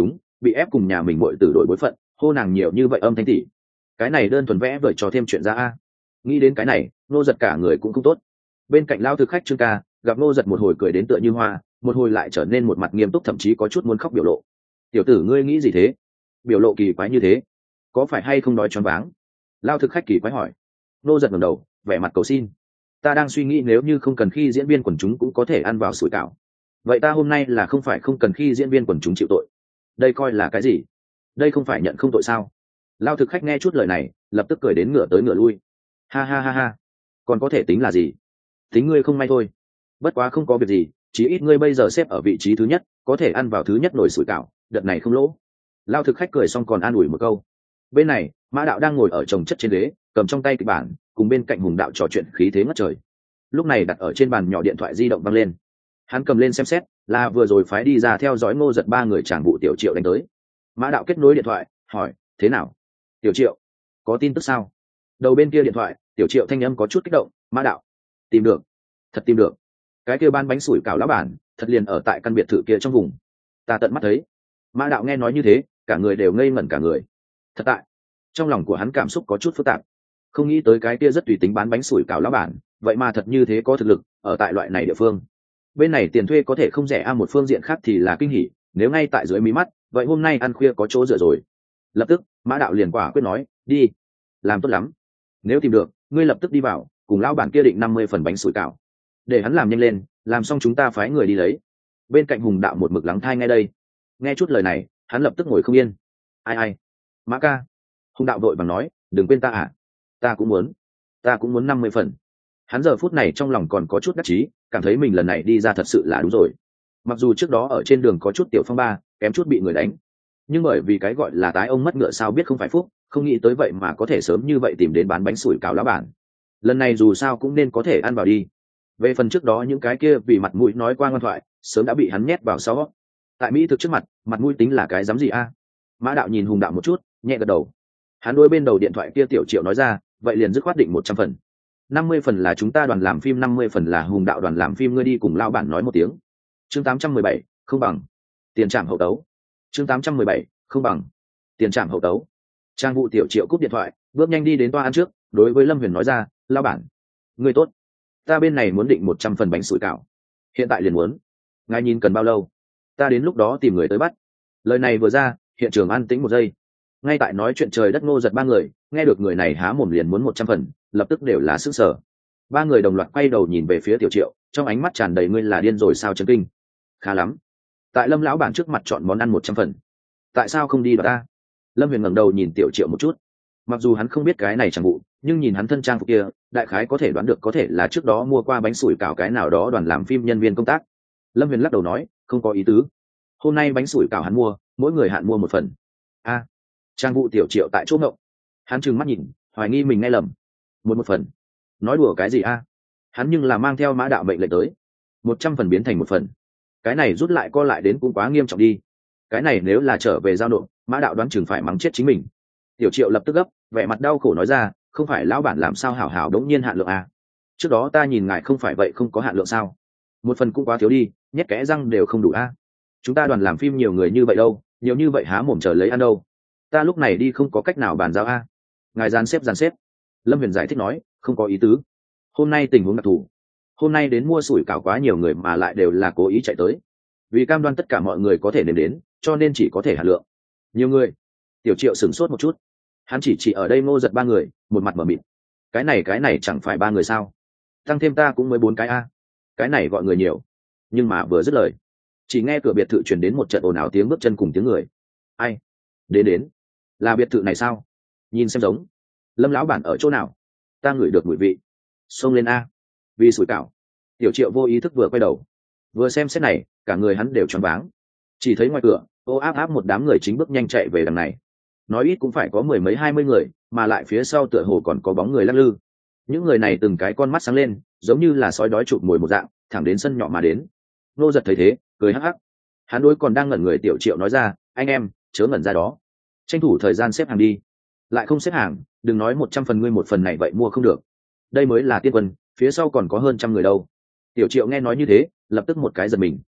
bị ép cùng nhà mình muội tử đổi bối phận, hô nàng nhiều như vậy âm thanh tỷ, cái này đơn thuần vẽ vời cho thêm chuyện ra a. Nghĩ đến cái này, Ngô Giật cả người cũng không tốt. Bên cạnh lao thực khách Trương ca gặp Ngô Giật một hồi cười đến tựa như hoa, một hồi lại trở nên một mặt nghiêm túc, thậm chí có chút muốn khóc biểu lộ. Tiểu tử ngươi nghĩ gì thế? Biểu lộ kỳ quái như thế, có phải hay không đói choáng váng? Lao thực khách kỳ quái hỏi. Ngô Giật ngẩng đầu, vẻ mặt cầu xin. Ta đang suy nghĩ nếu như không cần khi diễn viên quần chúng cũng có thể ăn vào sủi cảo, vậy ta hôm nay là không phải không cần khi diễn viên quần chúng chịu tội. Đây coi là cái gì? Đây không phải nhận không tội sao? Lao thực khách nghe chút lời này, lập tức cười đến ngửa tới ngửa lui. Ha ha ha ha, còn có thể tính là gì? Tính ngươi không may thôi. Bất quá không có việc gì, chí ít ngươi bây giờ xếp ở vị trí thứ nhất, có thể ăn vào thứ nhất nồi sủi cảo, đợt này không lỗ. Lao thực khách cười xong còn an ủi một câu. Bên này, Mã Đạo đang ngồi ở chồng chất trên ghế, cầm trong tay kịch bản, cùng bên cạnh Hùng Đạo trò chuyện khí thế ngất trời. Lúc này đặt ở trên bàn nhỏ điện thoại di động văng lên. Hắn cầm lên xem xét, là vừa rồi phái đi ra theo dõi Ngô Giật ba người chàng vụ Tiểu Triệu đánh tới. Mã Đạo kết nối điện thoại, hỏi, thế nào? Tiểu Triệu, có tin tức sao? Đầu bên kia điện thoại, Tiểu Triệu thanh âm có chút kích động. Mã Đạo, tìm được, thật tìm được. Cái kia bán bánh sủi cảo lão bản, thật liền ở tại căn biệt thự kia trong vùng. Ta tận mắt thấy. Mã Đạo nghe nói như thế, cả người đều ngây ngẩn cả người. Thật tại, trong lòng của hắn cảm xúc có chút phức tạp. Không nghĩ tới cái kia rất tùy tính bán bánh sủi cảo lão bản, vậy mà thật như thế có thực lực ở tại loại này địa phương. Bên này tiền thuê có thể không rẻ, a một phương diện khác thì là kinh hỉ, nếu ngay tại dưới mí mắt, vậy hôm nay ăn khuya có chỗ dựa rồi. Lập tức, Mã Đạo liền quả quyết nói, đi, làm tốt lắm. Nếu tìm được, ngươi lập tức đi vào, cùng lão bản kia định năm mươi phần bánh sủi cảo, để hắn làm nhanh lên, làm xong chúng ta phái người đi lấy. Bên cạnh Hùng Đạo một mực lắng thai ngay đây, nghe chút lời này, hắn lập tức ngồi không yên. Ai ai, Mã ca. Hùng Đạo vội bằng nói, đừng quên ta à, ta cũng muốn, ta cũng muốn năm mươi phần. Hắn giờ phút này trong lòng còn có chút đắc chí, cảm thấy mình lần này đi ra thật sự là đúng rồi. Mặc dù trước đó ở trên đường có chút tiểu phong ba, kém chút bị người đánh, nhưng bởi vì cái gọi là tái ông mất ngựa sao biết không phải phúc, không nghĩ tới vậy mà có thể sớm như vậy tìm đến bán bánh sủi cảo lão bản. Lần này dù sao cũng nên có thể ăn vào đi. Về phần trước đó những cái kia vì mặt mũi nói qua ngoan thoại, sớm đã bị hắn nhét vào sau. Tại mỹ thực trước mặt, mặt mũi tính là cái dám gì a? Mã Đạo nhìn Hùng Đạo một chút, nhẹ gật đầu. Hắn đôi bên đầu điện thoại kia Tiểu Triệu nói ra, vậy liền dứt khoát định một trăm phần. Năm mươi phần là chúng ta đoàn làm phim, năm mươi phần là Hùng Đạo đoàn làm phim, ngươi đi cùng lao bản nói một tiếng. Chương tám trăm mười bảy, không bằng. Tiền trảm hậu tấu. Chương tám trăm mười bảy, không bằng. Tiền trảm hậu tấu. Trang vụ Tiểu Triệu cúp điện thoại, bước nhanh đi đến toa ăn trước, đối với Lâm Huyền nói ra, lao bản, ngươi tốt, ta bên này muốn định một trăm phần bánh sủi cảo, hiện tại liền muốn. Ngài nhìn cần bao lâu? Ta đến lúc đó tìm người tới bắt. Lời này vừa ra, hiện trường an tĩnh một giây. Ngay tại nói chuyện trời đất Ngô Giật ba người, nghe được người này há mồm liền muốn một trăm phần, lập tức đều là sức sở. Ba người đồng loạt quay đầu nhìn về phía Tiểu Triệu, trong ánh mắt tràn đầy ngươi là điên rồi sao chấn kinh. Khá lắm, tại Lâm lão bản trước mặt chọn món ăn một trăm phần, tại sao không đi đoạt ta? Lâm Huyền ngẩng đầu nhìn Tiểu Triệu một chút, mặc dù hắn không biết cái này chẳng vụ, nhưng nhìn hắn thân trang phục kia, đại khái có thể đoán được có thể là trước đó mua qua bánh sủi cảo cái nào đó đoàn làm phim nhân viên công tác. Lâm Huyền lắc đầu nói, không có ý tứ, hôm nay bánh sủi cảo hắn mua, mỗi người hạn mua một phần. A, trang vụ Tiểu Triệu tại chỗ ngộng, hắn trừng mắt nhìn, hoài nghi mình nghe lầm. Một một phần, nói đùa cái gì a? Hắn nhưng là mang theo Mã Đạo mệnh lệnh tới, một trăm phần biến thành một phần, cái này rút lại co lại đến cũng quá nghiêm trọng đi. Cái này nếu là trở về giao nộp, Mã Đạo đoán chừng phải mắng chết chính mình. Tiểu Triệu lập tức gấp, vẻ mặt đau khổ nói ra, không phải lão bản làm sao hảo hảo đống nhiên hạn lượng à? Trước đó ta nhìn ngài không phải vậy không có hạn lượng sao? Một phần cũng quá thiếu đi, nhét kẽ răng đều không đủ a. À? Chúng ta đoàn làm phim nhiều người như vậy đâu, nhiều như vậy há mồm chờ lấy ăn đâu. Ta lúc này đi không có cách nào bàn giao a. À? Ngài dàn xếp dàn xếp. Lâm Huyền giải thích nói, không có ý tứ. Hôm nay tình huống đặc thù, hôm nay đến mua sủi cảo quá nhiều người mà lại đều là cố ý chạy tới, vì cam đoan tất cả mọi người có thể nếm đến, cho nên chỉ có thể hạn lượng. Nhiều người. Tiểu Triệu sửng sốt một chút, hắn chỉ chỉ ở đây Ngô Giật ba người, một mặt mở mịt. Cái này cái này chẳng phải ba người sao? Tăng thêm ta cũng mới bốn cái a. Cái này gọi người nhiều. Nhưng mà vừa dứt lời, chỉ nghe cửa biệt thự truyền đến một trận ồn ào tiếng bước chân cùng tiếng người. Ai? Đến đến. Là biệt thự này sao? Nhìn xem giống. Lâm lão bản ở chỗ nào? Ta ngửi được mùi vị. Xông lên a. Vì sủi cảo. Tiểu Triệu vô ý thức vừa quay đầu, vừa xem xét này, cả người hắn đều choáng váng. Chỉ thấy ngoài cửa, ô áp áp một đám người chính bước nhanh chạy về đằng này. Nói ít cũng phải có mười mấy hai mươi người, mà lại phía sau tựa hồ còn có bóng người lắc lư. Những người này từng cái con mắt sáng lên, giống như là sói đói chụp mồi một dạng, thẳng đến sân nhỏ mà đến. Ngô Giật thấy thế, cười hắc hắc. Hắn đối còn đang ngẩn người Tiểu Triệu nói ra, anh em, chớ ngẩn ra đó, tranh thủ thời gian xếp hàng đi. Lại không xếp hàng, đừng nói một trăm phần ngươi một phần này vậy mua không được. Đây mới là tiên quân, phía sau còn có hơn trăm người đâu. Tiểu Triệu nghe nói như thế, lập tức một cái giật mình.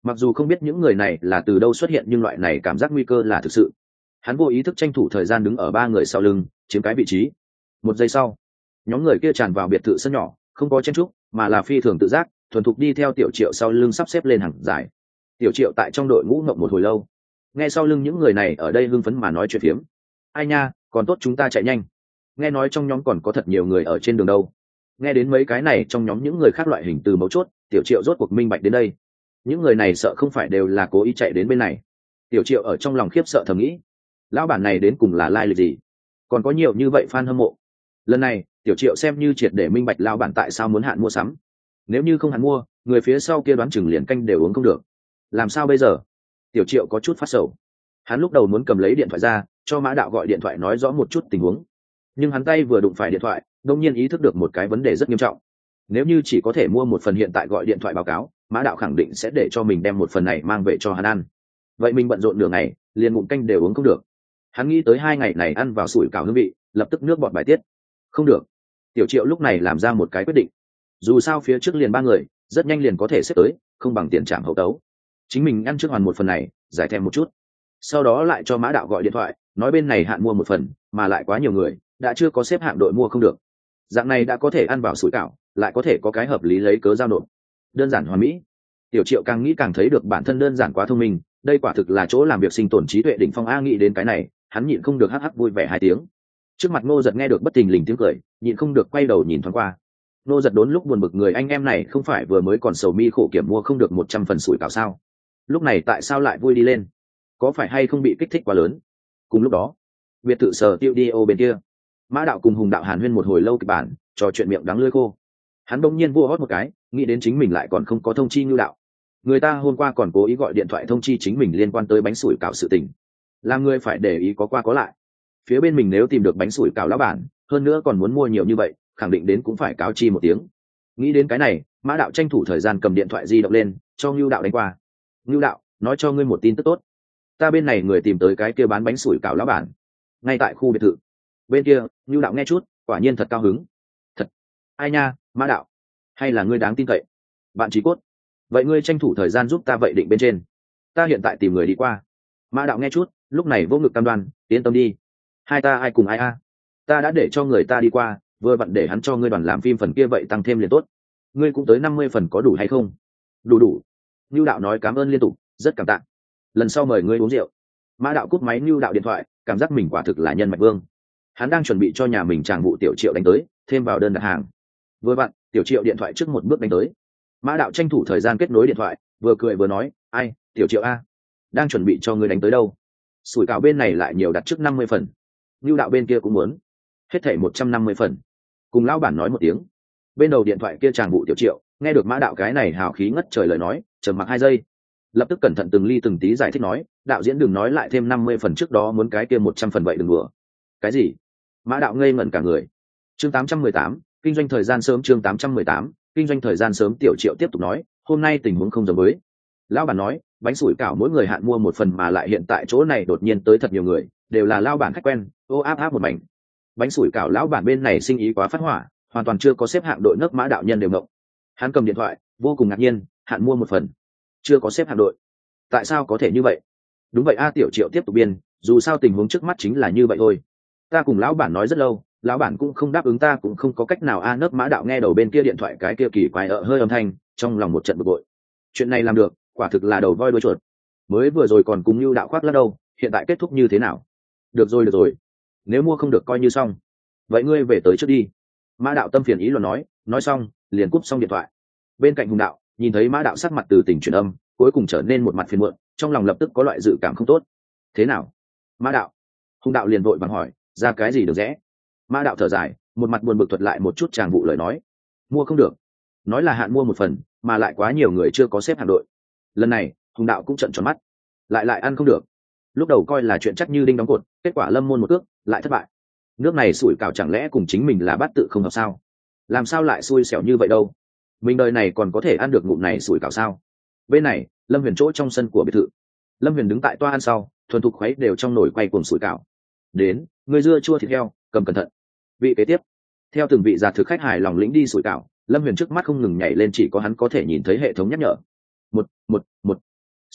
Mặc dù không biết những người này là từ đâu xuất hiện nhưng loại này cảm giác nguy cơ là thực sự. Hắn vô ý thức tranh thủ thời gian đứng ở ba người sau lưng, chiếm cái vị trí. Một giây sau, nhóm người kia tràn vào biệt thự sân nhỏ, không có chen trúc mà là phi thường tự giác, thuần thục đi theo Tiểu Triệu sau lưng sắp xếp lên hàng dài. Tiểu Triệu tại trong đội ngũ ngậm một hồi lâu, nghe sau lưng những người này ở đây hưng phấn mà nói chuyện phiếm. Ai nha, còn tốt chúng ta chạy nhanh, nghe nói trong nhóm còn có thật nhiều người ở trên đường đâu. Nghe đến mấy cái này trong nhóm những người khác loại hình từ mấu chốt, Tiểu Triệu rốt cuộc minh bạch đến đây. Những người này sợ không phải đều là cố ý chạy đến bên này. Tiểu Triệu ở trong lòng khiếp sợ thầm nghĩ, lão bản này đến cùng là lai lịch gì, còn có nhiều như vậy fan hâm mộ. Lần này Tiểu Triệu xem như triệt để minh bạch lão bản tại sao muốn hạn mua sắm. Nếu như không hạn mua, người phía sau kia đoán chừng liền canh đều uống không được. Làm sao bây giờ? Tiểu Triệu có chút phát sầu. Hắn lúc đầu muốn cầm lấy điện thoại ra cho Mã Đạo gọi điện thoại nói rõ một chút tình huống, nhưng hắn tay vừa đụng phải điện thoại đột nhiên ý thức được một cái vấn đề rất nghiêm trọng. Nếu như chỉ có thể mua một phần hiện tại gọi điện thoại báo cáo, Mã Đạo khẳng định sẽ để cho mình đem một phần này mang về cho hắn ăn. Vậy mình bận rộn nửa ngày liền ngụm canh đều uống không được. Hắn nghĩ tới hai ngày này ăn vào sủi cảo hương vị, lập tức nước bọt bài tiết. Không được. Tiểu Triệu lúc này làm ra một cái quyết định. Dù sao phía trước liền ba người, rất nhanh liền có thể xếp tới, không bằng tiền trảm hậu tấu. Chính mình ăn trước hoàn một phần này, giải thèm một chút. Sau đó lại cho Mã Đạo gọi điện thoại, nói bên này hạn mua một phần, mà lại quá nhiều người, đã chưa có xếp hạng đội mua không được. Dạng này đã có thể ăn vào sủi cảo, lại có thể có cái hợp lý lấy cớ giao nộp. Đơn giản hoàn mỹ. Tiểu Triệu càng nghĩ càng thấy được bản thân đơn giản quá thông minh, đây quả thực là chỗ làm việc sinh tồn trí tuệ đỉnh phong. A nghĩ đến cái này, hắn nhịn không được hắc hắc vui vẻ hai tiếng. Trước mặt Ngô Giật nghe được bất tình lình tiếng cười, nhịn không được quay đầu nhìn thoáng qua. Ngô Giật đốn lúc buồn bực, người anh em này không phải vừa mới còn sầu mi khổ kiểm mua không được một trăm phần sủi cảo sao? Lúc này tại sao lại vui đi lên? Có phải hay không bị kích thích quá lớn? Cùng lúc đó, biệt thự Sở Tiêu Đi ô bên kia, Mã Đạo cùng Hùng Đạo hàn huyên một hồi lâu kịch bản, trò chuyện miệng đắng lưỡi khô. Hắn bỗng nhiên vua hót một cái, nghĩ đến chính mình lại còn không có thông chi Ngưu Đạo. Người ta hôm qua còn cố ý gọi điện thoại thông chi chính mình liên quan tới bánh sủi cảo sự tình, làm người phải để ý có qua có lại. Phía bên mình nếu tìm được bánh sủi cảo lão bản, hơn nữa còn muốn mua nhiều như vậy, khẳng định đến cũng phải cáo chi một tiếng. Nghĩ đến cái này, Mã Đạo tranh thủ thời gian cầm điện thoại di động lên, cho Ngưu Đạo đánh qua. Ngưu Đạo, nói cho ngươi một tin tức tốt. Ta bên này người tìm tới cái kia bán bánh sủi cảo lão bản, ngay tại khu biệt thự. Bên kia, Ngưu Đạo nghe chút, quả nhiên thật cao hứng. Thật? Ai nha, Mã Đạo, hay là ngươi đáng tin cậy? Bạn Chí Cốt, vậy ngươi tranh thủ thời gian giúp ta vậy định bên trên. Ta hiện tại tìm người đi qua. Mã Đạo nghe chút, lúc này vô ngực cam đoan, yên tâm đi. Hai ta ai cùng ai a? Ta đã để cho người ta đi qua, vừa vặn để hắn cho ngươi đoàn làm phim phần kia vậy tăng thêm liền tốt. Ngươi cũng tới năm mươi phần có đủ hay không? Đủ đủ. Ngưu Đạo nói cảm ơn liên tục, rất cảm tạ. Lần sau mời ngươi uống rượu. Mã Đạo cúp máy Ngưu Đạo điện thoại, cảm giác mình quả thực là nhân mạch vương. Hắn đang chuẩn bị cho nhà mình tràng vụ Tiểu Triệu đánh tới, thêm vào đơn đặt hàng. Vừa vặn, Tiểu Triệu điện thoại trước một bước đánh tới. Mã Đạo tranh thủ thời gian kết nối điện thoại, vừa cười vừa nói, ai, Tiểu Triệu a, đang chuẩn bị cho ngươi đánh tới đâu. Sủi cảo bên này lại nhiều đặt trước năm mươi phần. Ngưu Đạo bên kia cũng muốn, hết thảy một trăm năm mươi phần. Cùng lão bản nói một tiếng. Bên đầu điện thoại kia tràng vụ Tiểu Triệu nghe được Mã Đạo cái này hào khí ngất trời lời nói, trầm mặc hai giây, lập tức cẩn thận từng ly từng tí giải thích nói, đạo diễn đừng nói lại thêm năm mươi phần, trước đó muốn cái kia một trăm phần vậy đừng đùa. Cái gì? Mã Đạo ngây ngẩn cả người. Chương tám trăm mười tám, kinh doanh thời gian sớm. Chương tám trăm mười tám, kinh doanh thời gian sớm. Tiểu Triệu tiếp tục nói, hôm nay tình huống không giống với. Lão bản nói, bánh sủi cảo mỗi người hạn mua một phần, mà lại hiện tại chỗ này đột nhiên tới thật nhiều người, đều là lao bản khách quen, ô áp áp một mảnh. Bánh sủi cảo lão bản bên này sinh ý quá phát hỏa, hoàn toàn chưa có xếp hạng đội. Nấc Mã Đạo nhân đều ngộng. Hắn cầm điện thoại, vô cùng ngạc nhiên, hạn mua một phần, chưa có xếp hạng đội. Tại sao có thể như vậy? Đúng vậy a. Tiểu Triệu tiếp tục biên, dù sao tình huống trước mắt chính là như vậy thôi. Ta cùng lão bản nói rất lâu, lão bản cũng không đáp ứng, ta cũng không có cách nào a. Nấc Mã Đạo nghe đầu bên kia điện thoại cái kia kỳ quái ợ hơi âm thanh, trong lòng một trận bực bội. Chuyện này làm được, quả thực là đầu voi đuôi chuột. Mới vừa rồi còn cùng Nưu Đạo khoác lác đâu, hiện tại kết thúc như thế nào? Được rồi được rồi, nếu mua không được coi như xong. Vậy ngươi về tới trước đi. Mã Đạo tâm phiền ý luận nói, nói xong liền cúp xong điện thoại. Bên cạnh Hùng Đạo nhìn thấy Mã Đạo sắc mặt từ tỉnh chuyển âm, cuối cùng trở nên một mặt phiền muộn, trong lòng lập tức có loại dự cảm không tốt. Thế nào? Mã Đạo. Hùng Đạo liền vội vàng hỏi, ra cái gì được rẽ? Mã Đạo thở dài, một mặt buồn bực thuật lại một chút tràng vụ lời nói. Mua không được. Nói là hạn mua một phần, mà lại quá nhiều người chưa có xếp hạng đội. Lần này, Hùng Đạo cũng trợn tròn mắt. Lại lại ăn không được. Lúc đầu coi là chuyện chắc như đinh đóng cột, kết quả lâm môn một cước, lại thất bại. Nước này sủi cảo chẳng lẽ cùng chính mình là bát tự không hợp sao? Làm sao lại xui xẻo như vậy đâu? Mình đời này còn có thể ăn được ngụm này sủi cảo sao? Bên này, Lâm Huyền chỗ trong sân của biệt thự. Lâm Huyền đứng tại toa ăn sau, thuần thục khuấy đều trong nồi quay cuồng sủi cảo. Đến, người dưa chua thịt heo, cầm cẩn thận. Vị kế tiếp. Theo từng vị giả thực khách hài lòng lĩnh đi sủi cảo, Lâm Huyền trước mắt không ngừng nhảy lên, chỉ có hắn có thể nhìn thấy hệ thống nhắc nhở. Một, một, một.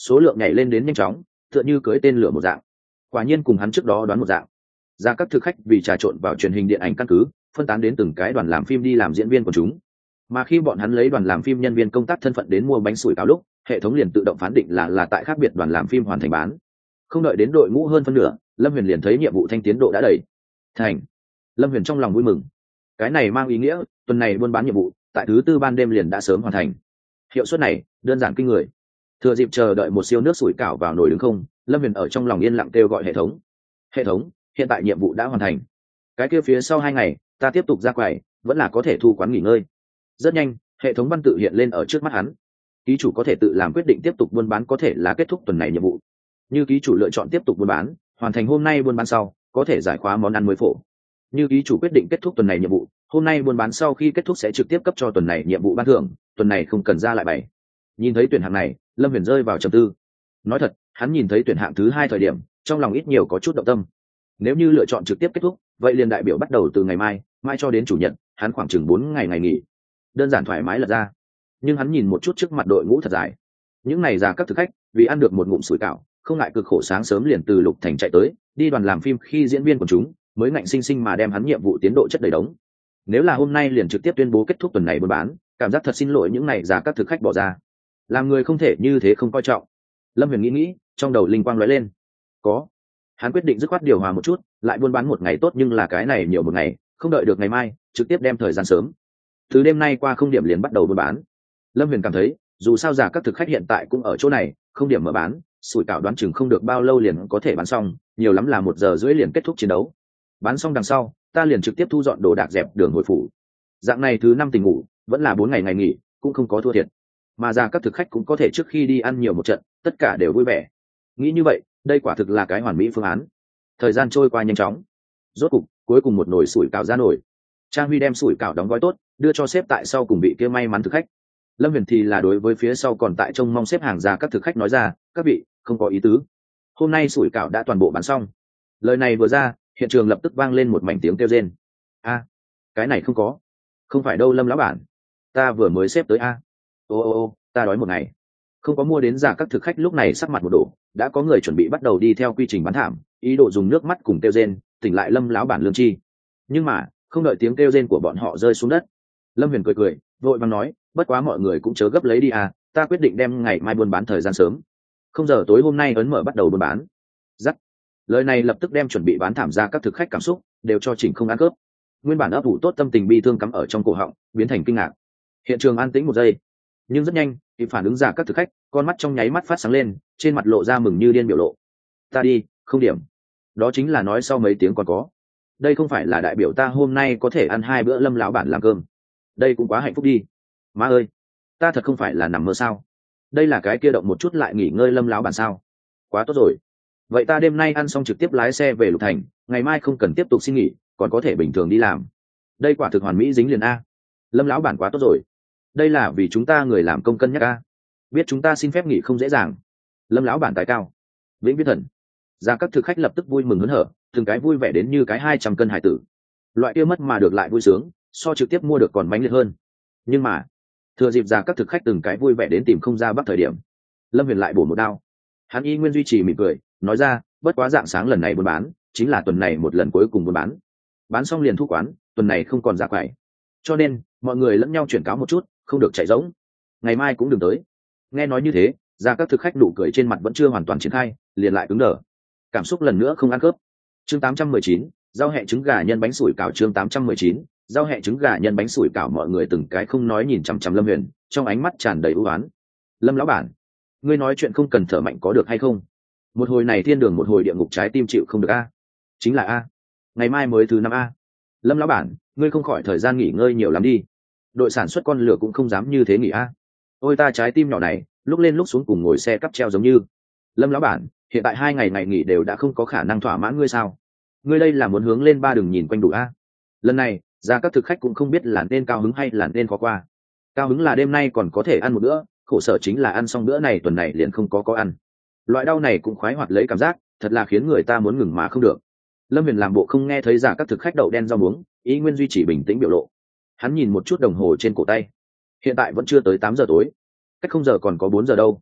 số lượng nhảy lên đến nhanh chóng, tựa như cưới tên lửa một dạng. Quả nhiên cùng hắn trước đó đoán một dạng, ra các thực khách vì trà trộn vào truyền hình điện ảnh căn cứ, phân tán đến từng cái đoàn làm phim đi làm diễn viên của chúng. Mà khi bọn hắn lấy đoàn làm phim nhân viên công tác thân phận đến mua bánh sủi cảo lúc, hệ thống liền tự động phán định là là tại khác biệt đoàn làm phim hoàn thành bán. Không đợi đến đội ngũ hơn phân nửa, Lâm Huyền liền thấy nhiệm vụ thanh tiến độ đã đầy thành. Lâm Huyền trong lòng vui mừng, cái này mang ý nghĩa tuần này buôn bán nhiệm vụ tại thứ tư ban đêm liền đã sớm hoàn thành. Hiệu suất này đơn giản kinh người. Thừa dịp chờ đợi một siêu nước sủi cảo vào nồi đứng không, Lâm Huyền ở trong lòng yên lặng kêu gọi hệ thống. Hệ thống, hiện tại nhiệm vụ đã hoàn thành. Cái kia phía sau hai ngày ta tiếp tục ra quầy, vẫn là có thể thu quán nghỉ ngơi. Rất nhanh, hệ thống văn tự hiện lên ở trước mắt hắn. Ký chủ có thể tự làm quyết định tiếp tục buôn bán có thể là kết thúc tuần này nhiệm vụ. Như ký chủ lựa chọn tiếp tục buôn bán, hoàn thành hôm nay buôn bán sau, có thể giải khóa món ăn mới phổ. Như ký chủ quyết định kết thúc tuần này nhiệm vụ, hôm nay buôn bán sau khi kết thúc sẽ trực tiếp cấp cho tuần này nhiệm vụ ban thưởng, tuần này không cần ra lại bảy. Nhìn thấy tuyển hạng này, Lâm Huyền rơi vào trầm tư. Nói thật, hắn nhìn thấy tuyển hạng thứ hai thời điểm, trong lòng ít nhiều có chút động tâm. Nếu như lựa chọn trực tiếp kết thúc, vậy liền đại biểu bắt đầu từ ngày mai, mai cho đến chủ nhật, hắn khoảng chừng bốn ngày ngày nghỉ. Đơn giản thoải mái lật ra. Nhưng hắn nhìn một chút trước mặt đội ngũ thật dài. Những này già các thực khách, vì ăn được một ngụm sủi cảo, không ngại cực khổ sáng sớm liền từ Lục Thành chạy tới, đi đoàn làm phim khi diễn viên của chúng, mới ngạnh sinh sinh mà đem hắn nhiệm vụ tiến độ chất đầy đống. Nếu là hôm nay liền trực tiếp tuyên bố kết thúc tuần này buôn bán, cảm giác thật xin lỗi những này già các thực khách bỏ ra. Làm người không thể như thế không coi trọng. Lâm Huyền nghĩ nghĩ, trong đầu linh quang lóe lên. Có. Hắn quyết định dứt khoát điều hòa một chút, lại buôn bán một ngày tốt nhưng là cái này nhiều một ngày, không đợi được ngày mai, trực tiếp đem thời gian sớm. Từ đêm nay qua không điểm liền bắt đầu buôn bán. Lâm Huyền cảm thấy, dù sao già các thực khách hiện tại cũng ở chỗ này, không điểm mở bán, sủi cảo đoán chừng không được bao lâu liền có thể bán xong, nhiều lắm là một giờ rưỡi liền kết thúc chiến đấu. Bán xong đằng sau, ta liền trực tiếp thu dọn đồ đạc dẹp đường hồi phủ. Dạng này thứ năm tình ngủ, vẫn là bốn ngày ngày nghỉ, cũng không có thua thiệt. Mà già các thực khách cũng có thể trước khi đi ăn nhiều một trận, tất cả đều vui vẻ. Nghĩ như vậy, đây quả thực là cái hoàn mỹ phương án. Thời gian trôi qua nhanh chóng. Rốt cục, cuối cùng một nồi sủi cảo ra nồi. Trang Huy đem sủi cảo đóng gói tốt, đưa cho xếp tại sau cùng vị kia may mắn thực khách. Lâm Huyền thì là đối với phía sau còn tại trông mong xếp hàng ra các thực khách nói ra, các vị, không có ý tứ. Hôm nay sủi cảo đã toàn bộ bán xong. Lời này vừa ra, hiện trường lập tức vang lên một mảnh tiếng kêu rên. A, cái này không có. Không phải đâu Lâm lão bản. Ta vừa mới xếp tới a. Ô ô ô, ta đói một ngày. Không có mua đến giả các thực khách lúc này sắc mặt một đổ, đã có người chuẩn bị bắt đầu đi theo quy trình bán thảm, ý đồ dùng nước mắt cùng kêu rên, tỉnh lại Lâm lão bản lương chi. Nhưng mà, không đợi tiếng kêu rên của bọn họ rơi xuống đất. Lâm Huyền cười cười, vội vàng nói, bất quá mọi người cũng chớ gấp lấy đi à, ta quyết định đem ngày mai buôn bán thời gian sớm. Không giờ tối hôm nay ấn mở bắt đầu buôn bán. Dắt. Lời này lập tức đem chuẩn bị bán thảm ra các thực khách cảm xúc đều cho chỉnh không ăn cướp. Nguyên bản ấp ủ tốt tâm tình bi thương cắm ở trong cổ họng, biến thành kinh ngạc. Hiện trường an tĩnh một giây, nhưng rất nhanh, kịp phản ứng ra các thực khách, con mắt trong nháy mắt phát sáng lên, trên mặt lộ ra mừng như điên biểu lộ. Ta đi, không điểm. Đó chính là nói sau mấy tiếng còn có. Đây không phải là đại biểu ta hôm nay có thể ăn hai bữa Lâm lão bản làm cơm. Đây cũng quá hạnh phúc đi. Má ơi, ta thật không phải là nằm mơ sao? Đây là cái kia động một chút lại nghỉ ngơi Lâm lão bản sao? Quá tốt rồi. Vậy ta đêm nay ăn xong trực tiếp lái xe về Lục Thành, ngày mai không cần tiếp tục xin nghỉ, còn có thể bình thường đi làm. Đây quả thực hoàn mỹ dính liền a. Lâm lão bản quá tốt rồi. Đây là vì chúng ta người làm công cân nhắc a. Biết chúng ta xin phép nghỉ không dễ dàng. Lâm lão bản tài cao. Vĩnh viễn thần. Ra các thực khách lập tức vui mừng hớn hở, từng cái vui vẻ đến như cái hai trăm cân hải tử. Loại kia mất mà được lại vui sướng, so trực tiếp mua được còn mãnh liệt hơn. Nhưng mà, thừa dịp ra các thực khách từng cái vui vẻ đến tìm không ra bắt thời điểm, Lâm Huyền lại bổ một đao. Hắn y nguyên duy trì mỉm cười, nói ra, bất quá dạng sáng lần này buôn bán, chính là tuần này một lần cuối cùng buôn bán. Bán xong liền thu quán, tuần này không còn ra quầy. Cho nên, mọi người lẫn nhau chuyển cáo một chút, không được chạy rỗng. Ngày mai cũng đừng tới. Nghe nói như thế, ra các thực khách nụ cười trên mặt vẫn chưa hoàn toàn triển khai, liền lại cứng đờ. Cảm xúc lần nữa không ăn khớp. Chương tám trăm mười chín, rau hẹ trứng gà nhân bánh sủi cảo. Chương tám trăm mười chín, rau hẹ trứng gà nhân bánh sủi cảo. Mọi người từng cái không nói nhìn chằm chằm Lâm Huyền, trong ánh mắt tràn đầy ưu ái. Lâm lão bản, ngươi nói chuyện không cần thở mạnh có được hay không? Một hồi này thiên đường một hồi địa ngục, trái tim chịu không được a. Chính là a. Ngày mai mới thứ năm a. Lâm lão bản, ngươi không khỏi thời gian nghỉ ngơi nhiều lắm đi. Đội sản xuất con lửa cũng không dám như thế nghỉ a. Ôi ta trái tim nhỏ này, lúc lên lúc xuống cùng ngồi xe cắp treo giống như. Lâm lão bản, hiện tại hai ngày ngày nghỉ đều đã không có khả năng thỏa mãn ngươi sao? Ngươi đây là muốn hướng lên ba đường nhìn quanh đủ a. Lần này, ra các thực khách cũng không biết là nên cao hứng hay là nên khó qua. Cao hứng là đêm nay còn có thể ăn một bữa, khổ sở chính là ăn xong bữa này tuần này liền không có có ăn. Loại đau này cũng khoái hoạt lấy cảm giác, thật là khiến người ta muốn ngừng mà không được. Lâm Huyền làm bộ không nghe thấy giả các thực khách đậu đen rau muống, ý nguyên duy trì bình tĩnh biểu lộ. Hắn nhìn một chút đồng hồ trên cổ tay, hiện tại vẫn chưa tới tám giờ tối, cách không giờ còn có bốn giờ đâu.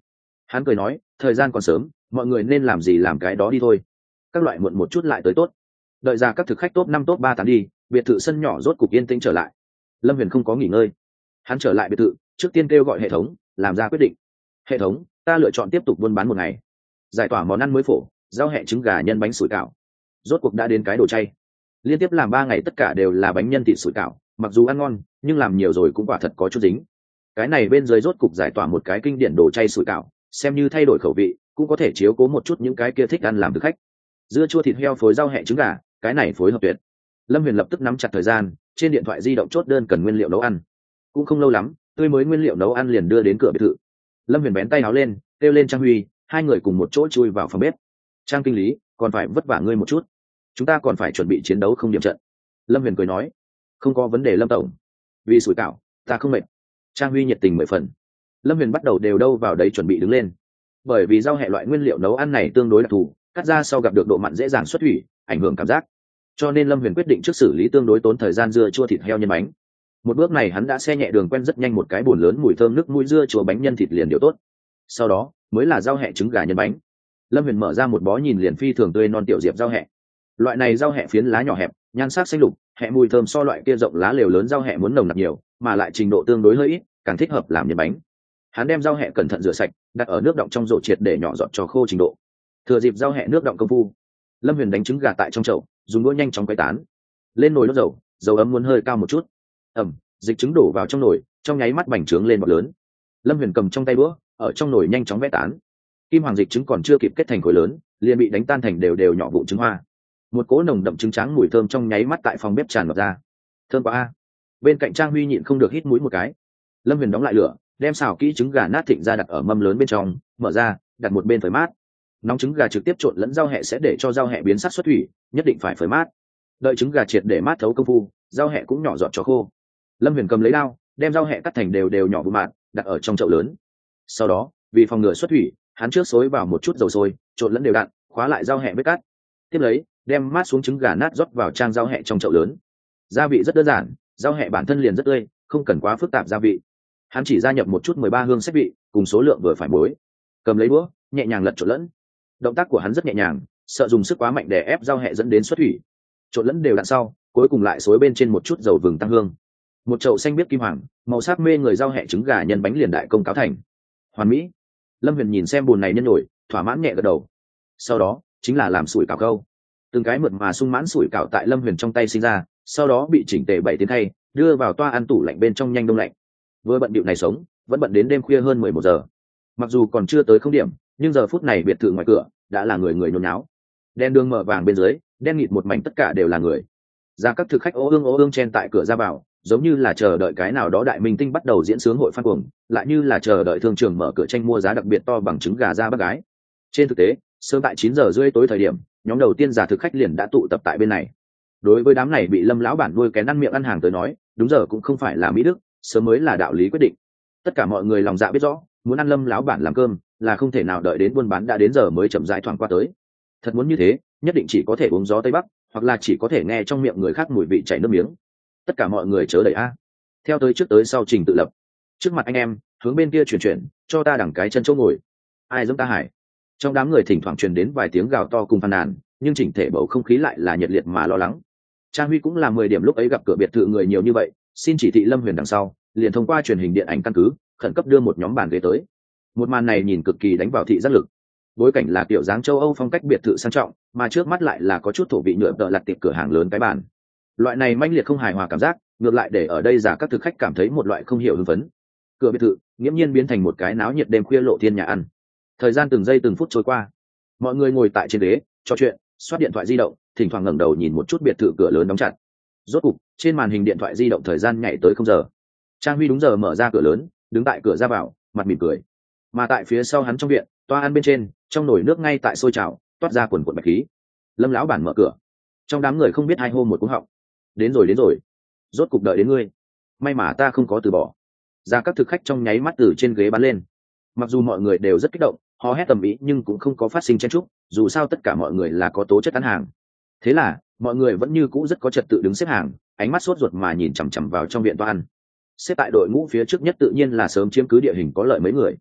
Hắn cười nói, thời gian còn sớm, mọi người nên làm gì làm cái đó đi thôi. Các loại muộn một chút lại tới tốt. Đợi ra các thực khách top năm top ba tán đi, biệt thự sân nhỏ rốt cục yên tĩnh trở lại. Lâm Huyền không có nghỉ ngơi. Hắn trở lại biệt thự, trước tiên kêu gọi hệ thống, làm ra quyết định. Hệ thống, ta lựa chọn tiếp tục buôn bán một ngày. Giải tỏa món ăn mới phổ, rau hẹ trứng gà nhân bánh sủi cảo. Rốt cuộc đã đến cái đồ chay. Liên tiếp làm ba ngày tất cả đều là bánh nhân thịt sủi cảo, mặc dù ăn ngon, nhưng làm nhiều rồi cũng quả thật có chút dính. Cái này bên dưới rốt cục giải tỏa một cái kinh điển đồ chay sủi cảo, xem như thay đổi khẩu vị, cũng có thể chiếu cố một chút những cái kia thích ăn làm thực khách. Dưa chua thịt heo phối rau hẹ trứng gà, cái này phối hợp tuyệt. Lâm Huyền lập tức nắm chặt thời gian, trên điện thoại di động chốt đơn cần nguyên liệu nấu ăn. Cũng không lâu lắm, tươi mới nguyên liệu nấu ăn liền đưa đến cửa biệt thự. Lâm Huyền bén tay áo lên, kêu lên Trang Huy, hai người cùng một chỗ chui vào phòng bếp. Trang kinh lý, còn phải vất vả ngươi một chút, chúng ta còn phải chuẩn bị chiến đấu không điểm trận. Lâm Huyền cười nói, không có vấn đề Lâm tổng, vì sủi cảo ta không mệt. Trang Huy nhiệt tình mười phần. Lâm Huyền bắt đầu đều đâu vào đấy chuẩn bị đứng lên. Bởi vì rau hẹ loại nguyên liệu nấu ăn này tương đối đặc thù, cắt ra sau gặp được độ mặn dễ dàng xuất thủy, ảnh hưởng cảm giác, cho nên Lâm Huyền quyết định trước xử lý tương đối tốn thời gian dưa chua thịt heo nhân bánh. Một bước này hắn đã xe nhẹ đường quen rất nhanh một cái bồn lớn mùi thơm nước mũi dưa chua bánh nhân thịt liền điều tốt. Sau đó mới là rau hẹ trứng gà nhân bánh. Lâm Huyền mở ra một bó nhìn liền phi thường tươi non tiểu diệp rau hẹ. Loại này rau hẹ phiến lá nhỏ hẹp, nhan sắc xanh lục, hẹ mùi thơm so loại kia rộng lá lều lớn rau hẹ muốn nồng nặc nhiều, mà lại trình độ tương đối hơi ít, càng thích hợp làm nhân bánh. Hắn đem rau hẹ cẩn thận rửa sạch, đặt ở nước đọng trong rổ triệt để nhỏ giọt cho khô trình độ. Thừa dịp rau hẹ nước đọng công phu, Lâm Huyền đánh trứng gà tại trong chậu, dùng đũa nhanh chóng quấy tán. Lên nồi đốt dầu, dầu ấm muốn hơi cao một chút. Ẩm, dịch trứng đổ vào trong nồi, trong nháy mắt bành trướng lên bọt lớn. Lâm Huyền cầm trong tay đũa, ở trong nồi nhanh chóng vẽ tán. Kim hoàng dịch trứng còn chưa kịp kết thành khối lớn, liền bị đánh tan thành đều đều nhỏ vụn trứng hoa. Một cỗ nồng đậm trứng trắng mùi thơm trong nháy mắt tại phòng bếp tràn ngập ra. Thơm quá a. Bên cạnh Trang Huy nhịn không được hít mũi một cái. Lâm Huyền đóng lại lửa, đem xào kỹ trứng gà nát thịnh ra đặt ở mâm lớn bên trong, mở ra, đặt một bên phơi mát. Nóng trứng gà trực tiếp trộn lẫn rau hẹ sẽ để cho rau hẹ biến sắc xuất thủy, nhất định phải phơi mát. Đợi trứng gà triệt để mát thấu công phu, rau hẹ cũng nhỏ giọt cho khô. Lâm Huyền cầm lấy dao, đem rau hẹ cắt thành đều đều nhỏ vụn mạt, đặt ở trong chậu lớn. Sau đó, vì phòng ngừa xuất thủy, hắn trước xối vào một chút dầu sôi, trộn lẫn đều đặn, khóa lại rau hẹ với cắt. Tiếp lấy, đem mát xuống trứng gà nát rót vào trang rau hẹ trong chậu lớn. Gia vị rất đơn giản, rau hẹ bản thân liền rất tươi, không cần quá phức tạp gia vị. Hắn chỉ gia nhập một chút mười ba hương xếp vị, cùng số lượng vừa phải muối. Cầm lấy đũa, nhẹ nhàng lật trộn lẫn. Động tác của hắn rất nhẹ nhàng, sợ dùng sức quá mạnh để ép rau hẹ dẫn đến xuất thủy. Trộn lẫn đều đặn sau, cuối cùng lại xối bên trên một chút dầu vừng tăng hương. Một chậu xanh biếc kim hoàng, màu sắc mê người rau hẹ trứng gà nhân bánh liền đại công cáo thành. Hoàn mỹ. Lâm Huyền nhìn xem bùn này nhân nổi, thỏa mãn nhẹ gật đầu. Sau đó chính là làm sủi cảo câu. Từng cái mượt mà sung mãn sủi cảo tại Lâm Huyền trong tay sinh ra, sau đó bị chỉnh tề bảy tiến thay, đưa vào toa ăn tủ lạnh bên trong nhanh đông lạnh. Vừa bận bịu này sống, vẫn bận đến đêm khuya hơn mười một giờ. Mặc dù còn chưa tới không điểm, nhưng giờ phút này biệt thự ngoài cửa đã là người người nhốn nháo. Đèn đường mở vàng bên dưới, đen nghịt một mảnh tất cả đều là người. Ra các thực khách ố ương ố ương chen tại cửa ra vào, giống như là chờ đợi cái nào đó đại minh tinh bắt đầu diễn sướng hội phan cuồng, lại như là chờ đợi thương trường mở cửa tranh mua giá đặc biệt to bằng trứng gà ra bác gái. Trên thực tế, sớm tại chín giờ rưỡi tối thời điểm, nhóm đầu tiên giả thực khách liền đã tụ tập tại bên này. Đối với đám này bị Lâm lão bản nuôi kén ăn miệng ăn hàng tới nói, đúng giờ cũng không phải là mỹ đức, sớm mới là đạo lý quyết định. Tất cả mọi người lòng dạ biết rõ, muốn ăn Lâm lão bản làm cơm là không thể nào đợi đến buôn bán đã đến giờ mới chậm rãi thoảng qua tới. Thật muốn như thế, nhất định chỉ có thể uống gió tây bắc, hoặc là chỉ có thể nghe trong miệng người khác mùi vị chảy nước miếng. Tất cả mọi người chớ đẩy a. Theo tới trước tới sau trình tự lập. Trước mặt anh em, hướng bên kia chuyển chuyển, cho ta đằng cái chân chỗ ngồi. Ai giống ta hải. Trong đám người thỉnh thoảng truyền đến vài tiếng gào to cùng phàn nàn, nhưng chỉnh thể bầu không khí lại là nhiệt liệt mà lo lắng. Trang Huy cũng là mười điểm lúc ấy gặp cửa biệt thự người nhiều như vậy, xin chỉ thị Lâm Huyền đằng sau, liền thông qua truyền hình điện ảnh căn cứ, khẩn cấp đưa một nhóm bàn ghế tới. Một màn này nhìn cực kỳ đánh vào thị giác lực. Bối cảnh là kiểu dáng châu Âu phong cách biệt thự sang trọng, mà trước mắt lại là có chút thổ vị nhựa tợ lặt tiệp cửa hàng lớn cái bàn. Loại này manh liệt không hài hòa cảm giác, ngược lại để ở đây giả các thực khách cảm thấy một loại không hiểu hưng phấn. Cửa biệt thự nghiễm nhiên biến thành một cái náo nhiệt đêm khuya lộ thiên nhà ăn. Thời gian từng giây từng phút trôi qua, mọi người ngồi tại trên ghế trò chuyện, xoát điện thoại di động, thỉnh thoảng ngẩng đầu nhìn một chút biệt thự cửa lớn đóng chặt. Rốt cục, trên màn hình điện thoại di động thời gian nhảy tới không giờ. Trang Huy đúng giờ mở ra cửa lớn, đứng tại cửa ra vào, mặt mỉm cười. Mà tại phía sau hắn trong viện, toa ăn bên trên, trong nồi nước ngay tại sôi trào, toát ra quần quần bạch khí. Lâm lão bản mở cửa, trong đám người không biết hai hô một cú họng. Đến rồi đến rồi, rốt cục đợi đến ngươi. May mà ta không có từ bỏ. Ra các thực khách trong nháy mắt từ trên ghế bắn lên. Mặc dù mọi người đều rất kích động, hò hét tầm ý, nhưng cũng không có phát sinh chen chúc, dù sao tất cả mọi người là có tố chất ăn hàng. Thế là mọi người vẫn như cũ rất có trật tự đứng xếp hàng, ánh mắt sốt ruột mà nhìn chằm chằm vào trong viện toa ăn. Xếp tại đội ngũ phía trước nhất tự nhiên là sớm chiếm cứ địa hình có lợi mấy người.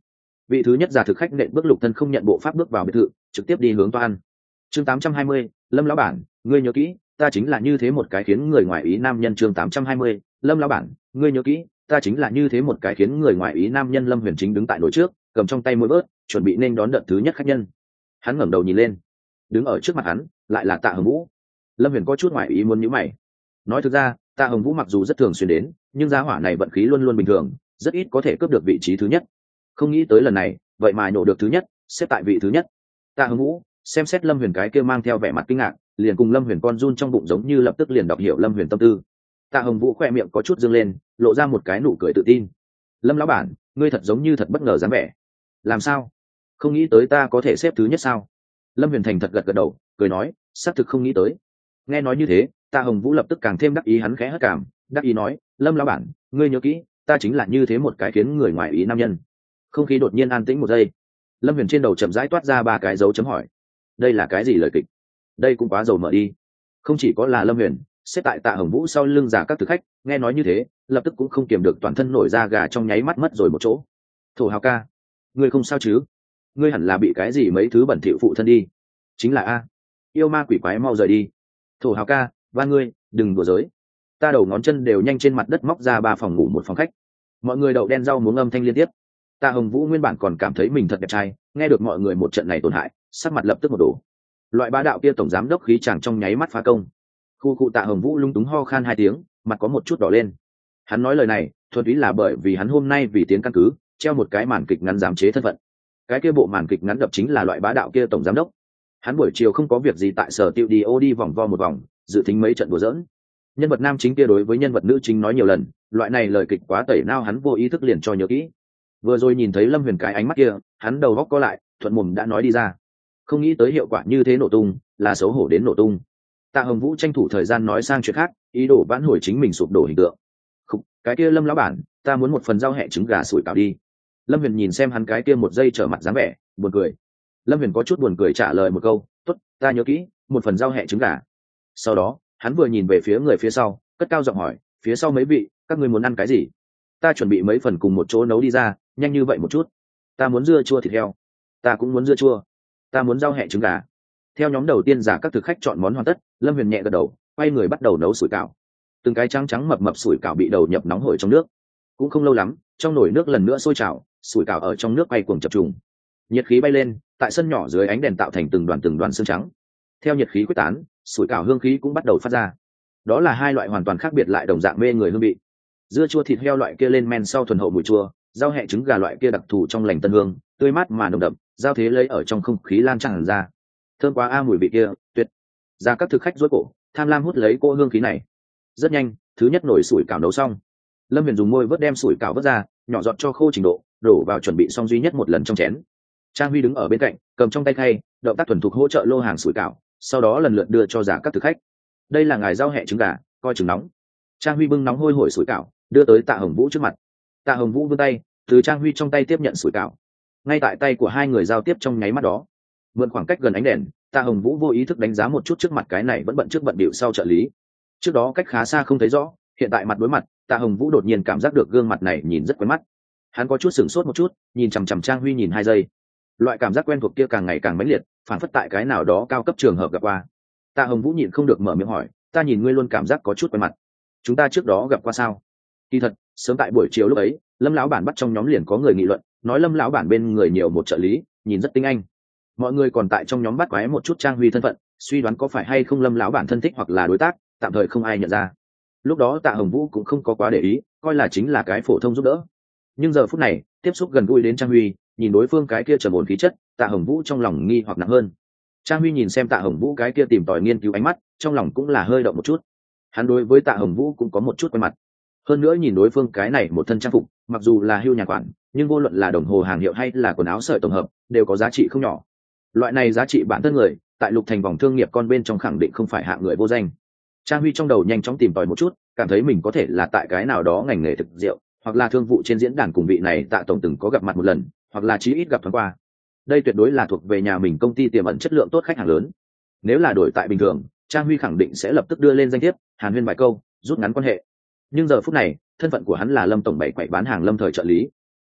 Vị thứ nhất giả thực khách nện bước lục thân không nhận bộ pháp bước vào biệt thự, trực tiếp đi hướng toa ăn. Chương tám trăm hai mươi, Lâm lão bản, ngươi nhớ kỹ, ta chính là như thế một cái khiến người ngoài ý nam nhân. Chương tám trăm hai mươi, Lâm lão bản, ngươi nhớ kỹ, ta chính là như thế một cái khiến người ngoài ý nam nhân. Lâm Huyền chính đứng tại nồi trước, cầm trong tay muôi bớt, chuẩn bị nên đón đợt thứ nhất khách nhân. Hắn ngẩng đầu nhìn lên, đứng ở trước mặt hắn lại là Tạ Hồng Vũ. Lâm Huyền có chút ngoài ý muốn nhíu mày. Nói thực ra, Tạ Hồng Vũ mặc dù rất thường xuyên đến, nhưng gia hỏa này vận khí luôn luôn bình thường, rất ít có thể cướp được vị trí thứ nhất. Không nghĩ tới lần này, vậy mà nhổ được thứ nhất, xếp tại vị thứ nhất. Tạ Hồng Vũ xem xét Lâm Huyền cái kia mang theo vẻ mặt kinh ngạc, liền cùng Lâm Huyền con run trong bụng giống như lập tức liền đọc hiểu Lâm Huyền tâm tư. Tạ Hồng Vũ khoe miệng có chút dương lên, lộ ra một cái nụ cười tự tin. Lâm lão bản, ngươi thật giống như thật bất ngờ dáng vẻ. Làm sao? Không nghĩ tới ta có thể xếp thứ nhất sao? Lâm Huyền thành thật gật gật đầu, cười nói, xác thực không nghĩ tới. Nghe nói như thế, Tạ Hồng Vũ lập tức càng thêm đắc ý, hắn khẽ hất cảm, đắc ý nói, Lâm lão bản, ngươi nhớ kỹ, ta chính là như thế một cái khiến người ngoài ý nam nhân. Không khí đột nhiên an tĩnh một giây. Lâm Huyền trên đầu chậm rãi toát ra ba cái dấu chấm hỏi. Đây là cái gì lời kịch? Đây cũng quá dầu mỡ đi. Không chỉ có là Lâm Huyền, xếp tại Tạ Hồng Vũ sau lưng giả các thực khách, nghe nói như thế, lập tức cũng không kiềm được toàn thân nổi da gà, trong nháy mắt mất rồi một chỗ. Thổ Hào ca, ngươi không sao chứ? Ngươi hẳn là bị cái gì mấy thứ bẩn thỉu phụ thân đi. Chính là a, yêu ma quỷ quái mau rời đi. Thổ Hào ca, ba ngươi, đừng đùa giới. Ta đầu ngón chân đều nhanh trên mặt đất móc ra ba phòng ngủ một phòng khách. Mọi người đậu đen rau muống âm thanh liên tiếp. Tạ Hồng Vũ nguyên bản còn cảm thấy mình thật đẹp trai, nghe được mọi người một trận này tổn hại, sắc mặt lập tức một đổ. Loại bá đạo kia tổng giám đốc khí chàng trong nháy mắt phá công. Khu cụ Tạ Hồng Vũ lung túng ho khan hai tiếng, mặt có một chút đỏ lên. Hắn nói lời này thuần túy là bởi vì hắn hôm nay vì tiến căn cứ treo một cái màn kịch ngắn giám chế thân phận. Cái kia bộ màn kịch ngắn đập chính là loại bá đạo kia tổng giám đốc. Hắn buổi chiều không có việc gì tại sở tiệu đi ô đi vòng vo một vòng, dự tính mấy trận đùa giỡn. Nhân vật nam chính kia đối với nhân vật nữ chính nói nhiều lần, loại này lời kịch quá tẩy nao, hắn vô ý thức liền cho nhớ kỹ. Vừa rồi nhìn thấy Lâm Huyền cái ánh mắt kia, hắn đầu góc có lại, thuận mồm đã nói đi ra. Không nghĩ tới hiệu quả như thế nổ tung, là xấu hổ đến nổ tung. Tạ Hồng Vũ tranh thủ thời gian nói sang chuyện khác, ý đồ vãn hồi chính mình sụp đổ hình tượng. Khúc, cái kia Lâm lão bản, ta muốn một phần rau hẹ trứng gà sủi cảo đi. Lâm Huyền nhìn xem hắn cái kia một giây trở mặt dáng vẻ, buồn cười. Lâm Huyền có chút buồn cười trả lời một câu, tốt, ta nhớ kỹ, một phần rau hẹ trứng gà. Sau đó, hắn vừa nhìn về phía người phía sau, cất cao giọng hỏi, phía sau mấy vị, các ngươi muốn ăn cái gì? Ta chuẩn bị mấy phần cùng một chỗ nấu đi ra, nhanh như vậy một chút. Ta muốn dưa chua thịt heo. Ta cũng muốn dưa chua. Ta muốn rau hẹ trứng gà. Theo nhóm đầu tiên giả các thực khách chọn món hoàn tất, Lâm Huyền nhẹ gật đầu, quay người bắt đầu nấu sủi cảo. Từng cái trắng trắng mập mập sủi cảo bị đầu nhập nóng hổi trong nước. Cũng không lâu lắm, trong nồi nước lần nữa sôi trào, sủi cảo ở trong nước quay cuồng chập trùng. Nhiệt khí bay lên, tại sân nhỏ dưới ánh đèn tạo thành từng đoàn từng đoàn xương trắng. Theo nhiệt khí quyết tán, sủi cảo hương khí cũng bắt đầu phát ra. Đó là hai loại hoàn toàn khác biệt lại đồng dạng mê người hương vị. Dưa chua thịt heo loại kia lên men sau thuần hậu mùi chua, rau hẹ trứng gà loại kia đặc thù trong lành tân hương, tươi mát mà nồng đậm, giao thế lấy ở trong không khí lan tràn ra. Thơm quá a, mùi vị kia tuyệt. Ra các thực khách rối cổ, tham lam hút lấy cỗ hương khí này. Rất nhanh, thứ nhất nồi sủi cảo nấu xong. Lâm Huyền dùng môi vớt đem sủi cảo vớt ra, nhỏ giọt cho khô trình độ, đổ vào chuẩn bị xong duy nhất một lần trong chén. Trang Huy đứng ở bên cạnh, cầm trong tay khay, động tác thuần thục hỗ trợ lô hàng sủi cảo, sau đó lần lượt đưa cho giả các thực khách. Đây là ngài rau hẹ trứng gà, coi chừng nóng. Trang Huy bưng nóng hôi hổi sủi cảo, đưa tới Tạ Hồng Vũ trước mặt. Tạ Hồng Vũ vươn tay, từ Trang Huy trong tay tiếp nhận sủi cảo. Ngay tại tay của hai người giao tiếp trong nháy mắt đó, mượn khoảng cách gần ánh đèn, Tạ Hồng Vũ vô ý thức đánh giá một chút trước mặt cái này vẫn bận trước bận bịu sau trợ lý. Trước đó cách khá xa không thấy rõ, hiện tại mặt đối mặt, Tạ Hồng Vũ đột nhiên cảm giác được gương mặt này nhìn rất quen mắt. Hắn có chút sửng sốt một chút, nhìn chằm chằm Trang Huy nhìn hai giây. Loại cảm giác quen thuộc kia càng ngày càng mãnh liệt, phản phất tại cái nào đó cao cấp trường hợp gặp qua. Tạ Hồng Vũ nhịn không được mở miệng hỏi, ta nhìn ngươi luôn cảm giác có chút quen mặt. Chúng ta trước đó gặp qua sao? Kỳ thật, sớm tại buổi chiều lúc ấy, Lâm lão bản bắt trong nhóm liền có người nghị luận, nói Lâm lão bản bên người nhiều một trợ lý, nhìn rất tinh anh. Mọi người còn tại trong nhóm bắt quái một chút Trang Huy thân phận, suy đoán có phải hay không Lâm lão bản thân thích hoặc là đối tác, tạm thời không ai nhận ra. Lúc đó Tạ Hồng Vũ cũng không có quá để ý, coi là chính là cái phổ thông giúp đỡ. Nhưng giờ phút này, tiếp xúc gần gũi đến Trang Huy, nhìn đối phương cái kia trầm ổn khí chất, Tạ Hồng Vũ trong lòng nghi hoặc nặng hơn. Trang Huy nhìn xem Tạ Hồng Vũ cái kia tìm tòi nghiên cứu ánh mắt, trong lòng cũng là hơi động một chút. Hắn đối với Tạ Hồng Vũ cũng có một chút quen mặt. Hơn nữa nhìn đối phương cái này một thân trang phục, mặc dù là hưu nhà quản, nhưng vô luận là đồng hồ hàng hiệu hay là quần áo sợi tổng hợp, đều có giá trị không nhỏ. Loại này giá trị bản thân người, tại Lục Thành vòng thương nghiệp con bên trong khẳng định không phải hạng người vô danh. Trang Huy trong đầu nhanh chóng tìm tòi một chút, cảm thấy mình có thể là tại cái nào đó ngành nghề thực rượu, hoặc là thương vụ trên diễn đàn cùng vị này Tạ tổng từng có gặp mặt một lần, hoặc là chí ít gặp thoáng qua. Đây tuyệt đối là thuộc về nhà mình công ty tiềm ẩn chất lượng tốt khách hàng lớn. Nếu là đổi tại bình thường, Trang Huy khẳng định sẽ lập tức đưa lên danh thiếp, hàn huyên vài câu, rút ngắn quan hệ. Nhưng giờ phút này, thân phận của hắn là Lâm tổng bảy quậy bán hàng Lâm thời trợ lý.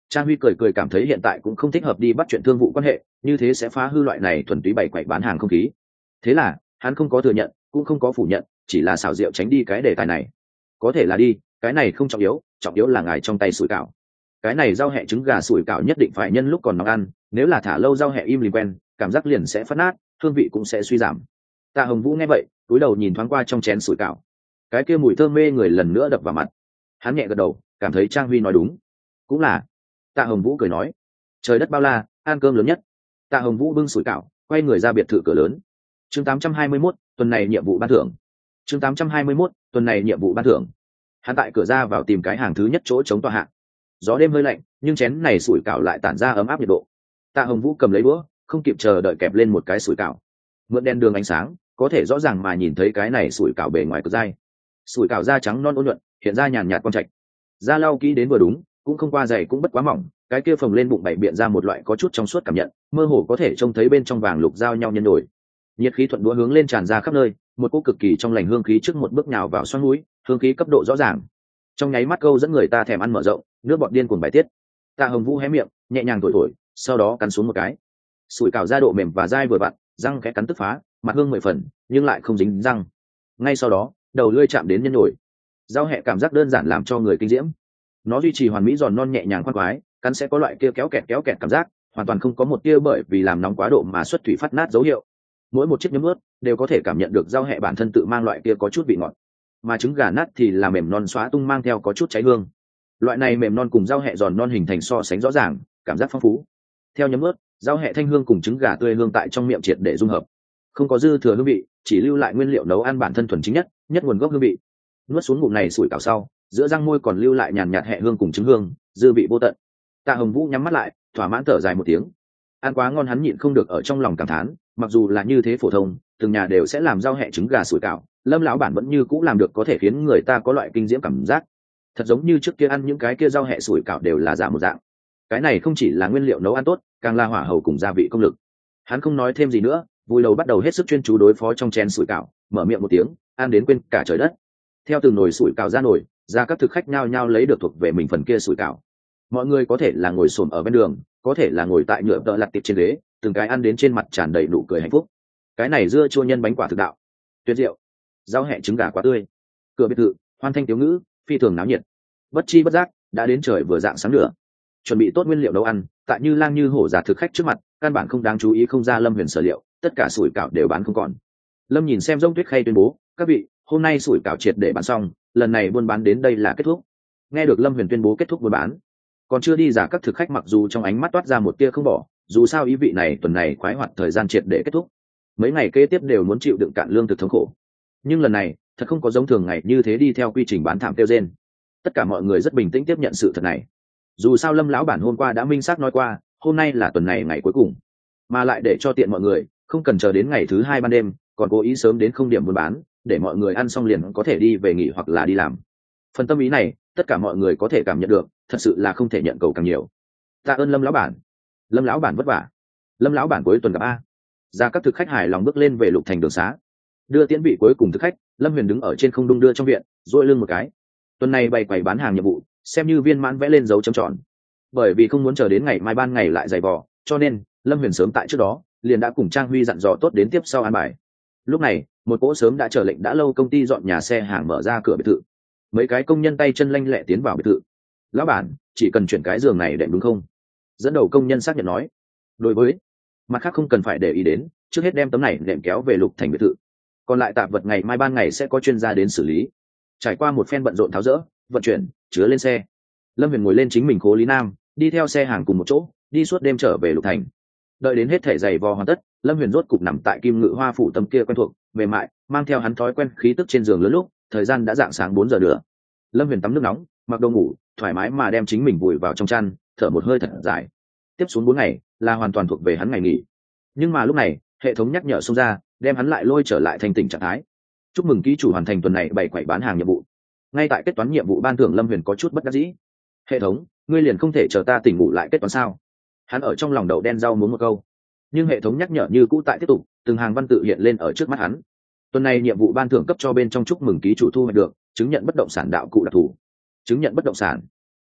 Trang Huy cười cười cảm thấy hiện tại cũng không thích hợp đi bắt chuyện thương vụ quan hệ, như thế sẽ phá hư loại này thuần túy bày quậy bán hàng không khí. Thế là hắn không có thừa nhận cũng không có phủ nhận, chỉ là xảo diệu tránh đi cái đề tài này. Có thể là đi, cái này không trọng yếu, trọng yếu là ngài trong tay sủi cảo. Cái này rau hẹ trứng gà sủi cảo nhất định phải nhân lúc còn nóng ăn, nếu là thả lâu rau hẹ im lìm quen, cảm giác liền sẽ phát nát, hương vị cũng sẽ suy giảm. Tạ Hồng Vũ nghe vậy, cúi đầu nhìn thoáng qua trong chén sủi cảo, cái kia mùi thơm mê người lần nữa đập vào mặt. Hắn nhẹ gật đầu, cảm thấy Trang Huy nói đúng. Cũng là. Tạ Hồng Vũ cười nói, trời đất bao la, ăn cơm lớn nhất. Tạ Hồng Vũ bưng sủi cảo, quay người ra biệt thự cửa lớn. Chương tám trăm hai mươi mốt, tuần này nhiệm vụ ban thưởng. Chương tám trăm hai mươi mốt, tuần này nhiệm vụ ban thưởng. Hắn tại cửa ra vào tìm cái hàng thứ nhất chỗ chống tòa hạ. Gió đêm hơi lạnh, nhưng chén này sủi cảo lại tản ra ấm áp nhiệt độ. Tạ Hồng Vũ cầm lấy đũa, không kịp chờ đợi kẹp lên một cái sủi cảo. Mượn đèn đường ánh sáng, có thể rõ ràng mà nhìn thấy cái này sủi cảo bề ngoài cực dai. Sủi cảo da trắng non ôn nhuận, hiện ra nhàn nhạt quang trạch. Da lau kỹ đến vừa đúng, cũng không qua dày cũng bất quá mỏng, cái kia phồng lên bụng bảy biện ra một loại có chút trong suốt cảm nhận, mơ hồ có thể trông thấy bên trong vàng lục giao nhau nhân đổi. Nhiệt khí thuận đũa hướng lên tràn ra khắp nơi, một cỗ cực kỳ trong lành hương khí trước một bước nhào vào xoắn mũi, hương khí cấp độ rõ ràng. Trong nháy mắt câu dẫn người ta thèm ăn mở rộng, nước bọt điên cuồng bài tiết. Tạ Hồng Vũ hé miệng, nhẹ nhàng thổi thổi, sau đó cắn xuống một cái. Sủi cảo da độ mềm và dai vừa vặn, răng khẽ cắn tức phá, mặt hương mười phần, nhưng lại không dính răng. Ngay sau đó, đầu lưỡi chạm đến nhân nổi. Rau hẹ cảm giác đơn giản làm cho người kinh diễm. Nó duy trì hoàn mỹ giòn non nhẹ nhàng khoan khoái, cắn sẽ có loại kia kéo kẹt kéo kẹt cảm giác, hoàn toàn không có một tia bởi vì làm nóng quá độ mà xuất thủy phát nát dấu hiệu. Mỗi một chiếc nhấm ướt đều có thể cảm nhận được rau hẹ bản thân tự mang loại kia có chút vị ngọt, mà trứng gà nát thì là mềm non xóa tung mang theo có chút cháy hương. Loại này mềm non cùng rau hẹ giòn non hình thành so sánh rõ ràng, cảm giác phong phú. Theo nhấm ướt, rau hẹ thanh hương cùng trứng gà tươi hương tại trong miệng triệt để dung hợp, không có dư thừa hương vị, chỉ lưu lại nguyên liệu nấu ăn bản thân thuần chính nhất, nhất nguồn gốc hương vị. Nuốt xuống ngụm này sủi cảo sau, giữa răng môi còn lưu lại nhàn nhạt hẹ hương cùng trứng hương, dư vị vô tận. Tạ Hồng Vũ nhắm mắt lại, thỏa mãn thở dài một tiếng. Ăn quá ngon hắn nhịn không được ở trong lòng cảm thán, mặc dù là như thế phổ thông, từng nhà đều sẽ làm rau hẹ trứng gà sủi cảo, Lâm lão bản vẫn như cũ làm được có thể khiến người ta có loại kinh diễm cảm giác. Thật giống như trước kia ăn những cái kia rau hẹ sủi cảo đều là giả một dạng. Cái này không chỉ là nguyên liệu nấu ăn tốt, càng là hỏa hầu cùng gia vị công lực. Hắn không nói thêm gì nữa, vui đầu bắt đầu hết sức chuyên chú đối phó trong chén sủi cảo, mở miệng một tiếng, ăn đến quên cả trời đất. Theo từng nồi sủi cảo ra nồi, ra các thực khách nhao nhao lấy được thuộc về mình phần kia sủi cảo. Mọi người có thể là ngồi xổm ở bên đường, có thể là ngồi tại nhựa tợ lặt tiệp trên ghế, từng cái ăn đến trên mặt tràn đầy nụ cười hạnh phúc. Cái này dưa chua nhân bánh quả thực đạo, tuyệt diệu. Rau hẹ trứng gà quá tươi. Cửa biệt thự, hoan thanh tiếu ngữ, phi thường náo nhiệt. Bất chi bất giác, đã đến trời vừa dạng sáng nữa. Chuẩn bị tốt nguyên liệu nấu ăn, tại như lang như hổ giả thực khách trước mặt, căn bản không đáng chú ý không ra Lâm Huyền sở liệu, tất cả sủi cảo đều bán không còn. Lâm nhìn xem Rông Tuyết Khay tuyên bố, các vị, hôm nay sủi cảo triệt để bán xong, lần này buôn bán đến đây là kết thúc. Nghe được Lâm Huyền tuyên bố kết thúc buôn bán, còn chưa đi giả các thực khách mặc dù trong ánh mắt toát ra một tia không bỏ, dù sao ý vị này tuần này khoái hoạt thời gian triệt để kết thúc, mấy ngày kế tiếp đều muốn chịu đựng cạn lương thực thống khổ. Nhưng lần này thật không có giống thường ngày như thế đi theo quy trình bán thảm tiêu rên. Tất cả mọi người rất bình tĩnh tiếp nhận sự thật này. Dù sao Lâm lão bản hôm qua đã minh xác nói qua, hôm nay là tuần này ngày cuối cùng, mà lại để cho tiện mọi người không cần chờ đến ngày thứ hai ban đêm, còn cố ý sớm đến không điểm buôn bán, để mọi người ăn xong liền có thể đi về nghỉ hoặc là đi làm. Phần tâm ý này tất cả mọi người có thể cảm nhận được, thật sự là không thể nhận cầu càng nhiều. Tạ ơn Lâm lão bản. Lâm lão bản vất vả. Lâm lão bản cuối tuần gặp a. Ra các thực khách hài lòng bước lên về Lục Thành đường xá, đưa tiễn vị cuối cùng thực khách. Lâm Huyền đứng ở trên không đung đưa trong viện, duỗi lưng một cái. Tuần này bày quầy bán hàng nhiệm vụ xem như viên mãn, vẽ lên dấu chấm tròn. Bởi vì không muốn chờ đến ngày mai ban ngày lại dày vò, cho nên Lâm Huyền sớm tại trước đó liền đã cùng Trang Huy dặn dò tốt đến tiếp sau an bài. Lúc này một cỗ sớm đã chờ lệnh đã lâu công ty dọn nhà xe hàng mở ra cửa biệt thự. Mấy cái công nhân tay chân lanh lẹ tiến vào biệt thự. Lão bản, chỉ cần chuyển cái giường này đệm đúng không? Dẫn đầu công nhân xác nhận nói. Đối với mặt khác không cần phải để ý đến, trước hết đem tấm này đệm kéo về Lục Thành biệt thự, còn lại tạp vật ngày mai ban ngày sẽ có chuyên gia đến xử lý. Trải qua một phen bận rộn tháo dỡ, vận chuyển, chứa lên xe, Lâm Huyền ngồi lên chính mình Cố Lý Nam, đi theo xe hàng cùng một chỗ đi suốt đêm trở về Lục Thành. Đợi đến hết thể giày vò hoàn tất, Lâm Huyền rốt cục nằm tại Kim Ngự Hoa phủ tấm kia quen thuộc, mềm mại, mang theo hắn thói quen khí tức trên giường lớn lúc, thời gian đã dạng sáng bốn giờ nữa. Lâm Huyền tắm nước nóng, mặc đồ ngủ, thoải mái mà đem chính mình vùi vào trong chăn, thở một hơi thật dài. Tiếp xuống bốn ngày là hoàn toàn thuộc về hắn ngày nghỉ. Nhưng mà lúc này, hệ thống nhắc nhở xông ra, đem hắn lại lôi trở lại thành tỉnh trạng thái. Chúc mừng ký chủ hoàn thành tuần này bảy quầy bán hàng nhiệm vụ. Ngay tại kết toán nhiệm vụ ban thưởng, Lâm Huyền có chút bất đắc dĩ. Hệ thống, ngươi liền không thể chờ ta tỉnh ngủ lại kết toán sao? Hắn ở trong lòng đậu đen rau muống một câu. Nhưng hệ thống nhắc nhở như cũ tại tiếp tục, từng hàng văn tự hiện lên ở trước mắt hắn. Tuần này nhiệm vụ ban thưởng cấp cho bên trong chúc mừng ký chủ thu hoạch được chứng nhận bất động sản đạo cụ đặc thù. Chứng nhận bất động sản.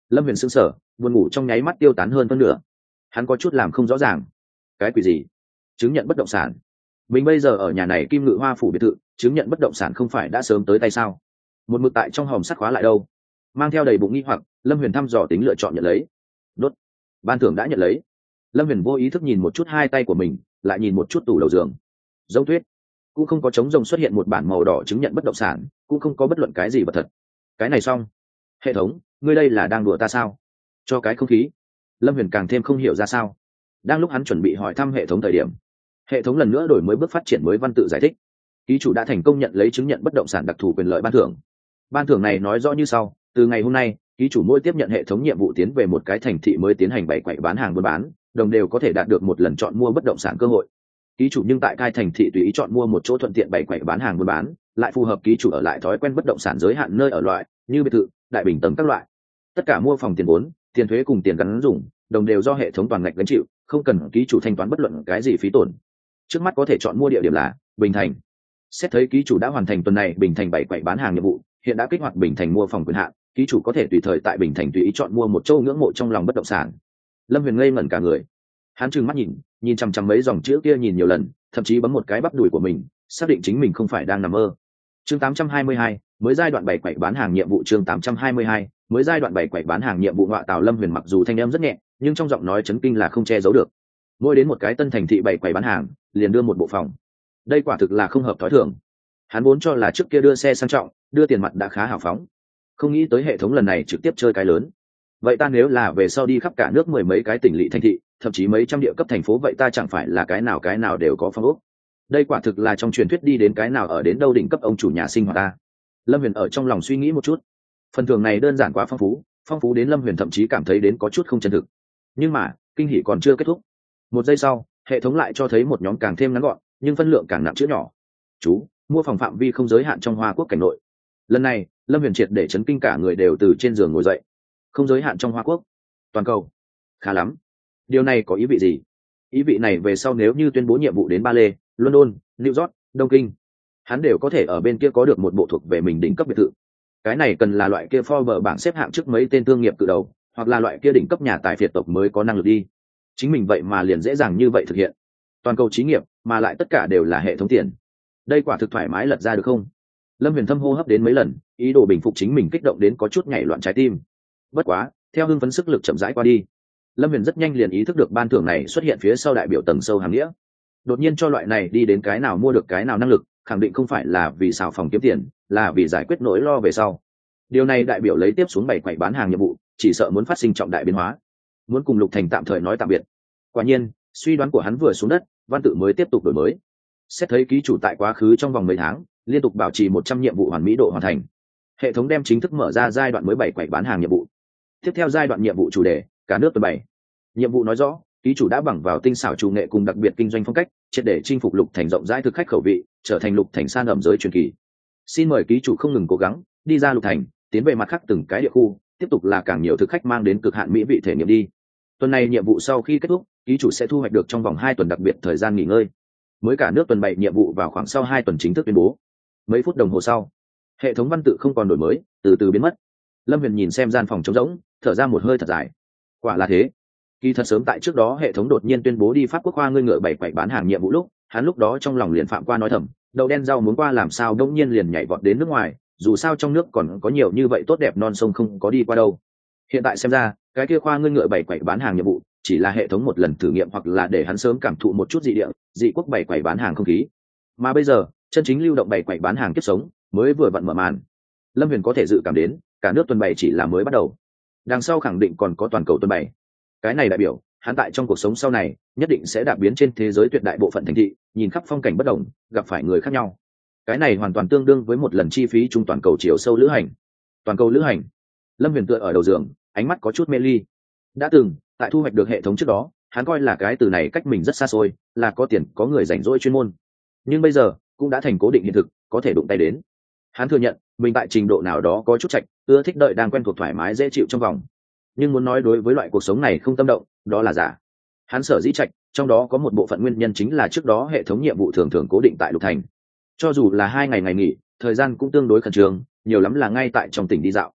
Lâm Huyền sững sờ, buồn ngủ trong nháy mắt tiêu tán hơn phân nửa. Hắn có chút làm không rõ ràng. Cái quỷ gì? Chứng nhận bất động sản? Mình bây giờ ở nhà này Kim Ngự Hoa phủ biệt thự, chứng nhận bất động sản không phải đã sớm tới tay sao? Một mực tại trong hòm sắt khóa lại đâu? Mang theo đầy bụng nghi hoặc, Lâm Huyền thăm dò tính lựa chọn nhận lấy. Đốt. Ban thưởng đã nhận lấy. Lâm Huyền vô ý thức nhìn một chút hai tay của mình, lại nhìn một chút tủ đầu giường. Giống tuyết, cũng không có trống rồng xuất hiện một bản màu đỏ chứng nhận bất động sản, cũng không có bất luận cái gì vật thật. Cái này xong. Hệ thống, ngươi đây là đang đùa ta sao? Cho cái không khí. Lâm Huyền càng thêm không hiểu ra sao. Đang lúc hắn chuẩn bị hỏi thăm hệ thống thời điểm, hệ thống lần nữa đổi mới bước phát triển mới văn tự giải thích. Ký chủ đã thành công nhận lấy chứng nhận bất động sản đặc thù quyền lợi ban thưởng. Ban thưởng này nói rõ như sau: từ ngày hôm nay, ký chủ mỗi tiếp nhận hệ thống nhiệm vụ tiến về một cái thành thị mới tiến hành bày quậy bán hàng buôn bán, đồng đều có thể đạt được một lần chọn mua bất động sản cơ hội. Ký chủ nhưng tại cai thành thị tùy ý chọn mua một chỗ thuận tiện bày quậy bán hàng buôn bán, lại phù hợp ký chủ ở lại thói quen bất động sản giới hạn nơi ở loại như biệt thự, đại bình tầng các loại. Tất cả mua phòng tiền vốn, tiền thuế cùng tiền gắn dùng, đồng đều do hệ thống toàn ngạch gánh chịu, không cần ký chủ thanh toán bất luận cái gì phí tổn. Trước mắt có thể chọn mua địa điểm là Bình Thành. Xét thấy ký chủ đã hoàn thành tuần này Bình Thành bảy quậy bán hàng nhiệm vụ, hiện đã kích hoạt Bình Thành mua phòng quyền hạn, ký chủ có thể tùy thời tại Bình Thành tùy ý chọn mua một châu ngưỡng mộ trong lòng bất động sản. Lâm Huyền ngây ngẩn cả người. Hắn trừng mắt nhìn, nhìn chằm chằm mấy dòng chữ kia nhìn nhiều lần, thậm chí bấm một cái bắp đùi của mình, xác định chính mình không phải đang nằm mơ. Chương tám trăm hai mươi hai, mới giai đoạn bảy quậy bán hàng nhiệm vụ. Chương tám trăm hai mươi hai, mới giai đoạn bảy quậy bán hàng nhiệm vụ. Ngọa Tào. Lâm Huyền mặc dù thanh âm rất nhẹ, nhưng trong giọng nói chấn kinh là không che giấu được. Mỗi đến một cái tân thành thị bảy quầy bán hàng, liền đưa một bộ phòng. Đây quả thực là không hợp thói thường. Hắn vốn cho là trước kia đưa xe sang trọng, đưa tiền mặt đã khá hào phóng, không nghĩ tới hệ thống lần này trực tiếp chơi cái lớn. Vậy ta nếu là về sau đi khắp cả nước mười mấy cái tỉnh lỵ thành thị, thậm chí mấy trăm địa cấp thành phố, vậy ta chẳng phải là cái nào cái nào đều có phong ốc. Đây quả thực là trong truyền thuyết đi đến cái nào ở đến đâu đỉnh cấp ông chủ nhà sinh hoạt ta. Lâm Huyền ở trong lòng suy nghĩ một chút. Phần thưởng này đơn giản quá phong phú, phong phú đến Lâm Huyền thậm chí cảm thấy đến có chút không chân thực. Nhưng mà kinh hỉ còn chưa kết thúc. Một giây sau, hệ thống lại cho thấy một nhóm càng thêm ngắn gọn nhưng phân lượng càng nặng chữ nhỏ. Chú mua phòng phạm vi không giới hạn trong Hoa Quốc cảnh nội. Lần này Lâm Huyền triệt để chấn kinh, cả người đều từ trên giường ngồi dậy. Không giới hạn trong Hoa Quốc, toàn cầu. Khá lắm. Điều này có ý vị gì? Ý vị này về sau nếu như tuyên bố nhiệm vụ đến Ba Lê, London, New York, Đông Kinh, hắn đều có thể ở bên kia có được một bộ thuộc về mình đỉnh cấp biệt thự. Cái này cần là loại kia Forbes bảng xếp hạng trước mấy tên thương nghiệp cự đầu, hoặc là loại kia đỉnh cấp nhà tài phiệt tộc mới có năng lực đi. Chính mình vậy mà liền dễ dàng như vậy thực hiện. Toàn cầu trí nghiệp, mà lại tất cả đều là hệ thống tiền. Đây quả thực thoải mái lật ra được không? Lâm Huyền thâm hô hấp đến mấy lần, ý đồ bình phục chính mình kích động đến có chút nhảy loạn trái tim. Bất quá, theo hưng phấn sức lực chậm rãi qua đi, Lâm Huyền rất nhanh liền ý thức được ban thưởng này xuất hiện phía sau đại biểu tầng sâu hàm nghĩa. Đột nhiên cho loại này đi đến cái nào mua được cái nào năng lực, khẳng định không phải là vì xào phòng kiếm tiền, là vì giải quyết nỗi lo về sau. Điều này đại biểu lấy tiếp xuống bảy quầy bán hàng nhiệm vụ, chỉ sợ muốn phát sinh trọng đại biến hóa, muốn cùng Lục Thành tạm thời nói tạm biệt. Quả nhiên, suy đoán của hắn vừa xuống đất, văn tự mới tiếp tục đổi mới. Xét thấy ký chủ tại quá khứ trong vòng mấy tháng liên tục bảo trì một trăm nhiệm vụ hoàn mỹ độ hoàn thành, hệ thống đem chính thức mở ra giai đoạn mới bảy quầy bán hàng nhiệm vụ. Tiếp theo giai đoạn nhiệm vụ chủ đề, cả nước tuần bảy. Nhiệm vụ nói rõ, ký chủ đã bằng vào tinh xảo chủ nghệ cùng đặc biệt kinh doanh phong cách, triệt để chinh phục Lục Thành rộng rãi thực khách khẩu vị, trở thành Lục Thành san ẩm giới truyền kỳ. Xin mời ký chủ không ngừng cố gắng, đi ra Lục Thành, tiến về mặt khác từng cái địa khu, tiếp tục là càng nhiều thực khách mang đến cực hạn mỹ vị thể nghiệm đi. Tuần này nhiệm vụ sau khi kết thúc, ký chủ sẽ thu hoạch được trong vòng hai tuần đặc biệt thời gian nghỉ ngơi. Mới cả nước tuần bảy nhiệm vụ vào khoảng sau hai tuần chính thức tuyên bố. Mấy phút đồng hồ sau, hệ thống văn tự không còn đổi mới, từ từ biến mất. Lâm Huyền nhìn xem gian phòng trống rỗng, thở ra một hơi thật dài. Quả là thế. Kỳ thật sớm tại trước đó hệ thống đột nhiên tuyên bố đi Pháp Quốc khoa ngươi ngựa bảy quậy bán hàng nhiệm vụ lúc, hắn lúc đó trong lòng liền phạm qua nói thầm, đậu đen rau muốn qua làm sao đông nhiên liền nhảy vọt đến nước ngoài, dù sao trong nước còn có nhiều như vậy tốt đẹp non sông không có đi qua đâu. Hiện tại xem ra, cái kia khoa ngươi ngựa bảy quậy bán hàng nhiệm vụ chỉ là hệ thống một lần thử nghiệm, hoặc là để hắn sớm cảm thụ một chút dị địa, dị quốc bảy quậy bán hàng không khí. Mà bây giờ, chân chính lưu động bảy quậy bán hàng kiếp sống mới vừa vặn mở màn. Lâm Huyền có thể dự cảm đến, cả nước tuần bảy chỉ là mới bắt đầu, đằng sau khẳng định còn có toàn cầu tuần bảy. Cái này đại biểu hắn tại trong cuộc sống sau này nhất định sẽ đạp biến trên thế giới tuyệt đại bộ phận thành thị, nhìn khắp phong cảnh bất đồng, gặp phải người khác nhau. Cái này hoàn toàn tương đương với một lần chi phí trung toàn cầu chiều sâu lữ hành. Toàn cầu lữ hành. Lâm Huyền tựa ở đầu giường, ánh mắt có chút mê ly. Đã từng tại thu hoạch được hệ thống trước đó, hắn coi là cái từ này cách mình rất xa xôi, là có tiền có người rảnh rỗi chuyên môn. Nhưng bây giờ cũng đã thành cố định hiện thực, có thể đụng tay đến. Hắn thừa nhận mình tại trình độ nào đó có chút chạch, ưa thích đợi đang quen thuộc thoải mái dễ chịu trong vòng. Nhưng muốn nói đối với loại cuộc sống này không tâm động, đó là giả. Hắn sở dĩ chạch, trong đó có một bộ phận nguyên nhân chính là trước đó hệ thống nhiệm vụ thường thường cố định tại Lục Thành. Cho dù là hai ngày ngày nghỉ, thời gian cũng tương đối khẩn trương, nhiều lắm là ngay tại trong tỉnh đi dạo.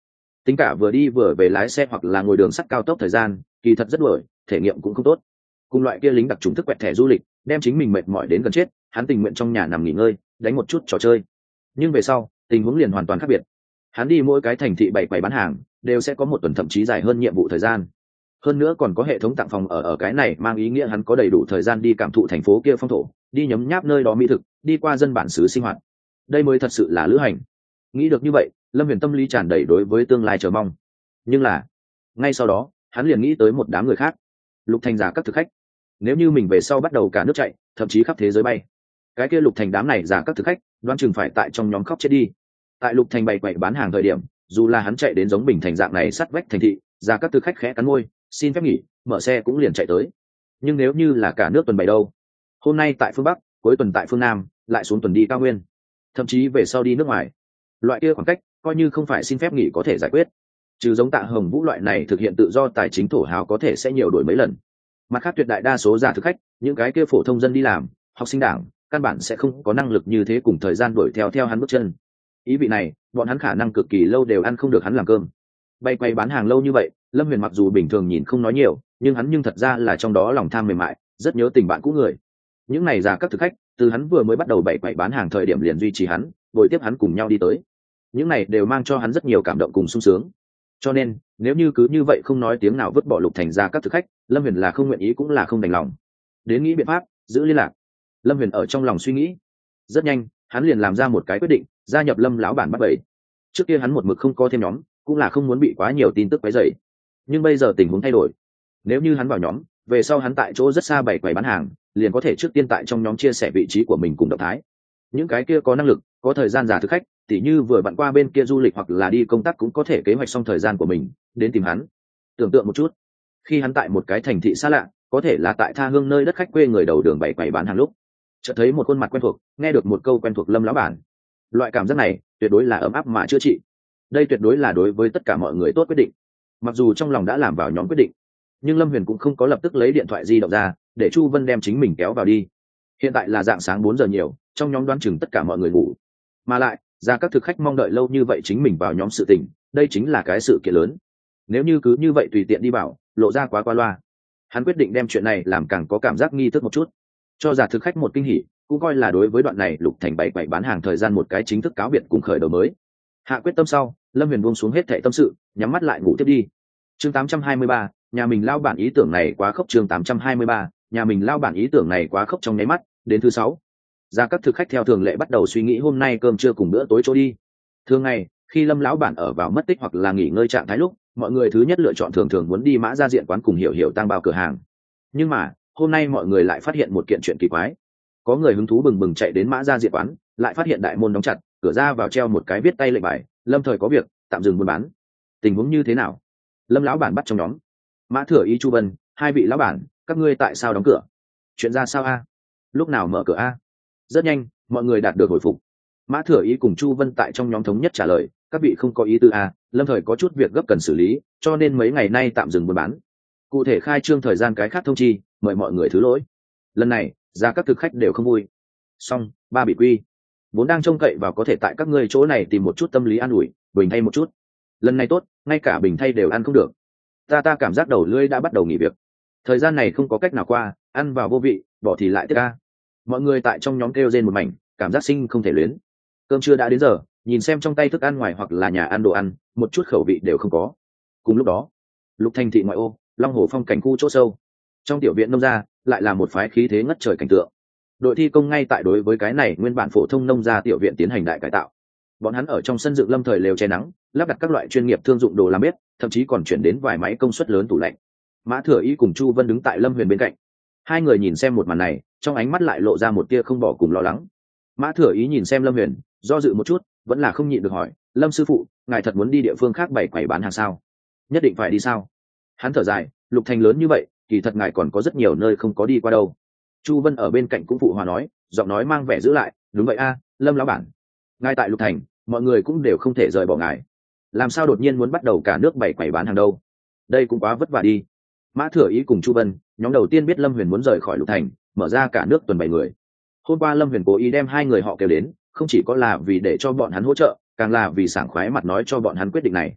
tính cả vừa đi vừa về lái xe hoặc là ngồi đường sắt cao tốc thời gian kỳ thật rất đuổi, thể nghiệm cũng không tốt. Cùng loại kia lính đặc trùng thức quẹt thẻ du lịch đem chính mình mệt mỏi đến gần chết, hắn tình nguyện trong nhà nằm nghỉ ngơi, đánh một chút trò chơi. Nhưng về sau tình huống liền hoàn toàn khác biệt. Hắn đi mỗi cái thành thị bảy quầy bán hàng đều sẽ có một tuần thậm chí dài hơn nhiệm vụ thời gian, hơn nữa còn có hệ thống tặng phòng ở ở cái này mang ý nghĩa hắn có đầy đủ thời gian đi cảm thụ thành phố kia phong thổ, đi nhấm nháp nơi đó mỹ thực, đi qua dân bản xứ sinh hoạt. Đây mới thật sự là lữ hành. Nghĩ được như vậy, Lâm Huyền tâm lý tràn đầy đối với tương lai chờ mong. Nhưng là ngay sau đó hắn liền nghĩ tới một đám người khác. Lục Thành giả các thực khách, nếu như mình về sau bắt đầu cả nước chạy, thậm chí khắp thế giới bay, cái kia Lục Thành đám này giả các thực khách đoán chừng phải tại trong nhóm khóc chết đi. Tại Lục Thành bày quậy bán hàng thời điểm, dù là hắn chạy đến giống Bình Thành dạng này sắt vách thành thị, giả các thực khách khẽ cắn môi, xin phép nghỉ, mở xe cũng liền chạy tới. Nhưng nếu như là cả nước tuần bày đâu, hôm nay tại phương Bắc, cuối tuần tại phương Nam, lại xuống tuần đi cao nguyên, thậm chí về sau đi nước ngoài, loại kia khoảng cách coi như không phải xin phép nghỉ có thể giải quyết. Trừ giống Tạ Hồng Vũ loại này thực hiện tự do tài chính thổ hào có thể sẽ nhiều đổi mấy lần, mặt khác tuyệt đại đa số giả thực khách, những cái kia phổ thông dân đi làm, học sinh đảng, căn bản sẽ không có năng lực như thế cùng thời gian đuổi theo theo hắn bước chân. Ý vị này, bọn hắn khả năng cực kỳ lâu đều ăn không được hắn làm cơm. Bay quay bán hàng lâu như vậy, Lâm Huyền mặc dù bình thường nhìn không nói nhiều, nhưng hắn nhưng thật ra là trong đó lòng tham mềm mại, rất nhớ tình bạn cũ người. Những này giả các thực khách, từ hắn vừa mới bắt đầu bày quậy bán hàng thời điểm liền duy trì hắn, bồi tiếp hắn cùng nhau đi tới. Những này đều mang cho hắn rất nhiều cảm động cùng sung sướng. Cho nên, nếu như cứ như vậy không nói tiếng nào vứt bỏ Lục Thành ra các thực khách, Lâm Huyền là không nguyện ý cũng là không đành lòng. Đến nghĩ biện pháp giữ liên lạc. Lâm Huyền ở trong lòng suy nghĩ. Rất nhanh, hắn liền làm ra một cái quyết định, gia nhập Lâm lão bản bắt bầy. Trước kia hắn một mực không có thêm nhóm, cũng là không muốn bị quá nhiều tin tức quấy rầy. Nhưng bây giờ tình huống thay đổi. Nếu như hắn vào nhóm, về sau hắn tại chỗ rất xa bày quầy bán hàng, liền có thể trước tiên tại trong nhóm chia sẻ vị trí của mình cùng động thái. Những cái kia có năng lực, có thời gian giả thực khách, tỉ như vừa bận qua bên kia du lịch hoặc là đi công tác cũng có thể kế hoạch xong thời gian của mình, đến tìm hắn. Tưởng tượng một chút, khi hắn tại một cái thành thị xa lạ, có thể là tại tha hương nơi đất khách quê người đầu đường bày quầy bán hàng lúc, chợt thấy một khuôn mặt quen thuộc, nghe được một câu quen thuộc Lâm lão bản. Loại cảm giác này, tuyệt đối là ấm áp mà chữa trị. Đây tuyệt đối là đối với tất cả mọi người tốt quyết định. Mặc dù trong lòng đã làm vào nhóm quyết định, nhưng Lâm Huyền cũng không có lập tức lấy điện thoại di động ra, để Chu Vân đem chính mình kéo vào đi. Hiện tại là dạng sáng bốn giờ nhiều, trong nhóm đoán chừng tất cả mọi người ngủ. Mà lại, ra các thực khách mong đợi lâu như vậy chính mình vào nhóm sự tình, đây chính là cái sự kiện lớn. Nếu như cứ như vậy tùy tiện đi bảo, lộ ra quá qua loa. Hắn quyết định đem chuyện này làm càng có cảm giác nghi thức một chút, cho giả thực khách một kinh hỉ, cũng coi là đối với đoạn này Lục Thành bảy bảy bán hàng thời gian một cái chính thức cáo biệt cùng khởi đầu mới. Hạ quyết tâm sau, Lâm Huyền buông xuống hết thảy tâm sự, nhắm mắt lại ngủ tiếp đi. Chương tám trăm hai mươi ba, nhà mình lao bản ý tưởng này quá khốc. Chương tám trăm hai mươi ba, nhà mình lao bản ý tưởng này quá khốc. Trong nháy mắt, đến thứ sáu, ra các thực khách theo thường lệ bắt đầu suy nghĩ hôm nay cơm trưa cùng bữa tối chỗ đi. Thường ngày, khi Lâm lão bản ở vào mất tích hoặc là nghỉ ngơi trạng thái lúc, mọi người thứ nhất lựa chọn thường thường muốn đi Mã Gia Diện quán cùng Hiểu Hiểu Tang Bao cửa hàng. Nhưng mà, hôm nay mọi người lại phát hiện một kiện chuyện kỳ quái. Có người hứng thú bừng bừng chạy đến Mã Gia Diện quán, lại phát hiện đại môn đóng chặt, cửa ra vào treo một cái viết tay lệnh bài, lâm thời có việc, tạm dừng buôn bán. Tình huống như thế nào? Lâm lão bản bắt trong nhóm. Mã Thừa Ý, Chu Vân, hai vị lão bản, các ngươi tại sao đóng cửa? Chuyện ra sao a? Lúc nào mở cửa a? Rất nhanh, mọi người đạt được hồi phục. Mã Thừa Ý cùng Chu Vân tại trong nhóm thống nhất trả lời, các vị không có ý tư a, lâm thời có chút việc gấp cần xử lý, cho nên mấy ngày nay tạm dừng buôn bán. Cụ thể khai trương thời gian cái khác thông chi, mời mọi người thứ lỗi. Lần này, ra các thực khách đều không vui. Xong, ba bị quy. Vốn đang trông cậy vào có thể tại các ngươi chỗ này tìm một chút tâm lý an ủi, bình thay một chút. Lần này tốt, ngay cả bình thay đều ăn không được. Ta ta cảm giác đầu lưỡi đã bắt đầu nghỉ việc. Thời gian này không có cách nào qua, ăn vào vô vị, bỏ thì lại tiếc ca. Mọi người tại trong nhóm kêu rên một mảnh, cảm giác sinh không thể luyến. Cơm trưa đã đến giờ, nhìn xem trong tay thức ăn ngoài hoặc là nhà ăn đồ ăn, một chút khẩu vị đều không có. Cùng lúc đó, Lục Thành thị ngoại ô, Long Hồ phong cảnh khu chỗ sâu, trong tiểu viện nông gia lại là một phái khí thế ngất trời cảnh tượng. Đội thi công ngay tại đối với cái này nguyên bản phổ thông nông gia tiểu viện tiến hành đại cải tạo. Bọn hắn ở trong sân dựng lâm thời lều che nắng, lắp đặt các loại chuyên nghiệp thương dụng đồ làm bếp, thậm chí còn chuyển đến vài máy công suất lớn tủ lạnh. Mã Thừa Ý cùng Chu Vân đứng tại Lâm Huyền bên cạnh, hai người nhìn xem một màn này, trong ánh mắt lại lộ ra một tia không bỏ cùng lo lắng. Mã Thừa Ý nhìn xem Lâm Huyền, do dự một chút, vẫn là không nhịn được hỏi, Lâm sư phụ, ngài thật muốn đi địa phương khác bày quầy bán hàng sao? Nhất định phải đi sao? Hắn thở dài, Lục Thành lớn như vậy, kỳ thật ngài còn có rất nhiều nơi không có đi qua đâu. Chu Vân ở bên cạnh cũng phụ hòa nói, giọng nói mang vẻ giữ lại, đúng vậy a, Lâm lão bản, ngài tại Lục Thành, mọi người cũng đều không thể rời bỏ ngài, làm sao đột nhiên muốn bắt đầu cả nước bày quầy bán hàng đâu? Đây cũng quá vất vả đi. Mã Thừa Ý cùng Chu Vân, nhóm đầu tiên biết Lâm Huyền muốn rời khỏi Lục Thành, mở ra cả nước tuần bảy người. Hôm qua Lâm Huyền cố ý đem hai người họ kêu đến, không chỉ có là vì để cho bọn hắn hỗ trợ, càng là vì sảng khoái mặt nói cho bọn hắn quyết định này.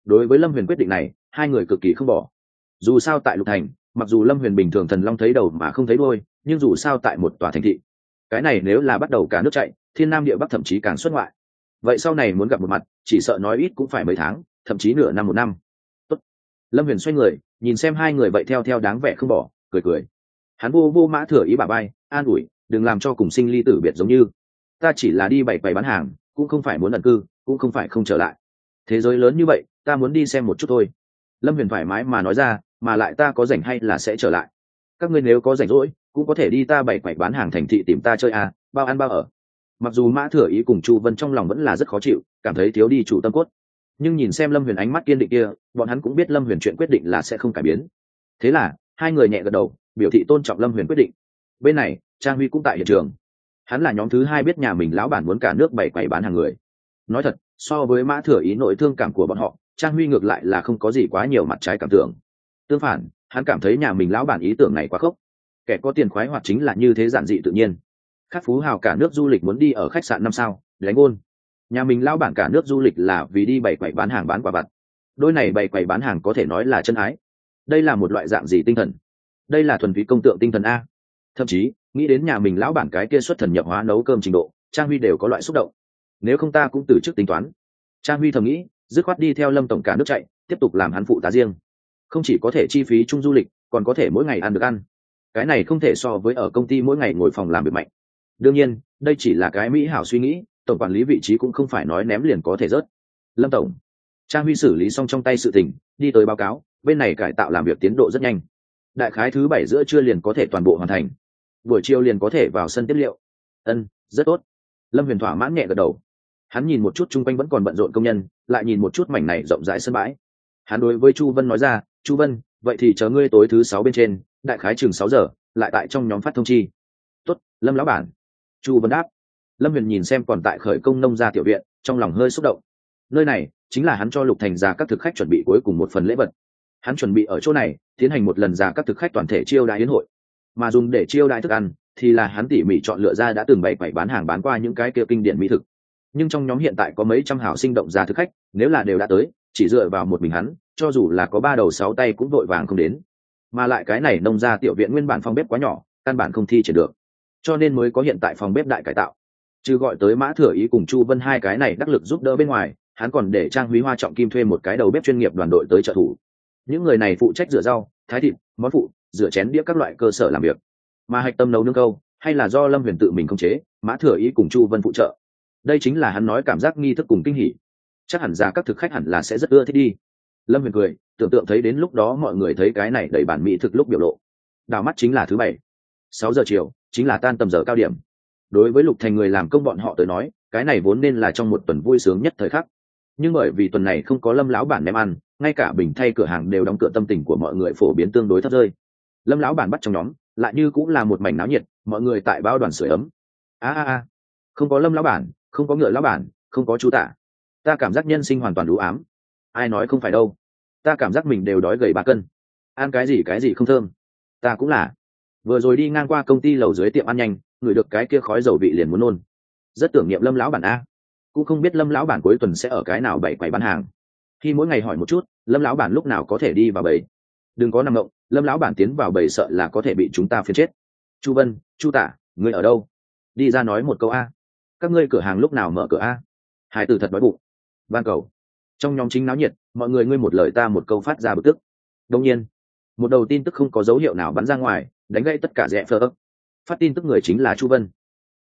đối với lâm huyền quyết định này hai người cực kỳ không bỏ. Dù sao tại lục thành, mặc dù lâm huyền bình thường thần long thấy đầu mà không thấy đôi, nhưng dù sao tại một tòa thành thị, cái này nếu là bắt đầu cả nước chạy, thiên nam địa bắc thậm chí càng xuất ngoại, vậy sau này muốn gặp một mặt chỉ sợ nói ít cũng phải mấy tháng, thậm chí nửa năm một năm. Tốt. Lâm huyền xoay người nhìn xem hai người vậy theo theo đáng vẻ không bỏ, cười cười. Hắn vô vô mã thừa ý bà bay an ủi, đừng làm cho cùng sinh ly tử biệt giống như ta chỉ là đi bày bày bán hàng, cũng không phải muốn ẩn cư, cũng không phải không trở lại. Thế giới lớn như vậy, ta muốn đi xem một chút thôi. Lâm huyền thoải mái mà nói ra, mà lại ta có rảnh hay là sẽ trở lại. Các ngươi nếu có rảnh rỗi cũng có thể đi ta bày quậy bán hàng thành thị tìm ta chơi à, bao ăn bao ở. Mặc dù mã thừa ý cùng chu vân trong lòng vẫn là rất khó chịu, cảm thấy thiếu đi chủ tâm cốt, nhưng nhìn xem lâm huyền ánh mắt kiên định kia, bọn hắn cũng biết lâm huyền chuyện quyết định là sẽ không cải biến. Thế là hai người nhẹ gật đầu biểu thị tôn trọng lâm huyền quyết định. Bên này trang huy cũng tại hiện trường, hắn là nhóm thứ hai biết nhà mình lão bản muốn cả nước bày quậy bán hàng người. Nói thật, so với mã thừa ý nội thương cảm của bọn họ, trang huy ngược lại là không có gì quá nhiều mặt trái cảm tưởng. Tương phản, hắn cảm thấy nhà mình lão bản ý tưởng này quá khốc. Kẻ có tiền khoái hoạt chính là như thế, giản dị tự nhiên. Các phú hào cả nước du lịch muốn đi ở khách sạn năm sao đánh ôn, nhà mình lão bản cả nước du lịch là vì đi bày quậy bán hàng bán quà vặt. Đôi này bày quậy bán hàng có thể nói là chân ái. Đây là một loại dạng gì tinh thần? Đây là thuần túy công tượng tinh thần a. Thậm chí nghĩ đến nhà mình lão bản cái kia xuất thần nhập hóa nấu cơm trình độ, trang huy đều có loại xúc động. Nếu không ta cũng từ chức tính toán. Trang huy thầm nghĩ, dứt khoát đi theo lâm tổng cả nước chạy, tiếp tục làm hắn phụ tá riêng. Không chỉ có thể chi phí chung du lịch, còn có thể mỗi ngày ăn được ăn. Cái này không thể so với ở công ty mỗi ngày ngồi phòng làm việc mạnh. Đương nhiên đây chỉ là cái mỹ hảo suy nghĩ, tổng quản lý vị trí cũng không phải nói ném liền có thể rớt. Lâm tổng. Trang huy xử lý xong trong tay sự tình, đi tới báo cáo, bên này cải tạo làm việc tiến độ rất nhanh, đại khái thứ bảy giữa trưa liền có thể toàn bộ hoàn thành, buổi chiều liền có thể vào sân tiếp liệu. Ân, rất tốt. Lâm huyền thỏa mãn nhẹ gật đầu. Hắn nhìn một chút chung quanh vẫn còn bận rộn công nhân, lại nhìn một chút mảnh này rộng rãi sân bãi. Hắn đối với chu vân nói ra, chu vân, vậy thì chờ ngươi tối thứ sáu bên trên, đại khái chừng sáu giờ lại tại trong nhóm phát thông chi. Tốt, Lâm lão bản. Chu vân đáp. Lâm huyền nhìn xem còn tại khởi công nông gia tiểu viện, trong lòng hơi xúc động. Nơi này chính là hắn cho lục thành già các thực khách chuẩn bị cuối cùng một phần lễ vật. Hắn chuẩn bị ở chỗ này tiến hành một lần già các thực khách toàn thể chiêu đãi yến hội, mà dùng để chiêu đãi thức ăn thì là hắn tỉ mỉ chọn lựa ra đã từng bày quẩy bán hàng bán qua những cái kia kinh điển mỹ thực. Nhưng trong nhóm hiện tại có mấy trăm hảo sinh động già thực khách, nếu là đều đã tới, chỉ dựa vào một mình hắn, cho dù là có ba đầu sáu tay cũng vội vàng không đến. Mà lại cái này nông gia tiểu viện nguyên bản phòng bếp quá nhỏ, căn bản không thi triển được, cho nên mới có hiện tại phòng bếp đại cải tạo. Trừ gọi tới mã thừa ý cùng chu vân hai cái này đắc lực giúp đỡ bên ngoài, hắn còn để trang Huy Hoa trọng kim thuê một cái đầu bếp chuyên nghiệp đoàn đội tới trợ thủ. Những người này phụ trách rửa rau, thái thịt, món phụ, rửa chén đĩa các loại cơ sở làm việc. Mà hạch tâm nấu nướng câu hay là do lâm huyền tự mình khống chế, mã thừa ý cùng chu vân phụ trợ. Đây chính là hắn nói cảm giác nghi thức cùng kinh hỉ. Chắc hẳn ra các thực khách hẳn là sẽ rất ưa thích đi. Lâm huyền cười, tưởng tượng thấy đến lúc đó mọi người thấy cái này đầy bản mỹ thực lúc biểu lộ. Đào mắt chính là thứ bảy, sáu giờ chiều chính là tan tầm giờ cao điểm. Đối với lục thành người làm công bọn họ tới nói, cái này vốn nên là trong một tuần vui sướng nhất thời khắc. Nhưng bởi vì tuần này không có lâm lão bản ném ăn, ngay cả bình thay cửa hàng đều đóng cửa, tâm tình của mọi người phổ biến tương đối thấp rơi. Lâm lão bản bắt trong nhóm lại như cũng là một mảnh náo nhiệt, mọi người tại bao đoàn sưởi ấm. a a a không có lâm lão bản, không có ngựa lão bản, không có chú tả, ta cảm giác nhân sinh hoàn toàn đủ ám. Ai nói không phải đâu, ta cảm giác mình đều đói gầy ba cân, ăn cái gì cái gì không thơm. Ta cũng là, vừa rồi đi ngang qua công ty lầu dưới tiệm ăn nhanh, ngửi được cái kia khói dầu vị liền muốn nôn. Rất tưởng niệm lâm lão bản a, cũng không biết lâm lão bản cuối tuần sẽ ở cái nào bày quầy bán hàng. Khi mỗi ngày hỏi một chút lâm lão bản lúc nào có thể đi vào bầy. Đừng có nằm ngộng, lâm lão bản tiến vào bầy sợ là có thể bị chúng ta phiến chết. Chu vân, chu tả, ngươi ở đâu? Đi ra nói một câu a. Các ngươi cửa hàng lúc nào mở cửa a? Hải tử thật đói bụng. Ban cầu. Trong nhóm chính náo nhiệt, mọi người ngươi một lời ta một câu phát ra bực tức. Đông nhiên một đầu tin tức không có dấu hiệu nào bắn ra ngoài, đánh gãy tất cả rẽ phơ. Phát tin tức người chính là chu vân.